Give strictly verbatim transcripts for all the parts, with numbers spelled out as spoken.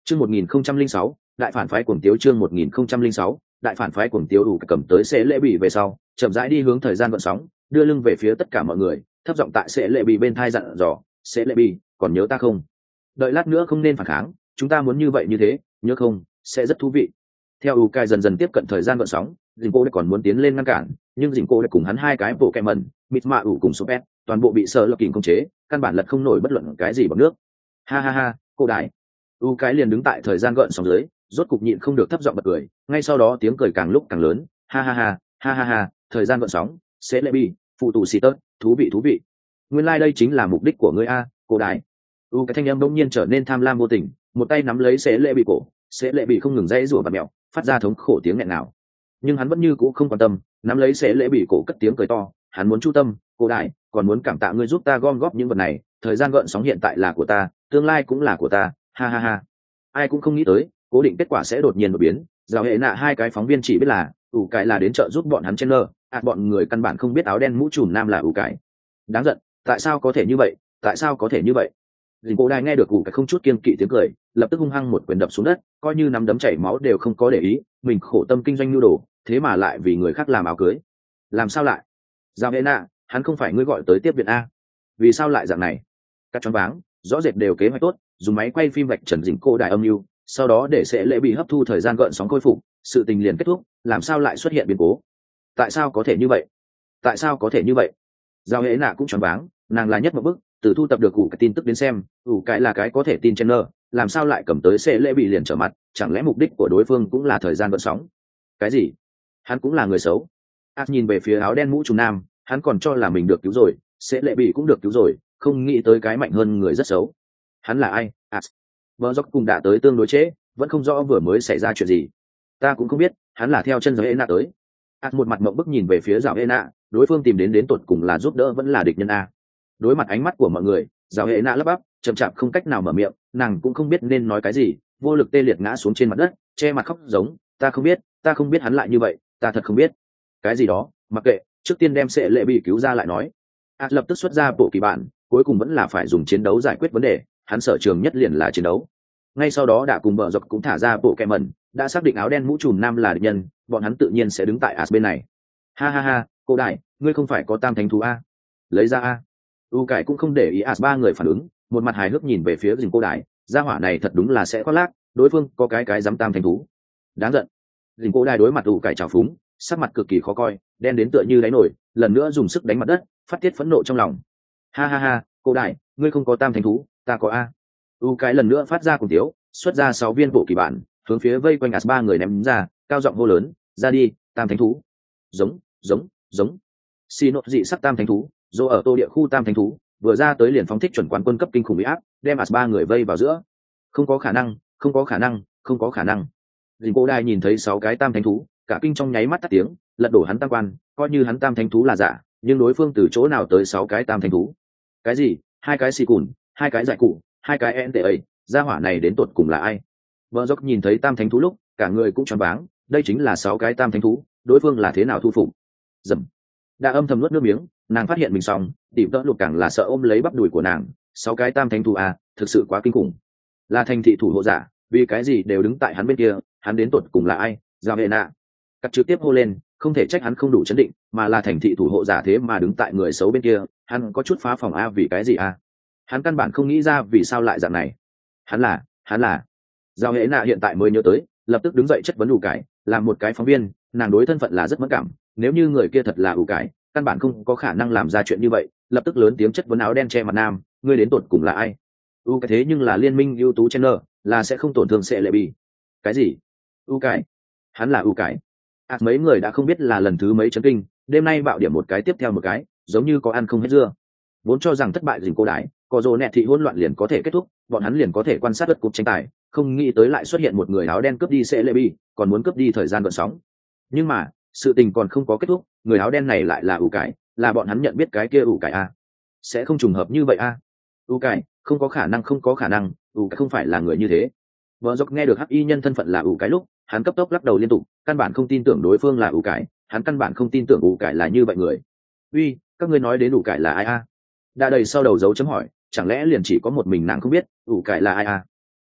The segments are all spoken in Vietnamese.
Chương một nghìn không trăm linh sáu, đại phản phái cuồng tiếu chương một nghìn không trăm linh sáu, đại phản phái cuồng tiếu đủ cầm tới sẽ lễ bị về sau, chậm rãi đi hướng thời gian gợn sóng, đưa lưng về phía tất cả mọi người, thấp giọng tại sẽ lễ bị bên thai dặn dò, "Sẽ lễ bị, còn nhớ ta không? Đợi lát nữa không nên phản kháng, chúng ta muốn như vậy như thế, nhớ không? Sẽ rất thú vị." Theo u cai dần dần tiếp cận thời gian gợn sóng, dình cô đã còn muốn tiến lên ngăn cản, nhưng dình cô đã cùng hắn hai cái bộ kẹm mẩn, mịt mạ ủ cùng super, toàn bộ bị sợ lập kình khống chế, căn bản lật không nổi bất luận cái gì bằng nước. Ha ha ha, cô đại. U cái liền đứng tại thời gian gợn sóng dưới, rốt cục nhịn không được thấp giọng bật cười, ngay sau đó tiếng cười càng lúc càng lớn, ha ha ha, ha ha ha, thời gian gợn sóng, sẽ lệ bi, phụ tụ xì tớt, thú vị thú vị. Nguyên lai like đây chính là mục đích của ngươi a, cô đại. U cái thanh âm bỗng nhiên trở nên tham lam vô tình, một tay nắm lấy sẽ lệ bị cổ, sẽ lệ bị không ngừng dãy rủa và mèo, phát ra thống khổ tiếng nghẹn nào. Nhưng hắn vẫn như cũ không quan tâm, nắm lấy sẽ lệ bị cổ cất tiếng cười to, hắn muốn chu tâm, cô đại, còn muốn cảm tạ ngươi giúp ta gom góp những vật này, thời gian gợn sóng hiện tại là của ta, tương lai cũng là của ta, ha ha ha. Ai cũng không nghĩ tới cố định kết quả sẽ đột nhiên đột biến, giao hệ nạ hai cái phóng viên chỉ biết là ủ cải là đến trợ giúp bọn hắn chen lơ, ạt bọn người căn bản không biết áo đen mũ trùm nam là ủ cải. Đáng giận, tại sao có thể như vậy, tại sao có thể như vậy? Dình cô đài nghe được ủ cải không chút kiên kỵ tiếng cười, lập tức hung hăng một quyền đập xuống đất, coi như nắm đấm chảy máu đều không có để ý, mình khổ tâm kinh doanh nhu đồ, thế mà lại vì người khác làm áo cưới. Làm sao lại? Giao hệ nạ, hắn không phải ngươi gọi tới tiếp viện a? Vì sao lại dạng này? Các choáng váng, rõ rệt đều kế hoạch tốt, dùng máy quay phim vạch trần dình cô đại âm mưu, sau đó để sẽ lễ bị hấp thu thời gian gợn sóng khôi phục, sự tình liền kết thúc, làm sao lại xuất hiện biến cố? Tại sao có thể như vậy? Tại sao có thể như vậy? Giao hệ nạ cũng choáng váng, nàng là nhất một bức, từ thu tập được ủ cái tin tức đến xem, ủ cái là cái có thể tin chen nơ, làm sao lại cầm tới sẽ lễ bị liền trở mặt, chẳng lẽ mục đích của đối phương cũng là thời gian gợn sóng? Cái gì? Hắn cũng là người xấu? Át nhìn về phía áo đen mũ trùm nam, hắn còn cho là mình được cứu rồi, sẽ lễ bị cũng được cứu rồi, không nghĩ tới cái mạnh hơn người rất xấu. Hắn là ai? Át. Vợ dốc cùng đã tới tương đối trễ, vẫn không rõ vừa mới xảy ra chuyện gì. Ta cũng không biết, hắn là theo chân giáo Ena tới. Át một mặt mộng bức nhìn về phía giáo Ena, đối phương tìm đến đến tột cùng là giúp đỡ vẫn là địch nhân a. Đối mặt ánh mắt của mọi người, giáo Ena lắp bắp, chậm chạp không cách nào mở miệng, nàng cũng không biết nên nói cái gì, vô lực tê liệt ngã xuống trên mặt đất, che mặt khóc giống, ta không biết, ta không biết hắn lại như vậy, ta thật không biết. Cái gì đó, mặc kệ, trước tiên đem sẽ lệ bị cứu ra lại nói. Át lập tức xuất ra bộ kỳ bản, cuối cùng vẫn là phải dùng chiến đấu giải quyết vấn đề, hắn sở trường nhất liền là chiến đấu. Ngay sau đó đã cùng bờ dọc cũng thả ra bộ kẹ mẩn, đã xác định áo đen mũ trùm nam là địch nhân, bọn hắn tự nhiên sẽ đứng tại As bên này. Ha ha ha, cô đại, ngươi không phải có tam thánh thú a? Lấy ra a. U cải cũng không để ý As ba người phản ứng, một mặt hài hước nhìn về phía dình cô đại, gia hỏa này thật đúng là sẽ khoác lác, đối phương có cái cái dám tam thánh thú. Đáng giận. Dình cô đại đối mặt U cải trào phúng, sắc mặt cực kỳ khó coi, đen đến tựa như đáy nổi, lần nữa dùng sức đánh mặt đất, phát tiết phẫn nộ trong lòng. Ha ha ha, cô đại, ngươi không có tam thánh thú, ta có a. U cái lần nữa phát ra cùng tiếu, xuất ra sáu viên bộ kỳ bản, hướng phía vây quanh As ba người ném ra, cao giọng hô lớn, ra đi, tam thánh thú. Giống, giống, giống. Xì nốt dị sắc tam thánh thú, dô ở tô địa khu tam thánh thú, vừa ra tới liền phóng thích chuẩn quán quân cấp kinh khủng uy áp, đem As ba người vây vào giữa. Không có khả năng, không có khả năng, không có khả năng. Dình cô đài nhìn thấy sáu cái tam thánh thú, cả kinh trong nháy mắt tắt tiếng, lật đổ hắn tam quan, coi như hắn tam thánh thú là giả, nhưng đối phương từ chỗ nào tới sáu cái tam thánh thú? Cái gì? Hai cái xì cùn, hai cái giải cụ, hai cái en tê a, gia hỏa này đến tột cùng là ai? Vợ dốc nhìn thấy tam thánh thú lúc, cả người cũng choáng váng, đây chính là sáu cái tam thánh thú, đối phương là thế nào thu phục? Dầm. Đã âm thầm nuốt nước miếng, nàng phát hiện mình xong, tìm đỡ lục càng là sợ ôm lấy bắp đùi của nàng, sáu cái tam thánh thú à, thực sự quá kinh khủng. Là thành thị thủ hộ giả, vì cái gì đều đứng tại hắn bên kia, hắn đến tột cùng là ai? Giao hệ nạ. Cắt trực tiếp hô lên, không thể trách hắn không đủ chấn định, mà là thành thị thủ hộ giả thế mà đứng tại người xấu bên kia, hắn có chút phá phòng a vì cái gì a? Hắn căn bản không nghĩ ra vì sao lại dạng này. Hắn là, hắn là. Giao hệ nạ hiện tại mới nhớ tới, lập tức đứng dậy chất vấn ủ cải, làm một cái phóng viên, nàng đối thân phận là rất mẫn cảm, nếu như người kia thật là ủ cải, căn bản không có khả năng làm ra chuyện như vậy, lập tức lớn tiếng chất vấn áo đen che mặt nam, ngươi đến tột cùng là ai? U cái thế nhưng là liên minh ưu tú channel, là sẽ không tổn thương sẽ lệ bị. Cái gì? U cải? Hắn là ủ cải. À, mấy người đã không biết là lần thứ mấy chấn kinh, đêm nay bạo điểm một cái tiếp theo một cái, giống như có ăn không hết dưa. Vốn cho rằng thất bại dình cô đái, có rồ nẹt thị hỗn loạn liền có thể kết thúc, bọn hắn liền có thể quan sát đất cục tranh tài, không nghĩ tới lại xuất hiện một người áo đen cướp đi sẽ lệ bi, còn muốn cướp đi thời gian gợn sóng. Nhưng mà sự tình còn không có kết thúc, người áo đen này lại là ủ cải, là bọn hắn nhận biết cái kia ủ cải a. Sẽ không trùng hợp như vậy a. ủ cải, không có khả năng, không có khả năng, ủ cải không phải là người như thế. Vợ dọc nghe được hắc y nhân thân phận là ủ cải lúc, hắn cấp tốc lắc đầu liên tục, căn bản không tin tưởng đối phương là ủ cải, hắn căn bản không tin tưởng ủ cải là như vậy người. Uy, các ngươi nói đến ủ cải là ai a? Đã đầy sau đầu dấu chấm hỏi, chẳng lẽ liền chỉ có một mình nàng không biết ủ cải là ai a?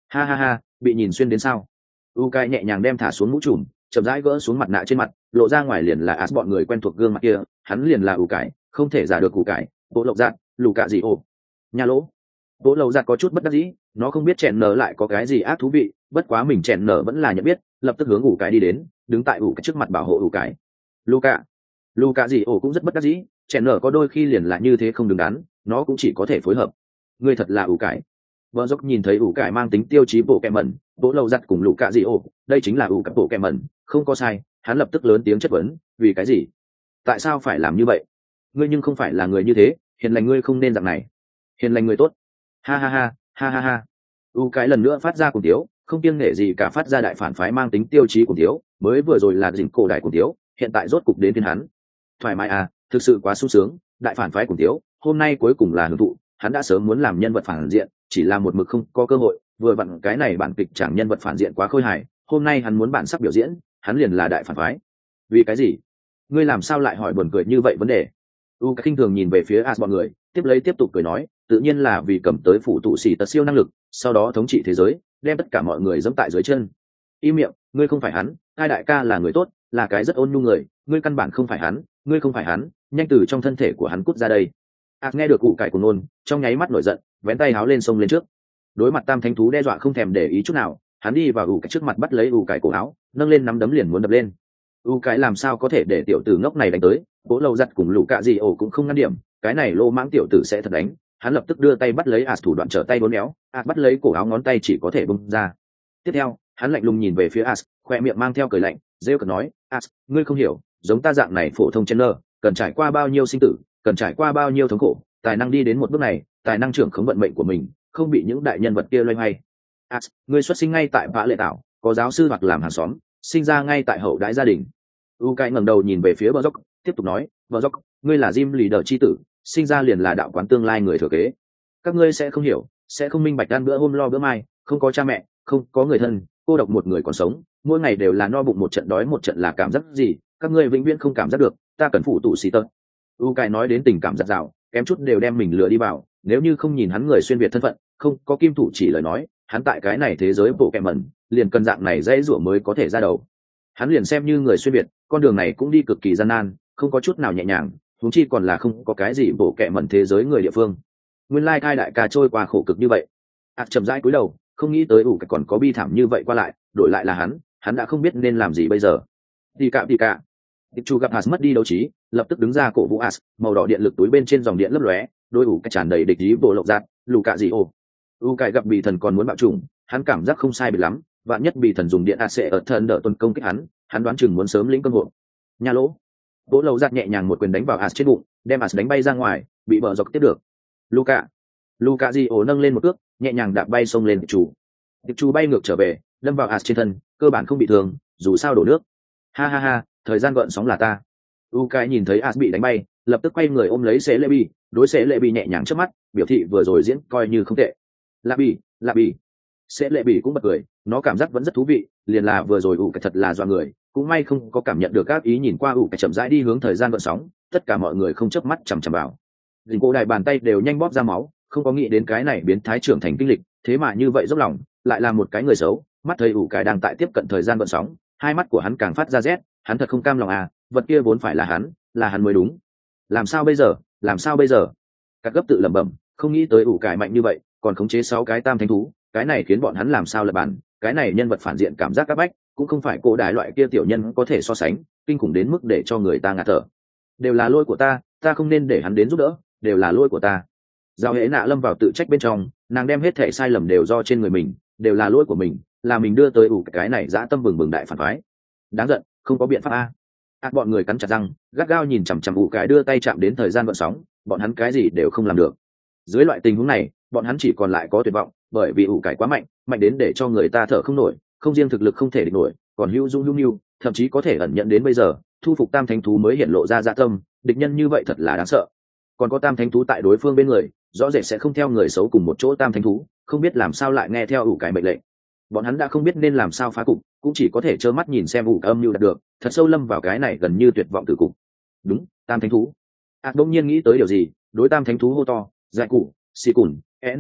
Ha ha ha, bị nhìn xuyên đến sao? U Cái nhẹ nhàng đem thả xuống mũ trùm, chậm rãi gỡ xuống mặt nạ trên mặt, lộ ra ngoài liền là As bọn người quen thuộc gương mặt kia, hắn liền là U Cái, không thể giả được U Cái, bộ lộc dạng, lù cạ gì ồ. Nhà lỗ. Bộ lộc dạng có chút bất đắc dĩ, nó không biết chèn nở lại có cái gì ác thú vị, bất quá mình chèn nở vẫn là nhận biết, lập tức hướng U Cái đi đến, đứng tại U Cái trước mặt bảo hộ U Cái. Luca, Luca gì ồ cũng rất bất đắc dĩ, chèn nở có đôi khi liền là như thế không đứng đắn, nó cũng chỉ có thể phối hợp. Ngươi thật là U Cái. Vợ dốc nhìn thấy ủ cải mang tính tiêu chí bộ kẹ mẩn, bộ lâu giặt cùng lũ cạ dị ổ, đây chính là ủ cải bộ kẹ mẩn, không có sai. Hắn lập tức lớn tiếng chất vấn, vì cái gì? Tại sao phải làm như vậy? Ngươi nhưng không phải là người như thế, hiền lành ngươi không nên dạng này. Hiền lành người tốt. Ha ha ha, ha ha ha. U cái lần nữa phát ra cùng tiếu, không kiêng nể gì cả phát ra đại phản phái mang tính tiêu chí cùng tiếu, mới vừa rồi là dình cổ đại cùng tiếu, hiện tại rốt cục đến phiên hắn. Thoải mái à, thực sự quá sung sướng, đại phản phái cùng tiếu, hôm nay cuối cùng là hưởng thụ, hắn đã sớm muốn làm nhân vật phản diện, chỉ là một mực không có cơ hội, vừa vặn cái này bản kịch chẳng nhân vật phản diện quá khôi hài, hôm nay hắn muốn bản sắc biểu diễn, hắn liền là đại phản phái. Vì cái gì? Ngươi làm sao lại hỏi buồn cười như vậy vấn đề? U cái khinh thường nhìn về phía As bọn người, tiếp lấy tiếp tục cười nói, tự nhiên là vì cầm tới phụ tụ xỉ tật siêu năng lực, sau đó thống trị thế giới, đem tất cả mọi người giẫm tại dưới chân. Im miệng, ngươi không phải hắn, hai đại ca là người tốt, là cái rất ôn nhu người, ngươi căn bản không phải hắn, ngươi không phải hắn, nhanh từ trong thân thể của hắn cút ra đây. As nghe được cụ cải của nôn, trong nháy mắt nổi giận, vén tay háo lên sông lên trước. Đối mặt tam thánh thú đe dọa không thèm để ý chút nào, hắn đi vào ủ cái trước mặt bắt lấy ủ cải cổ áo, nâng lên nắm đấm liền muốn đập lên. ủ cái làm sao có thể để tiểu tử ngốc này đánh tới, bố lâu giặt cùng lũ cạ gì ổ cũng không ngăn điểm, cái này lô mãng tiểu tử sẽ thật đánh. Hắn lập tức đưa tay bắt lấy As thủ đoạn trở tay bốn éo, As bắt lấy cổ áo ngón tay chỉ có thể bung ra. Tiếp theo, hắn lạnh lùng nhìn về phía As, khoe miệng mang theo cười lạnh, rêu cợt nói, As, ngươi không hiểu, giống ta dạng này phổ thông chen nơ, cần trải qua bao nhiêu sinh tử, cần trải qua bao nhiêu thống khổ, tài năng đi đến một bước này, tài năng trưởng khống vận mệnh của mình, không bị những đại nhân vật kia loay hoay. As, ngươi xuất sinh ngay tại vã lệ tạo, có giáo sư hoặc làm hàng xóm, sinh ra ngay tại hậu đãi gia đình. U Cái ngẩng đầu nhìn về phía Bờ Dốc, tiếp tục nói, Bờ Dốc, ngươi là Jim Leader chi tử, sinh ra liền là đạo quán tương lai người thừa kế. Các ngươi sẽ không hiểu, sẽ không minh bạch ăn bữa hôm lo bữa mai, không có cha mẹ, không có người thân, cô độc một người còn sống, mỗi ngày đều là no bụng một trận đói một trận là cảm giác gì, các ngươi vĩnh viễn không cảm giác được, ta cần phụ tụ xì tật. U Cái nói đến tình cảm giật dạo, kém chút đều đem mình lừa đi vào, nếu như không nhìn hắn người xuyên việt thân phận, không có kim thủ chỉ lời nói, hắn tại cái này thế giới bộ kẹm mẩn, liền cần dạng này dễ rủa mới có thể ra đầu. Hắn liền xem như người xuyên việt, con đường này cũng đi cực kỳ gian nan, không có chút nào nhẹ nhàng, huống chi còn là không có cái gì bộ kẹm mẩn thế giới người địa phương. Nguyên lai like đại ca trôi qua khổ cực như vậy. Ác chậm rãi cúi đầu, không nghĩ tới ủ cái còn có bi thảm như vậy qua lại, đổi lại là hắn, hắn đã không biết nên làm gì bây giờ. Đi cạ đi cạ. Tiệp Chu gặp As mất đi đấu trí, lập tức đứng ra cổ vũ As, màu đỏ điện lực túi bên trên dòng điện lấp lóe, đôi ủ cái tràn đầy địch ý bộ lộc giạt, lù cạ gì ồ. U Cái gặp bị thần còn muốn bạo trùng, hắn cảm giác không sai biệt lắm, vạn nhất bị thần dùng điện As sẽ ở thần đỡ tuần công kích hắn, hắn đoán chừng muốn sớm lĩnh cơn hộ. Nhà lỗ. Bộ lộc giạt nhẹ nhàng một quyền đánh vào As trên bụng, đem As đánh bay ra ngoài, bị bờ dọc tiếp được. Luca, Luca gì ồ nâng lên một cước, nhẹ nhàng đạp bay xông lên Tiệp Chu. Tiệp Chu bay ngược trở về, đâm vào As trên thân, cơ bản không bị thương, dù sao đổ nước. Ha ha ha, thời gian gợn sóng là ta. U Cái nhìn thấy As bị đánh bay, lập tức quay người ôm lấy Sẽ Lệ Bi, đối Sẽ Lệ Bi nhẹ nhàng chớp mắt, biểu thị vừa rồi diễn coi như không tệ. Lạ Bi, Lạ Bi. Sẽ Lệ Bi cũng bật cười, nó cảm giác vẫn rất thú vị, liền là vừa rồi U Cái thật là dọa người, cũng may không có cảm nhận được các ý nhìn qua U Cái chậm rãi đi hướng thời gian gợn sóng, tất cả mọi người không chớp mắt chằm chằm vào. Dình cô đại bàn tay đều nhanh bóp ra máu, không có nghĩ đến cái này biến thái trưởng thành kinh lịch, thế mà như vậy dốc lòng, lại là một cái người xấu, mắt thấy U Cái đang tại tiếp cận thời gian gợn sóng, hai mắt của hắn càng phát ra rét, hắn thật không cam lòng à, vật kia vốn phải là hắn, là hắn mới đúng. Làm sao bây giờ, làm sao bây giờ? Các gấp tự lẩm bẩm, không nghĩ tới ủ cải mạnh như vậy, còn khống chế sáu cái tam thánh thú, cái này khiến bọn hắn làm sao lật bàn, cái này nhân vật phản diện cảm giác các bách, cũng không phải cổ đại loại kia tiểu nhân có thể so sánh, kinh khủng đến mức để cho người ta ngạt thở. Đều là lỗi của ta, ta không nên để hắn đến giúp đỡ, đều là lỗi của ta. Giao Hễ Nạ lâm vào tự trách bên trong, nàng đem hết thể sai lầm đều do trên người mình, đều là lỗi của mình, là mình đưa tới ủ cái này dã tâm bừng bừng đại phản phái. Đáng giận, không có biện pháp a. Ác bọn người cắn chặt răng, gắt gao nhìn chằm chằm ủ cái đưa tay chạm đến thời gian gợn sóng, bọn hắn cái gì đều không làm được. Dưới loại tình huống này, bọn hắn chỉ còn lại có tuyệt vọng, bởi vì ủ cái quá mạnh, mạnh đến để cho người ta thở không nổi, không riêng thực lực không thể địch nổi, còn hữu dung hữu nhu, thậm chí có thể ẩn nhận đến bây giờ, thu phục tam thánh thú mới hiện lộ ra dạ tâm, địch nhân như vậy thật là đáng sợ. Còn có tam thánh thú tại đối phương bên người, rõ rệt sẽ không theo người xấu cùng một chỗ tam thánh thú, không biết làm sao lại nghe theo ủ cái mệnh lệnh. Bọn hắn đã không biết nên làm sao phá cục, cũng chỉ có thể trơ mắt nhìn xem ủ âm mưu đạt được, thật sâu lâm vào cái này gần như tuyệt vọng tử cục. Đúng, tam thánh thú. Ác đông nhiên nghĩ tới điều gì, đối tam thánh thú hô to, giải cụ, xì cùn, nta,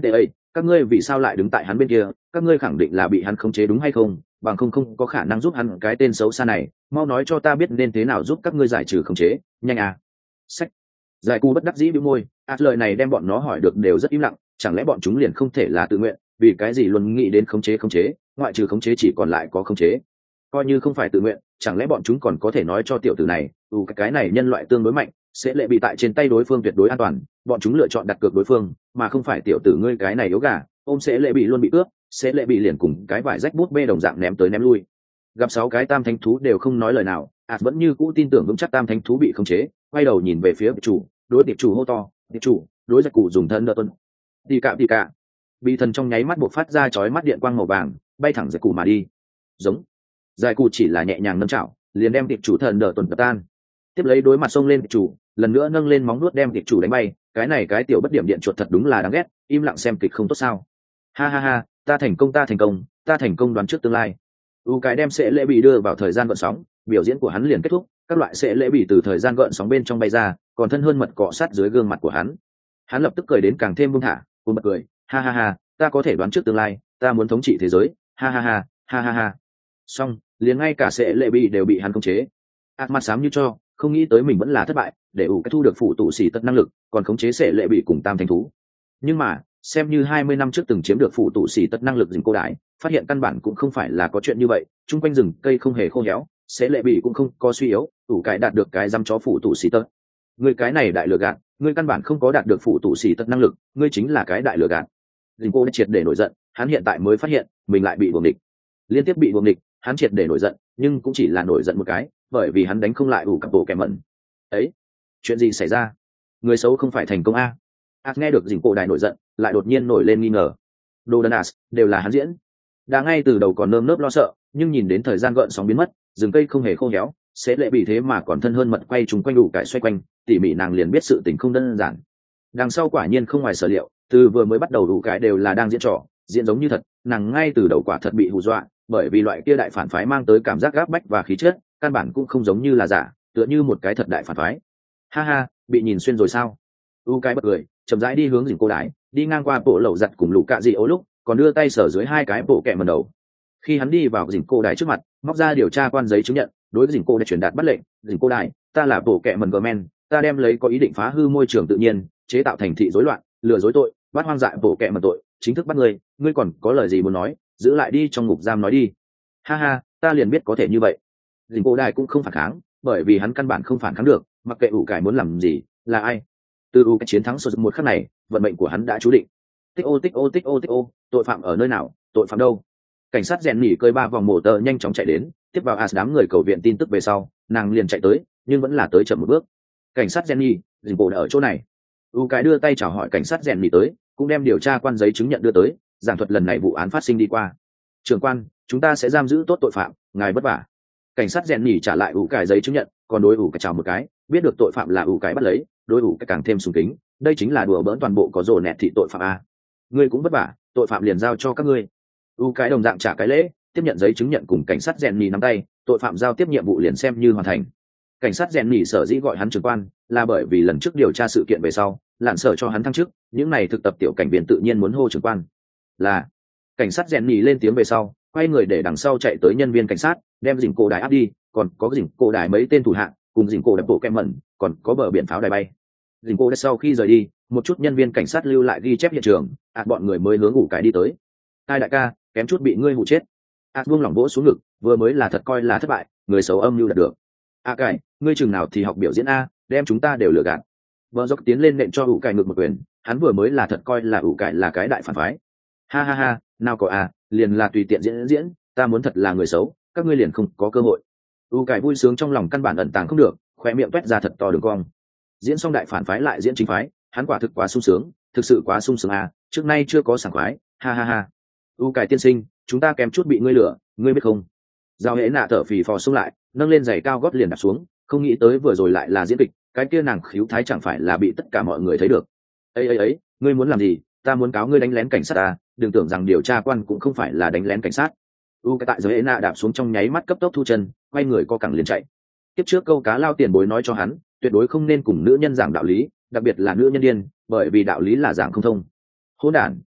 các ngươi vì sao lại đứng tại hắn bên kia, các ngươi khẳng định là bị hắn khống chế đúng hay không, bằng không không có khả năng giúp hắn cái tên xấu xa này, mau nói cho ta biết nên thế nào giúp các ngươi giải trừ khống chế, nhanh à. Sách. Giải cù bất đắc dĩ bĩu môi, à, lời này đem bọn nó hỏi được đều rất im lặng, chẳng lẽ bọn chúng liền không thể là tự nguyện, vì cái gì luôn nghĩ đến khống chế khống chế, ngoại trừ khống chế chỉ còn lại có khống chế. Coi như không phải tự nguyện, chẳng lẽ bọn chúng còn có thể nói cho tiểu tử này, ừ cái, cái này nhân loại tương đối mạnh, sẽ lệ bị tại trên tay đối phương tuyệt đối an toàn, bọn chúng lựa chọn đặt cược đối phương, mà không phải tiểu tử ngươi cái này yếu gà, ôm sẽ lệ bị luôn bị ướp, sẽ lệ bị liền cùng cái vải rách bút bê đồng dạng ném tới ném lui. Gặp sáu cái tam thánh thú đều không nói lời nào, ạt vẫn như cũ tin tưởng vững chắc tam thánh thú bị khống chế, quay đầu nhìn về phía chủ, đối tiệp chủ hô to, tiệp chủ, đối giặc cụ dùng thân đỡ tuân. Đi cạm đi cạ. Bị thần trong nháy mắt buộc phát ra chói mắt điện quang màu vàng, bay thẳng giặc cụ mà đi. Giống. Giải cụ chỉ là nhẹ nhàng nâng chảo, liền đem tiệp chủ thần đỡ tuần tan. Tiếp lấy đối mặt xông lên tiệp chủ, lần nữa nâng lên móng nuốt đem tiệp chủ đánh bay, cái này cái tiểu bất điểm điện chuột thật đúng là đáng ghét, im lặng xem kịch không tốt sao. Ha ha ha, ta thành công ta thành công, ta thành công đoán trước tương lai. U cái đem sẽ lễ bị đưa vào thời gian gợn sóng, biểu diễn của hắn liền kết thúc, các loại sẽ lễ bị từ thời gian gợn sóng bên trong bay ra, còn thân hơn mật cọ sát dưới gương mặt của hắn. Hắn lập tức cười đến càng thêm buông thả, cô bật cười, ha ha ha, ta có thể đoán trước tương lai, ta muốn thống trị thế giới, ha ha ha, ha ha ha. Xong, liền ngay cả sẽ lễ bị đều bị hắn khống chế. Ác mặt xám như cho, không nghĩ tới mình vẫn là thất bại, để ủ cái thu được phụ tụ xỉ tất năng lực, còn khống chế sẽ lễ bị cùng tam thành thú. Nhưng mà, xem như hai mươi năm trước từng chiếm được phụ tụ xỉ tất năng lực dình cô đại, phát hiện căn bản cũng không phải là có chuyện như vậy, chung quanh rừng cây không hề khô héo, sẽ lệ bị cũng không có suy yếu, ủ cái đạt được cái dăm chó phụ tụ xỉ tất. Người cái này đại lừa gạt, ngươi căn bản không có đạt được phụ tụ xỉ tất năng lực, ngươi chính là cái đại lừa gạt. Dình cô đã triệt để nổi giận, hắn hiện tại mới phát hiện mình lại bị buồng địch, liên tiếp bị buồng địch, hắn triệt để nổi giận, nhưng cũng chỉ là nổi giận một cái, bởi vì hắn đánh không lại ủ cặp bộ kẻ mẩn. Ấy, chuyện gì xảy ra? Người xấu không phải thành công a? Ác nghe được dình cô đại nổi giận, lại đột nhiên nổi lên nghi ngờ. Đồ đần as đều là hắn diễn. Đã ngay từ đầu còn nơm nớp lo sợ, nhưng nhìn đến thời gian gợn sóng biến mất, rừng cây không hề khô héo, sẽ lệ bị thế mà còn thân hơn mật quay chúng quanh đủ cải xoay quanh, tỉ mỉ nàng liền biết sự tình không đơn giản. Đằng sau quả nhiên không ngoài sở liệu, từ vừa mới bắt đầu đủ cải đều là đang diễn trò, diễn giống như thật, nàng ngay từ đầu quả thật bị hù dọa, bởi vì loại kia đại phản phái mang tới cảm giác gáp bách và khí chất, căn bản cũng không giống như là giả, tựa như một cái thật đại phản phái. Ha ha, bị nhìn xuyên rồi sao? U cái bật cười, chậm rãi đi hướng dình cô đái, đi ngang qua bộ lẩu giặt cùng lũ cạ dị ố lúc, còn đưa tay sở dưới hai cái bộ kẹ mần đầu. Khi hắn đi vào dình cô đái trước mặt, móc ra điều tra quan giấy chứng nhận, đối với dình cô đã truyền đạt bắt lệnh, dình cô đái, ta là bộ kẹ mần gmen, ta đem lấy có ý định phá hư môi trường tự nhiên, chế tạo thành thị rối loạn, lừa dối tội, bắt hoang dại bộ kẹ mần tội, chính thức bắt ngươi, ngươi còn có lời gì muốn nói, giữ lại đi trong ngục giam nói đi. Ha ha, ta liền biết có thể như vậy. Dình cô đái cũng không phản kháng, bởi vì hắn căn bản không phản kháng được, mặc kệ ủ cải muốn làm gì, là ai. Từ ủ cái chiến thắng sổ một khắc này, vận mệnh của hắn đã chú định. Tích ô tích ô tích ô tích ô, tội phạm ở nơi nào, tội phạm đâu? Cảnh sát rèn nỉ cơi ba vòng mổ tờ nhanh chóng chạy đến, tiếp vào as đám người cầu viện tin tức về sau, nàng liền chạy tới, nhưng vẫn là tới chậm một bước. Cảnh sát rèn nỉ, dình bộ đã ở chỗ này. U cái đưa tay chào hỏi cảnh sát rèn nỉ tới, cũng đem điều tra quan giấy chứng nhận đưa tới, giảng thuật lần này vụ án phát sinh đi qua. Trưởng quan, chúng ta sẽ giam giữ tốt tội phạm, ngài vất vả. Cảnh sát rèn nỉ trả lại ủ cái giấy chứng nhận, còn đối ủ cái chào một cái, biết được tội phạm là ủ cái bắt lấy, đối ủ cái càng thêm sùng kính, đây chính là đùa bỡn toàn bộ có rồ nẹt thị tội phạm a. Ngươi cũng vất vả, tội phạm liền giao cho các ngươi. U cái đồng dạng trả cái lễ, tiếp nhận giấy chứng nhận cùng cảnh sát rèn nỉ nắm tay, tội phạm giao tiếp nhiệm vụ liền xem như hoàn thành. Cảnh sát rèn nỉ sở dĩ gọi hắn trưởng quan, là bởi vì lần trước điều tra sự kiện về sau, lạn sở cho hắn thăng chức, những này thực tập tiểu cảnh viên tự nhiên muốn hô trưởng quan. Là cảnh sát rèn nỉ lên tiếng về sau, quay người để đằng sau chạy tới nhân viên cảnh sát, đem dình cổ đài áp đi, còn có dình cổ đài mấy tên thủ hạ, cùng dình cổ đập bộ kem mẩn, còn có bờ biển pháo đài bay. Dình cổ đài sau khi rời đi, một chút nhân viên cảnh sát lưu lại ghi chép hiện trường, ạt bọn người mới hướng ủ cái đi tới. Hai đại ca, kém chút bị ngươi hụ chết. ạt buông lỏng vỗ xuống ngực, vừa mới là thật coi là thất bại, người xấu âm mưu đạt được. A cải, ngươi chừng nào thì học biểu diễn a, đem chúng ta đều lừa gạt. Vợ dốc tiến lên nện cho ủ cải ngực một quyền, hắn vừa mới là thật coi là ủ cải là cái đại phản phái. Ha ha ha, nào có à, liền là tùy tiện diễn diễn, ta muốn thật là người xấu, các ngươi liền không có cơ hội. U cải vui sướng trong lòng căn bản ẩn tàng không được, khóe miệng toét ra thật to đường cong. Diễn xong đại phản phái lại diễn chính phái, hắn quả thực quá sung sướng, thực sự quá sung sướng à, trước nay chưa có sảng khoái, ha ha ha. U cải tiên sinh, chúng ta kém chút bị ngươi lừa, ngươi biết không? Giao hễ nạ thở phì phò xông lại, nâng lên giày cao gót liền đạp xuống, không nghĩ tới vừa rồi lại là diễn kịch, cái kia nàng khiếu thái chẳng phải là bị tất cả mọi người thấy được. Ấy ấy ấy, ngươi muốn làm gì? Ta muốn cáo ngươi đánh lén cảnh sát à, đừng tưởng rằng điều tra quan cũng không phải là đánh lén cảnh sát. U cái tại giới ế nạ đạp xuống trong nháy mắt cấp tốc thu chân, quay người co cẳng liền chạy. Tiếp trước câu cá lao tiền bối nói cho hắn, tuyệt đối không nên cùng nữ nhân giảng đạo lý, đặc biệt là nữ nhân điên, bởi vì đạo lý là giảng không thông. Hỗn đản,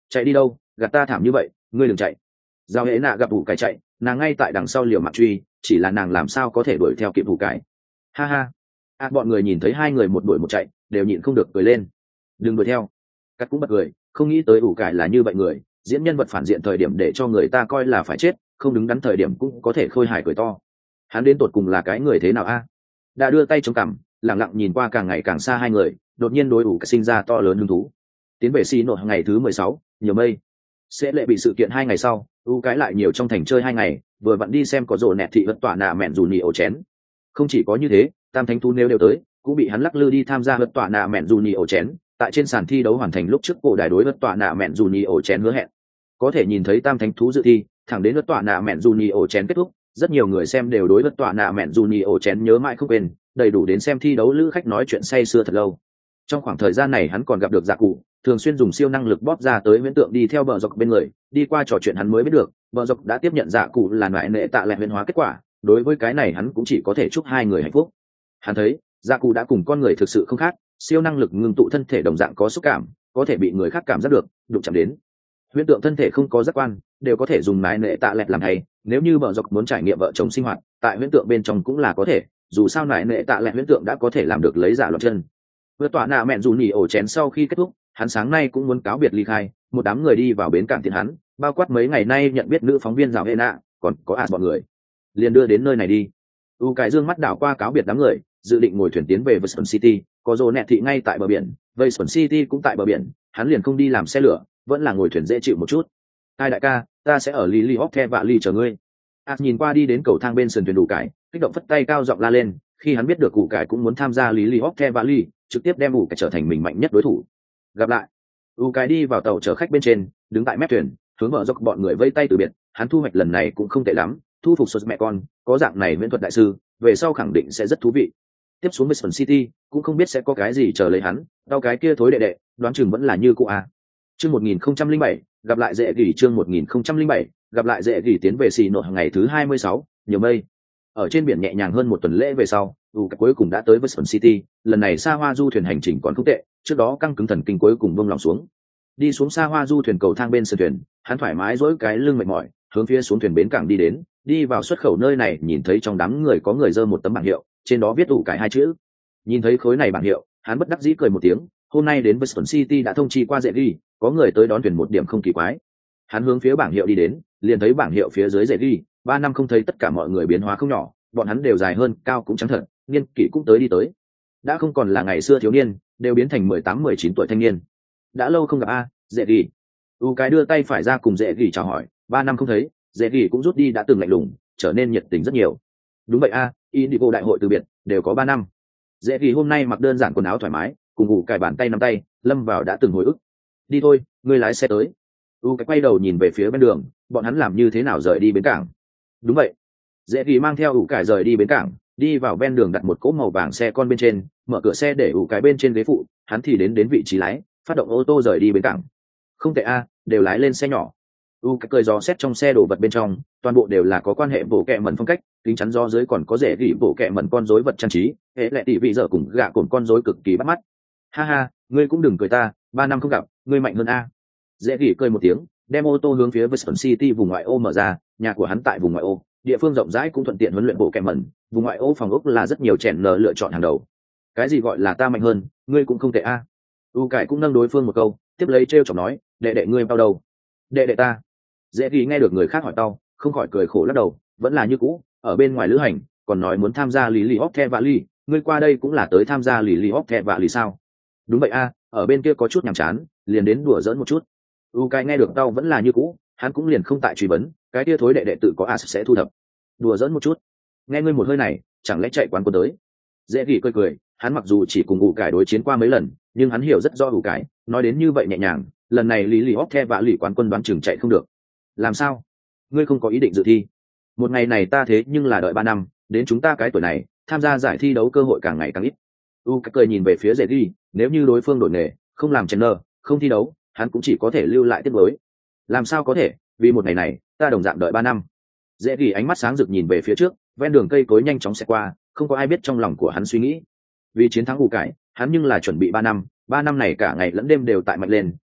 chạy đi đâu, gạt ta thảm như vậy, ngươi đừng chạy. Giao hệ nạ gặp ủ cải chạy, nàng ngay tại đằng sau liều mạng truy, chỉ là nàng làm sao có thể đuổi theo kịp ủ cải. Ha ha. À, bọn người nhìn thấy hai người một đuổi một chạy, đều nhịn không được cười lên. Đừng đuổi theo. Cắt cũng bật cười, không nghĩ tới ủ cải là như vậy người, diễn nhân vật phản diện thời điểm để cho người ta coi là phải chết, không đứng đắn thời điểm cũng có thể khôi hài cười to. Hắn đến tột cùng là cái người thế nào a? Đã đưa tay chống cằm, lặng lặng nhìn qua càng ngày càng xa hai người, đột nhiên đối ủ cải sinh ra to lớn hứng thú. Tiến về xi nội ngày thứ mười sáu, nhiều mây. Sẽ lệ bị sự kiện hai ngày sau, u cái lại nhiều trong thành chơi hai ngày, vừa vặn đi xem có rồ nẹt thị vật tỏa nạ mẹn dù nhì ổ chén. Không chỉ có như thế, tam thánh thú nếu đều tới, cũng bị hắn lắc lư đi tham gia vật tỏa nạ mẹn dù nhì ổ chén. Tại trên sàn thi đấu hoàn thành lúc trước cổ đài đối vật tỏa nạ mẹn dù nhì ổ chén hứa hẹn, có thể nhìn thấy tam thánh thú dự thi, thẳng đến vật tỏa nạ mẹn dù nhì ổ chén kết thúc, rất nhiều người xem đều đối vật tỏa nạ mẹn dù nhì ổ chén nhớ mãi không quên, đầy đủ đến xem thi đấu lữ khách nói chuyện say sưa thật lâu. Trong khoảng thời gian này hắn còn gặp được dạ cụ, thường xuyên dùng siêu năng lực bóp ra tới huyễn tượng đi theo bờ dọc bên người, đi qua trò chuyện hắn mới biết được bờ dọc đã tiếp nhận dạ cụ là ngoại nệ tạ lẹ huyễn hóa kết quả. Đối với cái này hắn cũng chỉ có thể chúc hai người hạnh phúc. Hắn thấy dạ cụ đã cùng con người thực sự không khác, siêu năng lực ngưng tụ thân thể đồng dạng có xúc cảm, có thể bị người khác cảm giác được, đụng chạm đến. Huyễn tượng thân thể không có giác quan, đều có thể dùng ngoại nệ tạ lẹ làm hay. Nếu như bờ dọc muốn trải nghiệm vợ chồng sinh hoạt, tại huyễn tượng bên trong cũng là có thể, dù sao ngoại nệ tạ lẹ huyễn tượng đã có thể làm được lấy giả loạn chân. Vừa tọa nạ mẹn dù nhì ổ chén sau khi kết thúc, hắn sáng nay cũng muốn cáo biệt ly khai, một đám người đi vào bến cảng tiền hắn, bao quát mấy ngày nay nhận biết nữ phóng viên rào hệ nạ, còn có ạt bọn người, liền đưa đến nơi này đi. U cái dương mắt đảo qua cáo biệt đám người, dự định ngồi thuyền tiến về Western City, có rồ nẹt thị ngay tại bờ biển, Western City cũng tại bờ biển, hắn liền không đi làm xe lửa, vẫn là ngồi thuyền dễ chịu một chút. Ai đại ca, ta sẽ ở Lily Hawke và Ly chờ ngươi. Ạt nhìn qua đi đến cầu thang bên sườn thuyền đủ cải, kích động phất tay cao giọng la lên, khi hắn biết được cụ cải cũng muốn tham gia Lily Hawke và Ly, trực tiếp đem ủ cải trở thành mình mạnh nhất đối thủ. Gặp lại. U cái đi vào tàu chở khách bên trên, đứng tại mép thuyền, hướng mở dọc bọn người vây tay từ biệt. Hắn thu hoạch lần này cũng không tệ lắm, thu phục sốt mẹ con, có dạng này viễn thuật đại sư, về sau khẳng định sẽ rất thú vị. Tiếp xuống Mission City, cũng không biết sẽ có cái gì chờ lấy hắn, đau cái kia thối đệ đệ, đoán chừng vẫn là như cũ à. Chương một nghìn không trăm lẻ bảy, gặp lại dễ gỉ chương một nghìn không trăm lẻ bảy, gặp lại dễ gỉ tiến về xì nội ngày thứ hai mươi sáu, nhiều mây. Ở trên biển nhẹ nhàng hơn một tuần lễ về sau, U cuối cùng đã tới Mission City, lần này xa hoa du thuyền hành trình còn không tệ, trước đó căng cứng thần kinh cuối cùng buông lòng xuống. Đi xuống xa hoa du thuyền cầu thang bên sườn thuyền, hắn thoải mái dỗi cái lưng mệt mỏi, hướng phía xuống thuyền bến cảng đi đến, đi vào xuất khẩu nơi này, nhìn thấy trong đám người có người giơ một tấm bảng hiệu, trên đó viết ủ cải hai chữ. Nhìn thấy khối này bảng hiệu, hắn bất đắc dĩ cười một tiếng, hôm nay đến Mission City đã thông chi qua dễ ghi, có người tới đón thuyền một điểm không kỳ quái. Hắn hướng phía bảng hiệu đi đến, liền thấy bảng hiệu phía dưới dễ ghi, ba năm không thấy tất cả mọi người biến hóa không nhỏ, bọn hắn đều dài hơn, cao cũng trắng thật, niên kỷ cũng tới đi tới, đã không còn là ngày xưa thiếu niên, đều biến thành mười tám mười chín tuổi thanh niên. Đã lâu không gặp a, dễ ghi. U cái đưa tay phải ra cùng dễ ghi chào hỏi, ba năm không thấy, dễ ghi cũng rút đi đã từng lạnh lùng, trở nên nhiệt tình rất nhiều. Đúng vậy a, Indigo đại hội từ biệt đều có ba năm. Dễ ghi hôm nay mặc đơn giản quần áo thoải mái, cùng ngủ cài bàn tay nắm tay, lâm vào đã từng hồi ức. Đi thôi, ngươi lái xe tới. U cái quay đầu nhìn về phía bên đường, bọn hắn làm như thế nào rời đi bến cảng? Đúng vậy. Dễ ghi mang theo ủ cải rời đi bến cảng, đi vào ven đường đặt một cỗ màu vàng xe con bên trên, mở cửa xe để ủ cái bên trên ghế phụ, hắn thì đến đến vị trí lái, phát động ô tô rời đi bến cảng. Không tệ a, đều lái lên xe nhỏ. U cái cười gió xét trong xe đồ vật bên trong, toàn bộ đều là có quan hệ bộ kẹ mẩn phong cách, kính chắn gió dưới còn có rễ gỉ bộ kẹ mẩn con rối vật trang trí, hệ lệ tỷ vị giờ cùng gạ cồn con rối cực kỳ bắt mắt. Ha ha, ngươi cũng đừng cười ta, ba năm không gặp, ngươi mạnh hơn a. Rễ gỉ cười một tiếng, đem ô tô hướng phía Western City vùng ngoại ô mở ra, nhà của hắn tại vùng ngoại ô, địa phương rộng rãi cũng thuận tiện huấn luyện bộ kẹ mẩn, vùng ngoại ô phòng ốc là rất nhiều chèn nở lựa chọn hàng đầu. Cái gì gọi là ta mạnh hơn, ngươi cũng không tệ a. U cải cũng nâng đối phương một câu, tiếp lấy trêu chọc nói, đệ đệ ngươi bao đầu? Đệ đệ ta. Dễ ghi nghe được người khác hỏi tao, không khỏi cười khổ lắc đầu, vẫn là như cũ, ở bên ngoài lữ hành, còn nói muốn tham gia lý lì hóc the và ly, ngươi qua đây cũng là tới tham gia lý lì hóc the và ly sao? Đúng vậy a, ở bên kia có chút nhàm chán, liền đến đùa giỡn một chút. U cải nghe được tao vẫn là như cũ, hắn cũng liền không tại truy vấn, cái kia thối đệ đệ tự có as sẽ thu thập. Đùa giỡn một chút, nghe ngươi một hơi này, chẳng lẽ chạy quán quân tới? Dễ gỉ cười cười, hắn mặc dù chỉ cùng ủ cải đối chiến qua mấy lần, nhưng hắn hiểu rất rõ ủ cải, nói đến như vậy nhẹ nhàng, lần này lý lì hóc the và lì quán quân đoán chừng chạy không được. Làm sao? Ngươi không có ý định dự thi? Một ngày này ta thế nhưng là đợi ba năm, đến chúng ta cái tuổi này, tham gia giải thi đấu cơ hội càng ngày càng ít. U cái cười nhìn về phía dễ gỉ, nếu như đối phương đổi nghề, không làm trainer, không thi đấu, hắn cũng chỉ có thể lưu lại tiếp nối. Làm sao có thể? Vì một ngày này, ta đồng dạng đợi ba năm. Dễ gỉ ánh mắt sáng rực nhìn về phía trước, ven đường cây cối nhanh chóng xẹt qua, không có ai biết trong lòng của hắn suy nghĩ. Vì chiến thắng ủ cải, hắn nhưng là chuẩn bị ba năm, ba năm này cả ngày lẫn đêm đều tại mạnh lên,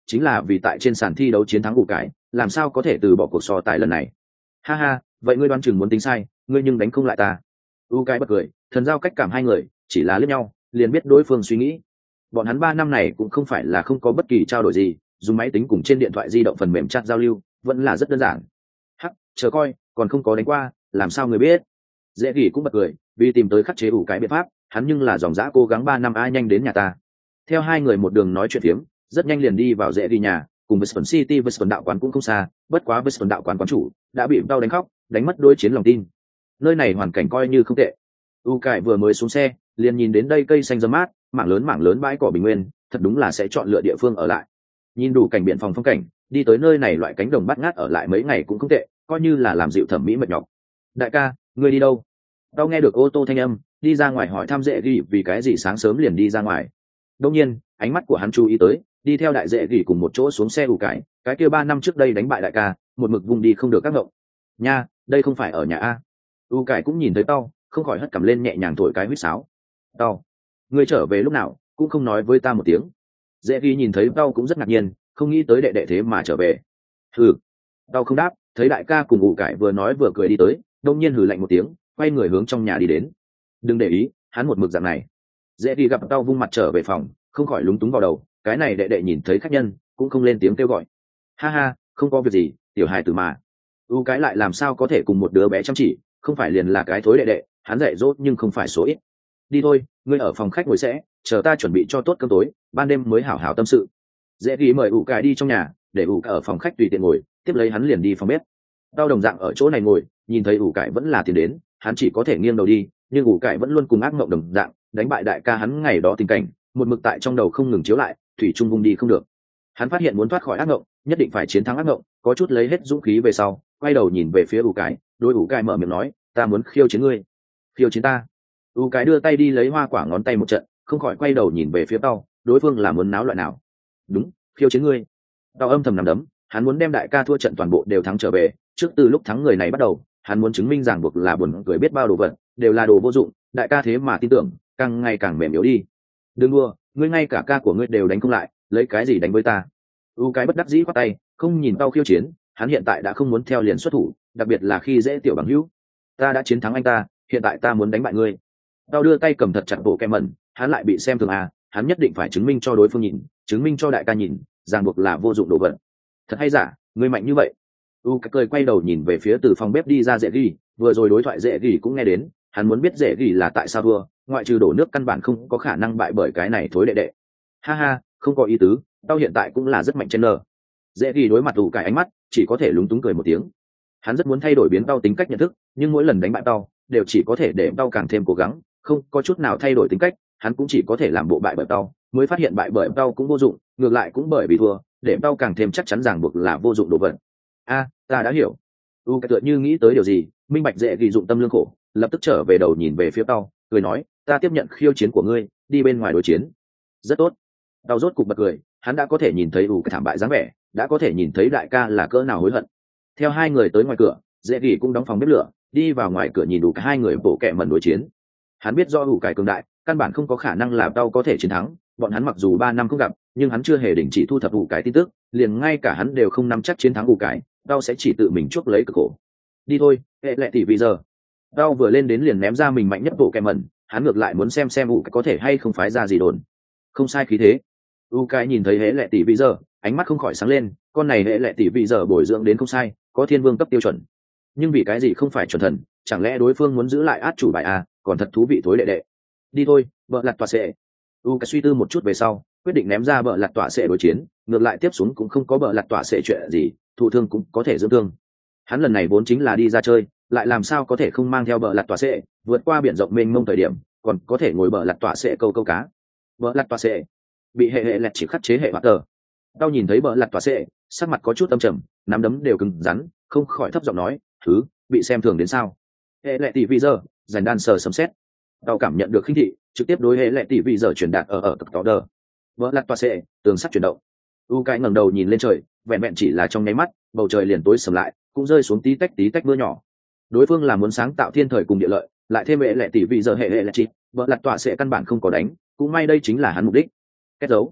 chính là vì tại trên sàn thi đấu chiến thắng ủ cải, làm sao có thể từ bỏ cuộc so tài lần này. Ha ha, vậy ngươi đoán chừng muốn tính sai, ngươi nhưng đánh không lại ta. U cái bật cười, thần giao cách cảm hai người chỉ là liếc nhau liền biết đối phương suy nghĩ. Bọn hắn ba năm này cũng không phải là không có bất kỳ trao đổi gì, dùng máy tính cùng trên điện thoại di động phần mềm chat giao lưu vẫn là rất đơn giản. Hắc, chờ coi, còn không có đánh qua, làm sao người biết. Dễ gỉ cũng bật cười, vì tìm tới khắc chế ủ cái biện pháp, hắn nhưng là dòng dã cố gắng ba năm ai nhanh đến nhà ta. Theo hai người một đường nói chuyện phiếm, rất nhanh liền đi vào dễ gỉ nhà, cùng với Spurs City với Spurs đạo quán cũng không xa, bất quá với Spurs đạo quán quán chủ đã bị đau đánh khóc, đánh mất đối chiến lòng tin. Nơi này hoàn cảnh coi như không tệ. U cải vừa mới xuống xe, liền nhìn đến đây cây xanh rậm mát, mảng lớn mảng lớn bãi cỏ bình nguyên, thật đúng là sẽ chọn lựa địa phương ở lại. Nhìn đủ cảnh biển phòng phong cảnh, đi tới nơi này loại cánh đồng bát ngát ở lại mấy ngày cũng không tệ, coi như là làm dịu thẩm mỹ mệt nhọc. Đại ca, ngươi đi đâu? Tao nghe được ô tô thanh âm, đi ra ngoài hỏi thăm dễ gỉ vì cái gì sáng sớm liền đi ra ngoài. Đương nhiên, ánh mắt của hắn chú ý tới, đi theo đại dễ gỉ cùng một chỗ xuống xe ủ cải, cái kia ba năm trước đây đánh bại đại ca, một mực vùng đi không được các ngộng. Nha, đây không phải ở nhà a. U cải cũng nhìn thấy tao, không khỏi hất cằm lên nhẹ nhàng thổi cái huýt sáo. Tao, ngươi trở về lúc nào, cũng không nói với ta một tiếng. Dễ ghi nhìn thấy tao cũng rất ngạc nhiên, không nghĩ tới đệ đệ thế mà trở về. Hừ, tao không đáp, thấy đại ca cùng ủ cải vừa nói vừa cười đi tới, đông nhiên hừ lạnh một tiếng, quay người hướng trong nhà đi đến. Đừng để ý, hắn một mực dạng này. Dễ ghi gặp tao vung mặt trở về phòng, không khỏi lúng túng vào đầu, cái này đệ đệ nhìn thấy khách nhân, cũng không lên tiếng kêu gọi. Ha ha, không có việc gì, tiểu hài tử mà. U cái lại làm sao có thể cùng một đứa bé chăm chỉ, không phải liền là cái thối đệ đệ, hắn dạy dỗ nhưng không phải số ít. Đi thôi, ngươi ở phòng khách ngồi sẽ, chờ ta chuẩn bị cho tốt cơm tối, ban đêm mới hảo hảo tâm sự. Dễ ghi mời ủ cải đi trong nhà, để ủ cải ở phòng khách tùy tiện ngồi, tiếp lấy hắn liền đi phòng bếp. Tao đồng dạng ở chỗ này ngồi, nhìn thấy ủ cải vẫn là tiền đến, hắn chỉ có thể nghiêng đầu đi, nhưng ủ cải vẫn luôn cùng ác mộng đồng dạng, đánh bại đại ca hắn ngày đó tình cảnh, một mực tại trong đầu không ngừng chiếu lại, thủy trung vùng đi không được. Hắn phát hiện muốn thoát khỏi ác mộng, nhất định phải chiến thắng ác mộng, có chút lấy hết dũng khí về sau, quay đầu nhìn về phía ủ cải, đối ủ cải mở miệng nói, ta muốn khiêu chiến ngươi. Khiêu chiến ta? U cái đưa tay đi lấy hoa quả ngón tay một trận, không khỏi quay đầu nhìn về phía tao, đối phương là muốn náo loại nào. Đúng, khiêu chiến ngươi. Tao âm thầm nằm đấm, hắn muốn đem đại ca thua trận toàn bộ đều thắng trở về, trước từ lúc thắng người này bắt đầu, hắn muốn chứng minh ràng buộc là buồn cười biết bao đồ vật, đều là đồ vô dụng, đại ca thế mà tin tưởng, càng ngày càng mềm yếu đi. Đừng đua, ngươi ngay cả ca của ngươi đều đánh không lại, lấy cái gì đánh với ta? U cái bất đắc dĩ quát tay, không nhìn tao khiêu chiến, hắn hiện tại đã không muốn theo liền xuất thủ, đặc biệt là khi dễ tiểu bằng hữu. Ta đã chiến thắng anh ta, hiện tại ta muốn đánh bại ngươi. Tao đưa tay cầm thật chặt bộ kem mẩn, hắn lại bị xem thường à, hắn nhất định phải chứng minh cho đối phương nhìn, chứng minh cho đại ca nhìn, ràng buộc là vô dụng đồ vật. Thật hay giả, ngươi mạnh như vậy? U cái cười quay đầu nhìn về phía từ phòng bếp đi ra dễ ghi, vừa rồi đối thoại dễ ghi cũng nghe đến, hắn muốn biết dễ ghi là tại sao thua, ngoại trừ đổ nước căn bản không có khả năng bại bởi cái này thối đệ đệ. Ha ha, không có ý tứ, tao hiện tại cũng là rất mạnh trên nờ. Dễ ghi đối mặt U cái ánh mắt, chỉ có thể lúng túng cười một tiếng. Hắn rất muốn thay đổi biến tao tính cách nhận thức, nhưng mỗi lần đánh bại tao, đều chỉ có thể để tao càng thêm cố gắng, không có chút nào thay đổi tính cách, hắn cũng chỉ có thể làm bộ bại bởi tao, mới phát hiện bại bởi tao cũng vô dụng, ngược lại cũng bởi vì thua, để tao càng thêm chắc chắn ràng buộc là vô dụng đồ vật. A, ta đã hiểu. U cái tựa như nghĩ tới điều gì, minh bạch dễ ghi dụng tâm lương khổ, lập tức trở về đầu nhìn về phía tao, cười nói, ta tiếp nhận khiêu chiến của ngươi, đi bên ngoài đối chiến. Rất tốt. Tao rốt cục bật cười, hắn đã có thể nhìn thấy U cái thảm bại dáng vẻ, đã có thể nhìn thấy đại ca là cỡ nào hối hận. Theo hai người tới ngoài cửa, dễ ghi cũng đóng phòng bếp lửa, đi vào ngoài cửa nhìn đủ cả hai người bổ kẹ mẩn đối chiến. Hắn biết do ủ cải cường đại, căn bản không có khả năng làm tao có thể chiến thắng, bọn hắn mặc dù ba năm không gặp, nhưng hắn chưa hề đình chỉ thu thập ủ cải tin tức, liền ngay cả hắn đều không nắm chắc chiến thắng ủ cải, tao sẽ chỉ tự mình chuốc lấy cực khổ. Đi thôi, hệ lệ tỷ bây giờ. Tao vừa lên đến liền ném ra mình mạnh nhất bộ kẹ mẩn, hắn ngược lại muốn xem xem ủ cải có thể hay không phái ra gì đồn. Không sai khí thế. U cải nhìn thấy hệ lệ tỷ bây giờ, ánh mắt không khỏi sáng lên, con này hệ lệ tỷ bây giờ bồi dưỡng đến không sai, có thiên vương cấp tiêu chuẩn. Nhưng vì cái gì không phải chuẩn thần, chẳng lẽ đối phương muốn giữ lại át chủ bài à, còn thật thú vị thối đệ đệ. Đi thôi, vợ lặt tọa sệ. U cái suy tư một chút về sau, quyết định ném ra vợ lặt tọa sệ đối chiến, ngược lại tiếp xuống cũng không có vợ lặt tọa sệ chuyện gì, thụ thương cũng có thể dưỡng thương. Hắn lần này vốn chính là đi ra chơi, lại làm sao có thể không mang theo vợ lặt tọa sệ, vượt qua biển rộng mênh mông thời điểm, còn có thể ngồi vợ lặt tọa sệ câu câu cá. Vợ lặt tọa sệ bị hệ hệ lẹt chỉ khắc chế hệ hoạt tờ. Tao nhìn thấy vợ lặt tọa sệ, sắc mặt có chút âm trầm, nắm đấm đều cứng rắn, không khỏi thấp giọng nói, thứ bị xem thường đến sao? Hệ lệ tỷ vị giờ dành đan sờ sấm xét. Tao cảm nhận được khinh thị, trực tiếp đối hệ lệ tỷ vị giờ truyền đạt ở ở cực tỏ đờ. Vỡ lặt toa xệ, tường sắt chuyển động. U cái ngẩng đầu nhìn lên trời, vẹn vẹn chỉ là trong nháy mắt, bầu trời liền tối sầm lại, cũng rơi xuống tí tách tí tách mưa nhỏ. Đối phương là muốn sáng tạo thiên thời cùng địa lợi, lại thêm hệ lệ tỷ vị giờ hệ hệ lệ chít, vỡ lặt toa xệ căn bản không có đánh, cũng may đây chính là hắn mục đích. Kết dấu.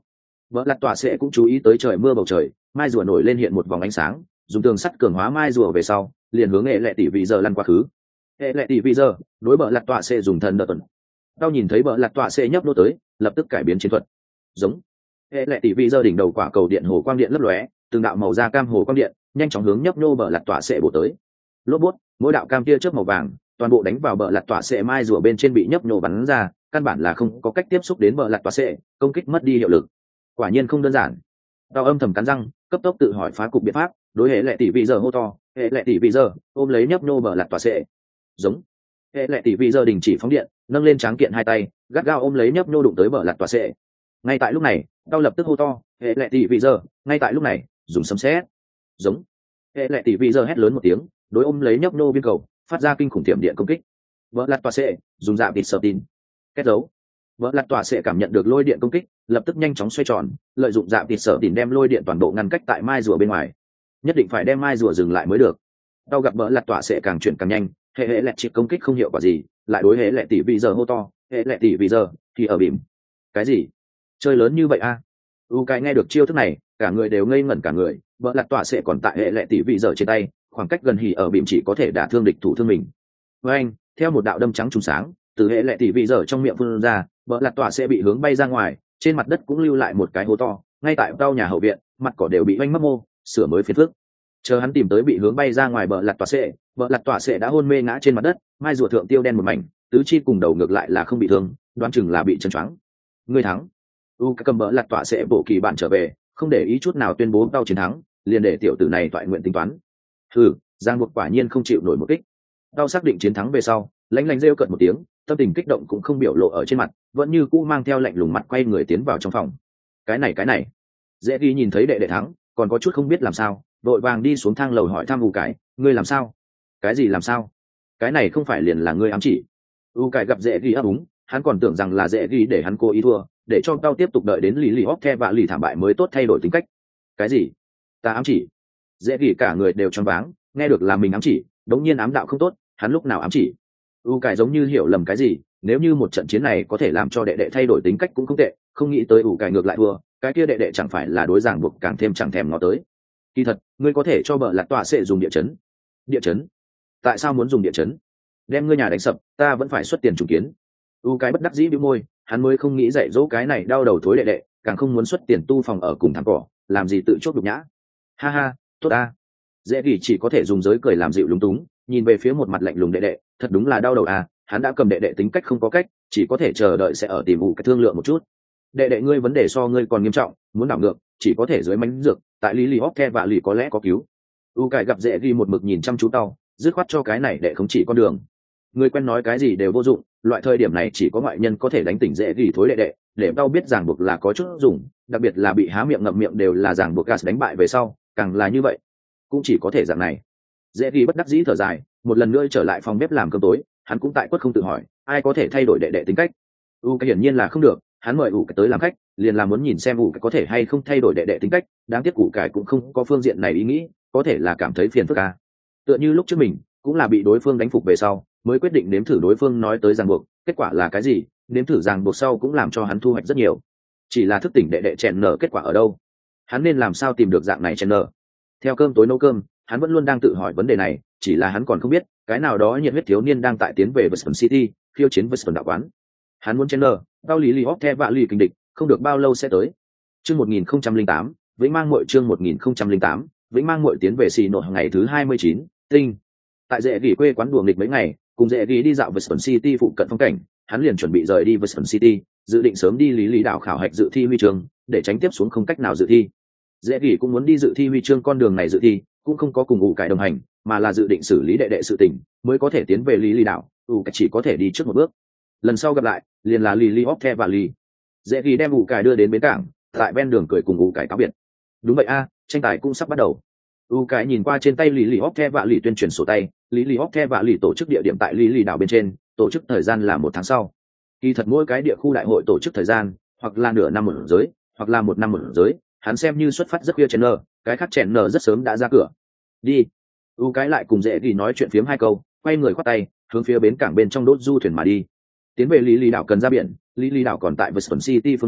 vợ lặt tọa sẽ cũng chú ý tới trời mưa bầu trời, mai rùa nổi lên hiện một vòng ánh sáng, dùng tường sắt cường hóa mai rùa về sau liền hướng hệ lệ tỷ vị giờ lăn qua khứ. Hệ lệ tỷ vị giờ đối vợ lặt tọa sẽ dùng thần đợt tuần. Tao nhìn thấy vợ lặt tọa sẽ nhấp nô tới, lập tức cải biến chiến thuật. Giống. Hệ lệ tỷ vị giờ đỉnh đầu quả cầu điện hồ quang điện lấp lóe, từng đạo màu da cam hồ quang điện nhanh chóng hướng nhấp nô vợ lặt tọa sẽ bổ tới. Lốp bút, mỗi đạo cam tia chớp màu vàng toàn bộ đánh vào vợ lặt tọa sẽ mai rùa bên trên bị nhấp nô bắn ra, căn bản là không có cách tiếp xúc đến vợ lặt tọa sẽ, công kích mất đi hiệu lực. Quả nhiên không đơn giản. Tao âm thầm cắn răng, cấp tốc tự hỏi phá cục biện pháp, đối hệ lệ tỷ vị giờ hô to, hệ lệ tỷ vị giờ ôm lấy nhấp nô vợ lặt tọa sẽ. Giống. Hệ lệ tỷ vị giờ đình chỉ phóng điện, nâng lên tráng kiện hai tay, gắt gao ôm lấy nhấp nô đụng tới vợ lặt tọa sẽ. Ngay tại lúc này, tao lập tức hô to, hệ lệ tỷ vị giờ, ngay tại lúc này, dùng sấm sét. Giống. Hệ lệ tỷ vị giờ hét lớn một tiếng, đối ôm lấy nhấp nô viên cầu, phát ra kinh khủng tiệm điện công kích. Vợ lặt tọa sẽ dùng dạ vịt sở tin kết dấu. Vợ lặt tọa sẽ cảm nhận được lôi điện công kích, lập tức nhanh chóng xoay tròn, lợi dụng dạ vịt sở tin đem lôi điện toàn bộ ngăn cách tại mai rùa bên ngoài. Nhất định phải đem mai rùa dừng lại mới được. Tao gặp vợ lặt tọa sẽ càng chuyển càng nhanh, hệ hệ lệ chỉ công kích không hiệu quả gì, lại đối hệ lệ tỷ vị giờ hô to, hệ lệ tỷ vị giờ thì ở bìm. Cái gì? Chơi lớn như vậy a? À? U cái nghe được chiêu thức này, cả người đều ngây ngẩn cả người, vợ lặt tọa sẽ còn tại hệ lệ tỷ vị giờ trên tay, khoảng cách gần hỉ ở bìm chỉ có thể đả thương địch thủ thương mình. Với anh, theo một đạo đâm trắng trùng sáng, từ hệ lệ tỷ vị giờ trong miệng phun ra, vợ lặt tọa sẽ bị hướng bay ra ngoài, trên mặt đất cũng lưu lại một cái hố to, ngay tại tao nhà hậu viện, mặt cỏ đều bị oanh mất mô, sửa mới phiền phức. Chờ hắn tìm tới bị hướng bay ra ngoài vợ lặt tọa sẽ, vợ lặt tọa sẽ đã hôn mê ngã trên mặt đất, mai rùa thượng tiêu đen một mảnh, tứ chi cùng đầu ngược lại là không bị thương, đoán chừng là bị chân choáng. Người thắng. U cầm vợ lặt tọa sẽ bộ kỳ bạn trở về, không để ý chút nào tuyên bố tao chiến thắng, liền để tiểu tử này toại nguyện tính toán. Hừ, giang buộc quả nhiên không chịu nổi một kích. Tao xác định chiến thắng về sau, lãnh lãnh rêu cợt một tiếng, tâm tình kích động cũng không biểu lộ ở trên mặt, vẫn như cũ mang theo lạnh lùng mặt quay người tiến vào trong phòng. Cái này cái này, dễ ghi nhìn thấy đệ đệ thắng, còn có chút không biết làm sao, vội vàng đi xuống thang lầu hỏi thăm U cái, ngươi làm sao? Cái gì làm sao? Cái này không phải liền là ngươi ám chỉ? U cái gặp dễ ghi ấp úng, hắn còn tưởng rằng là dễ ghi để hắn cố ý thua, để cho tao tiếp tục đợi đến lì lì hóc the và lì thảm bại mới tốt thay đổi tính cách. Cái gì? Ta ám chỉ? Dễ ghi cả người đều choáng váng, nghe được là mình ám chỉ, đống nhiên ám đạo không tốt, hắn lúc nào ám chỉ? U cái giống như hiểu lầm cái gì, nếu như một trận chiến này có thể làm cho đệ đệ thay đổi tính cách cũng không tệ, không nghĩ tới U cái ngược lại thua, cái kia đệ đệ chẳng phải là đối giảng buộc càng thêm chẳng thèm ngó tới. Kỳ thật, ngươi có thể cho vợ lặt tọa sẽ dùng địa chấn. Địa chấn? Tại sao muốn dùng địa chấn? Đem ngươi nhà đánh sập, ta vẫn phải xuất tiền trùng kiến. U cái bất đắc dĩ bĩu môi, hắn mới không nghĩ dạy dỗ cái này đau đầu thối đệ đệ, càng không muốn xuất tiền tu phòng ở cùng thằng cỏ, làm gì tự chốt đục nhã. Ha ha, tốt ta. Dễ gì chỉ có thể dùng giới cười làm dịu lúng túng, nhìn về phía một mặt lạnh lùng đệ đệ, thật đúng là đau đầu à, hắn đã cầm đệ đệ tính cách không có cách, chỉ có thể chờ đợi sẽ ở tìm U cái thương lượng một chút. Đệ đệ ngươi vấn đề so ngươi còn nghiêm trọng, muốn đảo ngược, chỉ có thể dưới mánh dược, tại lý lì hóc the và lì có lẽ có cứu. U cái gặp dễ ghi một mực nhìn chăm chú tao, dứt khoát cho cái này đệ không chỉ con đường. Người quen nói cái gì đều vô dụng, loại thời điểm này chỉ có ngoại nhân có thể đánh tỉnh dễ ghi thối đệ đệ, để tao biết ràng buộc là có chút dùng, đặc biệt là bị há miệng ngậm miệng đều là ràng buộc gas đánh bại về sau, càng là như vậy, cũng chỉ có thể dạng này. Dễ ghi bất đắc dĩ thở dài, một lần nữa trở lại phòng bếp làm cơm tối, hắn cũng tại quất không tự hỏi, ai có thể thay đổi đệ đệ tính cách. U cái hiển nhiên là không được, hắn mời U cái tới làm khách, liền là muốn nhìn xem U cái có thể hay không thay đổi đệ đệ tính cách, đáng tiếc U cái cũng không có phương diện này ý nghĩ, có thể là cảm thấy phiền phức à. Tựa như lúc trước mình, cũng là bị đối phương đánh phục về sau, mới quyết định nếm thử đối phương nói tới ràng buộc, kết quả là cái gì, nếm thử ràng buộc sau cũng làm cho hắn thu hoạch rất nhiều. Chỉ là thức tỉnh đệ đệ chèn nở kết quả ở đâu? Hắn nên làm sao tìm được dạng này chèn nở? Theo cơm tối nấu cơm, hắn vẫn luôn đang tự hỏi vấn đề này, chỉ là hắn còn không biết, cái nào đó nhiệt huyết thiếu niên đang tại tiến về Western City, khiêu chiến Western đạo quán. Hắn muốn chèn nở, bao lý lì hóc the và lì kinh địch, không được bao lâu sẽ tới. Chương một nghìn không trăm linh tám, Vĩnh Mang Muội chương một nghìn không trăm linh tám, Vĩnh Mang Muội tiến về xì nội ngày thứ hai mươi chín, tinh. Tại dễ gỉ quê quán đùa nghịch mấy ngày, cùng dễ gỉ đi dạo Western City phụ cận phong cảnh, hắn liền chuẩn bị rời đi Western City, dự định sớm đi lý lý đảo khảo hạch dự thi huy chương, để tránh tiếp xuống không cách nào dự thi. Dễ gỉ cũng muốn đi dự thi huy chương con đường này dự thi, cũng không có cùng ủ cải đồng hành, mà là dự định xử lý đệ đệ sự tình, mới có thể tiến về lý lý đảo, ủ cải chỉ có thể đi trước một bước. Lần sau gặp lại, liền là Lily Hopke và Lee. Dễ gỉ đem ủ cải đưa đến bến cảng, tại ven đường cười cùng ủ cải cáo biệt. Đúng vậy a, tranh tài cũng sắp bắt đầu. U cái nhìn qua trên tay lý lì hóc the và lì tuyên truyền sổ tay, lý lì hóc the và lì tổ chức địa điểm tại lý lì đảo bên trên, tổ chức thời gian là một tháng sau. Kỳ thật mỗi cái địa khu đại hội tổ chức thời gian, hoặc là nửa năm một giới, hoặc là một năm một giới, hắn xem như xuất phát rất khuya chèn nở, cái khác chèn nở rất sớm đã ra cửa. Đi. U cái lại cùng dễ ghi nói chuyện phiếm hai câu, quay người khoát tay, hướng phía bến cảng bên trong đốt du thuyền mà đi. Tiến về lý lì đảo cần ra biển, lý lì đảo còn tại Western City phương nam,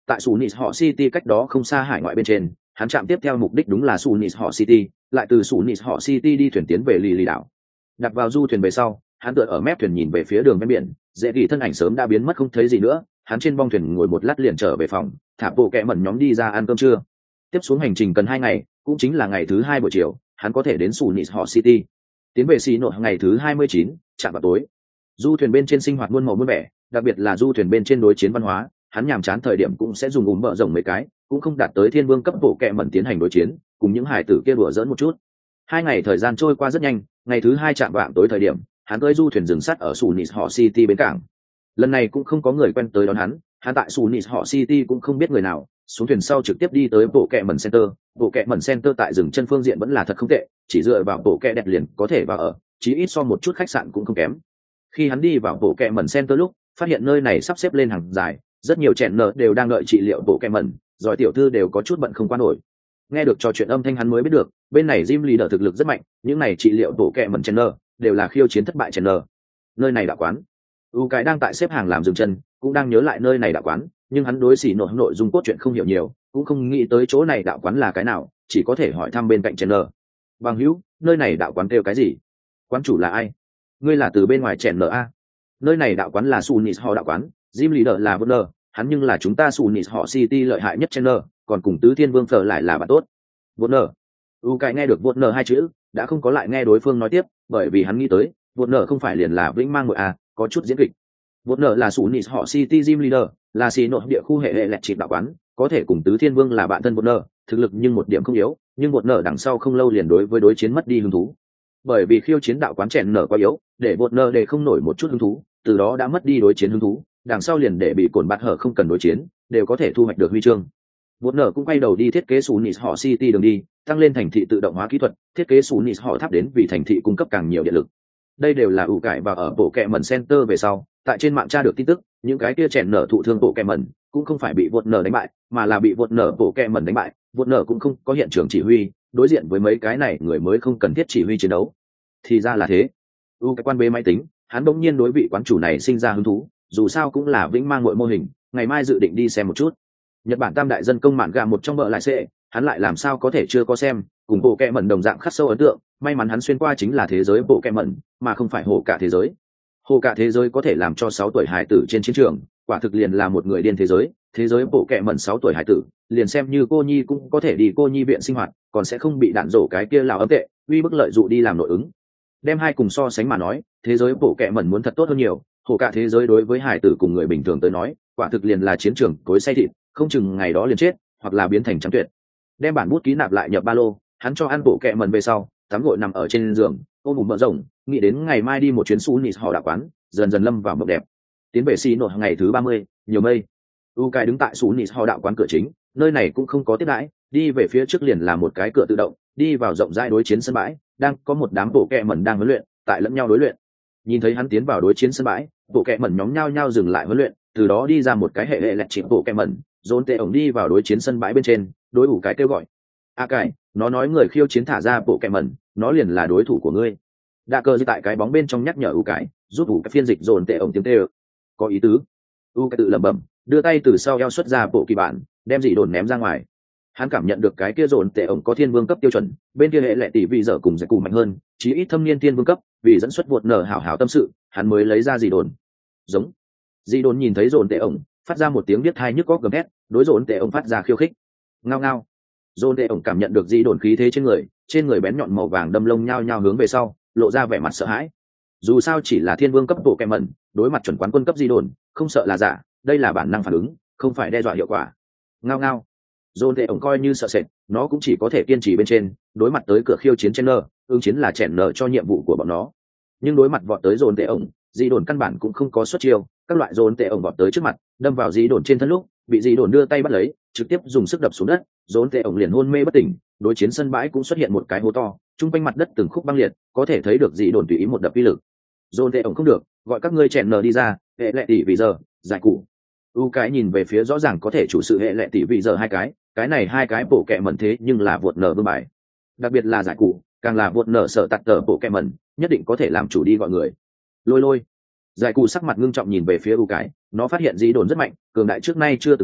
tại Sunis họ City cách đó không xa hải ngoại bên trên, hắn chạm tiếp theo mục đích đúng là Sunis họ City, lại từ Sunis họ City đi thuyền tiến về lì lì đảo. Đặt vào du thuyền về sau, hắn tựa ở mép thuyền nhìn về phía đường ven biển, dễ gỉ thân ảnh sớm đã biến mất không thấy gì nữa, hắn trên bong thuyền ngồi một lát liền trở về phòng, thả bộ kẹ mẩn nhóm đi ra ăn cơm trưa. Tiếp xuống hành trình cần hai ngày, cũng chính là ngày thứ hai buổi chiều, hắn có thể đến Sunis họ City. Tiến về xì nội ngày thứ hai mươi chín, chạm vào tối. Du thuyền bên trên sinh hoạt muôn màu muôn vẻ, đặc biệt là du thuyền bên trên đối chiến văn hóa, hắn nhàm chán thời điểm cũng sẽ dùng ùm bợ rồng mấy cái, cũng không đạt tới thiên vương cấp bộ kẹ mẩn tiến hành đối chiến, cùng những hải tử kia đùa giỡn một chút. Hai ngày thời gian trôi qua rất nhanh, ngày thứ hai chạm vạng tối thời điểm, hắn tới du thuyền dừng sắt ở Sunis họ City bến cảng. Lần này cũng không có người quen tới đón hắn, hắn tại Sunis họ City cũng không biết người nào, xuống thuyền sau trực tiếp đi tới bộ kẹ mẩn center. Bộ kẹ mẩn center tại rừng chân phương diện vẫn là thật không tệ, chỉ dựa vào bộ kẹ đẹp liền có thể vào ở, chí ít so một chút khách sạn cũng không kém. Khi hắn đi vào bộ kẹ mẩn center lúc, phát hiện nơi này sắp xếp lên hàng dài, rất nhiều trẻ nợ đều đang đợi trị liệu bộ kẹ mẩn, rồi tiểu thư đều có chút bận không qua nổi. Nghe được trò chuyện âm thanh hắn mới biết được, bên này Jim Leader thực lực rất mạnh, những này trị liệu bộ kẹ mẩn trẻ nợ đều là khiêu chiến thất bại trẻ nợ. Nơi này đã quán. U cái đang tại xếp hàng làm dừng chân, cũng đang nhớ lại nơi này đạo quán, nhưng hắn đối xỉ nội nội dung cốt truyện không hiểu nhiều, cũng không nghĩ tới chỗ này đạo quán là cái nào, chỉ có thể hỏi thăm bên cạnh Chandler. Bằng hữu, nơi này đạo quán kêu cái gì? Quán chủ là ai? Ngươi là từ bên ngoài Chandler a? Nơi này đạo quán là Sunis họ đạo quán, Jim Leader là Warner, hắn nhưng là chúng ta Sunis họ City lợi hại nhất Chandler, còn cùng Tứ Thiên Vương Phở lại là bạn tốt. Warner. U cái nghe được Warner hai chữ, đã không có lại nghe đối phương nói tiếp, bởi vì hắn nghĩ tới, Warner không phải liền là Vĩnh Mang Ngụy a, có chút diễn kịch. Warner là Sunis họ City Gym Leader, là xì nội địa khu hệ hệ lẹt chịp đạo quán, có thể cùng Tứ Thiên Vương là bạn thân Warner, thực lực nhưng một điểm không yếu, nhưng Warner đằng sau không lâu liền đối với đối chiến mất đi hứng thú. Bởi vì khiêu chiến đạo quán chèn nở quá yếu, để Warner để không nổi một chút hứng thú, từ đó đã mất đi đối chiến hứng thú, đằng sau liền để bị cồn bạt hở không cần đối chiến, đều có thể thu hoạch được huy chương. Warner cũng quay đầu đi thiết kế Sunis họ City đường đi, tăng lên thành thị tự động hóa kỹ thuật, thiết kế Sunis họ tháp đến vì thành thị cung cấp càng nhiều điện lực. Đây đều là ủ cải và ở bộ kẹ mẩn center về sau, tại trên mạng tra được tin tức, những cái kia chèn nở thụ thương bộ kẹ mẩn cũng không phải bị vượt nở đánh bại, mà là bị vượt nở bộ kẹ mẩn đánh bại, vượt nở cũng không có hiện trường chỉ huy, đối diện với mấy cái này người mới không cần thiết chỉ huy chiến đấu. Thì ra là thế. U cái quan bế máy tính, hắn bỗng nhiên đối vị quán chủ này sinh ra hứng thú, dù sao cũng là Vĩnh Mang Ngụy mô hình, ngày mai dự định đi xem một chút. Nhật Bản tam đại dân công mạn gà một trong vợ lại sẽ, hắn lại làm sao có thể chưa có xem, cùng bộ kẹ mẩn đồng dạng khắc sâu ấn tượng, may mắn hắn xuyên qua chính là thế giới bộ kẹ mẩn, mà không phải hồ cả thế giới. Hồ cả thế giới có thể làm cho sáu tuổi hải tử trên chiến trường, quả thực liền là một người điên thế giới, thế giới bộ kẹ mẩn sáu tuổi hải tử, liền xem như cô nhi cũng có thể đi cô nhi viện sinh hoạt, còn sẽ không bị đạn rổ cái kia lào ấm tệ, uy bức lợi dụ đi làm nội ứng. Đem hai cùng so sánh mà nói, thế giới bộ kẹ mẩn muốn thật tốt hơn nhiều, hồ cả thế giới đối với hải tử cùng người bình thường tới nói, quả thực liền là chiến trường cối xay thịt, không chừng ngày đó liền chết, hoặc là biến thành trắng tuyệt. Đem bản bút ký nạp lại nhập ba lô, hắn cho ăn bộ kẹ mẩn về sau, tắm gội nằm ở trên giường, ôm bụng mỡ rồng, nghĩ đến ngày mai đi một chuyến Sunis họ đạo quán, dần dần lâm vào mộng đẹp. Tiến về xì nội ngày thứ ba mươi, nhiều mây. U Kai đứng tại Sunis họ đạo quán cửa chính, nơi này cũng không có tiếp đãi, đi về phía trước liền là một cái cửa tự động, đi vào rộng rãi đối chiến sân bãi, đang có một đám bộ kẹ mẩn đang huấn luyện, tại lẫn nhau đối luyện. Nhìn thấy hắn tiến vào đối chiến sân bãi, bộ kẹ mẩn nhóm nhau nhau dừng lại huấn luyện, từ đó đi ra một cái hệ hệ lẹt chịp bộ kẹ mẩn, dồn tệ ổng đi vào đối chiến sân bãi bên trên, đối ủ cái kêu gọi. A cái, nó nói người khiêu chiến thả ra bộ kẹ mẩn, nó liền là đối thủ của ngươi. Đa cơ tại cái bóng bên trong nhắc nhở ủ cái, giúp ủ cái phiên dịch dồn tệ ổng tiếng tê. Có ý tứ. U cái tự lẩm bẩm, đưa tay từ sau eo xuất ra bộ kỳ bản, đem dị đồn ném ra ngoài. Hắn cảm nhận được cái kia dồn tệ ổng có thiên vương cấp tiêu chuẩn, bên kia hệ lệ tỷ vị dở cùng giải cụ mạnh hơn, chí ít thâm niên thiên vương cấp, vì dẫn xuất vuột nở hảo hảo tâm sự, hắn mới lấy ra dị đồn. Giống. Dị đồn nhìn thấy dồn tệ ổng, phát ra một tiếng biết thai nhức góc gầm hét, đối dồn tệ ổng phát ra khiêu khích. Ngao ngao. Dồn tệ ổng cảm nhận được dị đồn khí thế trên người, trên người bén nhọn màu vàng đâm lông nhao nhao hướng về sau, lộ ra vẻ mặt sợ hãi. Dù sao chỉ là thiên vương cấp bộ kẹm mẩn, đối mặt chuẩn quán quân cấp dị đồn, không sợ là giả, đây là bản năng phản ứng, không phải đe dọa hiệu quả. Ngao ngao. Dồn tệ ổng coi như sợ sệt, nó cũng chỉ có thể kiên trì bên trên, đối mặt tới cửa khiêu chiến trên nơ, ứng chiến là chèn nợ cho nhiệm vụ của bọn nó. Nhưng đối mặt vọt tới dồn tệ ổng, dị đồn căn bản cũng không có xuất chiêu, các loại dồn tệ ổng vọt tới trước mặt, đâm vào dị đồn trên thân lúc, bị dị đồn đưa tay bắt lấy, trực tiếp dùng sức đập xuống đất, dồn tệ ổng liền hôn mê bất tỉnh. Đối chiến sân bãi cũng xuất hiện một cái hố to, trung quanh mặt đất từng khúc băng liệt, có thể thấy được dị đồn tùy ý một đập uy lực. Dồn tệ ổng không được, gọi các ngươi chèn nợ đi ra, hệ lệ tỷ vì giờ, giải cụ. U cái nhìn về phía rõ ràng có thể chủ sự hệ lệ tỷ vì giờ hai cái, cái này hai cái bộ kẹ mẩn thế nhưng là vượt nợ vương bài, đặc biệt là giải cụ, càng là vượt nợ sợ tạt tờ bộ kẹ mẩn, nhất định có thể làm chủ đi gọi người. Lôi lôi. Giải cụ sắc mặt ngưng trọng nhìn về phía U cái, nó phát hiện dị đồn rất mạnh, cường đại trước nay chưa từng có,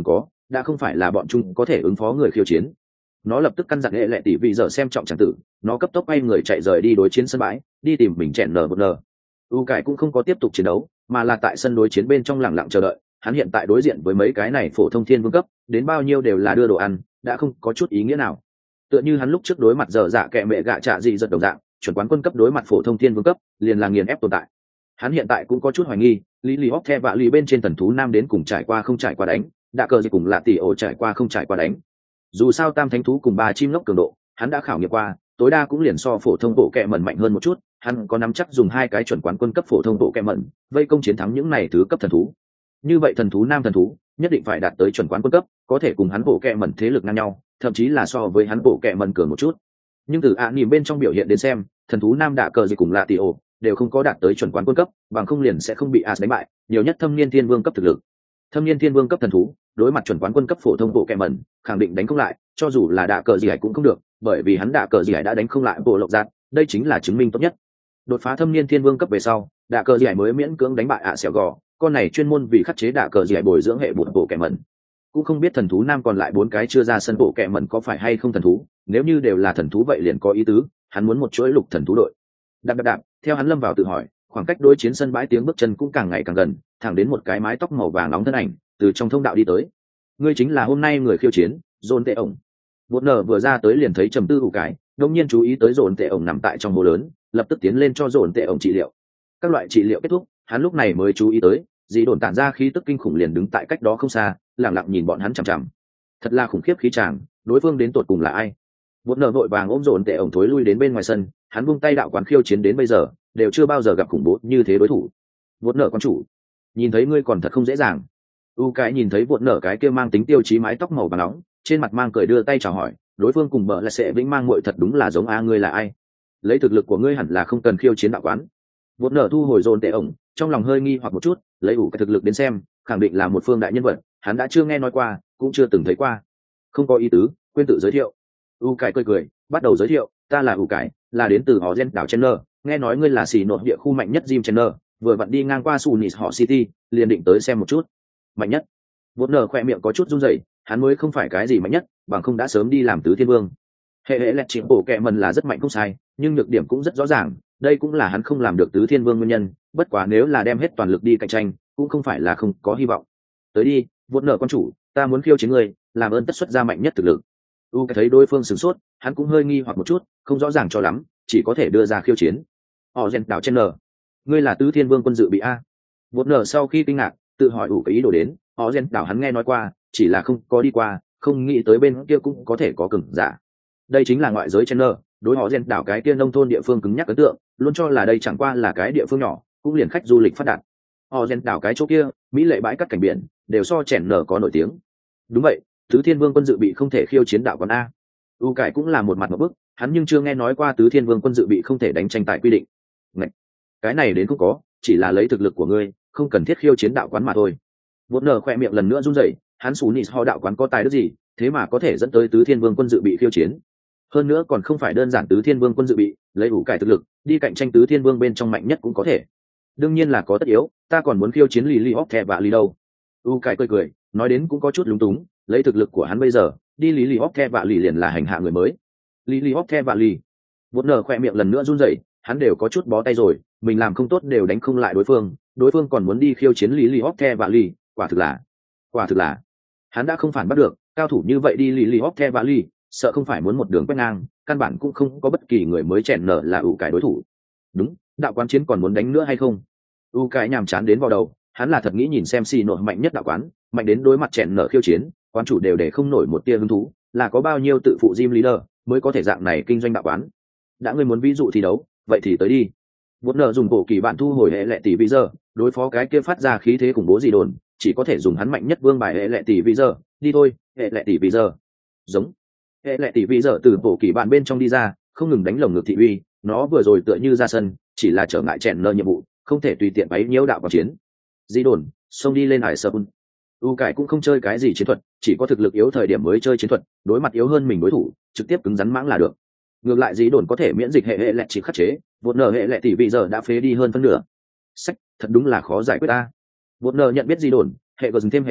đã không phải là bọn chúng có thể ứng phó người khiêu chiến. Nó lập tức căn dặn hệ lệ tỷ vị giờ xem trọng chẳng tử, nó cấp tốc bay người chạy rời đi đối chiến sân bãi, đi tìm mình chèn nở một nở. U cải cũng không có tiếp tục chiến đấu, mà là tại sân đối chiến bên trong lặng lặng chờ đợi. Hắn hiện tại đối diện với mấy cái này phổ thông thiên vương cấp, đến bao nhiêu đều là đưa đồ ăn, đã không có chút ý nghĩa nào. Tựa như hắn lúc trước đối mặt giờ dạ kẹ mẹ gạ trạ gì giật đồng dạng, chuẩn quán quân cấp đối mặt phổ thông thiên vương cấp, liền là nghiền ép tồn tại. Hắn hiện tại cũng có chút hoài nghi, lý lý hóc the và lý bên trên thần thú nam đến cùng trải qua không trải qua đánh, đã cờ gì cùng là tỷ ổ trải qua không trải qua đánh. Dù sao tam thánh thú cùng ba chim ngốc cường độ, hắn đã khảo nghiệm qua, tối đa cũng liền so phổ thông bộ kẹ mẩn mạnh hơn một chút. Hắn có nắm chắc dùng hai cái chuẩn quán quân cấp phổ thông bộ kẹ mẩn, vây công chiến thắng những này thứ cấp thần thú. Như vậy thần thú nam thần thú nhất định phải đạt tới chuẩn quán quân cấp, có thể cùng hắn bộ kẹ mẩn thế lực ngang nhau, thậm chí là so với hắn bộ kẹ mẩn cường một chút. Nhưng từ ạ nhìn bên trong biểu hiện đến xem, thần thú nam đạ cờ gì cùng là tỷ ổ đều không có đạt tới chuẩn quán quân cấp, bằng không liền sẽ không bị as đánh bại, nhiều nhất thâm niên thiên vương cấp thực lực. Thâm niên thiên vương cấp thần thú đối mặt chuẩn quán quân cấp phổ thông bộ kẹ mẩn, khẳng định đánh không lại, cho dù là đạ cờ gì hải cũng không được, bởi vì hắn đạ cờ gì hải đã đánh không lại bộ lộc giạt, đây chính là chứng minh tốt nhất. Đột phá thâm niên thiên vương cấp về sau, đạ cờ gì hải mới miễn cưỡng đánh bại ạ à xẻo gò, con này chuyên môn vì khắc chế đạ cờ gì hải bồi dưỡng hệ bột bộ kẹ mẩn. Cũng không biết thần thú nam còn lại bốn cái chưa ra sân bộ kẹ mẩn có phải hay không thần thú, nếu như đều là thần thú vậy liền có ý tứ, hắn muốn một chuỗi lục thần thú đội. Đạp đạp đạp, theo hắn lâm vào tự hỏi, khoảng cách đối chiến sân bãi tiếng bước chân cũng càng ngày càng gần, thẳng đến một cái mái tóc màu vàng nóng thân ảnh từ trong thông đạo đi tới. Ngươi chính là hôm nay người khiêu chiến, Dồn Tệ ổng. Một nở vừa ra tới liền thấy trầm tư ủ cái, đột nhiên chú ý tới Dồn Tệ ổng nằm tại trong hồ lớn, lập tức tiến lên cho Dồn Tệ ổng trị liệu. Các loại trị liệu kết thúc, hắn lúc này mới chú ý tới, dì đồn tản ra khí tức kinh khủng liền đứng tại cách đó không xa, lặng lặng nhìn bọn hắn chằm chằm. Thật là khủng khiếp khí tràng, đối phương đến tột cùng là ai? Một nở vội vàng ôm Dồn Tệ ổng thối lui đến bên ngoài sân, hắn buông tay đạo quán khiêu chiến đến bây giờ, đều chưa bao giờ gặp khủng bố như thế đối thủ. Một nở quan chủ, nhìn thấy ngươi còn thật không dễ dàng. U cái nhìn thấy vụn nở cái kia mang tính tiêu chí mái tóc màu vàng nóng, trên mặt mang cười đưa tay chào hỏi, đối phương cùng bợ là sẽ vĩnh mang muội thật đúng là giống a, ngươi là ai? Lấy thực lực của ngươi hẳn là không cần khiêu chiến đạo quán. Vụn nở thu hồi Dồn Tệ ổng, trong lòng hơi nghi hoặc một chút, lấy ủ cái thực lực đến xem, khẳng định là một phương đại nhân vật, hắn đã chưa nghe nói qua, cũng chưa từng thấy qua. Không có ý tứ, quên tự giới thiệu. U cái cười cười, bắt đầu giới thiệu, ta là U cái, là đến từ họ Gen đảo Chenner, nghe nói ngươi là xì nội địa khu mạnh nhất Jim Chenner, vừa vặn đi ngang qua Sunis họ City, liền định tới xem một chút. Mạnh nhất? Vốn nở khoe miệng có chút run rẩy, hắn mới không phải cái gì mạnh nhất, bằng không đã sớm đi làm tứ thiên vương. Hệ hệ lẹt chỉnh bộ kẹ mần là rất mạnh không sai, nhưng nhược điểm cũng rất rõ ràng, đây cũng là hắn không làm được tứ thiên vương nguyên nhân, bất quá nếu là đem hết toàn lực đi cạnh tranh, cũng không phải là không có hy vọng. Tới đi, vốn nở quan chủ, ta muốn khiêu chiến ngươi, làm ơn tất xuất ra mạnh nhất thực lực. U thấy đối phương sửng sốt, hắn cũng hơi nghi hoặc một chút, không rõ ràng cho lắm, chỉ có thể đưa ra khiêu chiến. Họ Gen đảo Chenner, ngươi là tứ thiên vương quân dự bị a? Vốn nở sau khi kinh ngạc, tự hỏi ủ cái ý đồ đến, họ Gen đảo hắn nghe nói qua, chỉ là không có đi qua, không nghĩ tới bên kia cũng có thể có cường giả. Đây chính là ngoại giới Chenner, đối họ Gen đảo cái kia nông thôn địa phương cứng nhắc ấn tượng, luôn cho là đây chẳng qua là cái địa phương nhỏ, cũng liền khách du lịch phát đạt. Họ Gen đảo cái chỗ kia, mỹ lệ bãi cát cảnh biển, đều so chèn nở có nổi tiếng. Đúng vậy, tứ thiên vương quân dự bị không thể khiêu chiến đạo quán a. U cải cũng là một mặt một bức, hắn nhưng chưa nghe nói qua tứ thiên vương quân dự bị không thể đánh tranh tài quy định. Ngậy! Cái này đến cũng có, chỉ là lấy thực lực của ngươi, không cần thiết khiêu chiến đạo quán mà thôi. Vốn nở khoe miệng lần nữa run rẩy, hắn xù nịt ho đạo quán có tài đức gì, thế mà có thể dẫn tới tứ thiên vương quân dự bị khiêu chiến. Hơn nữa còn không phải đơn giản tứ thiên vương quân dự bị, lấy ủ cải thực lực, đi cạnh tranh tứ thiên vương bên trong mạnh nhất cũng có thể. Đương nhiên là có tất yếu, ta còn muốn khiêu chiến lì lì hóc thẹ và lì đâu. U cải cười cười, nói đến cũng có chút lúng túng, lấy thực lực của hắn bây giờ, đi lì lì hóc thẹ và lì liền là hành hạ người mới. Lì lì hóc thẹ và lì. Vốn nở khoe miệng lần nữa run rẩy, hắn đều có chút bó tay rồi, mình làm không tốt đều đánh không lại đối phương, đối phương còn muốn đi khiêu chiến lý lì hóc the và lì, quả thực là quả thực là hắn đã không phản bắt được, cao thủ như vậy đi lý lì hóc the và lì, sợ không phải muốn một đường quét ngang, căn bản cũng không có bất kỳ người mới chèn nở là ủ cải đối thủ. Đúng, đạo quán chiến còn muốn đánh nữa hay không? U cải nhàm chán đến vào đầu, hắn là thật nghĩ nhìn xem xì nội mạnh nhất đạo quán, mạnh đến đối mặt chèn nở khiêu chiến, quán chủ đều để không nổi một tia hứng thú, là có bao nhiêu tự phụ Jim leader mới có thể dạng này kinh doanh đạo quán. Đã ngươi muốn ví dụ thi đấu, vậy thì tới đi. Vốn nợ dùng bộ kỳ bạn thu hồi hệ lệ tỷ bây giờ, đối phó cái kia phát ra khí thế khủng bố gì đồn, chỉ có thể dùng hắn mạnh nhất vương bài hệ lệ tỷ bây giờ, đi thôi, hệ lệ tỷ bây giờ. Giống. Hệ lệ tỷ bây giờ từ bộ kỳ bạn bên trong đi ra, không ngừng đánh lồng ngực thị uy, nó vừa rồi tựa như ra sân, chỉ là trở ngại chèn nợ nhiệm vụ, không thể tùy tiện bấy nhiễu đạo vào chiến. Di đồn, xông đi lên hải sơ bun. U cải cũng không chơi cái gì chiến thuật, chỉ có thực lực yếu thời điểm mới chơi chiến thuật, đối mặt yếu hơn mình đối thủ, trực tiếp cứng rắn mãng là được. Ngược lại dí đồn có thể miễn dịch hệ hệ lệ chỉ khắc chế, vốn nợ hệ lệ tỷ bây giờ đã phế đi hơn phân nửa. Sách, thật đúng là khó giải quyết ta. Vốn nợ nhận biết dí đồn, hệ còn dừng thêm hệ dốc,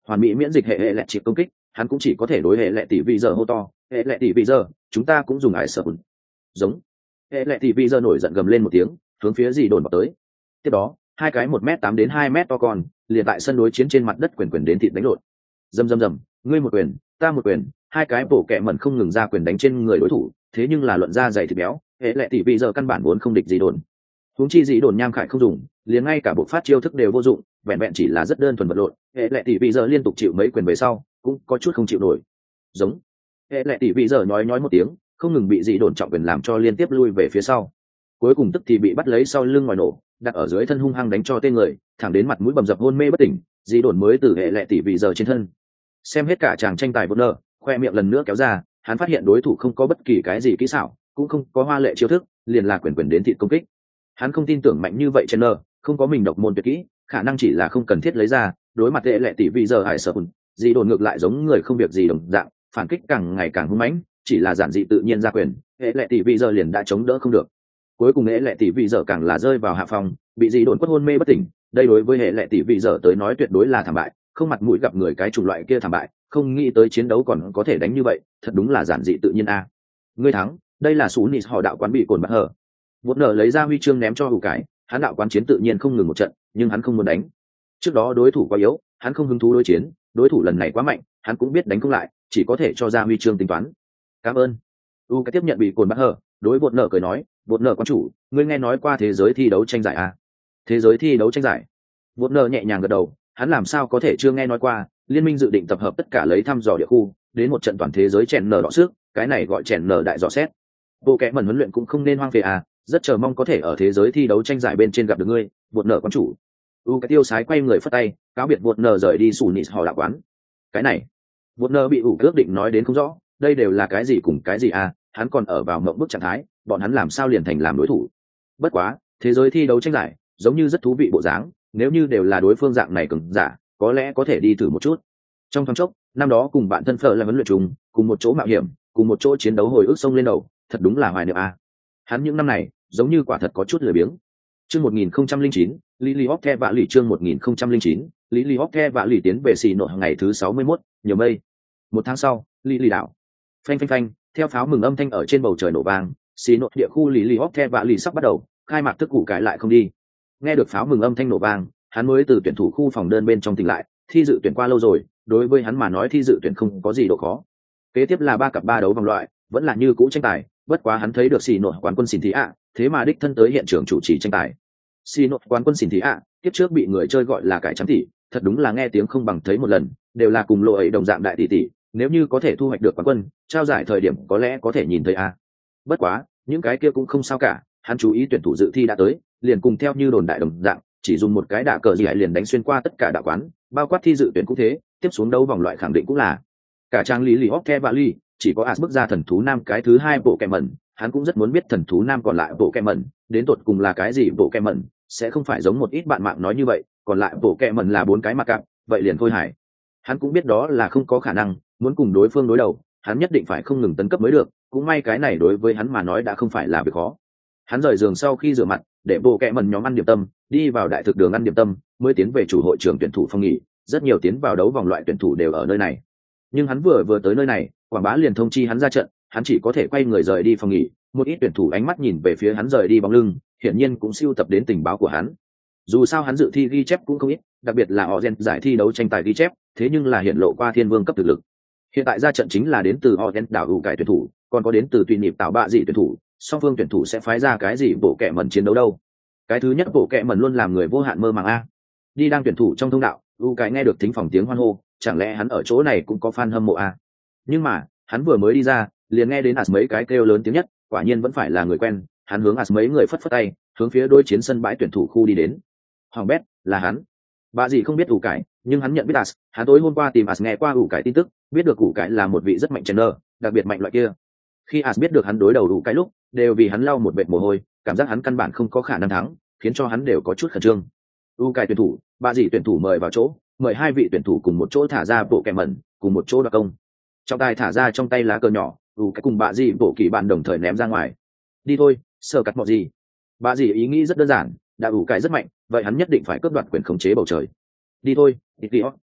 hoàn mỹ miễn dịch hệ hệ lệ chịp công kích, hắn cũng chỉ có thể đối hệ lệ tỷ vị giờ hô to, hệ lệ tỷ vị giờ, chúng ta cũng dùng ải sở bùn. Giống. Hệ lệ tỷ vị giờ nổi giận gầm lên một tiếng, hướng phía dì đồn vào tới. Tiếp đó, hai cái một m tám đến hai mét to con, liền tại sân đối chiến trên mặt đất quyền quyền đến thịt đánh lộn. Rầm rầm rầm, ngươi một quyền, ta một quyền, hai cái bổ kẹ mẩn không ngừng ra quyền đánh trên người đối thủ, thế nhưng là luận ra dày thịt béo, hệ lệ tỷ vị giờ căn bản vốn không địch dì đồn. Huống chi dì đồn nham khải không dùng, liền ngay cả bộ phát chiêu thức đều vô dụng, vẹn vẹn chỉ là rất đơn thuần vật lộn, hệ lệ tỷ vị giờ liên tục chịu mấy quyền về sau, cũng có chút không chịu nổi. Giống. Hệ lệ tỷ vị giờ nói nói một tiếng, không ngừng bị dì đồn trọng quyền làm cho liên tiếp lui về phía sau. Cuối cùng tức thì bị bắt lấy sau lưng ngoài nổ, đặt ở dưới thân hung hăng đánh cho tên người, thẳng đến mặt mũi bầm dập hôn mê bất tỉnh, dì đồn mới từ hệ lệ tỷ vị giờ trên thân. Xem hết cả chàng tranh tài bất ngờ, khoe miệng lần nữa kéo ra, hắn phát hiện đối thủ không có bất kỳ cái gì kỹ xảo, cũng không có hoa lệ chiêu thức, liền là quyền quyền đến thịt công kích. Hắn không tin tưởng mạnh như vậy Chandler, không có mình độc môn tuyệt kỹ, khả năng chỉ là không cần thiết lấy ra, đối mặt hệ lệ tỷ vị giờ hải sợ hùn, dì đồn ngược lại giống người không việc gì đồng dạng, phản kích càng ngày càng hung mãnh, chỉ là giản dị tự nhiên ra quyền, hệ lệ tỷ vị giờ liền đã chống đỡ không được. Cuối cùng hệ lệ tỷ vị giờ càng là rơi vào hạ phòng, bị dì đồn quất hôn mê bất tỉnh, đây đối với hệ lệ tỷ vị giờ tới nói tuyệt đối là thảm bại, không mặt mũi gặp người cái chủng loại kia thảm bại, không nghĩ tới chiến đấu còn có thể đánh như vậy, thật đúng là giản dị tự nhiên a. À. Ngươi thắng, đây là sú nịt họ đạo quán bị cồn bắt hở. Vốn nở lấy ra huy chương ném cho hủ cái, hắn đạo quán chiến tự nhiên không ngừng một trận, nhưng hắn không muốn đánh. Trước đó đối thủ quá yếu, hắn không hứng thú đối chiến, đối thủ lần này quá mạnh, hắn cũng biết đánh không lại, chỉ có thể cho ra huy chương tính toán. Cảm ơn. U cái tiếp nhận bị cồn bắt hở, đối vốn nở cười nói, vốn nở quán chủ, ngươi nghe nói qua thế giới thi đấu tranh giải à? Thế giới thi đấu tranh giải? Vốn nở nhẹ nhàng gật đầu, hắn làm sao có thể chưa nghe nói qua, liên minh dự định tập hợp tất cả lấy thăm dò địa khu, đến một trận toàn thế giới chèn nở đọ sức, cái này gọi chèn nở đại dò xét. Bộ kẽ mẩn huấn luyện cũng không nên hoang phế à, rất chờ mong có thể ở thế giới thi đấu tranh giải bên trên gặp được ngươi, vượt nở quán chủ. U cái tiêu sái quay người phất tay, cáo biệt vượt nở rời đi sủ nịt họ đạo quán. Cái này, vượt nở bị ủ ước định nói đến không rõ, đây đều là cái gì cùng cái gì à, hắn còn ở vào mộng bức trạng thái, bọn hắn làm sao liền thành làm đối thủ. Bất quá, thế giới thi đấu tranh giải, giống như rất thú vị bộ dáng, nếu như đều là đối phương dạng này cường giả, có lẽ có thể đi thử một chút. Trong thoáng chốc, năm đó cùng bạn thân phở là huấn luyện chung, cùng một chỗ mạo hiểm, cùng một chỗ chiến đấu hồi ức sông lên đầu, thật đúng là hoài niệm a. Hắn những năm này, giống như quả thật có chút lười biếng. Chương một nghìn không trăm lẻ chín, Lily Hawke vạ lì chương một nghìn không trăm lẻ chín, Lily Hawke vạ lì tiến về xì nội ngày thứ sáu mươi mốt, nhiều mây. Một tháng sau, Lily đảo. Phanh phanh phanh, theo pháo mừng âm thanh ở trên bầu trời nổ vang, xì nội địa khu Lily Hawke vạ lì sắp bắt đầu, khai mạc thức củ cải lại không đi. Nghe được pháo mừng âm thanh nổ vang, hắn mới từ tuyển thủ khu phòng đơn bên trong tỉnh lại, thi dự tuyển qua lâu rồi, đối với hắn mà nói thi dự tuyển không có gì độ khó. Kế tiếp là ba cặp ba đấu vòng loại, vẫn là như cũ tranh tài, bất quá hắn thấy được xì nội quán quân xỉn thị ạ, thế mà đích thân tới hiện trường chủ trì tranh tài. Xì nội quán quân xỉn thị ạ, tiếp trước bị người chơi gọi là cải trắng thị, thật đúng là nghe tiếng không bằng thấy một lần, đều là cùng lộ ấy đồng dạng đại tỷ tỷ, nếu như có thể thu hoạch được quán quân, trao giải thời điểm có lẽ có thể nhìn thấy a. Bất quá, những cái kia cũng không sao cả, hắn chú ý tuyển thủ dự thi đã tới, liền cùng theo như đồn đại đồng dạng, chỉ dùng một cái đả cờ gì hải liền đánh xuyên qua tất cả đạo quán, bao quát thi dự tuyển cũng thế, tiếp xuống đấu vòng loại khẳng định cũng là cả trang lý lì hóc the và ly, chỉ có as bước ra thần thú nam cái thứ hai bộ kẹ mẩn, hắn cũng rất muốn biết thần thú nam còn lại bộ kẹ mẩn đến tột cùng là cái gì. Bộ kẹ mẩn sẽ không phải giống một ít bạn mạng nói như vậy, còn lại bộ kẹ mẩn là bốn cái mặt cặp, vậy liền thôi hải. Hắn cũng biết đó là không có khả năng, muốn cùng đối phương đối đầu, hắn nhất định phải không ngừng tấn cấp mới được, cũng may cái này đối với hắn mà nói đã không phải là việc khó. Hắn rời giường sau khi rửa mặt, để bộ kẹ mẩn nhóm ăn điểm tâm, đi vào đại thực đường ăn điểm tâm, mới tiến về chủ hội trường tuyển thủ phòng nghỉ. Rất nhiều tiến vào đấu vòng loại tuyển thủ đều ở nơi này, nhưng hắn vừa vừa tới nơi này, quảng bá liền thông chi hắn ra trận, hắn chỉ có thể quay người rời đi phòng nghỉ. Một ít tuyển thủ ánh mắt nhìn về phía hắn rời đi bóng lưng, hiển nhiên cũng siêu tập đến tình báo của hắn. Dù sao hắn dự thi ghi chép cũng không ít, đặc biệt là họ gen giải thi đấu tranh tài ghi chép, thế nhưng là hiện lộ qua thiên vương cấp thực lực. Hiện tại ra trận chính là đến từ họ gen đảo ủ cải tuyển thủ, còn có đến từ tùy nhịp tạo bạ dị tuyển thủ, song phương tuyển thủ sẽ phái ra cái gì bộ kẹ mẩn chiến đấu đâu. Cái thứ nhất, bộ kẹ mẩn luôn làm người vô hạn mơ màng a. Đi đang tuyển thủ trong thông đạo, u cái nghe được thính phòng tiếng hoan hô, chẳng lẽ hắn ở chỗ này cũng có fan hâm mộ a? Nhưng mà hắn vừa mới đi ra, liền nghe đến as mấy cái kêu lớn tiếng nhất, quả nhiên vẫn phải là người quen. Hắn hướng as mấy người phất phất tay, hướng phía đối chiến sân bãi tuyển thủ khu đi đến. Hoàng bét là hắn. Bà gì không biết ủ cải, nhưng hắn nhận biết as. Hắn tối hôm qua tìm as nghe qua ủ cải tin tức, biết được ủ cải là một vị rất mạnh trainer, đặc biệt mạnh loại kia. Khi as biết được hắn đối đầu ủ cải lúc, đều vì hắn lau một vệt mồ hôi, cảm giác hắn căn bản không có khả năng thắng, khiến cho hắn đều có chút khẩn trương. ủ cải tuyển thủ, bà gì tuyển thủ mời vào chỗ, mời hai vị tuyển thủ cùng một chỗ thả ra bộ kẹ mẩn, cùng một chỗ đoạt công. Trọng tài thả ra trong tay lá cờ nhỏ, ủ cái cùng bà gì bộ kỳ bạn đồng thời ném ra ngoài. Đi thôi, sơ cắt mọi gì. Bà gì ý nghĩ rất đơn giản, đã ủ cái rất mạnh, vậy hắn nhất định phải cướp đoạt quyền khống chế bầu trời. Đi thôi, đi đi.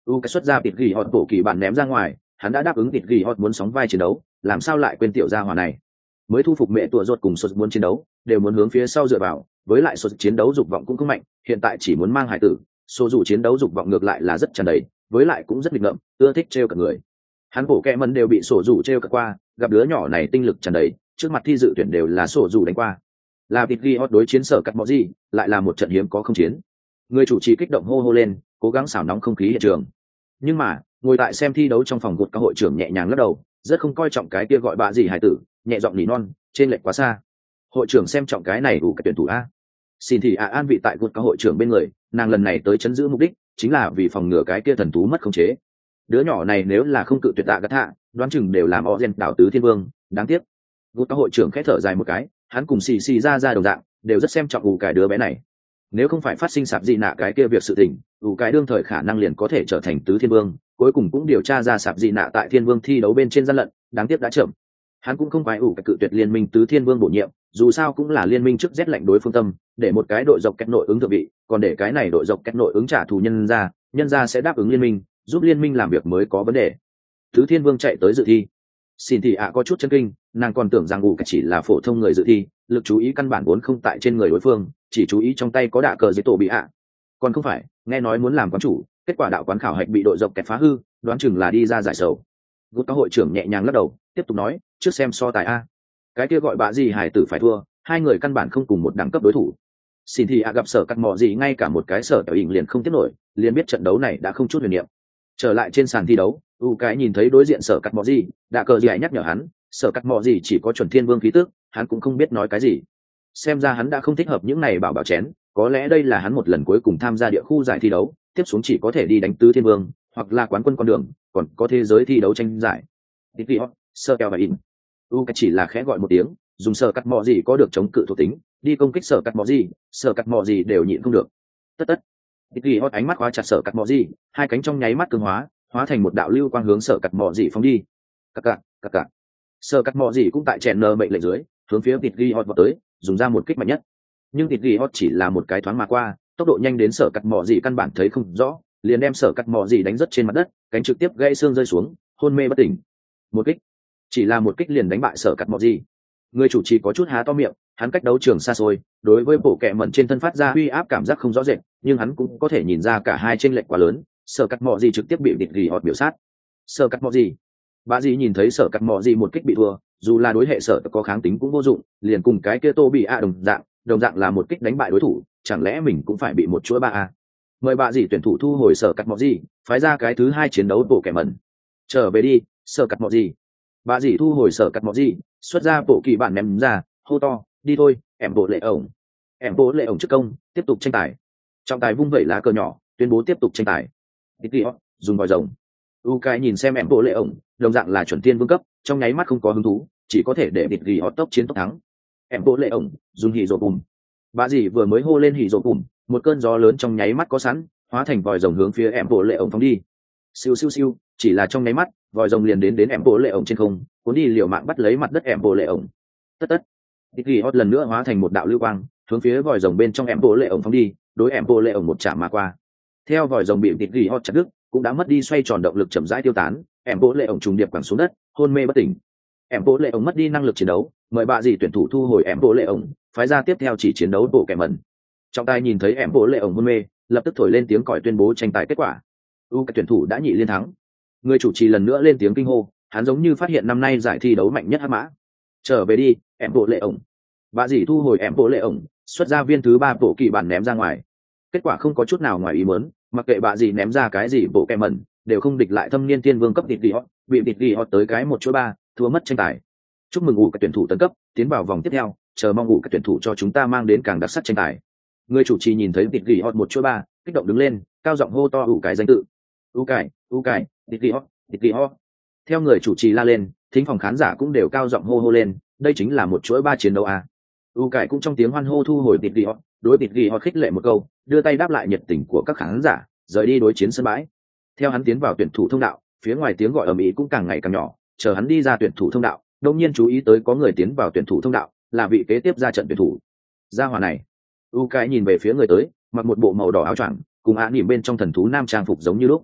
u cái xuất ra tịt ghi hot bổ kỳ bản ném ra ngoài, hắn đã đáp ứng tịt ghi hot muốn sóng vai chiến đấu, làm sao lại quên tiểu gia hỏa này. Mới thu phục mẹ tụa ruột cùng sột muốn chiến đấu, đều muốn hướng phía sau dựa vào, với lại sột chiến đấu dục vọng cũng không mạnh, hiện tại chỉ muốn mang hải tử, số dù chiến đấu dục vọng ngược lại là rất tràn đầy, với lại cũng rất nghịch ngợm, ưa thích trêu cả người. Hắn bổ kẹ mần đều bị sổ dù trêu cả qua, gặp đứa nhỏ này tinh lực tràn đầy, trước mặt thi dự tuyển đều là sổ dù đánh qua. Là tịt ghi hot đối chiến sở cắt mọ gì, lại là một trận hiếm có không chiến. Người chủ trì kích động hô hô lên, cố gắng xào nóng không khí hiện trường. Nhưng mà ngồi tại xem thi đấu trong phòng gột các hội trưởng nhẹ nhàng lắc đầu, rất không coi trọng cái kia gọi bạ gì hải tử, nhẹ giọng nỉ non, trên lệch quá xa. Hội trưởng xem trọng cái này đủ cái tuyển thủ a. Xin thì à an vị tại gột các hội trưởng bên người, nàng lần này tới chấn giữ mục đích chính là vì phòng ngừa cái kia thần thú mất khống chế. Đứa nhỏ này nếu là không cự tuyệt tạ gắt hạ, đoán chừng đều làm Ozen đảo tứ thiên vương, đáng tiếc. Gột các hội trưởng khẽ thở dài một cái, hắn cùng xì xì ra ra đồng dạng, đều rất xem trọng ủ cái đứa bé này. Nếu không phải phát sinh sạp gì nạ cái kia việc sự tình, ủ cái đương thời khả năng liền có thể trở thành tứ thiên vương, cuối cùng cũng điều tra ra sạp gì nạ tại thiên vương thi đấu bên trên gian lận, đáng tiếc đã chậm. Hắn cũng không phải ủ cái cự tuyệt liên minh tứ thiên vương bổ nhiệm, dù sao cũng là liên minh trước rét lạnh đối phương tâm, để một cái đội dọc kết nội ứng thượng vị, còn để cái này đội dọc kết nội ứng trả thù nhân ra, nhân ra sẽ đáp ứng liên minh, giúp liên minh làm việc mới có vấn đề. Tứ thiên vương chạy tới dự thi. Xin thì ạ có chút chân kinh, nàng còn tưởng rằng ủ cái chỉ là phổ thông người dự thi, lực chú ý căn bản vốn không tại trên người đối phương, chỉ chú ý trong tay có đạ cờ dưới tổ bị ạ. Còn không phải, nghe nói muốn làm quán chủ, kết quả đạo quán khảo hạch bị đội dọc kẹt phá hư, đoán chừng là đi ra giải sầu. Gút các hội trưởng nhẹ nhàng lắc đầu, tiếp tục nói, trước xem so tài a. Cái kia gọi bạ gì hải tử phải thua, hai người căn bản không cùng một đẳng cấp đối thủ. Xin thì ạ gặp sở cắt mò gì ngay cả một cái sở tiểu hình liền không tiếp nổi, liền biết trận đấu này đã không chút huyền niệm. Trở lại trên sàn thi đấu, u cái nhìn thấy đối diện sở cắt mò gì, đạ cờ gì nhắc nhở hắn, sở cắt mò gì chỉ có chuẩn thiên vương khí tức, hắn cũng không biết nói cái gì. Xem ra hắn đã không thích hợp những này bảo bảo chén, có lẽ đây là hắn một lần cuối cùng tham gia địa khu giải thi đấu, tiếp xuống chỉ có thể đi đánh tứ thiên vương, hoặc là quán quân con đường, còn có thế giới thi đấu tranh giải. Tiki hot, sơ keo và in. U cái chỉ là khẽ gọi một tiếng, dùng sở cắt mò gì có được chống cự thuộc tính, đi công kích sở cắt mò gì, sở cắt mò gì đều nhịn không được. Tất tất. Tiki hot ánh mắt khóa chặt sở cắt mò gì, hai cánh trong nháy mắt cường hóa, hóa thành một đạo lưu quang hướng sở cắt mò gì phóng đi. Cặc cặc, cặc cặc. Sở cắt mò gì cũng tại chèn nơ mệnh lệnh dưới, hướng phía Tiki hot vào tới, dùng ra một kích mạnh nhất. Nhưng Tiki hot chỉ là một cái thoáng mà qua, tốc độ nhanh đến sở cắt mò gì căn bản thấy không rõ, liền đem sở cắt mò gì đánh rất trên mặt đất, cánh trực tiếp gãy xương rơi xuống, hôn mê bất tỉnh. Một kích, chỉ là một kích liền đánh bại sở cắt mò gì. Người chủ trì có chút há to miệng, hắn cách đấu trường xa xôi, đối với bộ kệ mẩn trên thân phát ra uy áp cảm giác không rõ rệt, nhưng hắn cũng có thể nhìn ra cả hai chênh lệch quá lớn, sở cắt mò gì trực tiếp bị Tiki hot biểu sát. Sở cắt mò gì, bà gì nhìn thấy sở cắt mò gì một kích bị thua, dù là đối hệ sở có kháng tính cũng vô dụng, liền cùng cái kia tô bị a đồng dạng, đồng dạng là một kích đánh bại đối thủ, chẳng lẽ mình cũng phải bị một chuỗi ba a. Mời bà gì tuyển thủ thu hồi sở cắt mò gì, phái ra cái thứ hai chiến đấu bộ kẻ mẩn. Trở về đi, sở cắt mò gì. Bà gì thu hồi sở cắt mò gì, xuất ra bộ kỳ bản ném ra, hô to, đi thôi, em bộ lệ ổng. Em bộ lệ ổng trước công, tiếp tục tranh tài. Trọng tài vung vẩy lá cờ nhỏ, tuyên bố tiếp tục tranh tài. Tiki hot, dùng vòi rồng. Ukai nhìn xem em bộ lệ ổng, đồng dạng là chuẩn tiên vương cấp, trong nháy mắt không có hứng thú, chỉ có thể để Tiki hot tốc chiến tốc thắng. Em bộ lệ ổng, dùng hỉ rồ bùm. Bà gì vừa mới hô lên hỉ rồ bùm, một cơn gió lớn trong nháy mắt có sẵn, hóa thành vòi rồng hướng phía em bộ lệ ổng phóng đi. Siêu siêu siêu, chỉ là trong nháy mắt, vòi rồng liền đến đến em bộ lệ ổng trên không, cuốn đi liều mạng bắt lấy mặt đất em bộ lệ ổng. Tất tất. Tiki hot lần nữa hóa thành một đạo lưu quang, hướng phía vòi rồng bên trong em bộ lệ ổng phóng đi, đối em bộ lệ ổng một chạm mà qua. Theo vòi rồng bị Tiki hot chặt đứt, cũng đã mất đi xoay tròn động lực chậm rãi tiêu tán, em bộ lệ ổng trùng điệp quẳng xuống đất, hôn mê bất tỉnh. Em bộ lệ ổng mất đi năng lực chiến đấu, mời bà gì tuyển thủ thu hồi em bộ lệ ổng, phái ra tiếp theo chỉ chiến đấu bộ kẻ mẩn. Trọng tài nhìn thấy em bộ lệ ổng hôn mê, lập tức thổi lên tiếng còi tuyên bố tranh tài kết quả. U cái tuyển thủ đã nhị liên thắng. Người chủ trì lần nữa lên tiếng kinh hô, hắn giống như phát hiện năm nay giải thi đấu mạnh nhất hắc mã. Trở về đi, em bộ lệ ổng. Bà gì thu hồi em bộ lệ ổng, xuất ra viên thứ ba bộ kỳ bản ném ra ngoài. Kết quả không có chút nào ngoài ý muốn, mặc kệ bà gì ném ra cái gì bộ kẻ mẩn, đều không địch lại thâm niên tiên vương cấp tịt đi hot, bị tịt đi hot tới cái một chuỗi ba, thua mất tranh tài. Chúc mừng ngủ các tuyển thủ tấn cấp, tiến vào vòng tiếp theo, chờ mong ngủ các tuyển thủ cho chúng ta mang đến càng đặc sắc tranh tài. Người chủ trì nhìn thấy tịt đi hot một chuỗi ba, kích động đứng lên, cao giọng hô to ủ cái danh tự. U cải, u cải, tịt đi hot, tịt đi hot. Theo người chủ trì la lên, thính phòng khán giả cũng đều cao giọng hô hô lên, đây chính là một chuỗi ba chiến đấu à. U cải cũng trong tiếng hoan hô thu hồi tịt đi hot, đối tịt đi hot khích lệ một câu, đưa tay đáp lại nhiệt tình của các khán giả, rời đi đối chiến sân bãi. Theo hắn tiến vào tuyển thủ thông đạo, phía ngoài tiếng gọi ầm ĩ cũng càng ngày càng nhỏ, chờ hắn đi ra tuyển thủ thông đạo, đột nhiên chú ý tới có người tiến vào tuyển thủ thông đạo, là vị kế tiếp ra trận tuyển thủ. Gia hỏa này, U cái nhìn về phía người tới, mặc một bộ màu đỏ áo choàng, cùng án nỉm bên trong thần thú nam trang phục giống như lúc.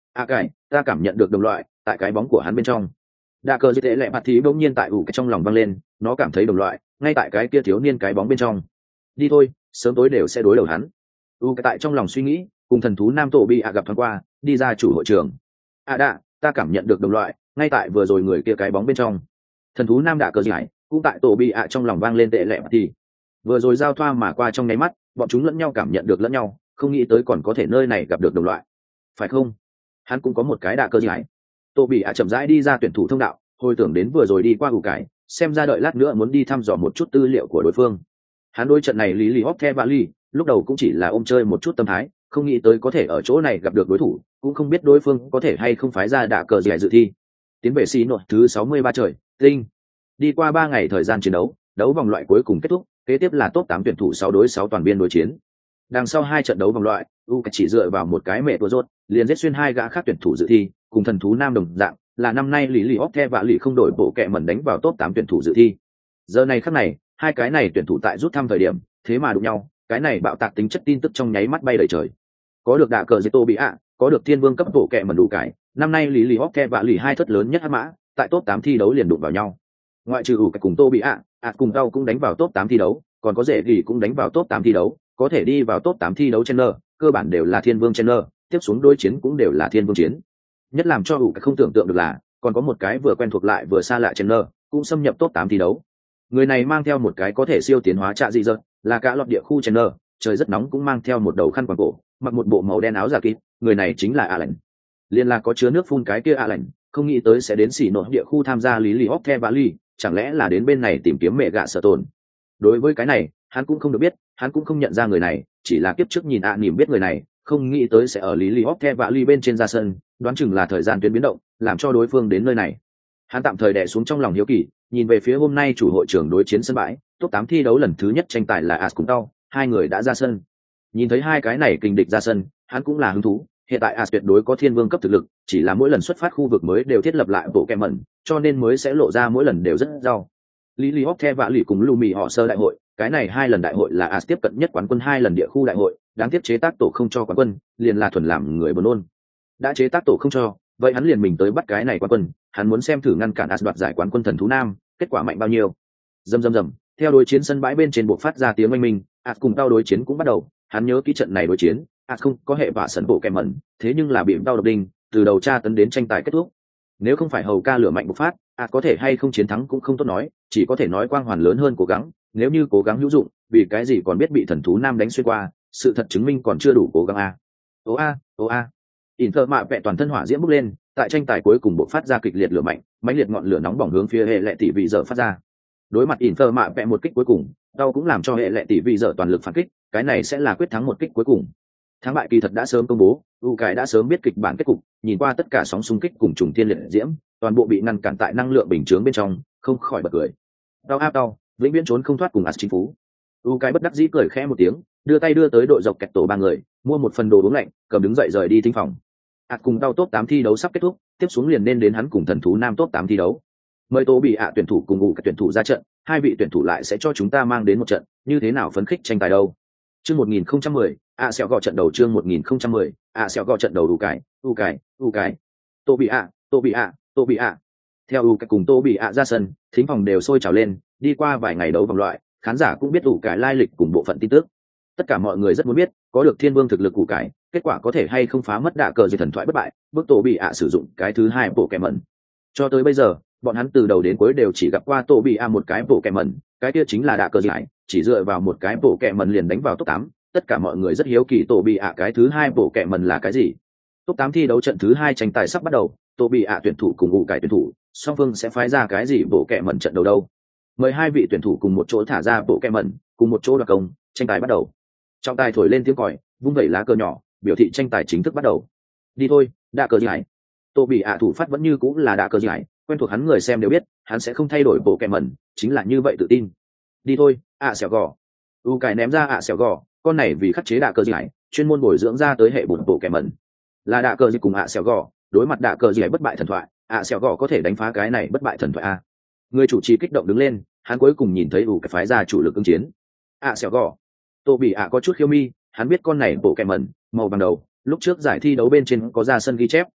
À cái, ta cảm nhận được đồng loại tại cái bóng của hắn bên trong. Đạ cờ dư tệ lẹ mặt thì bỗng nhiên tại ủ cái trong lòng vang lên, nó cảm thấy đồng loại ngay tại cái kia thiếu niên cái bóng bên trong. Đi thôi, sớm tối đều sẽ đối đầu hắn. U cái tại trong lòng suy nghĩ, cùng thần thú nam tổ bị ạ gặp thoáng qua, đi ra chủ hội trường. À đạ, ta cảm nhận được đồng loại ngay tại vừa rồi người kia cái bóng bên trong. Thần thú nam đạ cờ giải cũng tại tổ bị ạ trong lòng vang lên tệ lẹ mặt thì vừa rồi giao thoa mà qua trong nháy mắt, bọn chúng lẫn nhau cảm nhận được lẫn nhau, không nghĩ tới còn có thể nơi này gặp được đồng loại, phải không? Hắn cũng có một cái đạ cơ giải. Tô bị ạ chậm rãi đi ra tuyển thủ thông đạo, hồi tưởng đến vừa rồi đi qua ủ cái, xem ra đợi lát nữa muốn đi thăm dò một chút tư liệu của đối phương. Hắn đối trận này lý lý hóc the vali lúc đầu cũng chỉ là ôm chơi một chút tâm thái, không nghĩ tới có thể ở chỗ này gặp được đối thủ, cũng không biết đối phương có thể hay không phái ra đạ cờ giải dự thi. Tiến về xí nội thứ sáu mươi ba trời tinh. Đi qua ba ngày thời gian chiến đấu, đấu vòng loại cuối cùng kết thúc, kế tiếp là top tám tuyển thủ sáu đối sáu toàn biên đối chiến. Đằng sau hai trận đấu vòng loại, u chỉ dựa vào một cái mẹ tua rốt, liền giết xuyên hai gã khác tuyển thủ dự thi, cùng thần thú nam đồng dạng, là năm nay lý lý óc the và lý không đổi bộ kẹ mẩn đánh vào top tám tuyển thủ dự thi. Giờ này khắc này, hai cái này tuyển thủ tại rút thăm thời điểm, thế mà đụng nhau, cái này bạo tạc tính chất tin tức trong nháy mắt bay đầy trời. Có được đạ cờ Zito bị ạ, có được thiên vương cấp bộ kẹ mẩn đủ cái, năm nay lý lý óc the và lý hai thất lớn nhất hắc mã, tại top tám thi đấu liền đụng vào nhau. Ngoại trừ ủ cái cùng tô bị ạ, ạ cùng tao cũng đánh vào top tám thi đấu, còn có dễ gì cũng đánh vào top tám thi đấu, có thể đi vào top tám thi đấu Chandler, cơ bản đều là thiên vương Chandler, tiếp xuống đối chiến cũng đều là thiên vương chiến. Nhất làm cho ủ cái không tưởng tượng được là, còn có một cái vừa quen thuộc lại vừa xa lạ Chandler, cũng xâm nhập top tám thi đấu. Người này mang theo một cái có thể siêu tiến hóa trạ dị dật, là cả lọt địa khu Chandler, trời rất nóng cũng mang theo một đầu khăn quàng cổ, mặc một bộ màu đen áo giả kín, người này chính là Allen. Liên là có chứa nước phun cái kia Allen, không nghĩ tới sẽ đến xỉ nội địa khu tham gia lý lý hóc the valley, chẳng lẽ là đến bên này tìm kiếm mẹ gạ sở tồn. Đối với cái này, hắn cũng không được biết, hắn cũng không nhận ra người này, chỉ là kiếp trước nhìn ạ à nỉm biết người này, không nghĩ tới sẽ ở lý lý hóc the valley bên trên ra sân, đoán chừng là thời gian tuyến biến động, làm cho đối phương đến nơi này. Hắn tạm thời đè xuống trong lòng hiếu kỳ, nhìn về phía hôm nay chủ hội trưởng đối chiến sân bãi, top tám thi đấu lần thứ nhất tranh tài là As cùng Tao, hai người đã ra sân. Nhìn thấy hai cái này kình địch ra sân, hắn cũng là hứng thú, hiện tại As tuyệt đối có thiên vương cấp thực lực, chỉ là mỗi lần xuất phát khu vực mới đều thiết lập lại bộ kèm mẩn, cho nên mới sẽ lộ ra mỗi lần đều rất rau. Lý Lý Hóc The và Lý cùng Lumi họ sơ đại hội, cái này hai lần đại hội là As tiếp cận nhất quán quân hai lần địa khu đại hội, đáng tiếc chế tác tổ không cho quán quân, liền là thuần làm người buồn nôn. Đã chế tác tổ không cho, vậy hắn liền mình tới bắt cái này quán quân, hắn muốn xem thử ngăn cản As đoạt giải quán quân thần thú nam, kết quả mạnh bao nhiêu. Rầm rầm rầm, theo đối chiến sân bãi bên trên buộc phát ra tiếng oanh minh, As cùng Tao đối chiến cũng bắt đầu, hắn nhớ kỹ trận này đối chiến, As không có hệ vả sân bộ kèm mẩn, thế nhưng là bị Tao độc đinh, từ đầu tra tấn đến tranh tài kết thúc. Nếu không phải hầu ca lửa mạnh bộc phát, As có thể hay không chiến thắng cũng không tốt nói, chỉ có thể nói quang hoàn lớn hơn cố gắng, nếu như cố gắng hữu dụng, vì cái gì còn biết bị thần thú nam đánh xuyên qua, sự thật chứng minh còn chưa đủ cố gắng a. Ô a, ô a. Inter mạ vẹ toàn thân hỏa diễm bốc lên, tại tranh tài cuối cùng bộc phát ra kịch liệt lửa mạnh, mãnh liệt ngọn lửa nóng bỏng hướng phía hệ lệ tỷ vị giờ phát ra. Đối mặt Inter mạ vẹ một kích cuối cùng, đau cũng làm cho hệ lệ tỷ vị giờ toàn lực phản kích, cái này sẽ là quyết thắng một kích cuối cùng. Thắng bại kỳ thật đã sớm công bố, u cái đã sớm biết kịch bản kết cục, nhìn qua tất cả sóng xung kích cùng trùng thiên liệt diễm, toàn bộ bị ngăn cản tại năng lượng bình chướng bên trong, không khỏi bật cười. Đau áp đau, vĩnh viễn trốn không thoát cùng As chính phú. U cái bất đắc dĩ cười khẽ một tiếng, đưa tay đưa tới đội dọc kẹt tổ ba người, mua một phần đồ uống lạnh, cầm đứng dậy rời đi thính phòng. As cùng Đau top tám thi đấu sắp kết thúc, tiếp xuống liền nên đến hắn cùng thần thú nam top tám thi đấu. Mời Tố bị ạ tuyển thủ cùng ngủ các tuyển thủ ra trận, hai vị tuyển thủ lại sẽ cho chúng ta mang đến một trận, như thế nào phấn khích tranh tài đâu. Chương một nghìn không trăm mười, ạ sẹo gọ trận đầu chương một nghìn không trăm mười, ạ sẹo gọ trận đầu đủ cái, u cái, u cái. Tô bị ạ, Tô bị ạ, Tô bị ạ. Theo u cái cùng Tô bị ạ ra sân, thính phòng đều sôi trào lên, đi qua vài ngày đấu vòng loại, khán giả cũng biết ủ cái lai lịch cùng bộ phận tin tức. Tất cả mọi người rất muốn biết, có được thiên vương thực lực ủ cái, kết quả có thể hay không phá mất đạ cờ gì thần thoại bất bại, bước Tô bị ạ sử dụng cái thứ hai bộ kèm mẩn. Cho tới bây giờ, bọn hắn từ đầu đến cuối đều chỉ gặp qua Tô bị ạ một cái bộ kèm mẩn, cái kia chính là đạ cờ gì, chỉ dựa vào một cái bộ kèm mẩn liền đánh vào top tám. Tất cả mọi người rất hiếu kỳ Tô bị ạ cái thứ hai bộ kèm mẩn là cái gì. Top tám thi đấu trận thứ hai tranh tài sắp bắt đầu, Tô bị ạ tuyển thủ cùng ủ cái tuyển thủ, song phương sẽ phái ra cái gì bộ kèm mẩn trận đầu đâu. Mời hai vị tuyển thủ cùng một chỗ thả ra bộ kèm mẩn, cùng một chỗ đoạt công, tranh tài bắt đầu. Trọng tài thổi lên tiếng còi, vung vẩy lá cờ nhỏ, biểu thị tranh tài chính thức bắt đầu. Đi thôi, đạ cờ giải. Tô bị ạ thủ phát vẫn như cũng là đạ cờ giải, quen thuộc hắn người xem đều biết, hắn sẽ không thay đổi bộ kèm mẩn, chính là như vậy tự tin. Đi thôi, ạ xẻo gò. U cái ném ra ạ xẻo gò, con này vì khắc chế đạ cờ giải, chuyên môn bồi dưỡng ra tới hệ bột bộ kèm mẩn. Là đạ cờ gì cùng ạ xẻo gò, đối mặt đạ cờ giải bất bại thần thoại, ạ xẻo gò có thể đánh phá cái này bất bại thần thoại a. Người chủ trì kích động đứng lên, hắn cuối cùng nhìn thấy ủ cái phái ra chủ lực ứng chiến. ạ xẻo gò. Tô bị ạ có chút khiêu mi, hắn biết con này bộ kèm mẩn màu vàng đầu, lúc trước giải thi đấu bên trên có ra sân ghi chép,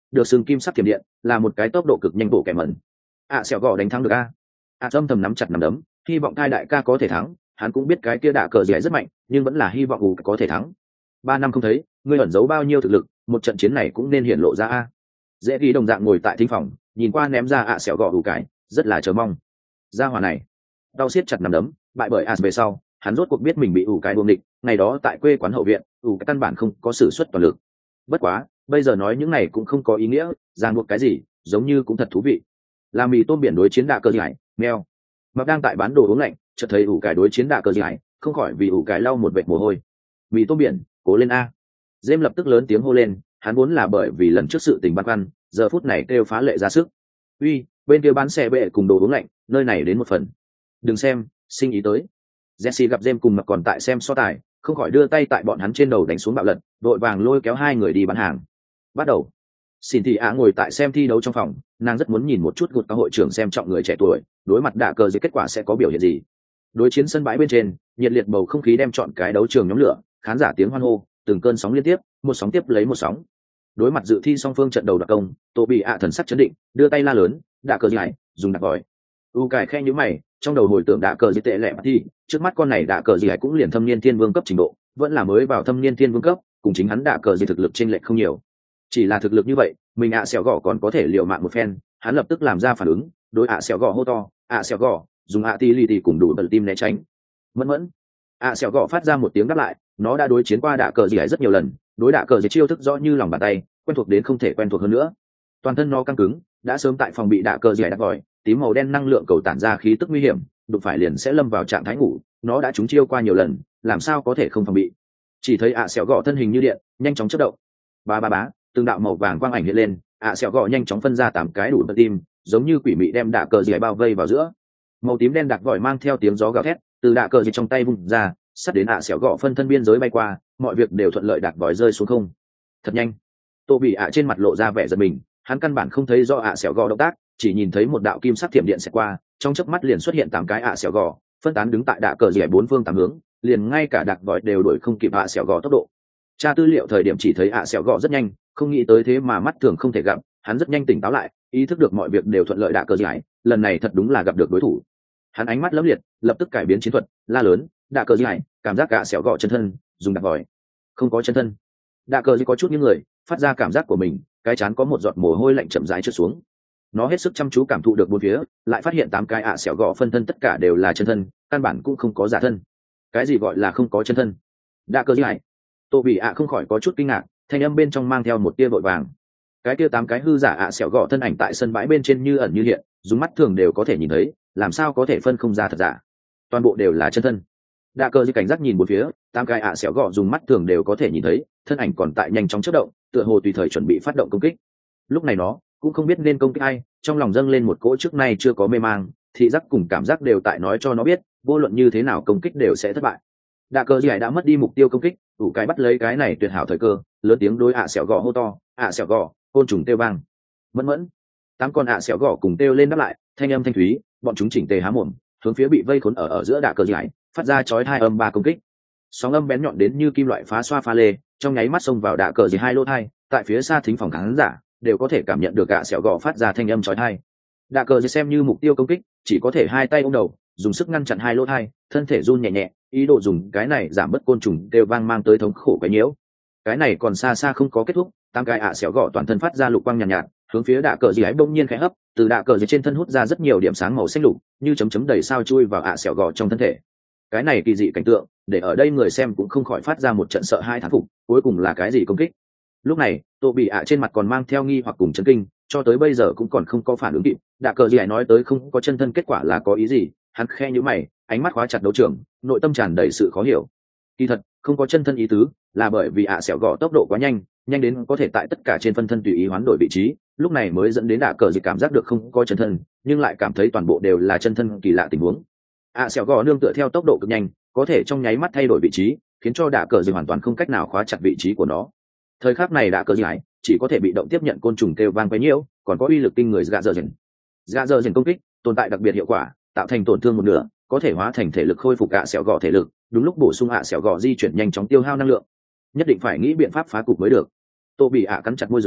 được xưng kim sắc thiểm điện, là một cái tốc độ cực nhanh bộ kẻ mẩn. ạ xẻo gò đánh thắng được a. ạ âm thầm nắm chặt nắm đấm, hy vọng hai đại ca có thể thắng. Hắn cũng biết cái kia đạ cờ gì rất mạnh, nhưng vẫn là hy vọng ủ có thể thắng. Ba năm không thấy, ngươi ẩn giấu bao nhiêu thực lực, một trận chiến này cũng nên hiện lộ ra a. Dễ ghi đồng dạng ngồi tại thính phòng, nhìn qua ném ra ạ xẻo gò ủ cái, rất là chờ mong. Ra hỏa này, đau siết chặt nắm đấm, bại bởi as về sau, hắn rốt cuộc biết mình bị ủ cái buông địch. Ngày đó tại quê quán hậu viện, ủ cái căn bản không có sử xuất toàn lực. Bất quá, bây giờ nói những này cũng không có ý nghĩa, ràng buộc cái gì, giống như cũng thật thú vị. Là mì tôm biển đối chiến đạ cờ gì hải, mèo. Mập đang tại bán đồ uống lạnh, chợt thấy ủ cái đối chiến đạ cờ gì hải, không khỏi vì ủ cái lau một vệt mồ hôi. Mì tôm biển, cố lên a. Dêm lập tức lớn tiếng hô lên, hắn vốn là bởi vì lần trước sự tình băn khoăn, giờ phút này kêu phá lệ ra sức. Uy, bên kia bán xe bệ cùng đồ uống lạnh, nơi này đến một phần. Đừng xem, sinh ý tới. Jesse gặp Dêm cùng Mập còn tại xem so tài, không khỏi đưa tay tại bọn hắn trên đầu đánh xuống bạo lật, đội vàng lôi kéo hai người đi bán hàng. Bắt đầu. Xin thị ạ ngồi tại xem thi đấu trong phòng, nàng rất muốn nhìn một chút gột các hội trưởng xem trọng người trẻ tuổi, đối mặt đạ cờ dưới kết quả sẽ có biểu hiện gì. Đối chiến sân bãi bên trên, nhiệt liệt bầu không khí đem chọn cái đấu trường nhóm lửa, khán giả tiếng hoan hô, từng cơn sóng liên tiếp, một sóng tiếp lấy một sóng. Đối mặt dự thi song phương trận đầu đặc công, Tô Bị ạ thần sắc chấn định, đưa tay la lớn, đạ cờ dưới, dùng đặc vòi. U cải khe nhíu mày, trong đầu hồi tưởng đạ cờ dưới tệ lẹ mà thi, trước mắt con này đạ cờ dưới cũng liền thâm niên thiên vương cấp trình độ, vẫn là mới vào thâm niên thiên vương cấp, cùng chính hắn đạ cờ dưới thực lực chênh lệch không nhiều. Chỉ là thực lực như vậy, mình ạ à xẻo gõ còn có thể liều mạng một phen. Hắn lập tức làm ra phản ứng, đối ạ à xẻo gõ hô to, ạ à xẻo gõ, dùng ạ ti li ti cùng đủ bật tim né tránh. Mẫn mẫn, ạ xẻo gõ phát ra một tiếng đáp lại, nó đã đối chiến qua đạ cờ gì ấy rất nhiều lần, đối đạ cờ gì chiêu thức rõ như lòng bàn tay, quen thuộc đến không thể quen thuộc hơn nữa. Toàn thân nó căng cứng, đã sớm tại phòng bị đạ cờ gì ấy đặt vòi, tím màu đen năng lượng cầu tản ra khí tức nguy hiểm, đụng phải liền sẽ lâm vào trạng thái ngủ. Nó đã trúng chiêu qua nhiều lần, làm sao có thể không phòng bị. Chỉ thấy ạ xẻo gõ thân hình như điện, nhanh chóng chớp động. Ba ba bá, từng đạo màu vàng quang ảnh hiện lên, ạ xẻo gõ nhanh chóng phân ra tám cái đủ bật tim, giống như quỷ mị đem đạ cờ gì bao vây vào giữa. Màu tím đen đặc vòi mang theo tiếng gió gào thét, từ đạ cờ gì trong tay vung ra, sắt đến ạ xẻo gõ phân thân biên giới bay qua, mọi việc đều thuận lợi, đặc vòi rơi xuống không. Thật nhanh. Tô Bị ạ trên mặt lộ ra vẻ giận mình, hắn căn bản không thấy rõ ạ xẻo gõ động tác, chỉ nhìn thấy một đạo kim sắc thiểm điện xẹt qua, trong chớp mắt liền xuất hiện tám cái ạ xẻo gõ, phân tán đứng tại đạ cờ gì bốn phương tám hướng, liền ngay cả đặc vòi đều đuổi không kịp ạ xẻo gõ tốc độ. Tra tư liệu thời điểm chỉ thấy ạ xẻo gõ rất nhanh, không nghĩ tới thế mà mắt thường không thể gặp. Hắn rất nhanh tỉnh táo lại, ý thức được mọi việc đều thuận lợi, đạ cờ giải lần này thật đúng là gặp được đối thủ. Hắn ánh mắt lấm liệt, lập tức cải biến chiến thuật, la lớn, đạ cờ giải, cảm giác ạ xẻo gõ chân thân, dùng đặc vòi. Không có chân thân. Đạ cờ có chút những người phát ra cảm giác của mình, cái chán có một giọt mồ hôi lạnh chậm rãi trượt xuống. Nó hết sức chăm chú cảm thụ được bốn phía, lại phát hiện tám cái ạ xẻo gõ phân thân tất cả đều là chân thân, căn bản cũng không có giả thân. Cái gì gọi là không có chân thân? Đạ cờ giải. Tô Bị ạ không khỏi có chút kinh ngạc, thanh âm bên trong mang theo một tia vội vàng. Cái tia tám cái hư giả ạ xẻo gõ thân ảnh tại sân bãi bên trên như ẩn như hiện, dùng mắt thường đều có thể nhìn thấy, làm sao có thể phân không ra thật giả. Toàn bộ đều là chân thân. Đạ cờ gì cảnh giác nhìn bốn phía, tám cái ạ xẻo gõ dùng mắt thường đều có thể nhìn thấy, thân ảnh còn tại nhanh chóng chớp động, tựa hồ tùy thời chuẩn bị phát động công kích. Lúc này nó cũng không biết nên công kích ai, trong lòng dâng lên một cỗ trước nay chưa có mê mang, thị giác cùng cảm giác đều tại nói cho nó biết, vô luận như thế nào công kích đều sẽ thất bại. Đạ cờ gì đã mất đi mục tiêu công kích, ủ cái bắt lấy cái này tuyệt hảo thời cơ, lớn tiếng đối ạ xẻo gõ hô to, ạ xẻo gõ, côn trùng tiêu vang. Mẫn mẫn, tám con ạ xẻo gõ cùng tiêu lên đáp lại, thanh âm thanh thúy, bọn chúng chỉnh tề há mồm, hướng phía bị vây khốn ở ở giữa đạ cờ gì phát ra chói hai âm ba công kích. Sóng âm bén nhọn đến như kim loại phá xoa pha lê, trong nháy mắt xông vào đạ cờ gì hai lỗ thai, tại phía xa thính phòng khán giả đều có thể cảm nhận được ạ xẻo gõ phát ra thanh âm chói tai. Đạ cờ gì xem như mục tiêu công kích, chỉ có thể hai tay ôm đầu, dùng sức ngăn chặn hai lỗ thai, thân thể run nhẹ nhẹ, ý đồ dùng cái này giảm bớt côn trùng đều vang mang tới thống khổ quấy nhiễu. Cái này còn xa xa không có kết thúc, tám cái ạ xẻo gõ toàn thân phát ra lục quang nhàn nhạt, nhạt, hướng phía đạ cờ gì ấy bỗng nhiên khẽ hấp, từ đạ cờ gì trên thân hút ra rất nhiều điểm sáng màu xanh lục, như chấm chấm đầy sao chui vào ạ xẻo gõ trong thân thể. Cái này kỳ dị cảnh tượng, để ở đây người xem cũng không khỏi phát ra một trận sợ hai thán phục, cuối cùng là cái gì công kích? Lúc này, Tô Bị ạ trên mặt còn mang theo nghi hoặc cùng chấn kinh, cho tới bây giờ cũng còn không có phản ứng kịp. Đạ cờ gì ấy nói tới không có chân thân kết quả là có ý gì? Hắn khe nhíu mày, ánh mắt khóa chặt đấu trường, nội tâm tràn đầy sự khó hiểu. Kỳ thật, không có chân thân ý tứ, là bởi vì ạ xẻo gõ tốc độ quá nhanh, nhanh đến có thể tại tất cả trên phân thân tùy ý hoán đổi vị trí, lúc này mới dẫn đến đạ cờ gì cảm giác được không có chân thân, nhưng lại cảm thấy toàn bộ đều là chân thân kỳ lạ tình huống. ạ xẻo gõ nương tựa theo tốc độ cực nhanh, có thể trong nháy mắt thay đổi vị trí, khiến cho đạ cờ gì hoàn toàn không cách nào khóa chặt vị trí của nó. Thời khắc này đạ cờ gì ấy chỉ có thể bị động tiếp nhận côn trùng kêu vang quấy nhiễu, còn có uy lực kinh người gạ dơ dần. Gạ dơ dần công kích tồn tại đặc biệt hiệu quả, tạo thành tổn thương một nửa, có thể hóa thành thể lực khôi phục ạ xẻo gõ thể lực, đúng lúc bổ sung ạ xẻo gõ di chuyển nhanh chóng tiêu hao năng lượng. Nhất định phải nghĩ biện pháp phá cục mới được. Tô Bị ạ cắn chặt môi dưới,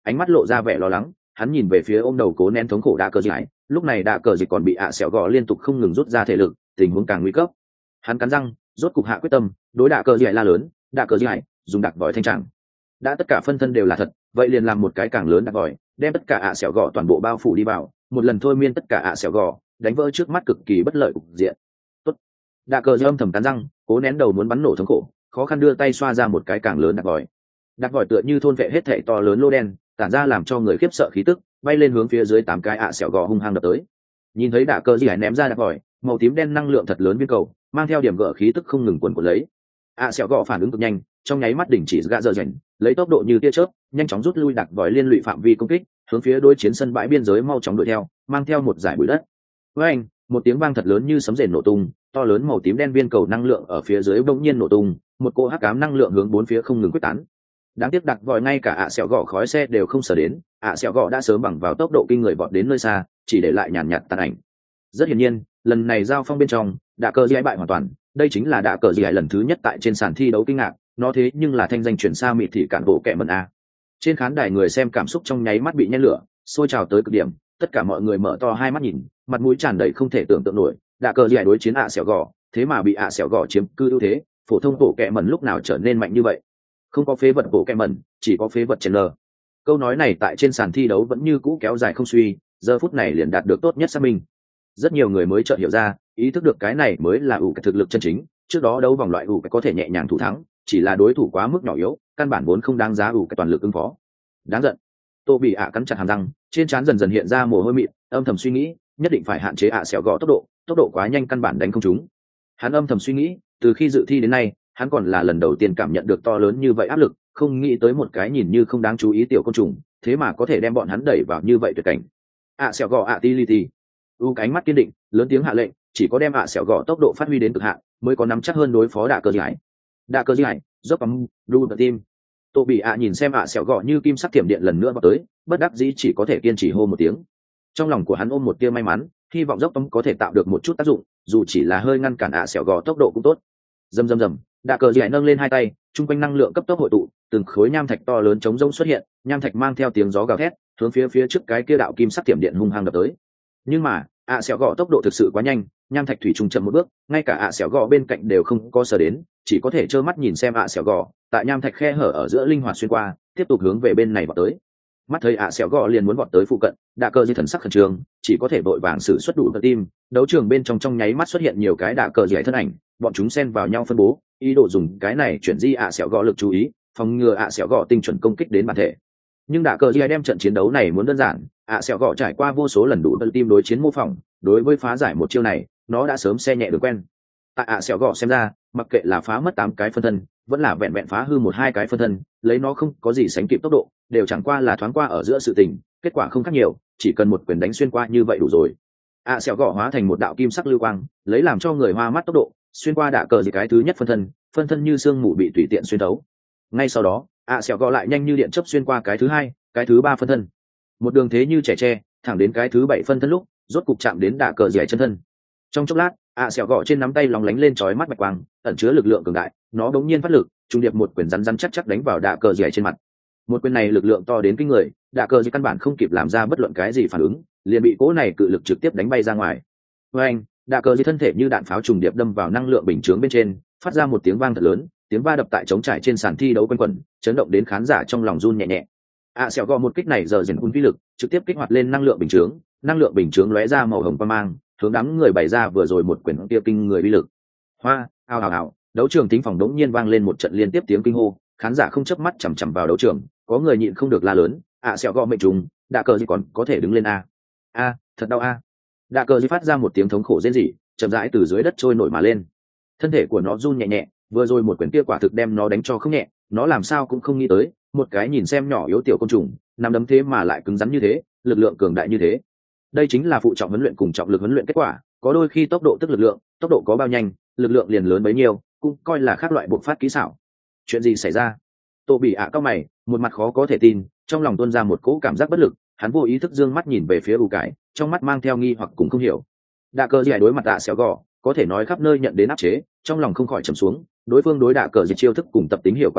ánh mắt lộ ra vẻ lo lắng. Hắn nhìn về phía ôm đầu cố nén thống khổ đạ cờ dại, lúc này đạ cờ dịch còn bị ạ sẹo gò liên tục không ngừng rút ra thể lực, tình huống càng nguy cấp. Hắn cắn răng, rốt cục hạ quyết tâm, đối đạ cờ dại la lớn, đạ cờ dại, dùng đặc vòi thanh trạng. Đã tất cả phân thân đều là thật, vậy liền làm một cái càng lớn đặc vòi, đem tất cả ạ sẹo gò toàn bộ bao phủ đi vào, một lần thôi miên tất cả ạ sẹo gò, đánh vỡ trước mắt cực kỳ bất lợi cục diện. Tốt. Đạ cờ dại âm thầm cắn răng, cố nén đầu muốn bắn nổ thống khổ, khó khăn đưa tay xoa ra một cái càng lớn đặc vòi. Đặc vòi tựa như thôn vệ hết thảy to lớn lô đen, tản ra làm cho người khiếp sợ khí tức, bay lên hướng phía dưới tám cái ạ sẹo gò hung hăng đập tới. Nhìn thấy đạ cờ dại ném ra đặc vòi, màu tím đen năng lượng thật lớn viên cầu, mang theo điểm gỡ khí tức không ngừng quần quật lấy. ạ sẹo gò phản ứng cực nhanh, trong nháy mắt đỉnh chỉ gạ dở dành, lấy tốc độ như tia chớp, nhanh chóng rút lui đặc vòi liên lụy phạm vi công kích, hướng phía đối chiến sân bãi biên giới mau chóng đuổi theo, mang theo một giải bụi đất. Với anh, một tiếng vang thật lớn như sấm rền nổ tung, to lớn màu tím đen viên cầu năng lượng ở phía dưới bỗng nhiên nổ tung, một cỗ hắc ám năng lượng hướng bốn phía không ngừng quyết tán. Đáng tiếc đặc vòi ngay cả ạ sẹo gò khói xe đều không sở đến, ạ sẹo gò đã sớm bằng vào tốc độ kinh người vọt đến nơi xa, chỉ để lại nhàn nhạt tàn ảnh. Rất hiển nhiên, lần này giao phong bên trong, đạ cờ dĩ bại hoàn toàn, đây chính là đạ cờ dĩ lần thứ nhất tại trên sàn thi đấu kinh ngạc, nó thế nhưng là thanh danh chuyển xa mịt thị cản bộ kẻ mẩn a. Trên khán đài người xem cảm xúc trong nháy mắt bị nhen lửa, sôi trào tới cực điểm, tất cả mọi người mở to hai mắt nhìn, mặt mũi tràn đầy không thể tưởng tượng nổi, đạ cờ dĩ đối chiến ạ sẹo gò, thế mà bị ạ sẹo gò chiếm cư ưu thế, phổ thông bộ kẻ mẩn lúc nào trở nên mạnh như vậy? Không có phế vật bộ kẻ mẩn, chỉ có phế vật chèn lờ. Câu nói này tại trên sàn thi đấu vẫn như cũ kéo dài không suy, giờ phút này liền đạt được tốt nhất xác minh. Rất nhiều người mới chợt hiểu ra, ý thức được cái này mới là ủ cái thực lực chân chính, trước đó đấu vòng loại ủ cái có thể nhẹ nhàng thủ thắng, chỉ là đối thủ quá mức nhỏ yếu, căn bản vốn không đáng giá ủ cái toàn lực ứng phó. Đáng giận. Tô bị ạ cắn chặt hàm răng, trên trán dần dần hiện ra mồ hôi mịn, âm thầm suy nghĩ, nhất định phải hạn chế ạ sẹo gõ tốc độ, tốc độ quá nhanh căn bản đánh không trúng. Hắn âm thầm suy nghĩ, từ khi dự thi đến nay, hắn còn là lần đầu tiên cảm nhận được to lớn như vậy áp lực, không nghĩ tới một cái nhìn như không đáng chú ý tiểu côn trùng, thế mà có thể đem bọn hắn đẩy vào như vậy tuyệt cảnh. ạ sẹo gõ ạ tility. U cái mắt kiên định, lớn tiếng hạ lệnh, chỉ có đem ạ sẹo gõ tốc độ phát huy đến cực hạn, mới có nắm chắc hơn đối phó đạ cơ giải. Đạ cơ giải, dốc bấm, đu the team. Tô bị ạ nhìn xem ạ sẹo gõ như kim sắc thiểm điện lần nữa vào tới, bất đắc dĩ chỉ có thể kiên trì hô một tiếng. Trong lòng của hắn ôm một tia may mắn, hy vọng dốc bấm có thể tạo được một chút tác dụng, dù chỉ là hơi ngăn cản ạ sẹo gõ tốc độ cũng tốt. Rầm rầm rầm, đạ cờ dẻ nâng lên hai tay, trung quanh năng lượng cấp tốc hội tụ, từng khối nham thạch to lớn chống rông xuất hiện, nham thạch mang theo tiếng gió gào thét, hướng phía phía trước cái kia đạo kim sắc tiệm điện hung hăng đập tới. Nhưng mà, ạ sẹo gõ tốc độ thực sự quá nhanh, nham thạch thủy trùng chậm một bước, ngay cả ạ sẹo gõ bên cạnh đều không có sở đến, chỉ có thể trơ mắt nhìn xem ạ sẹo gõ tại nham thạch khe hở ở giữa linh hoạt xuyên qua, tiếp tục hướng về bên này vọt tới. Mắt thấy ạ sẹo gõ liền muốn vọt tới phụ cận, đạ cờ dẻ thần sắc khẩn trương, chỉ có thể vội vàng sử xuất đủ tự tim, đấu trường bên trong trong nháy mắt xuất hiện nhiều cái đạ cờ dẻ thân ảnh, bọn chúng xen vào nhau phân bố, ý đồ dùng cái này chuyển di ạ sẹo gõ lực chú ý, phòng ngừa ạ sẹo gõ tinh chuẩn công kích đến bản thể. Nhưng đạ cờ dẻ đem trận chiến đấu này muốn đơn giản, ạ sẹo gõ trải qua vô số lần đủ tự tim đối chiến mô phỏng, đối với phá giải một chiêu này, nó đã sớm xe nhẹ được quen. Tại ạ sẹo gõ xem ra, mặc kệ là phá mất tám cái phân thân, vẫn là vẹn vẹn phá hư một hai cái phân thân, lấy nó không có gì sánh kịp tốc độ, đều chẳng qua là thoáng qua ở giữa sự tình, kết quả không khác nhiều, chỉ cần một quyền đánh xuyên qua như vậy đủ rồi. ạ sẹo gõ hóa thành một đạo kim sắc lưu quang, lấy làm cho người hoa mắt tốc độ, xuyên qua đạ cờ gì cái thứ nhất phân thân, phân thân như xương mù bị tùy tiện xuyên thấu. Ngay sau đó, ạ sẹo gõ lại nhanh như điện chớp xuyên qua cái thứ hai, cái thứ ba phân thân, một đường thế như trẻ tre, thẳng đến cái thứ bảy phân thân lúc, rốt cục chạm đến đạ cờ dẻ chân thân. Trong chốc lát, ạ sẹo gõ trên nắm tay lóng lánh lên chói mắt bạch quang, ẩn chứa lực lượng cường đại, nó đống nhiên phát lực, trung điệp một quyền rắn rắn chắc chắc đánh vào đạ cờ dẻ trên mặt. Một quyền này lực lượng to đến kinh người, đạ cờ dẻ căn bản không kịp làm ra bất luận cái gì phản ứng, liền bị cỗ này cự lực trực tiếp đánh bay ra ngoài. Với anh, đạ cờ dẻ thân thể như đạn pháo trùng điệp đâm vào năng lượng bình chướng bên trên, phát ra một tiếng vang thật lớn, tiếng va đập tại trống trải trên sàn thi đấu quanh quẩn, chấn động đến khán giả trong lòng run nhẹ nhẹ. ạ sẹo gõ một kích này giờ dần phun vi lực, trực tiếp kích hoạt lên năng lượng bình chướng, năng lượng bình chướng lóe ra màu hồng quang mang, hướng đám người bày ra vừa rồi một quyền kia kinh người uy lực. Hoa, ào ào ào, đấu trường thính phòng đống nhiên vang lên một trận liên tiếp tiếng kinh hô, khán giả không chớp mắt chằm chằm vào đấu trường, có người nhịn không được la lớn, ạ sẹo gõ mệnh trùng, đạ cờ gì còn có thể đứng lên a? A, thật đau a. Đạ cờ gì phát ra một tiếng thống khổ rên rỉ, chậm rãi từ dưới đất trôi nổi mà lên. Thân thể của nó run nhẹ nhẹ, vừa rồi một quyền kia quả thực đem nó đánh cho không nhẹ, nó làm sao cũng không nghĩ tới, một cái nhìn xem nhỏ yếu tiểu côn trùng, nằm đấm thế mà lại cứng rắn như thế, lực lượng cường đại như thế. Đây chính là phụ trọng huấn luyện cùng trọng lực huấn luyện kết quả, có đôi khi tốc độ tức lực lượng, tốc độ có bao nhanh, lực lượng liền lớn bấy nhiêu, cũng coi là khác loại bộc phát kỹ xảo. Chuyện gì xảy ra? Tô bị ạ cao mày, một mặt khó có thể tin, trong lòng tuôn ra một cỗ cảm giác bất lực, hắn vô ý thức dương mắt nhìn về phía ủ cải, trong mắt mang theo nghi hoặc cũng không hiểu. Đạ cờ gì đối mặt ạ xéo gò, có thể nói khắp nơi nhận đến áp chế, trong lòng không khỏi trầm xuống, đối phương đối đạ cờ gì chiêu thức cùng tập tính hiểu quá rõ,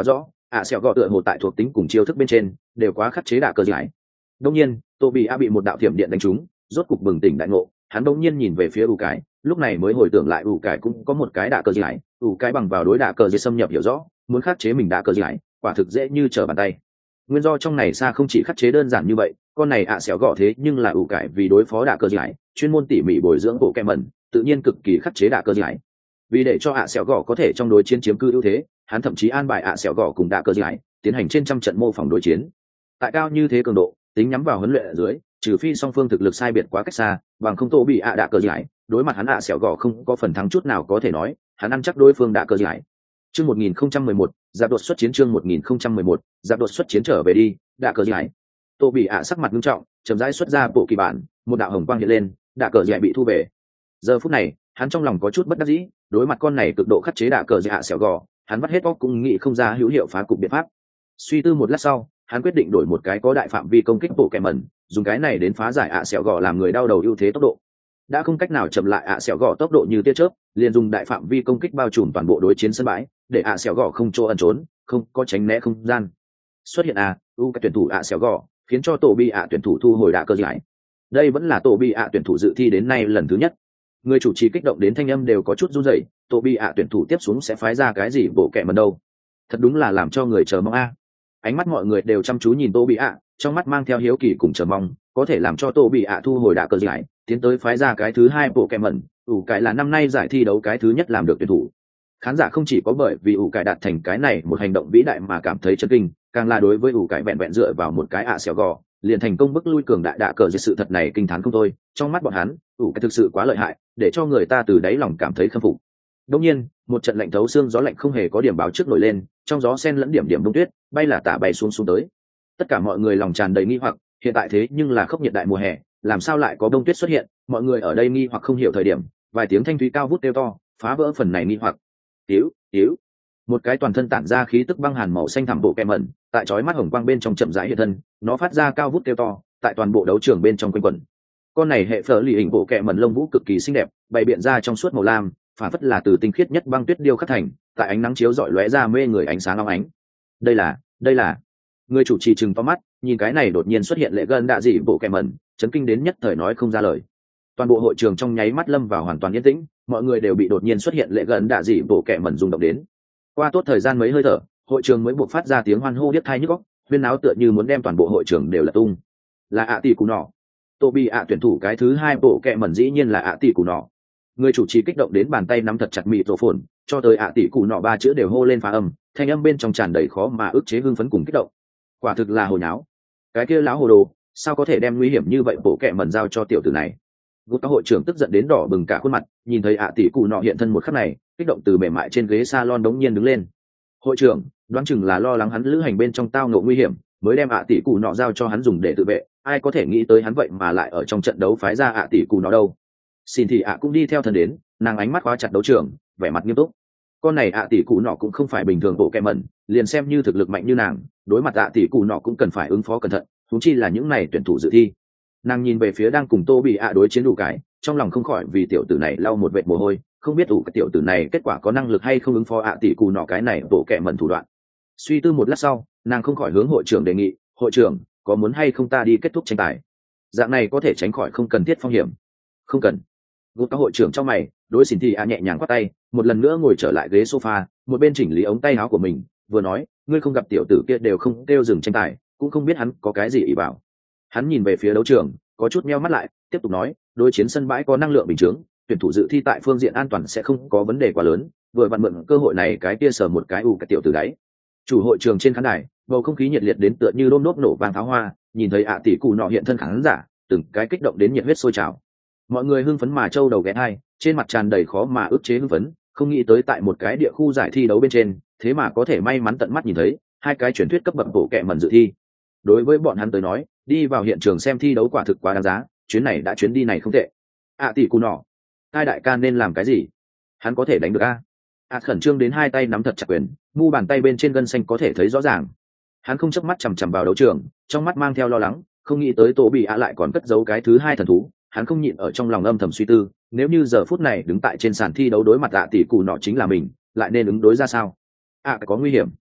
ạ sẹo gọ tựa hồ tại thuộc tính cùng chiêu thức bên trên đều quá khắc chế đạ cờ giải. Đông nhiên tô bị ạ bị một đạo thiểm điện đánh trúng, rốt cục bừng tỉnh đại ngộ, hắn đông nhiên nhìn về phía ủ cái, lúc này mới hồi tưởng lại ủ cái cũng có một cái đạ cờ giải, ủ cái bằng vào đối đạ cờ giải xâm nhập hiểu rõ, muốn khắc chế mình đạ cờ giải quả thực dễ như trở bàn tay. Nguyên do trong này xa không chỉ khắc chế đơn giản như vậy, con này ạ xẻo gọ thế nhưng là ủ cái vì đối phó đạ cờ giải chuyên môn tỉ mỉ bồi dưỡng bộ kẹ mẩn, tự nhiên cực kỳ khắc chế đạ cờ giải. Vì để cho ạ xẻo gọ có thể trong đối chiến chiếm cư ưu thế, hắn thậm chí an bài ạ xẻo gọ cùng đạ cờ giải tiến hành trên trăm trận mô phỏng đối chiến. Tại cao như thế cường độ, tính nhắm vào huấn luyện ở dưới, trừ phi song phương thực lực sai biệt quá cách xa, bằng không tô bị ạ đạ cờ giải đối mặt hắn ạ xẻo gọ không có phần thắng chút nào có thể nói, hắn ăn chắc đối phương đạ cờ giải. Chương một nghìn không trăm mười một, giáp đột xuất chiến chương một nghìn không trăm mười một, giáp đột xuất chiến trở về đi, đạ cờ giải. Tô bị ạ sắc mặt nghiêm trọng, chậm rãi xuất ra bộ kỳ bản, một đạo hồng quang hiện lên, đạ cờ giải bị thu về. Giờ phút này, hắn trong lòng có chút bất đắc dĩ, đối mặt con này cực độ khắc chế đạ cờ giải ạ xẻo gọ, hắn vắt hết óc cũng nghĩ không ra hữu hiệu phá cục biện pháp. Suy tư một lát sau, hắn quyết định đổi một cái có đại phạm vi công kích bộ kẹ mẩn, dùng cái này đến phá giải ạ xẻo gọ làm người đau đầu ưu thế tốc độ. Đã không cách nào chậm lại ạ xẻo gọ tốc độ như tia chớp, liền dùng đại phạm vi công kích bao trùm toàn bộ đối chiến sân bãi, để ạ xẻo gọ không chỗ ẩn trốn, không có tránh né không gian. Xuất hiện a u cái tuyển thủ ạ xẻo gọ, khiến cho tổ bị ạ tuyển thủ thu hồi đạ cơ giải. Đây vẫn là tổ bị ạ tuyển thủ dự thi đến nay lần thứ nhất. Người chủ trì kích động đến thanh âm đều có chút run rẩy, tổ bị ạ tuyển thủ tiếp xuống sẽ phái ra cái gì bộ kẹ mẩn đâu? Thật đúng là làm cho người chờ mong a. Ánh mắt mọi người đều chăm chú nhìn tô bị ạ, trong mắt mang theo hiếu kỳ cùng chờ mong, có thể làm cho tô bị ạ thu hồi đạ cơ giải, tiến tới phái ra cái thứ hai bộ kẹ mẩn. Ủ cải là năm nay giải thi đấu cái thứ nhất làm được tuyển thủ. Khán giả không chỉ có bởi vì ủ cải đạt thành cái này một hành động vĩ đại mà cảm thấy chấn kinh, càng là đối với ủ cải vẹn vẹn dựa vào một cái ạ xẻo gò liền thành công bức lui cường đại đạ cờ diệt sự thật này kinh thán không thôi. Trong mắt bọn hắn, ủ cải thực sự quá lợi hại, để cho người ta từ đáy lòng cảm thấy khâm phục. Đương nhiên, một trận lạnh thấu xương gió lạnh không hề có điểm báo trước nổi lên, trong gió sen lẫn điểm điểm đông tuyết, bay là tả bay xuống xuống tới. Tất cả mọi người lòng tràn đầy nghi hoặc, hiện tại thế nhưng là khốc nhiệt đại mùa hè, làm sao lại có đông tuyết xuất hiện? Mọi người ở đây nghi hoặc không hiểu thời điểm, vài tiếng thanh thúy cao vút kêu to, phá vỡ phần này nghi hoặc. Tiếu, tiếu. Một cái toàn thân tản ra khí tức băng hàn màu xanh thẳm bộ kẹm mẩn, tại chói mắt hồng quang bên trong chậm rãi hiện thân, nó phát ra cao vút kêu to, tại toàn bộ đấu trường bên trong quanh quẩn. Con này hệ phở lì hình bộ kẹm mẩn lông vũ cực kỳ xinh đẹp, bày biện ra trong suốt màu lam, phản phất là từ tinh khiết nhất băng tuyết điêu khắc thành, tại ánh nắng chiếu rọi lóe ra mê người ánh sáng long ánh. Đây là, đây là. Người chủ trì trừng to mắt, nhìn cái này đột nhiên xuất hiện lệ gần đạ dị bộ kẹm mẩn, chấn kinh đến nhất thời nói không ra lời. Toàn bộ hội trường trong nháy mắt lâm vào hoàn toàn yên tĩnh, mọi người đều bị đột nhiên xuất hiện lệ gần đạ dị bộ kẹm mẩn rung động đến. Qua tốt thời gian mấy hơi thở, hội trường mới buộc phát ra tiếng hoan hô điếc tai nhức óc, huyên náo tựa như muốn đem toàn bộ hội trường đều lật tung. Là ạ tỷ cù nọ. Tô bị ạ tuyển thủ cái thứ hai bộ kẹm mẩn dĩ nhiên là ạ tỷ cù nọ. Người chủ trì kích động đến bàn tay nắm thật chặt mịt rổ phồn, cho tới ạ tỷ cù nọ ba chữ đều hô lên phá âm, thanh âm bên trong tràn đầy khó mà ức chế hưng phấn cùng kích động. Quả thực là hồi náo. Cái kia láo hồ đồ, sao có thể đem nguy hiểm như vậy bộ kẹm mẩn giao cho tiểu tử này? Gút các hội trưởng tức giận đến đỏ bừng cả khuôn mặt, nhìn thấy ạ tỷ cụ nọ hiện thân một khắc này, kích động từ mềm mại trên ghế salon đống nhiên đứng lên. Hội trưởng, đoán chừng là lo lắng hắn lữ hành bên trong tao ngộ nguy hiểm, mới đem ạ tỷ cụ nọ giao cho hắn dùng để tự vệ, ai có thể nghĩ tới hắn vậy mà lại ở trong trận đấu phái ra ạ tỷ cụ nọ đâu. Xin thì ạ cũng đi theo thân đến, nàng ánh mắt khóa chặt đấu trưởng, vẻ mặt nghiêm túc. Con này ạ tỷ cụ nọ cũng không phải bình thường bộ kẹm mẩn, liền xem như thực lực mạnh như nàng, đối mặt ạ tỷ cụ nọ cũng cần phải ứng phó cẩn thận, huống chi là những này tuyển thủ dự thi. Nàng nhìn về phía đang cùng tô bị ạ đối chiến đủ cái, trong lòng không khỏi vì tiểu tử này lau một vệt mồ hôi, không biết đủ cái tiểu tử này kết quả có năng lực hay không ứng phó ạ tỷ cù nọ cái này bộ kệ mẩn thủ đoạn. Suy tư một lát sau, nàng không khỏi hướng hội trưởng đề nghị, hội trưởng có muốn hay không ta đi kết thúc tranh tài, dạng này có thể tránh khỏi không cần thiết phong hiểm. Không cần. Gút các hội trưởng trong mày, đối xin thì ạ nhẹ nhàng quát tay, một lần nữa ngồi trở lại ghế sofa, một bên chỉnh lý ống tay áo của mình, vừa nói, ngươi không gặp tiểu tử kia đều không kêu dừng tranh tài, cũng không biết hắn có cái gì ý bảo. Hắn nhìn về phía đấu trường, có chút meo mắt lại, tiếp tục nói, đối chiến sân bãi có năng lượng bình chứng, tuyển thủ dự thi tại phương diện an toàn sẽ không có vấn đề quá lớn, vừa vặn mượn cơ hội này cái kia sờ một cái u cái tiểu từ đáy. Chủ hội trường trên khán đài, bầu không khí nhiệt liệt đến tựa như đôm nốt nổ vàng pháo hoa, nhìn thấy ạ tỷ cụ nọ hiện thân khán giả, từng cái kích động đến nhiệt huyết sôi trào. Mọi người hưng phấn mà trâu đầu ghé hai, trên mặt tràn đầy khó mà ức chế hưng phấn, không nghĩ tới tại một cái địa khu giải thi đấu bên trên, thế mà có thể may mắn tận mắt nhìn thấy hai cái truyền thuyết cấp bậc bộ kệ mẩn dự thi. Đối với bọn hắn tới nói, đi vào hiện trường xem thi đấu quả thực quá đáng giá, chuyến này đã chuyến đi này không tệ. ạ tỷ cụ nọ, hai đại ca nên làm cái gì? Hắn có thể đánh được a? ạ khẩn trương đến hai tay nắm thật chặt quyền, mu bàn tay bên trên gân xanh có thể thấy rõ ràng. Hắn không chớp mắt chằm chằm vào đấu trường, trong mắt mang theo lo lắng, không nghĩ tới tổ bị ạ lại còn cất giấu cái thứ hai thần thú. Hắn không nhịn ở trong lòng âm thầm suy tư, nếu như giờ phút này đứng tại trên sàn thi đấu đối mặt ạ tỷ cụ nọ chính là mình, lại nên ứng đối ra sao? ạ có nguy hiểm.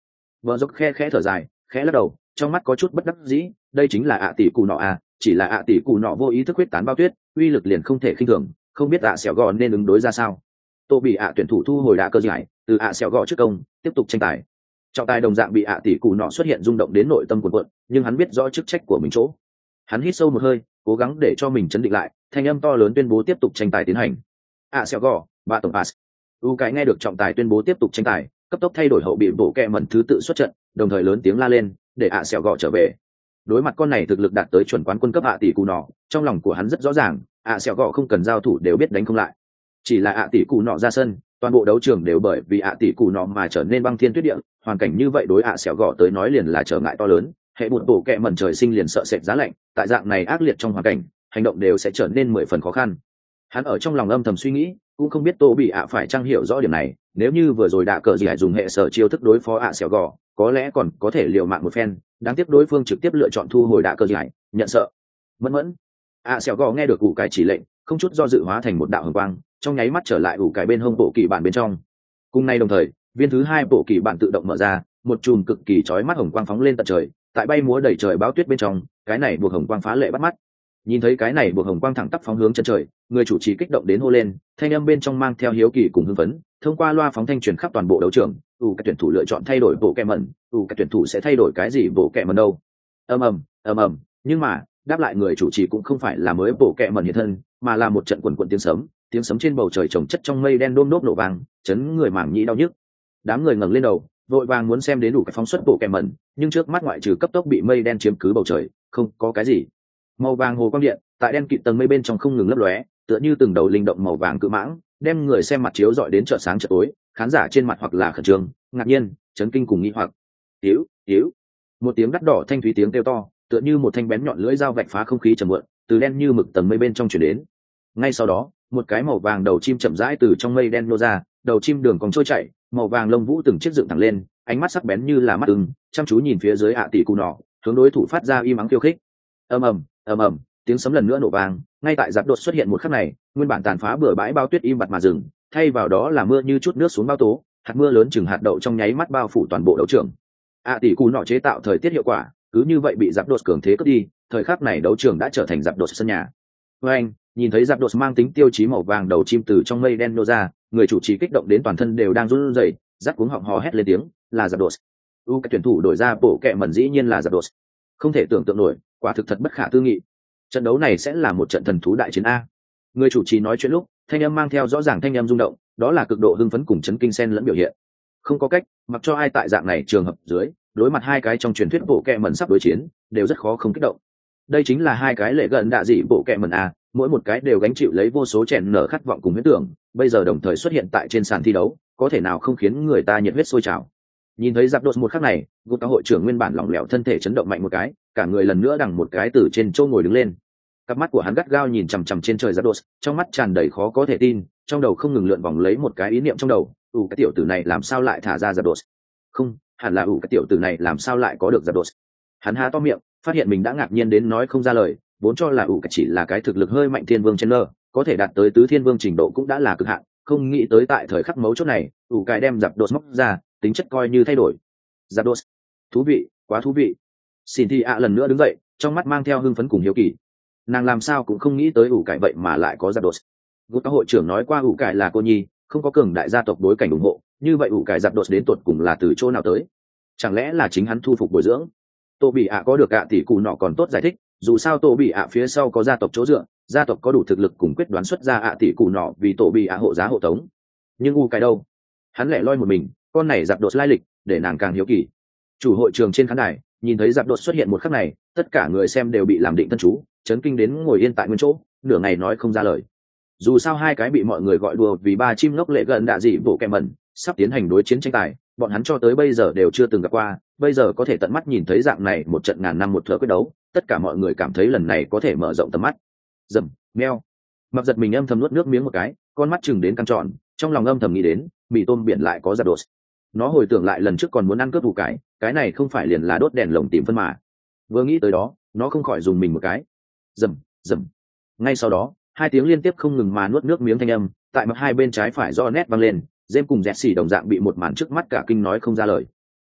Vợ dốc khe khẽ thở dài, khẽ lắc đầu, trong mắt có chút bất đắc dĩ. Đây chính là ạ tỷ cụ nọ à, chỉ là ạ tỷ cụ nọ vô ý thức huyết tán bao tuyết, uy lực liền không thể khinh thường, không biết ạ xẻo gò nên ứng đối ra sao. Tô bị ạ tuyển thủ thu hồi đá cơ giải, từ ạ xẻo gò trước công tiếp tục tranh tài. Trọng tài đồng dạng bị ạ tỷ cụ nọ xuất hiện rung động đến nội tâm cuộn cuộn, nhưng hắn biết rõ chức trách của mình chỗ. Hắn hít sâu một hơi, cố gắng để cho mình chấn định lại, thanh âm to lớn tuyên bố tiếp tục tranh tài tiến hành. ạ xẻo gò, ba tổng pass. U cái nghe được trọng tài tuyên bố tiếp tục tranh tài, cấp tốc thay đổi hậu bị bộ kẹ mẩn thứ tự xuất trận, đồng thời lớn tiếng la lên để ạ xẻo gò trở về. Đối mặt con này thực lực đạt tới chuẩn quán quân cấp ạ tỷ cụ nọ, trong lòng của hắn rất rõ ràng, ạ xẻo gò không cần giao thủ đều biết đánh không lại. Chỉ là ạ tỷ cụ nọ ra sân, toàn bộ đấu trường đều bởi vì ạ tỷ cụ nọ mà trở nên băng thiên tuyết địa, hoàn cảnh như vậy đối ạ xẻo gò tới nói liền là trở ngại to lớn. Hệ bụt bộ kẹ mẩn trời sinh liền sợ sệt giá lạnh, tại dạng này ác liệt trong hoàn cảnh, hành động đều sẽ trở nên mười phần khó khăn. Hắn ở trong lòng âm thầm suy nghĩ, cũng không biết tô bị ạ phải trang hiểu rõ điểm này, nếu như vừa rồi đạ cờ gì hải dùng hệ sở chiêu thức đối phó ạ xẻo gò, có lẽ còn có thể liều mạng một phen. Đáng tiếc đối phương trực tiếp lựa chọn thu hồi đạ cờ gì hải, nhận sợ. Mẫn mẫn ạ xẻo gò nghe được ủ cải chỉ lệnh, không chút do dự hóa thành một đạo hồng quang, trong nháy mắt trở lại ủ cải bên hông bộ kỳ bản bên trong. Cùng nay đồng thời, viên thứ hai bộ kỳ bản tự động mở ra, một chùm cực kỳ chói mắt hồng quang phóng lên tận trời, tại bay múa đầy trời báo tuyết bên trong, cái này buộc hồng quang phá lệ bắt mắt. Nhìn thấy cái này buộc hồng quang thẳng tắp phóng hướng chân trời, người chủ trì kích động đến hô lên, thanh âm bên trong mang theo hiếu kỳ cùng hưng phấn, thông qua loa phóng thanh truyền khắp toàn bộ đấu trường. ủ các tuyển thủ lựa chọn thay đổi bộ kẹ mẩn, ủ các tuyển thủ sẽ thay đổi cái gì bộ kẹ mẩn đâu? ầm ầm ầm ầm. Nhưng mà đáp lại người chủ trì cũng không phải là mới bộ kẹ mẩn hiện thân, mà là một trận quần quần tiếng sấm, tiếng sấm trên bầu trời chồng chất trong mây đen đôm đốp nổ vang, chấn người mảng nhĩ đau nhức. Đám người ngẩng lên đầu, vội vàng muốn xem đến đủ cái phóng xuất bộ kẹ mẩn, nhưng trước mắt ngoại trừ cấp tốc bị mây đen chiếm cứ bầu trời, không có cái gì. Màu vàng hồ quang điện tại đen kịt tầng mây bên trong không ngừng lấp lóe, tựa như từng đầu linh động màu vàng cự mãng, đem người xem mặt chiếu dọi đến chợ sáng chợ tối. Khán giả trên mặt hoặc là khẩn trương, ngạc nhiên, chấn kinh cùng nghi hoặc. Yếu, yếu. Một tiếng đắt đỏ thanh thúy tiếng kêu to, tựa như một thanh bén nhọn lưỡi dao vạch phá không khí trầm muộn, từ đen như mực tầng mây bên trong truyền đến. Ngay sau đó, một cái màu vàng đầu chim chậm rãi từ trong mây đen nô ra, đầu chim đường cong trôi chảy, màu vàng lông vũ từng chiếc dựng thẳng lên, ánh mắt sắc bén như là mắt ưng, chăm chú nhìn phía dưới ạ tỷ cụ nọ, hướng đối thủ phát ra y mắng khiêu khích. Ầm ầm, ầm ầm, tiếng sấm lần nữa nổ vang. Ngay tại giáp đột xuất hiện một khắc này, nguyên bản tàn phá bừa bãi bao tuyết im bặt mà dừng, thay vào đó là mưa như chút nước xuống bao tố, hạt mưa lớn chừng hạt đậu trong nháy mắt bao phủ toàn bộ đấu trường. ạ tỷ cụ nọ chế tạo thời tiết hiệu quả, cứ như vậy bị giáp đột cường thế cướp đi. Thời khắc này đấu trường đã trở thành giáp đột sân nhà. Với anh, nhìn thấy giáp đột mang tính tiêu chí màu vàng đầu chim từ trong mây đen nô ra, người chủ trì kích động đến toàn thân đều đang run rẩy, rắc cuống họng hò hét lên tiếng, là giáp đột. U các tuyển thủ đổi ra bộ kẹ mẩn dĩ nhiên là giáp đột. Không thể tưởng tượng nổi, quả thực thật bất khả tư nghị. Trận đấu này sẽ là một trận thần thú đại chiến a. Người chủ trì nói chuyện lúc, thanh âm mang theo rõ ràng thanh âm rung động, đó là cực độ hưng phấn cùng chấn kinh xen lẫn biểu hiện. Không có cách, mặc cho ai tại dạng này trường hợp dưới, đối mặt hai cái trong truyền thuyết bộ kẹ mẩn sắp đối chiến, đều rất khó không kích động. Đây chính là hai cái lệ gần đạ dị bộ kẹ mẩn a, mỗi một cái đều gánh chịu lấy vô số chèn nở khát vọng cùng huyết tưởng, bây giờ đồng thời xuất hiện tại trên sàn thi đấu, có thể nào không khiến người ta nhiệt huyết sôi trào. Nhìn thấy giáp đột một khắc này, gục các hội trưởng nguyên bản lỏng lẻo thân thể chấn động mạnh một cái, cả người lần nữa đằng một cái từ trên châu ngồi đứng lên. Cặp mắt của hắn gắt gao nhìn chằm chằm trên trời giáp đột, trong mắt tràn đầy khó có thể tin, trong đầu không ngừng lượn vòng lấy một cái ý niệm trong đầu, ủ cái tiểu tử này làm sao lại thả ra giáp đột? Không, hẳn là ủ cái tiểu tử này làm sao lại có được giáp đột? Hắn há to miệng, phát hiện mình đã ngạc nhiên đến nói không ra lời, vốn cho là ủ cái chỉ là cái thực lực hơi mạnh thiên vương trên nơ, có thể đạt tới tứ thiên vương trình độ cũng đã là cực hạn, không nghĩ tới tại thời khắc mấu chốt này, ủ cái đem giáp đột móc ra, tính chất coi như thay đổi. Giáp đột, thú vị, quá thú vị. Xin Thi ạ lần nữa đứng dậy, trong mắt mang theo hưng phấn cùng hiếu kỳ. Nàng làm sao cũng không nghĩ tới ủ cải vậy mà lại có giáp đột. Gút các hội trưởng nói qua ủ cải là cô nhi, không có cường đại gia tộc đối cảnh ủng hộ, như vậy ủ cải giáp đột đến tuột cùng là từ chỗ nào tới? Chẳng lẽ là chính hắn thu phục bồi dưỡng? Tô bị ạ có được ạ tỷ cụ nọ còn tốt giải thích, dù sao Tô bị ạ phía sau có gia tộc chỗ dựa, gia tộc có đủ thực lực cùng quyết đoán xuất ra ạ tỷ cụ nọ vì Tô bị ạ hộ giá hộ tống. Nhưng ủ cải đâu? Hắn lẻ loi một mình, con này giáp đột lai lịch, để nàng càng hiếu kỳ. Chủ hội trường trên khán đài, nhìn thấy giáp đột xuất hiện một khắc này, tất cả người xem đều bị làm định thân chú, chấn kinh đến ngồi yên tại nguyên chỗ, nửa ngày nói không ra lời. Dù sao hai cái bị mọi người gọi đùa vì ba chim ngốc lệ gần đạ dị bộ kẹ mẩn sắp tiến hành đối chiến tranh tài, bọn hắn cho tới bây giờ đều chưa từng gặp qua, bây giờ có thể tận mắt nhìn thấy dạng này một trận ngàn năm một thợ quyết đấu, tất cả mọi người cảm thấy lần này có thể mở rộng tầm mắt. Dầm, meo. Mặc giật mình âm thầm nuốt nước miếng một cái, con mắt chừng đến căng tròn, trong lòng âm thầm nghĩ đến, mì tôm biển lại có giáp đột. Nó hồi tưởng lại lần trước còn muốn ăn cướp củ cải, cái này không phải liền là đốt đèn lồng tìm phân mà. Vừa nghĩ tới đó, nó không khỏi dùng mình một cái. Rầm, rầm. Ngay sau đó, hai tiếng liên tiếp không ngừng mà nuốt nước miếng thanh âm, tại mặt hai bên trái phải do nét vang lên, James cùng Jesse đồng dạng bị một màn trước mắt cả kinh nói không ra lời.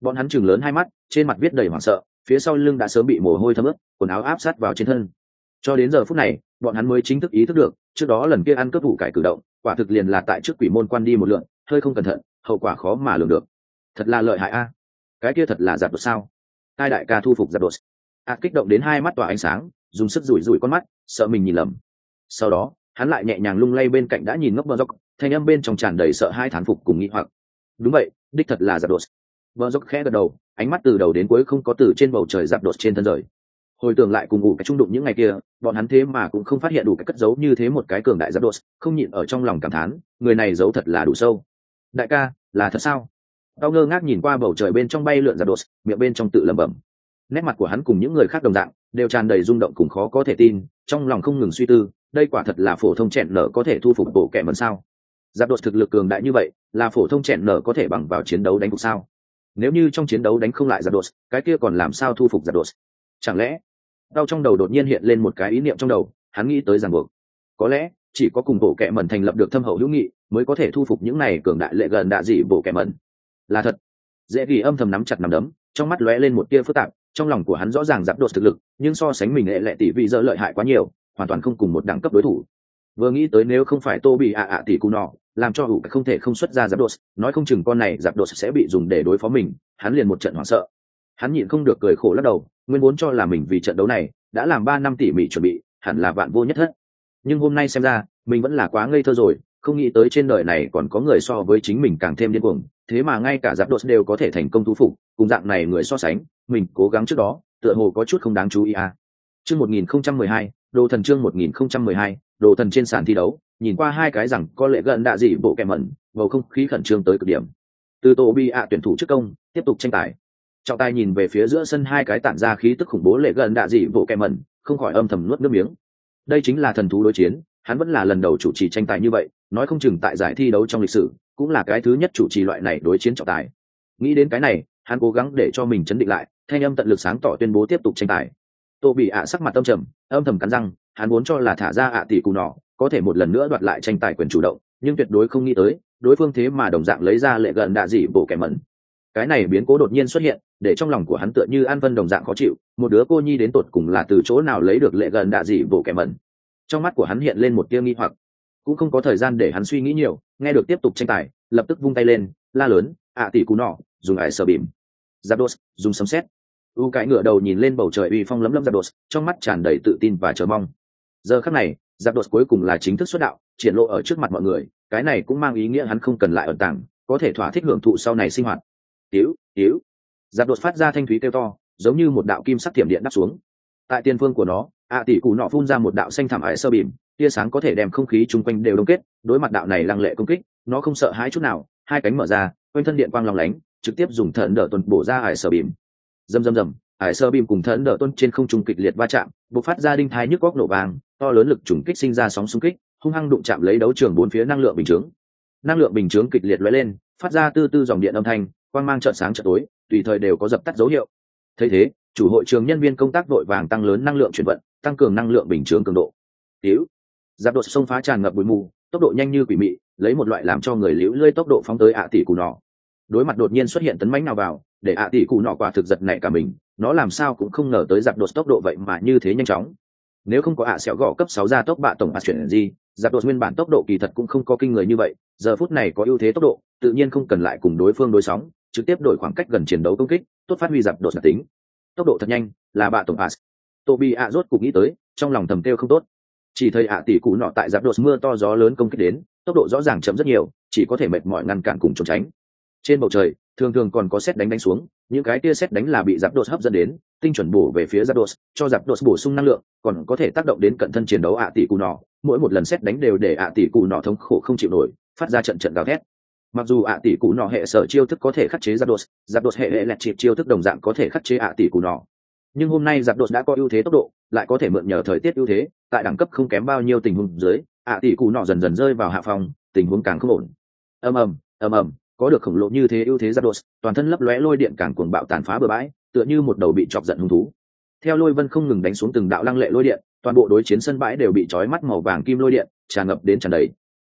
Bọn hắn chừng lớn hai mắt, trên mặt viết đầy hoảng sợ, phía sau lưng đã sớm bị mồ hôi thấm ướt, quần áo áp sát vào trên thân. Cho đến giờ phút này, bọn hắn mới chính thức ý thức được, trước đó lần kia ăn cướp vụ cải cử động, quả thực liền là tại trước quỷ môn quan đi một lượn, hơi không cẩn thận, hậu quả khó mà lường được. Thật là lợi hại a. Cái kia thật là giật đột sao? Hai đại ca thu phục giật đột. A kích động đến hai mắt tỏa ánh sáng, dùng sức rủi rủi con mắt, sợ mình nhìn lầm. Sau đó, hắn lại nhẹ nhàng lung lay bên cạnh đã nhìn ngốc bờ dốc, thanh âm bên trong tràn đầy sợ hai thán phục cùng nghi hoặc. Đúng vậy, đích thật là giật đột. Bờ dốc khẽ gật đầu, ánh mắt từ đầu đến cuối không có từ trên bầu trời giật đột trên thân rời. Hồi tưởng lại cùng ngủ cái trung đụng những ngày kia, bọn hắn thế mà cũng không phát hiện đủ cái cất giấu như thế một cái cường đại giật đột, không nhịn ở trong lòng cảm thán, người này giấu thật là đủ sâu. Đại ca, là thật sao? Tao ngơ ngác nhìn qua bầu trời bên trong bay lượn giật đột, miệng bên trong tự lẩm bẩm. Nét mặt của hắn cùng những người khác đồng dạng, đều tràn đầy rung động cùng khó có thể tin, trong lòng không ngừng suy tư, đây quả thật là phổ thông chẹn nở có thể thu phục bộ kẻ mẩn sao? Giáp đột thực lực cường đại như vậy, là phổ thông chẹn nở có thể bằng vào chiến đấu đánh phục sao? Nếu như trong chiến đấu đánh không lại giáp đột, cái kia còn làm sao thu phục giáp đột? Chẳng lẽ? Đau trong đầu đột nhiên hiện lên một cái ý niệm trong đầu, hắn nghĩ tới ràng buộc. Có lẽ chỉ có cùng bộ kẻ mẩn thành lập được thâm hậu hữu nghị, mới có thể thu phục những này cường đại lệ gần đạ dị bộ kẻ mẩn. Là thật. Dễ Kỳ âm thầm nắm chặt nắm đấm, trong mắt lóe lên một tia phức tạp, trong lòng của hắn rõ ràng giáp đột thực lực, nhưng so sánh mình lệ lệ tỷ vị dơ lợi hại quá nhiều, hoàn toàn không cùng một đẳng cấp đối thủ. Vừa nghĩ tới nếu không phải Tô bị ạ ạ tỷ cú nọ, làm cho hữu không thể không xuất ra giáp đột, nói không chừng con này giáp đột sẽ bị dùng để đối phó mình, hắn liền một trận hoảng sợ. Hắn nhịn không được cười khổ lắc đầu, nguyên vốn cho là mình vì trận đấu này đã làm ba năm tỉ mỉ chuẩn bị, hẳn là vạn vô nhất thất. Nhưng hôm nay xem ra, mình vẫn là quá ngây thơ rồi, không nghĩ tới trên đời này còn có người so với chính mình càng thêm điên cuồng, thế mà ngay cả giáp đột đều có thể thành công thu phục, cùng dạng này người so sánh, mình cố gắng trước đó, tựa hồ có chút không đáng chú ý à. Chương một nghìn không trăm mười hai, Đồ thần chương một nghìn không trăm mười hai, Đồ thần trên sàn thi đấu, nhìn qua hai cái rằng có lệ gần đạ dị bộ kẹm mẩn, bầu không khí khẩn trương tới cực điểm. Từ Tô Bi ạ tuyển thủ trước công, tiếp tục tranh tài. Trọng tài nhìn về phía giữa sân hai cái tản ra khí tức khủng bố lệ gần đạ dị bộ kẹm mẩn, không khỏi âm thầm nuốt nước miếng. Đây chính là thần thú đối chiến, hắn vẫn là lần đầu chủ trì tranh tài như vậy, nói không chừng tại giải thi đấu trong lịch sử cũng là cái thứ nhất chủ trì loại này đối chiến trọng tài. Nghĩ đến cái này, hắn cố gắng để cho mình chấn định lại, thanh âm tận lực sáng tỏ tuyên bố tiếp tục tranh tài. Tô Bị ạ sắc mặt âm trầm, âm thầm cắn răng, hắn muốn cho là thả ra ạ tỷ cù nọ, có thể một lần nữa đoạt lại tranh tài quyền chủ động, nhưng tuyệt đối không nghĩ tới, đối phương thế mà đồng dạng lấy ra lệ gần đạ dị bộ kẻ mẩn. Cái này biến cố đột nhiên xuất hiện, để trong lòng của hắn tựa như an vân đồng dạng khó chịu, một đứa cô nhi đến tột cùng là từ chỗ nào lấy được lệ gần đạ dị bộ kẻ mẩn. Trong mắt của hắn hiện lên một tia nghi hoặc, cũng không có thời gian để hắn suy nghĩ nhiều, nghe được tiếp tục tranh tài, lập tức vung tay lên, la lớn, ạ tỷ cú nọ, dùng ải sờ bìm. Zapdos, dùng sấm sét. U cái ngựa đầu nhìn lên bầu trời uy phong lấm lấm Zapdos, trong mắt tràn đầy tự tin và chờ mong. Giờ khắc này, Zapdos cuối cùng là chính thức xuất đạo, triển lộ ở trước mặt mọi người, cái này cũng mang ý nghĩa hắn không cần lại ẩn tàng, có thể thỏa thích hưởng thụ sau này sinh hoạt. Tiếu, tiếu. Zapdos phát ra thanh thúy kêu to, giống như một đạo kim sắc thiểm điện đáp xuống. Tại tiền phương của nó, ạ tỷ cú nọ phun ra một đạo xanh thảm ải sơ bìm, tia sáng có thể đem không khí chung quanh đều đông kết, đối mặt đạo này lăng lệ công kích, nó không sợ hãi chút nào, hai cánh mở ra, quanh thân điện quang long lánh, trực tiếp dùng thần đỡ tuần bổ ra ải sơ bìm. Rầm rầm rầm, ải sơ bìm cùng thần đỡ tuần trên không trung kịch liệt va chạm, bộc phát ra đinh thái nhức góc nổ vàng, to lớn lực trùng kích sinh ra sóng xung kích, hung hăng đụng chạm lấy đấu trường bốn phía năng lượng bình chướng. Năng lượng bình chướng kịch liệt lóe lên, phát ra tư tư dòng điện âm thanh, quang mang chợt sáng chợt tối, tùy thời đều có dập tắt dấu hiệu. Thấy thế, chủ hội trường nhân viên công tác vội vàng tăng lớn năng lượng chuyển vận, tăng cường năng lượng bình chướng cường độ. Tiếu, giáp đột xông phá tràn ngập bụi mù, tốc độ nhanh như quỷ mị, lấy một loại làm cho người liễu lơi tốc độ phóng tới ạ tỷ cù nọ. Đối mặt đột nhiên xuất hiện tấn mãnh nào vào, để ạ tỷ cù nọ quả thực giật nảy cả mình, nó làm sao cũng không ngờ tới giáp đột tốc độ vậy mà như thế nhanh chóng. Nếu không có ạ sẹo gõ cấp sáu ra tốc bạ tổng ạt chuyển gì, giáp đột nguyên bản tốc độ kỳ thật cũng không có kinh người như vậy, giờ phút này có ưu thế tốc độ, tự nhiên không cần lại cùng đối phương đối sóng, trực tiếp đổi khoảng cách gần chiến đấu công kích, tốt phát huy giáp đột đặc tính. Tốc độ thật nhanh, là bạ tổng ạt. Tô Bi ạ rốt cục nghĩ tới, trong lòng thầm kêu không tốt. Chỉ thấy ạ tỷ cụ nọ tại giáp đột mưa to gió lớn công kích đến, tốc độ rõ ràng chậm rất nhiều, chỉ có thể mệt mỏi ngăn cản cùng trốn tránh. Trên bầu trời thường thường còn có sét đánh đánh xuống, những cái kia sét đánh là bị giáp đột hấp dẫn đến, tinh chuẩn bổ về phía giáp đột, cho giáp đột bổ sung năng lượng, còn có thể tác động đến cận thân chiến đấu ạ tỷ cụ nọ. Mỗi một lần sét đánh đều để ạ tỷ cụ nọ thống khổ không chịu nổi, phát ra trận trận gào thét. Mặc dù ạ tỷ cụ nọ hệ sở chiêu thức có thể khắc chế giáp đột, giáp đột hệ hệ lẹt chịp chiêu thức đồng dạng có thể khắc chế ạ tỷ cụ nọ. Nhưng hôm nay giáp đột đã có ưu thế tốc độ, lại có thể mượn nhờ thời tiết ưu thế, tại đẳng cấp không kém bao nhiêu tình huống dưới, ạ tỷ cụ nọ dần dần rơi vào hạ phòng, tình huống càng không ổn. Ầm ầm, ầm ầm, có được khổng lồ như thế ưu thế giáp đột, toàn thân lấp lóe lôi điện càng cuồng bạo tàn phá bừa bãi, tựa như một đầu bị chọc giận hung thú. Theo lôi vân không ngừng đánh xuống từng đạo lăng lệ lôi điện, toàn bộ đối chiến sân bãi đều bị chói mắt màu vàng kim lôi điện tràn ngập đến tràn đầy.